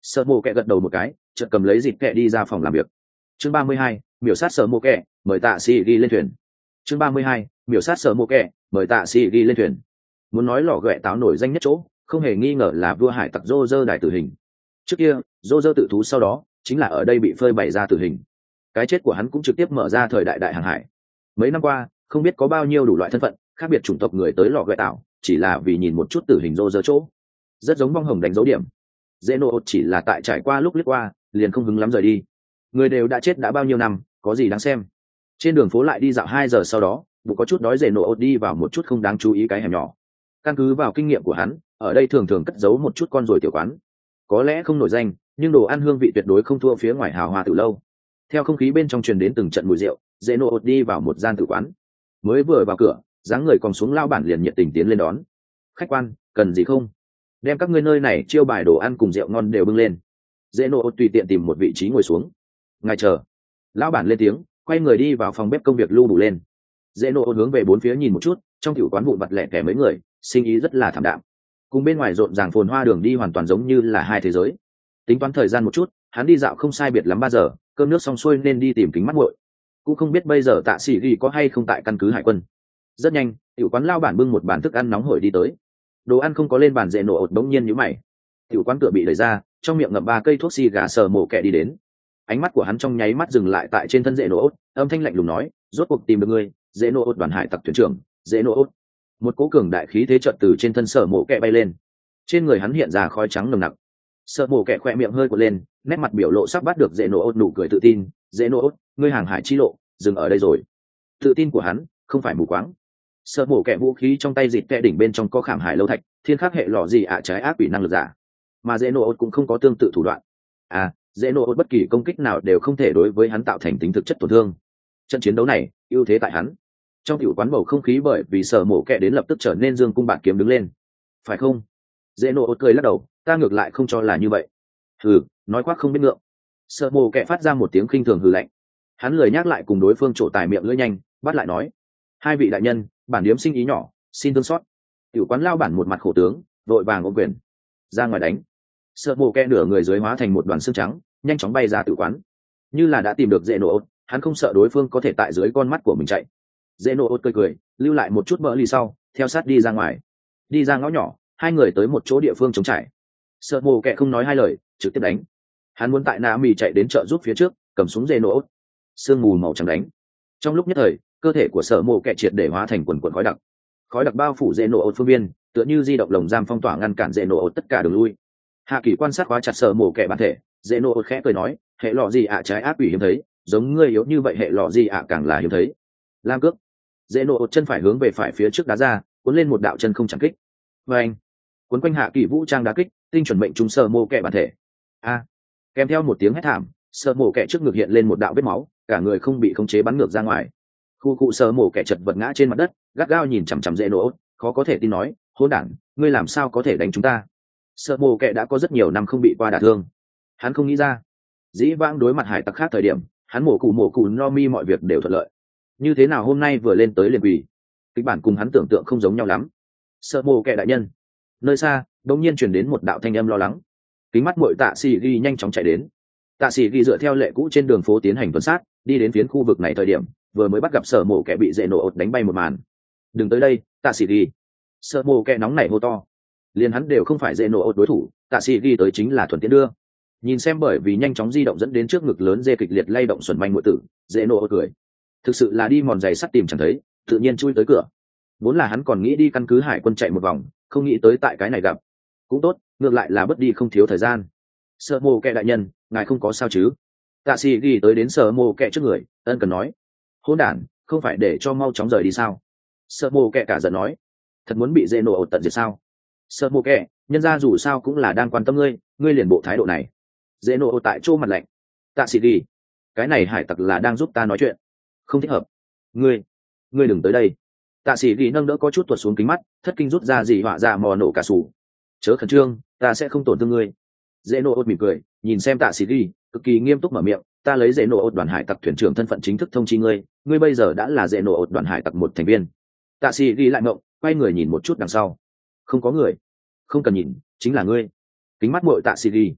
Sợ mộ kẹ gật đầu một cái, chợt cầm lấy dịp kẹ đi ra phòng làm việc. Chương ba mươi hai, miểu sát sợ mộ kẹ, mời tạ sĩ đi lên thuyền. Chương ba mươi hai, miểu sát sợ mộ kẹ, mời tạ sĩ đi lên thuyền. Muốn nói lò ghẹ táo nổi danh nhất chỗ, không hề nghi ngờ là vua hải tặc Rô Rơ đại tử hình. Trước kia, Rô Rơ tự thú sau đó, chính là ở đây bị phơi bày ra tử hình. Cái chết của hắn cũng trực tiếp mở ra thời đại đại hàng hải. Mấy năm qua, không biết có bao nhiêu đủ loại thân phận, khác biệt chủng tộc người tới lò ghẹ táo, chỉ là vì nhìn một chút tử hình Rô Rơ chỗ. Rất giống bong hồng đánh dấu điểm. Zeno chỉ là tại trải qua lúc lướt qua, liền không hứng lắm rời đi. Người đều đã chết đã bao nhiêu năm, có gì đáng xem. Trên đường phố lại đi dạo hai giờ sau đó, bụng có chút đói, Zeno đi vào một chút không đáng chú ý cái hẻm nhỏ. Căn cứ vào kinh nghiệm của hắn, ở đây thường thường cất giấu một chút con ruồi tiểu quán. Có lẽ không nổi danh, nhưng đồ ăn hương vị tuyệt đối không thua phía ngoài hào hoa từ lâu. Theo không khí bên trong truyền đến từng trận mùi rượu, Zeno đi vào một gian tử quán. Mới vừa vào cửa, dáng người còn xuống lao bản liền nhiệt tình tiến lên đón. Khách quan, cần gì không? Đem các ngươi nơi này chiêu bài đồ ăn cùng rượu ngon đều bưng lên. Zeno tùy tiện tìm một vị trí ngồi xuống. Ngài chờ. Lão bản lên tiếng, quay người đi vào phòng bếp công việc lưu đủ lên. Zeno hướng về bốn phía nhìn một chút, trong tiểu quán vụn vặt lẻ tẻ mấy người, sinh ý rất là thảm đạm. Cùng bên ngoài rộn ràng phồn hoa đường đi hoàn toàn giống như là hai thế giới. Tính toán thời gian một chút, hắn đi dạo không sai biệt lắm ba giờ, cơm nước xong xuôi nên đi tìm kính mắt muội. Cũng không biết bây giờ Tạ Sĩ Ghi có hay không tại căn cứ hải quân. Rất nhanh, tiểu quán lao bản bưng một bàn thức ăn nóng hổi đi tới. Đồ ăn không có lên bàn, dễ nổ ột đống nhiên nhíu mày. Tiểu quán cửa bị đẩy ra, trong miệng ngậm ba cây thuốc xì gà sờ mổ kẹ đi đến. Ánh mắt của hắn trong nháy mắt dừng lại tại trên thân dễ nổ ột, âm thanh lạnh lùng nói, rốt cuộc tìm được ngươi, dễ nổ ột đoàn hải tặc thuyền trưởng, dễ nổ ột. Một cỗ cường đại khí thế chợt từ trên thân sờ mổ kẹ bay lên. Trên người hắn hiện ra khói trắng nồng nặc. Sờ mổ kẹ khỏe miệng hơi quật lên, nét mặt biểu lộ sắp bắt được dễ nổ ột nụ cười tự tin, dễ nổ ột, ngươi hàng hải chi lộ, dừng ở đây rồi. Tự tin của hắn không phải mù quáng. Sợ mổ kẹ vũ khí trong tay dịt kẹ đỉnh bên trong có khảm hải lâu thạch, thiên khắc hệ lò gì ạ trái ác quỷ năng lực giả, mà dễ nổ ốt cũng không có tương tự thủ đoạn. À, dễ nổ ốt bất kỳ công kích nào đều không thể đối với hắn tạo thành tính thực chất tổn thương. Trận chiến đấu này ưu thế tại hắn. Trong tiểu quán bầu không khí bởi vì sợ mổ kẹ đến lập tức trở nên dương cung bạt kiếm đứng lên. Phải không? Dễ nổ ốt cười lắc đầu, ta ngược lại không cho là như vậy. Hừ, nói khoác không biết ngượng. Sợ mổ kẹ phát ra một tiếng khinh thường hừ lạnh. Hắn lười nhắc lại cùng đối phương trổ tài miệng lưỡi nhanh, bắt lại nói, hai vị đại nhân, bản điếm sinh ý nhỏ, xin thương xót. Tiểu quán lao bản một mặt khổ tướng, vội vàng ôm quyền, ra ngoài đánh. Sợ mồ kẹ nửa người dưới hóa thành một đoàn xương trắng, nhanh chóng bay ra tiểu quán. Như là đã tìm được dễ nổ, hắn không sợ đối phương có thể tại dưới con mắt của mình chạy. Dễ nổ cười cười, lưu lại một chút mỡ lì sau, theo sát đi ra ngoài. Đi ra ngõ nhỏ, hai người tới một chỗ địa phương trống trải. Sợ mồ kẹ không nói hai lời, trực tiếp đánh. Hắn muốn tại Na Mì chạy đến chợ giúp phía trước, cầm súng dễ nổ. Sương mù màu trắng đánh. Trong lúc nhất thời, cơ thể của Sở Mộ Kẹ triệt để hóa thành quần quần khói đặc. Khói đặc bao phủ dễ nổ ột phương viên, tựa như di động lồng giam phong tỏa ngăn cản dễ nổ ột tất cả đường lui. Hạ Kỳ quan sát khóa chặt Sở Mộ Kẹ bản thể, dễ nổ ột khẽ cười nói, hệ lọ gì ạ trái ác quỷ hiếm thấy, giống ngươi yếu như vậy hệ lọ gì ạ càng là hiếm thấy. Lam cước. Dễ nổ ột chân phải hướng về phải phía trước đá ra, cuốn lên một đạo chân không chẳng kích. Và anh, cuốn quanh Hạ Kỳ vũ trang đá kích, tinh chuẩn mệnh trúng Sở Mộ Kẹ bản thể. A. Kèm theo một tiếng hét thảm, Sở Mộ Kẹ trước ngực hiện lên một đạo vết máu, cả người không bị khống chế bắn ngược ra ngoài. Khu cụ Sở Mộ Kẹ chật vật ngã trên mặt đất, gắt gao nhìn chằm chằm dễ nổ, khó có thể tin nói, hỗn đản, ngươi làm sao có thể đánh chúng ta? Sở Mộ Kẹ đã có rất nhiều năm không bị qua đả thương, hắn không nghĩ ra, dĩ vãng đối mặt hải tặc khác thời điểm, hắn mổ cụ mổ cụ no mi mọi việc đều thuận lợi, như thế nào hôm nay vừa lên tới liền quỳ? Kịch bản cùng hắn tưởng tượng không giống nhau lắm. Sở Mộ Kẹ đại nhân. Nơi xa đột nhiên truyền đến một đạo thanh âm lo lắng. Kính mắt muội Tạ Sĩ Ghi nhanh chóng chạy đến. Tạ Sĩ Ghi dựa theo lệ cũ trên đường phố tiến hành tuần sát, đi đến phiến khu vực này thời điểm, vừa mới bắt gặp Sở Mộ Kẹ bị dễ nổ ột đánh bay một màn. Đừng tới đây, Tạ Sĩ Ghi. Sở Mộ Kẹ nóng nảy hô to. Liền hắn đều không phải dễ nổ ột đối thủ, Tạ Sĩ Ghi tới chính là thuần tiễn đưa. Nhìn xem bởi vì nhanh chóng di động dẫn đến trước ngực lớn dê kịch liệt lay động xuẩn manh muội tử, dễ nổ ột cười. Thực sự là đi mòn giày sắt tìm chẳng thấy, tự nhiên chui tới cửa. Vốn là hắn còn nghĩ đi căn cứ hải quân chạy một vòng, không nghĩ tới tại cái này gặp. Cũng tốt, ngược lại là bất đi không thiếu thời gian. Sở Mộ Kẹ đại nhân, ngài không có sao chứ? Tạ Sĩ Ghi tới đến Sở Mộ Kẹ trước người, ân cần nói. Hỗn đản, không phải để cho mau chóng rời đi sao? Sở Mộ Kẹ cả giận nói. Thật muốn bị dễ nổ ột tận diệt sao? Sở Mộ Kẹ, nhân ra dù sao cũng là đang quan tâm ngươi, ngươi liền bộ thái độ này. Dễ nổ ột tại chỗ mặt lạnh. Tạ Sĩ Ghi, cái này hải tặc là đang giúp ta nói chuyện, không thích hợp. Ngươi, ngươi đừng tới đây. Tạ Sĩ Ghi nâng đỡ có chút tuột xuống kính mắt, thất kinh rút ra dị họa ra mò nổ cả sủ. Chớ khẩn trương, ta sẽ không tổn thương ngươi. Dễ nổ ột mỉm cười, nhìn xem Tạ Sĩ Ghi, cực kỳ nghiêm túc mở miệng, ta lấy dễ nổ ột đoàn hải tặc thuyền trưởng thân phận chính thức thông chi ngươi, ngươi bây giờ đã là dễ nổ ột đoàn hải tặc một thành viên. Tạ Sĩ Ghi lại ngộng, quay người nhìn một chút đằng sau, không có người. Không cần nhìn, chính là ngươi. Kính mắt muội Tạ Sĩ Ghi.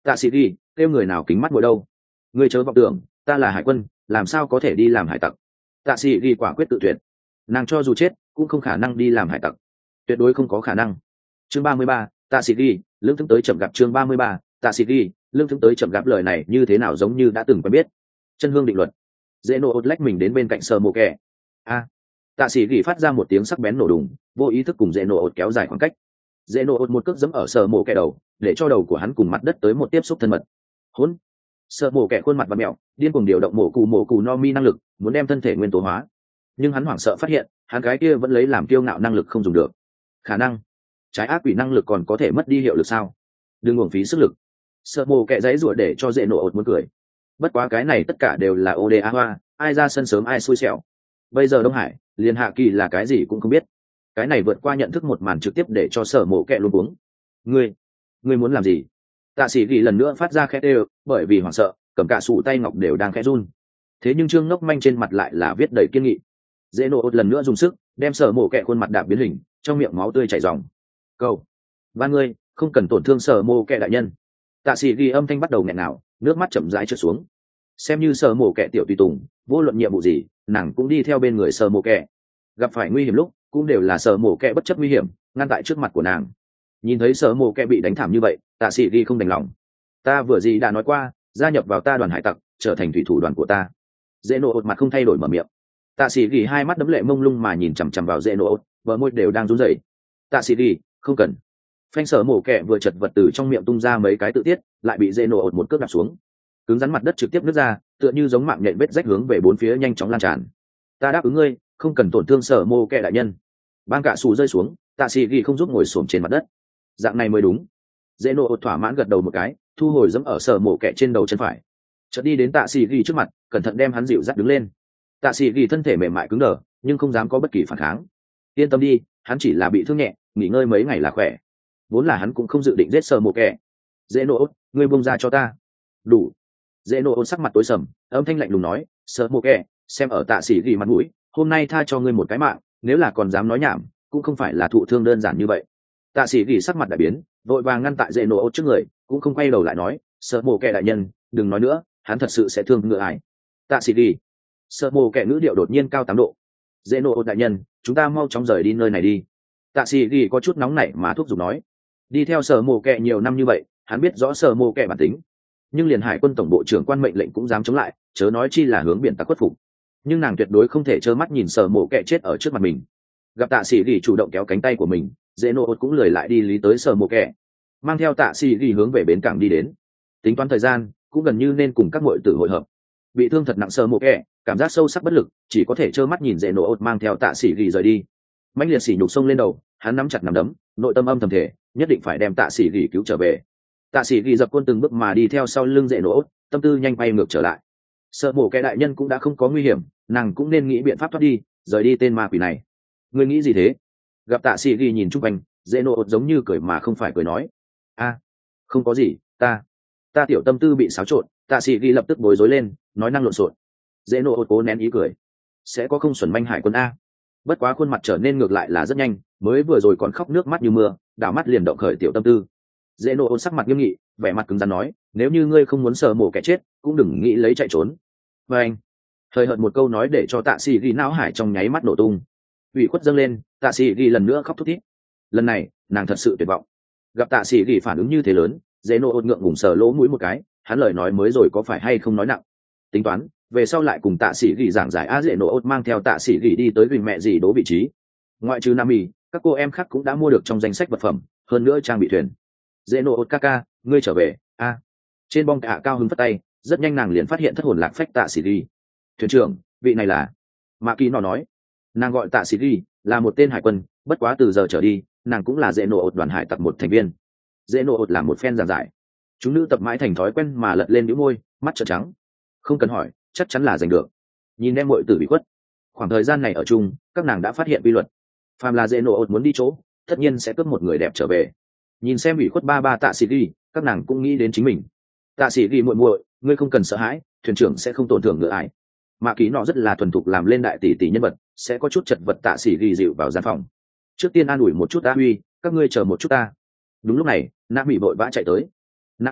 Tạ sĩ ghi kêu người nào kính mắt ngồi đâu, ngươi chớ vọng tưởng ta là hải quân làm sao có thể đi làm hải tặc. Tạ sĩ ghi quả quyết tự tuyệt, nàng cho dù chết cũng không khả năng đi làm hải tặc, tuyệt đối không có khả năng. Chương ba mươi ba, Tạ sĩ ghi lương thương tới chậm gặp. Chương ba mươi ba, Tạ sĩ ghi lương thương tới chậm gặp. Lời này như thế nào giống như đã từng quen biết. Chân hương định luật. Dễ nổ ột lách mình đến bên cạnh sờ mồ kẹ. A. Tạ sĩ ghi phát ra một tiếng sắc bén nổ đùng, vô ý thức cùng dễ nổ ột kéo dài khoảng cách. Dễ nổ ột một cước giẫm ở sờ mồ kẹ đầu, để cho đầu của hắn cùng mặt đất tới một tiếp xúc thân mật. Hỗn. Sờ mồ kẹ khuôn mặt và mèo, điên cuồng điều động mổ cù mổ cù no mi năng lực, muốn đem thân thể nguyên tố hóa. Nhưng hắn hoảng sợ phát hiện, hắn cái kia vẫn lấy làm kiêu ngạo năng lực không dùng được. Khả năng trái ác quỷ năng lực còn có thể mất đi hiệu lực sao? Đừng uổng phí sức lực. Sợ mồ kẹ giấy rủa để cho dễ nổ ột muốn cười. Bất quá cái này tất cả đều là ô đê a hoa, ai ra sân sớm ai xui xẻo. Bây giờ Đông Hải liền hạ kỳ là cái gì cũng không biết. Cái này vượt qua nhận thức một màn trực tiếp để cho sở mồ kẹ luôn cuống. Ngươi, ngươi muốn làm gì? Tạ sĩ ghi lần nữa phát ra khẽ đều, bởi vì hoảng sợ, cầm cả sủ tay ngọc đều đang khẽ run. Thế nhưng Trương Ngốc Manh trên mặt lại là viết đầy kiên nghị. Dễ nổ ột lần nữa dùng sức, đem sở mồ kẹ khuôn mặt đạp biến hình, trong miệng máu tươi chảy ròng. Cầu, ba ngươi không cần tổn thương sở mồ kẹ đại nhân. Tạ sĩ ghi âm thanh bắt đầu nghẹn ngào, nước mắt chậm rãi trượt xuống. Xem như sở mồ kẹ tiểu tùy tùng, vô luận nhiệm vụ gì, nàng cũng đi theo bên người sở mồ kẹ. Gặp phải nguy hiểm lúc, cũng đều là sở mồ kẹ bất chấp nguy hiểm, ngăn tại trước mặt của nàng. Nhìn thấy sở mồ kẹ bị đánh thảm như vậy, tạ sĩ ghi không đành lòng. Ta vừa gì đã nói qua, gia nhập vào ta đoàn hải tặc, trở thành thủy thủ đoàn của ta. Dễ nổ ột mặt không thay đổi mở miệng. Tạ sĩ ghi hai mắt đấm lệ mông lung mà nhìn chằm chằm vào dễ nổ ột, bờ môi đều đang run rẩy. Tạ sĩ ghi không cần. Phanh sở mổ kẹ vừa chật vật từ trong miệng tung ra mấy cái tự tiết, lại bị dễ nổ ột một cước đạp xuống, cứng rắn mặt đất trực tiếp nứt ra, tựa như giống mạng nhện vết rách hướng về bốn phía nhanh chóng lan tràn. Ta đáp ứng ngươi, không cần tổn thương sở mô kẹ đại nhân. Bang cả xù rơi xuống, tạ sĩ ghi không giúp ngồi xổm trên mặt đất. Dạng này mới đúng. Dễ nổ ột thỏa mãn gật đầu một cái, thu hồi dẫm ở sở mổ kẹ trên đầu chân phải, chợt đi đến tạ sĩ ghi trước mặt, cẩn thận đem hắn dịu dắt đứng lên. Tạ sĩ ghi thân thể mềm mại cứng đờ, nhưng không dám có bất kỳ phản kháng. Yên tâm đi, hắn chỉ là bị thương nhẹ, nghỉ ngơi mấy ngày là khỏe. Vốn là hắn cũng không dự định giết sở mộ kẻ. Dễ nổ, ngươi buông ra cho ta. Đủ. Dễ nổ sắc mặt tối sầm, âm thanh lạnh lùng nói, sở mộ kẻ, xem ở tạ sĩ ghi mặt mũi, hôm nay tha cho ngươi một cái mạng, nếu là còn dám nói nhảm, cũng không phải là thụ thương đơn giản như vậy. Tạ sĩ ghi sắc mặt đại biến, vội vàng ngăn tại dễ nổ trước người, cũng không quay đầu lại nói, sở mộ kẻ đại nhân, đừng nói nữa, hắn thật sự sẽ thương ngựa ải. Tạ sĩ ghi. Sở mộ kẻ ngữ điệu đột nhiên cao tám độ. Dễ nổ đại nhân, chúng ta mau chóng rời đi nơi này đi. Tạ sĩ ghi có chút nóng nảy mà thúc giục nói. Đi theo sở mồ kẹ nhiều năm như vậy, hắn biết rõ sở mồ kẹ bản tính, nhưng liền hải quân tổng bộ trưởng quan mệnh lệnh cũng dám chống lại, chớ nói chi là hướng biển tặc khuất phục. Nhưng nàng tuyệt đối không thể trơ mắt nhìn sở mồ kẹ chết ở trước mặt mình. Gặp tạ sĩ ghi chủ động kéo cánh tay của mình, dễ nổ cũng lười lại đi lý tới sở mồ kẹ, mang theo tạ sĩ ghi hướng về bến cảng đi đến. Tính toán thời gian, cũng gần như nên cùng các muội tử hội hợp. Bị thương thật nặng sở mồ kẹ, cảm giác sâu sắc bất lực, chỉ có thể trơ mắt nhìn dễ nổ mang theo tạ sĩ ghi rời đi. Mãnh liệt sỉ nhục sông lên đầu, hắn nắm chặt nắm đấm, nội tâm âm thầm thể nhất định phải đem tạ sĩ ghi cứu trở về. Tạ sĩ ghi dập quân từng bước mà đi theo sau lưng dễ nổ, tâm tư nhanh bay ngược trở lại. Sợ mổ cái đại nhân cũng đã không có nguy hiểm, nàng cũng nên nghĩ biện pháp thoát đi, rời đi tên ma quỷ này. Ngươi nghĩ gì thế? Gặp tạ sĩ ghi nhìn chung quanh, dễ nổ giống như cười mà không phải cười nói, a, không có gì, ta, ta tiểu tâm tư bị xáo trộn. Tạ sĩ ghi lập tức bối rối lên, nói năng lộn xộn. Dễ nổ cố nén ý cười, sẽ có không xuẩn manh hải quân a. Bất quá khuôn mặt trở nên ngược lại là rất nhanh, mới vừa rồi còn khóc nước mắt như mưa, đảo mắt liền động khởi tiểu tâm tư. Dễ nổ ôn sắc mặt nghiêm nghị, vẻ mặt cứng rắn nói, nếu như ngươi không muốn sờ mổ kẻ chết, cũng đừng nghĩ lấy chạy trốn. Và anh hơi hợt một câu nói để cho tạ sĩ ghi não hải trong nháy mắt nổ tung, ủy khuất dâng lên, tạ sĩ ghi lần nữa khóc thút thít. Lần này nàng thật sự tuyệt vọng. Gặp tạ sĩ ghi phản ứng như thế lớn, dễ nổ ôn ngượng ngùng sờ lỗ mũi một cái, hắn lời nói mới rồi có phải hay không nói nặng. Tính toán về sau lại cùng tạ sĩ ghi giảng giải. A dễ nổ ôn mang theo tạ sĩ ghi đi tới gửi mẹ gì đố vị trí. Ngoại trừ nam mì, các cô em khác cũng đã mua được trong danh sách vật phẩm, hơn nữa trang bị thuyền. Dễ nổ ôn ca ca, ngươi trở về. A trên bong cả cao hứng phất tay, rất nhanh nàng liền phát hiện thất hồn lạc phách tạ sĩ ghi. Thuyền trưởng, vị này là mạ kỳ nó nói. Nàng gọi tạ sĩ ghi là một tên hải quân, bất quá từ giờ trở đi nàng cũng là dễ nổ ột đoàn hải tặc một thành viên. Dễ nổ ột là một phen giảng giải, chúng nữ tập mãi thành thói quen mà lật lên nhíu môi, mắt trợn trắng. Không cần hỏi, chắc chắn là giành được. Nhìn em muội tử bị khuất, khoảng thời gian này ở chung, các nàng đã phát hiện quy luật, phàm là dễ nổ ột muốn đi chỗ, tất nhiên sẽ cướp một người đẹp trở về. Nhìn xem bị khuất ba ba tạ sĩ ghi, các nàng cũng nghĩ đến chính mình. Tạ sĩ ghi muội muội, ngươi không cần sợ hãi, thuyền trưởng sẽ không tổn thương ngựa ải. Mạ ký nọ rất là thuần thục làm lên đại tỷ tỷ nhân vật, sẽ có chút chật vật. Tạ sĩ ghi dịu vào gian phòng, trước tiên an ủi một chút ta huy, các ngươi chờ một chút ta. Đúng lúc này Nam Mỹ vội vã chạy tới. Nam Mỹ,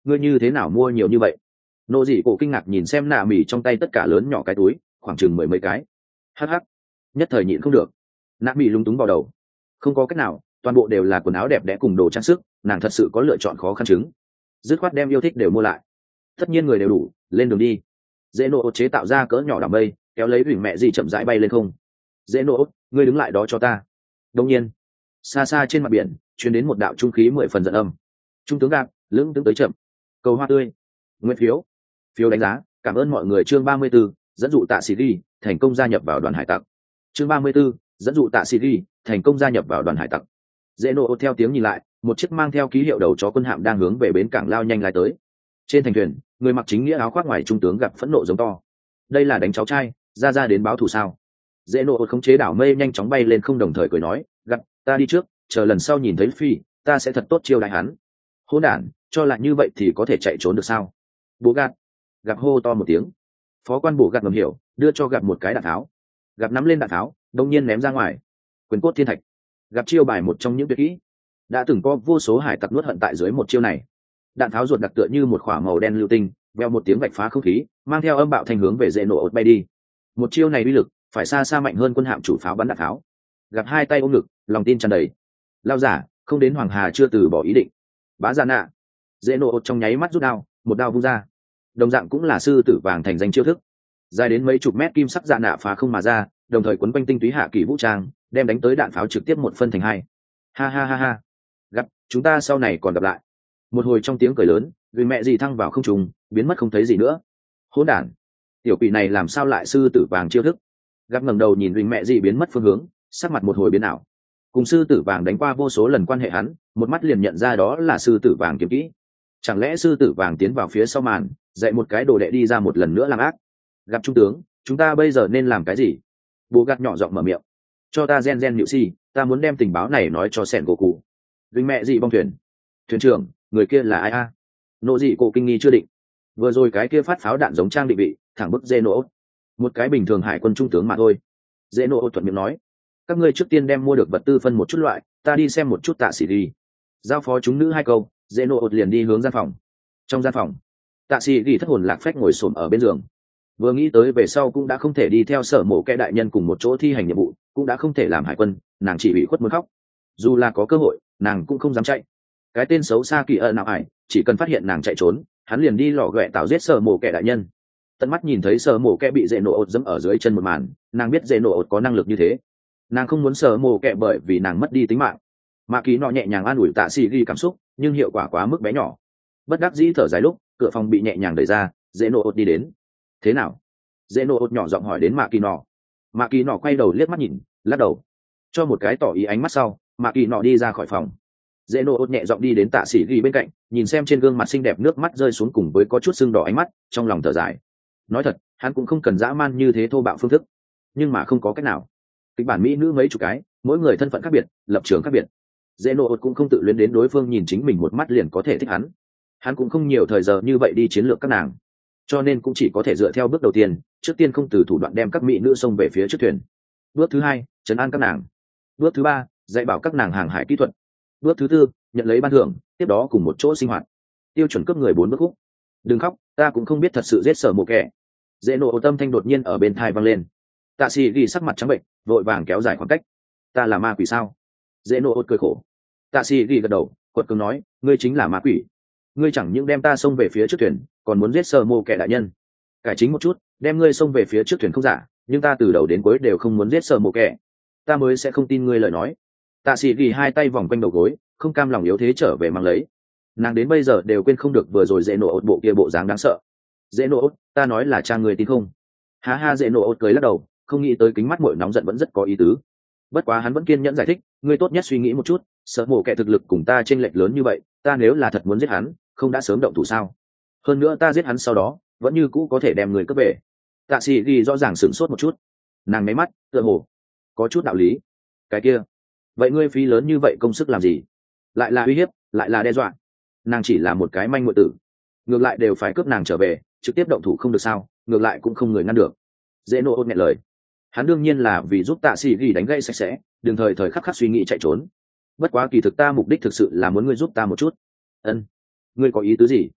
ngươi như thế nào mua nhiều như vậy? Nô dị cổ kinh ngạc nhìn xem nạ mỉ trong tay tất cả lớn nhỏ cái túi khoảng chừng mười mấy cái. Hắc hắc, nhất thời nhịn không được. Nạ mỉ lúng túng vào đầu. Không có cách nào, toàn bộ đều là quần áo đẹp đẽ cùng đồ trang sức, nàng thật sự có lựa chọn khó khăn chứng, dứt khoát đem yêu thích đều mua lại. Tất nhiên người đều đủ, lên đường đi. Dễ nộ chế tạo ra cỡ nhỏ đám mây, kéo lấy huỳnh mẹ gì chậm rãi bay lên không. Dễ nộ, ngươi đứng lại đó cho ta. Đông nhiên, xa xa trên mặt biển truyền đến một đạo trung khí mười phần giận âm. Trung tướng gạc, lưỡng tướng tới chậm. Cầu hoa tươi. Nguyên phiếu. Phiếu đánh giá, cảm ơn mọi người. Chương ba mươi 34, dẫn dụ Tạ Sĩ Ghi thành công gia nhập vào đoàn hải tặc. Chương ba mươi 34, dẫn dụ Tạ Sĩ Ghi thành công gia nhập vào đoàn hải tặc. Dễ nộ theo tiếng nhìn lại, một chiếc mang theo ký hiệu đầu chó quân hạm đang hướng về bến cảng lao nhanh lái tới. Trên thành thuyền, người mặc chính nghĩa áo khoác ngoài trung tướng gặp phẫn nộ giống to. Đây là đánh cháu trai, ra ra đến báo thù sao? Dễ nộ khống chế đảo mây nhanh chóng bay lên không, đồng thời cười nói, gặp ta đi trước, chờ lần sau nhìn thấy phi ta sẽ thật tốt chiêu đại hắn. Hỗn đản, cho lại như vậy thì có thể chạy trốn được sao? Bố gạt. Gặp hô to một tiếng. Phó quan bổ gạt ngầm hiểu, đưa cho gặp một cái đạn tháo. Gặp nắm lên đạn tháo, đông nhiên ném ra ngoài. Quyền cốt thiên thạch. Gặp chiêu bài một trong những tuyệt kỹ, đã từng có vô số hải tặc nuốt hận tại dưới một chiêu này. Đạn tháo ruột đặc tựa như một khỏa màu đen lưu tinh, veo một tiếng vạch phá không khí, mang theo âm bạo thành hướng về dễ nổ ột bay đi. Một chiêu này uy lực phải xa xa mạnh hơn quân hạm chủ pháo bắn đạn tháo. Gặp hai tay ôm ngực, lòng tin tràn đầy. Lao giả, không đến Hoàng Hà chưa từ bỏ ý định. Bá Gia Nạ. Dễ nổ ột trong nháy mắt rút đao, một đao vung ra. Đồng dạng cũng là sư tử vàng thành danh chiêu thức. Dài đến mấy chục mét kim sắc dạ nạ phá không mà ra, đồng thời quấn quanh tinh túy hạ kỳ vũ trang, đem đánh tới đạn pháo trực tiếp một phân thành hai. Ha ha ha ha. Gặp, chúng ta sau này còn gặp lại. Một hồi trong tiếng cười lớn, vì mẹ gì thăng vào không trung, biến mất không thấy gì nữa. Hỗn đản, tiểu quỷ này làm sao lại sư tử vàng chiêu thức? Gặp ngẩng đầu nhìn vì mẹ gì biến mất phương hướng, sắc mặt một hồi biến ảo. Cùng sư tử vàng đánh qua vô số lần quan hệ hắn, một mắt liền nhận ra đó là sư tử vàng kiếm kỹ. Chẳng lẽ sư tử vàng tiến vào phía sau màn, dạy một cái đồ đệ đi ra một lần nữa làm ác? Gặp trung tướng, chúng ta bây giờ nên làm cái gì? Bố gạt nhỏ giọng mở miệng. Cho ta gen gen nhự si, ta muốn đem tình báo này nói cho sẻn gỗ cụ. Vinh mẹ gì bong thuyền? Thuyền trưởng, người kia là ai a? À? Nộ dị cổ kinh nghi chưa định. Vừa rồi cái kia phát pháo đạn giống trang định vị, thẳng bức dê nổ. Một cái bình thường hải quân trung tướng mà thôi. Dê nổ thuận miệng nói. Các ngươi trước tiên đem mua được vật tư phân một chút loại, ta đi xem một chút Tạ Sĩ Ghi. Giao phó chúng nữ hai câu, dê nổ liền đi hướng gian phòng. Trong gian phòng, Tạ Sĩ Ghi thất hồn lạc phách ngồi xổm ở bên giường. Vừa nghĩ tới về sau cũng đã không thể đi theo sở mộ kẻ đại nhân cùng một chỗ thi hành nhiệm vụ, cũng đã không thể làm hải quân, nàng chỉ bị khuất muốn khóc. Dù là có cơ hội, nàng cũng không dám chạy. Cái tên xấu xa kỳ ẩn nào ải, chỉ cần phát hiện nàng chạy trốn, hắn liền đi lò ghẹ tạo giết sở mộ kẻ đại nhân. Tận mắt nhìn thấy sở mộ kẻ bị dễ nổ ột dẫm ở dưới chân một màn, nàng biết dễ nổ ột có năng lực như thế. Nàng không muốn sở mộ kẻ bởi vì nàng mất đi tính mạng. Mạ Kỳ nọ nhẹ nhàng an ủi Tạ Sĩ Ghi cảm xúc, nhưng hiệu quả quá mức bé nhỏ. Bất đắc dĩ thở dài lúc, cửa phòng bị nhẹ nhàng đẩy ra, dễ nổ ột đi đến. Thế nào? Dễ nổ ột nhỏ giọng hỏi đến Mạ Kỳ nọ. Mạ Kỳ nọ quay đầu liếc mắt nhìn, lắc đầu, cho một cái tỏ ý ánh mắt sau, Mạ Kỳ nọ đi ra khỏi phòng. Dễ nổ ột nhẹ giọng đi đến Tạ Sĩ Ghi bên cạnh, nhìn xem trên gương mặt xinh đẹp nước mắt rơi xuống cùng với có chút sưng đỏ ánh mắt, trong lòng thở dài. Nói thật, hắn cũng không cần dã man như thế thô bạo phương thức, nhưng mà không có cách nào. Kịch bản mỹ nữ mấy chục cái, mỗi người thân phận khác biệt, lập trường khác biệt. Dễ nổ ột cũng không tự luyến đến đối phương nhìn chính mình một mắt liền có thể thích hắn. Hắn cũng không nhiều thời giờ như vậy đi chiến lược các nàng, cho nên cũng chỉ có thể dựa theo bước đầu tiên, trước tiên không từ thủ đoạn đem các mỹ nữ xông về phía trước thuyền. Bước thứ hai, trấn an các nàng. Bước thứ ba, dạy bảo các nàng hàng hải kỹ thuật. Bước thứ tư, nhận lấy ban thưởng, tiếp đó cùng một chỗ sinh hoạt. Tiêu chuẩn cấp người bốn bước khúc. Đừng khóc, ta cũng không biết thật sự giết sở một kẻ. Dễ nổ tâm thanh đột nhiên ở bên thai vang lên. Tạ Sĩ Ghi sắc mặt trắng bệnh, vội vàng kéo dài khoảng cách. Ta là ma quỷ sao? Dễ nổ cười khổ. Tạ Sĩ Ghi gật đầu, quật cường nói, ngươi chính là ma quỷ. Ngươi chẳng những đem ta xông về phía trước thuyền, còn muốn giết sở mộ kẻ đại nhân. Cải chính một chút, đem ngươi xông về phía trước thuyền không giả, nhưng ta từ đầu đến cuối đều không muốn giết sở mộ kẻ. Ta mới sẽ không tin ngươi lời nói. Tạ Sĩ Ghi hai tay vòng quanh đầu gối, không cam lòng yếu thế trở về mang lấy. Nàng đến bây giờ đều quên không được vừa rồi dễ nổ ột bộ kia bộ dáng đáng sợ. Dễ nổ ột, ta nói là cha người tin không? Ha ha, dễ nổ ột cười lắc đầu, không nghĩ tới kính mắt muội nóng giận vẫn rất có ý tứ. Bất quá hắn vẫn kiên nhẫn giải thích, ngươi tốt nhất suy nghĩ một chút, sợ mổ kẻ thực lực cùng ta chênh lệch lớn như vậy, ta nếu là thật muốn giết hắn, không đã sớm động thủ sao? Hơn nữa ta giết hắn sau đó, vẫn như cũ có thể đem người cướp về. Tạ Sĩ Ghi rõ ràng sửng sốt một chút, nàng mấy mắt, tựa hồ có chút đạo lý. Cái kia, vậy ngươi phí lớn như vậy công sức làm gì? Lại là uy hiếp, lại là đe dọa. Nàng chỉ là một cái manh muội tử, ngược lại đều phải cướp nàng trở về, trực tiếp động thủ không được sao? Ngược lại cũng không người ngăn được. Dễ nộ ôn nghẹn lời, hắn đương nhiên là vì giúp Tạ Sĩ Ghi đánh gây sạch sẽ, đừng thời thời khắc khắc suy nghĩ chạy trốn. Bất quá kỳ thực ta mục đích thực sự là muốn ngươi giúp ta một chút. Ân, ngươi có ý tứ gì?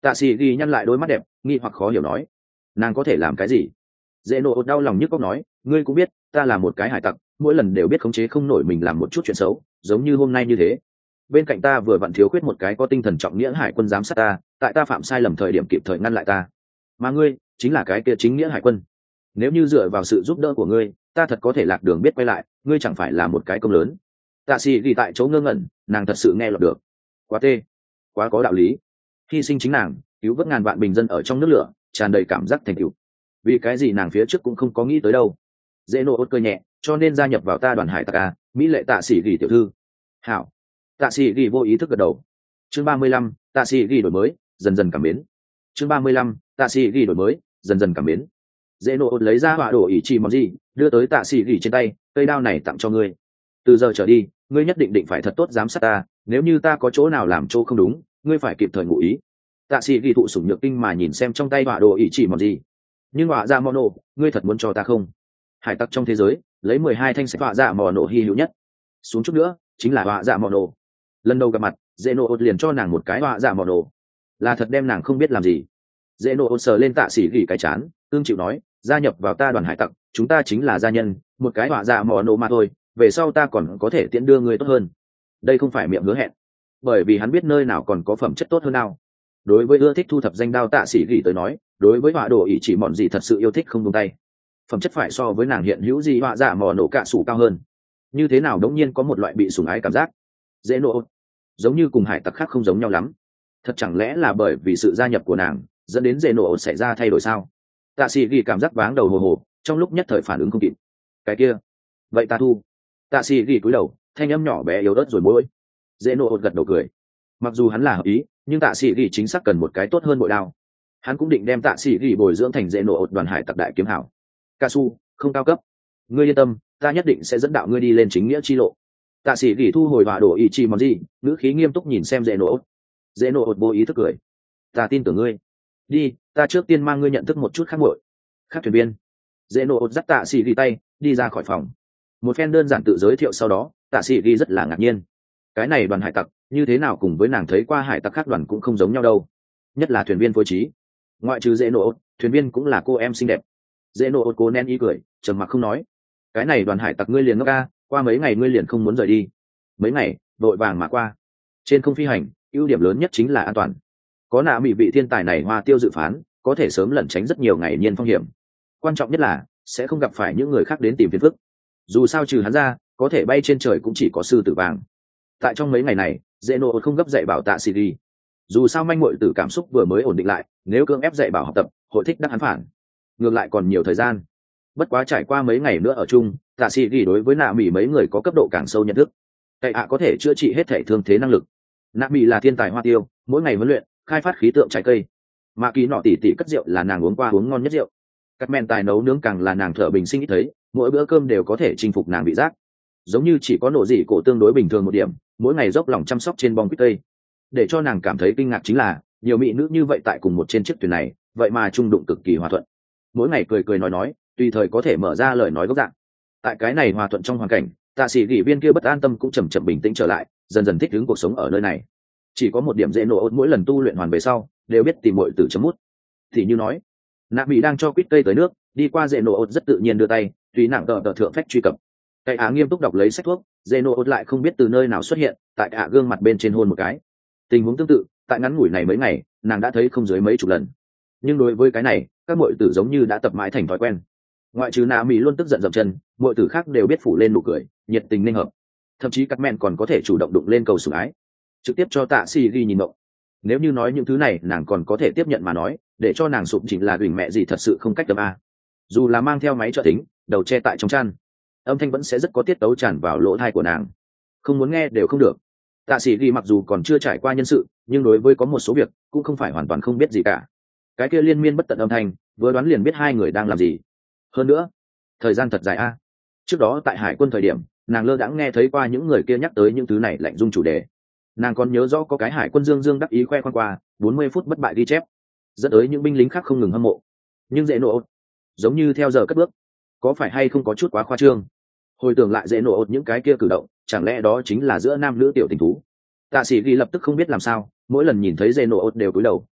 Tạ sĩ ghi nhăn lại đôi mắt đẹp nghi hoặc khó hiểu nói, nàng có thể làm cái gì? Dễ nộ đau lòng nhức cóc nói, ngươi cũng biết ta là một cái hải tặc, mỗi lần đều biết khống chế không nổi mình làm một chút chuyện xấu, giống như hôm nay như thế. Bên cạnh ta vừa vặn thiếu khuyết một cái có tinh thần trọng nghĩa hải quân giám sát ta, tại ta phạm sai lầm thời điểm kịp thời ngăn lại ta, mà ngươi chính là cái kia chính nghĩa hải quân. Nếu như dựa vào sự giúp đỡ của ngươi, ta thật có thể lạc đường biết quay lại, ngươi chẳng phải là một cái công lớn. Tạ sĩ ghi tại chỗ ngơ ngẩn, nàng thật sự nghe lọt được. Quá tê, quá có đạo lý. Hy sinh chính nàng, cứu vớt ngàn vạn bình dân ở trong nước lửa, tràn đầy cảm giác thành tựu. Vì cái gì nàng phía trước cũng không có nghĩ tới đâu. Dễ nộ ốt cười nhẹ, cho nên gia nhập vào ta đoàn hải tặc a, mỹ lệ tạ sĩ ghi tiểu thư. Hảo. Tạ sĩ ghi vô ý thức gật đầu. Chương ba mươi lăm, tạ sĩ ghi đổi mới, dần dần cảm biến. Chương ba mươi lăm, tạ sĩ ghi đổi mới, dần dần cảm biến. Dễ nộ ốt lấy ra họa đồ ý chỉ món gì, đưa tới tạ sĩ ghi trên tay, cây đao này tặng cho ngươi. Từ giờ trở đi, ngươi nhất định định phải thật tốt giám sát ta, nếu như ta có chỗ nào làm chỗ không đúng, ngươi phải kịp thời ngụ ý. Tạ sĩ ghi thụ sủng nhược kinh mà nhìn xem trong tay họa đồ ý chỉ món gì. Nhưng họa ra mono, ngươi thật muốn cho ta không? Hải tặc trong thế giới, lấy mười hai thanh sách họa dạ mò nổ hy hữu nhất, xuống chút nữa chính là họa dạ mò nổ. Lần đầu gặp mặt, dễ nộ ốt liền cho nàng một cái họa dạ mò nổ, là thật đem nàng không biết làm gì. Dễ nộ ốt sờ lên tạ sĩ gỉ cái chán, tương chịu nói, gia nhập vào ta đoàn hải tặc, chúng ta chính là gia nhân, một cái họa dạ mò nổ mà thôi, về sau ta còn có thể tiễn đưa người tốt hơn. Đây không phải miệng hứa hẹn, bởi vì hắn biết nơi nào còn có phẩm chất tốt hơn nào. Đối với ưa thích thu thập danh đao tạ sĩ gỉ tới nói, đối với họa đồ ý chỉ mòn gì thật sự yêu thích không buông tay. Phẩm chất phải so với nàng hiện hữu gì họa dạ mò nổ cạ sủ cao hơn. Như thế nào đống nhiên có một loại bị sủng ái cảm giác. Dễ nộ giống như cùng hải tặc khác không giống nhau lắm. Thật chẳng lẽ là bởi vì sự gia nhập của nàng dẫn đến dễ nộ xảy ra thay đổi sao? Tạ sĩ ghi cảm giác váng đầu hồ hồ, trong lúc nhất thời phản ứng không kịp. Cái kia, vậy ta thu. Tạ sĩ ghi cúi đầu, thanh âm nhỏ bé yếu ớt rồi môi. Dễ nộ gật đầu cười. Mặc dù hắn là hợp ý, nhưng tạ sĩ ghi chính xác cần một cái tốt hơn bội đao. Hắn cũng định đem tạ sĩ ghi bồi dưỡng thành dễ nộ đoàn hải tặc đại kiếm hảo. Ca su không cao cấp, ngươi yên tâm, ta nhất định sẽ dẫn đạo ngươi đi lên chính nghĩa chi lộ. Tạ sĩ gỉ thu hồi họa đồ ý chi món gì, ngữ khí nghiêm túc nhìn xem dễ nộ. Dễ nộ vô ý thức cười, ta tin tưởng ngươi. Đi, ta trước tiên mang ngươi nhận thức một chút khác muội. Khác thuyền viên. Dễ nộ dắt tạ sĩ gỉ tay đi ra khỏi phòng. Một phen đơn giản tự giới thiệu sau đó, tạ sĩ gỉ rất là ngạc nhiên. Cái này đoàn hải tặc như thế nào cùng với nàng thấy qua hải tặc khác đoàn cũng không giống nhau đâu, nhất là thuyền viên phối trí. Ngoại trừ dễ nộ, thuyền viên cũng là cô em xinh đẹp. Dễ nộ cố nén ý cười, trầm mặc không nói. Cái này đoàn hải tặc ngươi liền ngốc ca, qua mấy ngày ngươi liền không muốn rời đi. Mấy ngày vội vàng mà qua. Trên không phi hành, ưu điểm lớn nhất chính là an toàn. Có nạ mỹ vị thiên tài này hoa tiêu dự phán, có thể sớm lẩn tránh rất nhiều ngày nhiên phong hiểm. Quan trọng nhất là sẽ không gặp phải những người khác đến tìm phiền phức. Dù sao trừ hắn ra, có thể bay trên trời cũng chỉ có sư tử vàng. Tại trong mấy ngày này, dễ nộ không gấp dạy bảo tạ sĩ đi. Dù sao manh muội tử cảm xúc vừa mới ổn định lại, nếu cưỡng ép dạy bảo học tập, hội thích đắc hắn phản. Ngược lại còn nhiều thời gian. Bất quá trải qua mấy ngày nữa ở chung, tạ sĩ ghi đối với nạ mỹ mấy người có cấp độ càng sâu nhận thức. Cậy ạ có thể chữa trị hết thể thương thế năng lực. Nạ mỹ là thiên tài hoa tiêu, mỗi ngày huấn luyện khai phát khí tượng trái cây. Mà kỳ nọ tỉ tỉ cất rượu là nàng uống qua uống ngon nhất rượu. Các men tài nấu nướng càng là nàng thở bình sinh ít thấy, mỗi bữa cơm đều có thể chinh phục nàng vị giác. Giống như chỉ có nổ dị cổ tương đối bình thường một điểm, mỗi ngày dốc lòng chăm sóc trên bong quýt tây. Để cho nàng cảm thấy kinh ngạc chính là, nhiều mỹ nữ như vậy tại cùng một trên chiếc thuyền này, vậy mà trung đụng cực kỳ hòa thuận. Mỗi ngày cười cười nói nói, tùy thời có thể mở ra lời nói gốc dạng. Tại cái này hòa thuận trong hoàn cảnh, tạ sĩ gỉ viên kia bất an tâm cũng chậm chậm bình tĩnh trở lại, dần dần thích ứng cuộc sống ở nơi này. Chỉ có một điểm dễ nổ ốt mỗi lần tu luyện hoàn về sau, đều biết tìm muội tử chấm mút. Thì như nói, nạ mỹ đang cho quýt cây tới nước, đi qua dễ nổ ốt rất tự nhiên đưa tay, tùy nặng tờ tờ thượng phách truy cập. Cái á nghiêm túc đọc lấy sách thuốc, dễ nổ ốt lại không biết từ nơi nào xuất hiện, tại ạ gương mặt bên trên hôn một cái. Tình huống tương tự, tại ngắn ngủi này mấy ngày, nàng đã thấy không dưới mấy chục lần. Nhưng đối với cái này, các muội tử giống như đã tập mãi thành thói quen. Ngoại trừ nạ mỹ luôn tức giận dậm chân, muội tử khác đều biết phủ lên nụ cười, nhiệt tình nên hợp. Thậm chí các men còn có thể chủ động đụng lên cầu sủng ái, trực tiếp cho tạ sĩ ghi nhìn mộng. Nếu như nói những thứ này nàng còn có thể tiếp nhận mà nói, để cho nàng sụp chỉnh là gửi mẹ gì thật sự không cách tâm a. Dù là mang theo máy trợ tính, đầu che tại trong chăn, âm thanh vẫn sẽ rất có tiết tấu tràn vào lỗ tai của nàng, không muốn nghe đều không được. Tạ sĩ ghi mặc dù còn chưa trải qua nhân sự, nhưng đối với có một số việc cũng không phải hoàn toàn không biết gì cả. Cái kia liên miên bất tận âm thanh, vừa đoán liền biết hai người đang làm gì. Hơn nữa, thời gian thật dài a. Trước đó tại hải quân thời điểm, nàng lơ đãng nghe thấy qua những người kia nhắc tới những thứ này lạnh dung chủ đề. Nàng còn nhớ rõ có cái hải quân dương dương đắc ý khoe khoang qua bốn mươi phút bất bại ghi chép, dẫn tới những binh lính khác không ngừng hâm mộ. Nhưng dễ nổ giống như theo giờ cất bước, có phải hay không có chút quá khoa trương? Hồi tưởng lại dễ nổ những cái kia cử động, chẳng lẽ đó chính là giữa nam nữ tiểu tình thú? Tạ sĩ ghi lập tức không biết làm sao, mỗi lần nhìn thấy dễ nổ đều cúi đầu,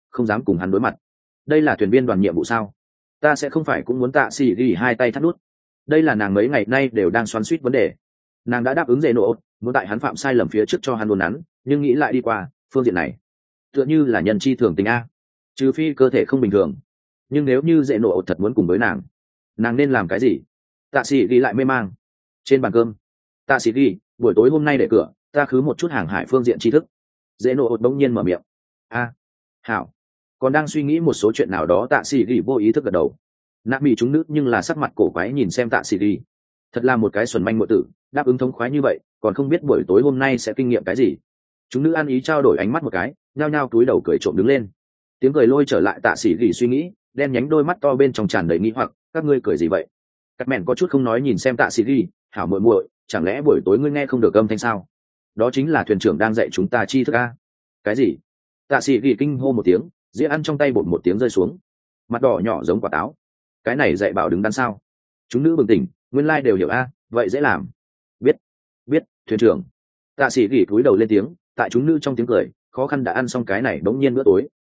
không dám cùng hắn đối mặt. Đây là thuyền viên đoàn nhiệm vụ sao? Ta sẽ không phải cũng muốn tạ xỉ ghi hai tay thắt nút. Đây là nàng mấy ngày nay đều đang xoắn suýt vấn đề. Nàng đã đáp ứng dễ nộ muốn tại hắn phạm sai lầm phía trước cho hắn đồn nắn, nhưng nghĩ lại đi qua phương diện này tựa như là nhân chi thường tình a, trừ phi cơ thể không bình thường. Nhưng nếu như dễ nộ thật muốn cùng với nàng, nàng nên làm cái gì? Tạ sĩ ghi lại mê mang. Trên bàn cơm, tạ sĩ ghi, buổi tối hôm nay để cửa ta khứ một chút hàng hải phương diện tri thức. Dễ nộ bỗng nhiên mở miệng. A, hảo. Còn đang suy nghĩ một số chuyện nào đó, tạ sĩ ghi vô ý thức gật đầu. Nạ bị chúng nữ nhưng là sắc mặt cổ quái nhìn xem tạ sĩ ghi. Thật là một cái xuẩn manh muội tử, đáp ứng thống khoái như vậy còn không biết buổi tối hôm nay sẽ kinh nghiệm cái gì. Chúng nữ ăn ý trao đổi ánh mắt một cái, nhao nhao túi đầu cười trộm đứng lên. Tiếng cười lôi trở lại tạ sĩ gỉ suy nghĩ, đen nhánh đôi mắt to bên trong tràn đầy nghi hoặc, các ngươi cười gì vậy? Cắt mẹn có chút không nói nhìn xem tạ sĩ gỉ, hảo muội muội, chẳng lẽ buổi tối ngươi nghe không được âm thanh sao? Đó chính là thuyền trưởng đang dạy chúng ta chi thức a. Cái gì? Tạ sĩ gỉ kinh hô một tiếng, dĩa ăn trong tay bột một tiếng rơi xuống, mặt đỏ nhỏ giống quả táo. Cái này dạy bảo đứng đắn sao? Chúng nữ bừng tỉnh, nguyên lai đều hiểu a, vậy dễ làm. Biết, biết, thuyền trưởng. Tạ sĩ gỉ cúi đầu lên tiếng, tại chúng nữ trong tiếng cười, khó khăn đã ăn xong cái này đống nhiên bữa tối.